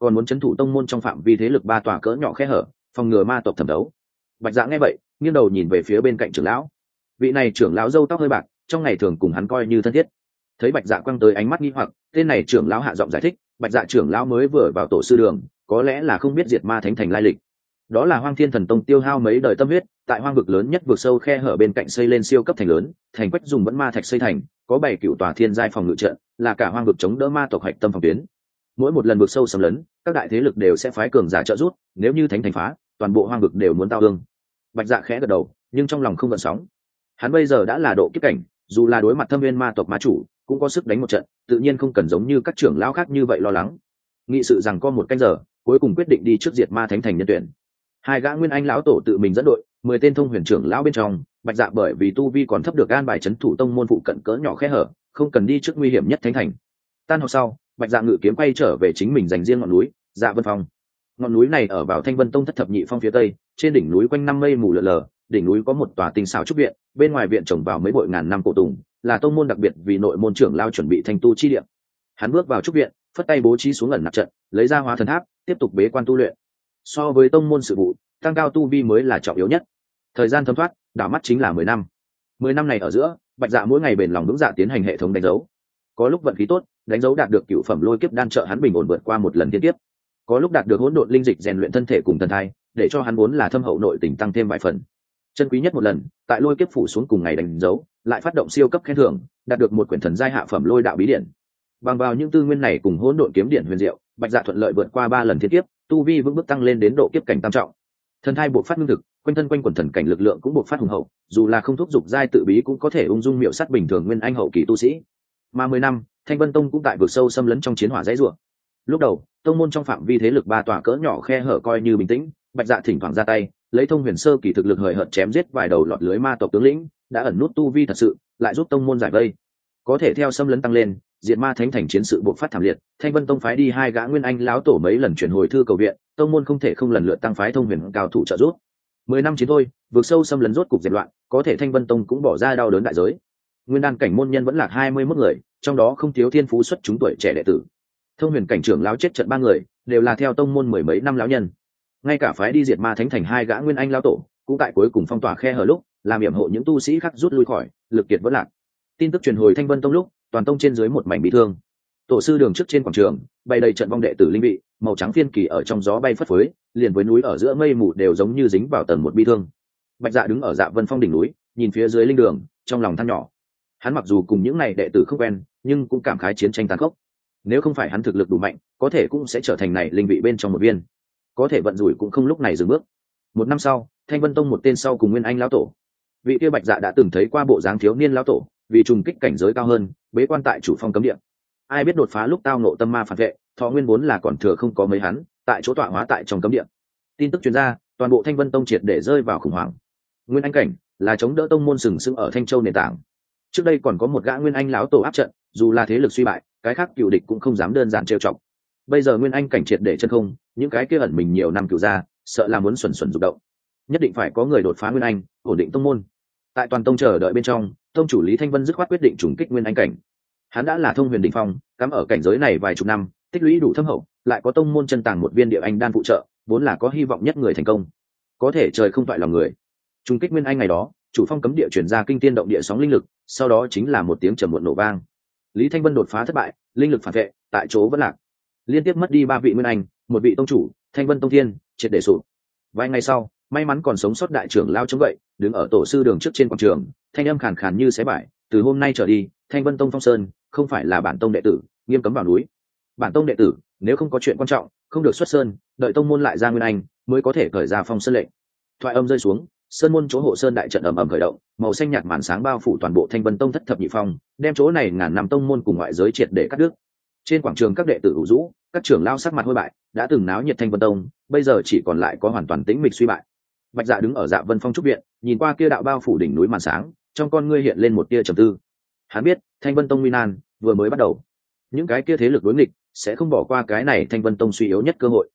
còn muốn trấn thủ tông môn trong phạm vi thế lực ba tòa cỡ nhỏ khe hở, phòng ngừa ma tộc thẩm đấu. Bạch Dạ nghe vậy, nghiêng đầu nhìn về phía bên cạnh trưởng lão. Vị này trưởng lão râu tóc hơi bạc, trong ngày thường cùng hắn coi như thân thiết. Thấy Bạch Dạ quăng tới ánh mắt nghi hoặc, tên này trưởng lão hạ giọng giải thích, Bạch Dạ trưởng lão mới vừa vào tổ sư đường, có lẽ là không biết diệt ma thánh thành lai lịch. Đó là Hoang Thiên Thần Tông tiêu hao mấy đời tâm huyết, tại hoang vực lớn nhất vực sâu khe hở bên cạnh xây lên siêu cấp thành lớn, thành quách dùng vẫn ma thạch xây thành, có bảy cựu tòa thiên giai phòng ngự trận, là cả hoang vực chống đỡ ma tộc hạch tâm phòng tuyến. Mỗi một lần vực sâu xâm lấn, các đại thế lực đều sẽ phái cường giả trợ giúp, nếu như thánh thành phá, toàn bộ hoang vực đều muốn tao ương. Bạch Dạ khẽ gật đầu, nhưng trong lòng không gợn sóng. Hắn bây giờ đã là độ kiếp cảnh, dù là đối mặt thâm viên ma tộc ma chủ, cũng có sức đánh một trận, tự nhiên không cần giống như các trưởng lão khác như vậy lo lắng. Nghị sự rằng có một canh giờ, cuối cùng quyết định đi trước diệt ma thánh thành nhân tuyển. Hai gã nguyên anh lão tổ tự mình dẫn đội, mười tên thông huyền trưởng lão bên trong, Bạch Dạ bởi vì tu vi còn thấp được an bài trấn thủ tông môn phụ cận cỡ nhỏ khe hở, không cần đi trước nguy hiểm nhất thánh thành. Tan học sau, Bạch Dạ ngự kiếm quay trở về chính mình dành riêng ngọn núi Dạ Vân Phong. Ngọn núi này ở vào Thanh Vân Tông thất thập nhị phong phía tây, trên đỉnh núi quanh năm mây mù lờ lờ, đỉnh núi có một tòa tinh xảo trúc viện, bên ngoài viện trồng vào mấy bội ngàn năm cổ tùng, là tông môn đặc biệt vì nội môn trưởng lao chuẩn bị thành tu chi địa. Hắn bước vào trúc viện, phất tay bố trí xuống ẩn nạp trận, lấy ra hóa thần tháp, tiếp tục bế quan tu luyện. So với tông môn sự vụ, tăng cao tu vi mới là trọng yếu nhất. Thời gian thấm thoát, đảo mắt chính là mười năm. Mười năm này ở giữa, Bạch Dạ mỗi ngày bền lòng vững dạ tiến hành hệ thống đánh dấu. Có lúc vận khí tốt, đánh dấu đạt được cựu phẩm lôi kiếp đan trợ hắn bình ổn vượt qua một lần thiên kiếp. Có lúc đạt được hỗn độn linh dịch rèn luyện thân thể cùng thần thai, để cho hắn vốn là thâm hậu nội tình tăng thêm vài phần. Chân quý nhất một lần, tại lôi kiếp phủ xuống cùng ngày đánh dấu, lại phát động siêu cấp khen thưởng, đạt được một quyển thần giai hạ phẩm lôi đạo bí điển. Bằng vào những tư nguyên này cùng hỗn độn kiếm điển huyền diệu, Bạch Dạ thuận lợi vượt qua ba lần thiên kiếp, tu vi vững bước tăng lên đến độ kiếp cảnh tam trọng. Thần thai buộc phát ngưng thực, quanh thân quanh quần thần cảnh lực lượng cũng buộc phát hùng hậu, dù là không thúc dục giai tự bí cũng có thể ung dung miệu sát bình thường nguyên anh hậu kỳ tu sĩ. Mà mười năm, Thanh Vân Tông cũng tại vực sâu xâm lấn trong chiến hỏa dãy rủa. Lúc đầu, tông môn trong phạm vi thế lực ba tòa cỡ nhỏ khe hở coi như bình tĩnh, Bạch Dạ thỉnh thoảng ra tay, lấy thông huyền sơ kỳ thực lực hời hợt chém giết vài đầu lọt lưới ma tộc tướng lĩnh, đã ẩn nút tu vi thật sự, lại giúp tông môn giải vây. Có thể theo xâm lấn tăng lên, diệt ma thánh thành chiến sự buộc phát thảm liệt, Thanh Vân Tông phái đi hai gã nguyên anh lão tổ mấy lần chuyển hồi thư cầu viện, tông môn không thể không lần lượt tăng phái thông huyền cao thủ trợ giúp. Mười năm chiến thôi, vượt sâu xâm lấn rốt cục diệt loạn, có thể Thanh Vân Tông cũng bỏ ra đau đớn đại giới. Nguyên đan cảnh môn nhân vẫn lạc hai mươi mốt người, trong đó không thiếu thiên phú xuất chúng tuổi trẻ đệ tử. Thông huyền cảnh trưởng lão chết trận ba người, đều là theo tông môn mười mấy năm lão nhân. Ngay cả phái đi diệt ma thánh thành hai gã nguyên anh lão tổ, cũng tại cuối cùng phong tỏa khe hở lúc, làm yểm hộ những tu sĩ khác rút lui khỏi, lực kiệt vỡ lạc. Tin tức truyền hồi Thanh Vân Tông lúc, toàn tông trên dưới một mảnh bị thương. Tổ sư đường trước trên quảng trường, bày đầy trận vong đệ tử linh vị, màu trắng phiên kỳ ở trong gió bay phất phới, liền với núi ở giữa mây mù đều giống như dính vào tầng một bi thương. Bạch Dạ đứng ở Dạ Vân Phong đỉnh núi, nhìn phía dưới linh đường, trong lòng than nhỏ. Hắn mặc dù cùng những này đệ tử không quen, nhưng cũng cảm khái chiến tranh tàn khốc. Nếu không phải hắn thực lực đủ mạnh, có thể cũng sẽ trở thành này linh vị bên trong một viên. Có thể vận rủi cũng không lúc này dừng bước. Một năm sau, Thanh Vân Tông một tên sau cùng nguyên anh lão tổ. Vị kia Bạch Dạ đã từng thấy qua bộ dáng thiếu niên lão tổ, vì trùng kích cảnh giới cao hơn, bế quan tại chủ phong cấm địa. Ai biết đột phá lúc tao nộ tâm ma phản vệ, thọ nguyên vốn là còn thừa không có mấy hắn, tại chỗ tọa hóa tại trong cấm địa. Tin tức truyền ra, toàn bộ Thanh Vân Tông triệt để rơi vào khủng hoảng. Nguyên anh cảnh là chống đỡ tông môn sừng sững ở Thanh Châu nền tảng. Trước đây còn có một gã nguyên anh lão tổ áp trận, dù là thế lực suy bại, cái khác cựu địch cũng không dám đơn giản trêu chọc. Bây giờ nguyên anh cảnh triệt để chân không, những cái kia ẩn mình nhiều năm cựu ra, sợ là muốn xuẩn xuẩn rụng động. Nhất định phải có người đột phá nguyên anh, ổn định tông môn. Tại toàn tông chờ đợi bên trong, tông chủ Lý Thanh Vân dứt khoát quyết định trùng kích nguyên anh cảnh. Hắn đã là thông huyền đỉnh phong, cắm ở cảnh giới này vài chục năm, tích lũy đủ thâm hậu, lại có tông môn chân tàng một viên địa anh đan phụ trợ, vốn là có hy vọng nhất người thành công. Có thể trời không toại lòng người. Trùng kích nguyên anh ngày đó, chủ phong cấm địa chuyển ra kinh tiên động địa sóng linh lực, sau đó chính là một tiếng trầm muộn nổ vang. Lý Thanh Vân đột phá thất bại, linh lực phản vệ, tại chỗ vẫn lạc. Liên tiếp mất đi ba vị nguyên anh, một vị tông chủ, Thanh Vân Tông Thiên, triệt để sụp. Vài ngày sau, may mắn còn sống sót đại trưởng lao chống gậy, đứng ở tổ sư đường trước trên quảng trường, thanh âm khàn khàn như xé vải, từ hôm nay trở đi, Thanh Vân Tông Phong Sơn không phải là bản tông đệ tử, nghiêm cấm vào núi. Bản tông đệ tử, nếu không có chuyện quan trọng, không được xuất sơn, đợi tông môn lại ra nguyên anh, mới có thể khởi ra phong sơn lệnh. Thoại âm rơi xuống, sơn môn chỗ hộ sơn đại trận ầm ầm khởi động, màu xanh nhạt màn sáng bao phủ toàn bộ Thanh Vân Tông thất thập nhị phong, đem chỗ này ngàn năm tông môn cùng ngoại giới triệt để cắt đứt. Trên quảng trường các đệ tử ủ rũ, các trưởng lao sắc mặt hôi bại, đã từng náo nhiệt Thanh Vân Tông, bây giờ chỉ còn lại có hoàn toàn tĩnh mịch suy bại. Bạch Dạ đứng ở Dạ Vân Phong trúc viện, nhìn qua kia đạo bao phủ đỉnh núi màn sáng, trong con ngươi hiện lên một tia trầm tư. Hắn biết, Thanh Vân Tông nguy nan vừa mới bắt đầu, những cái kia thế lực đối nghịch sẽ không bỏ qua cái này Thanh Vân Tông suy yếu nhất cơ hội.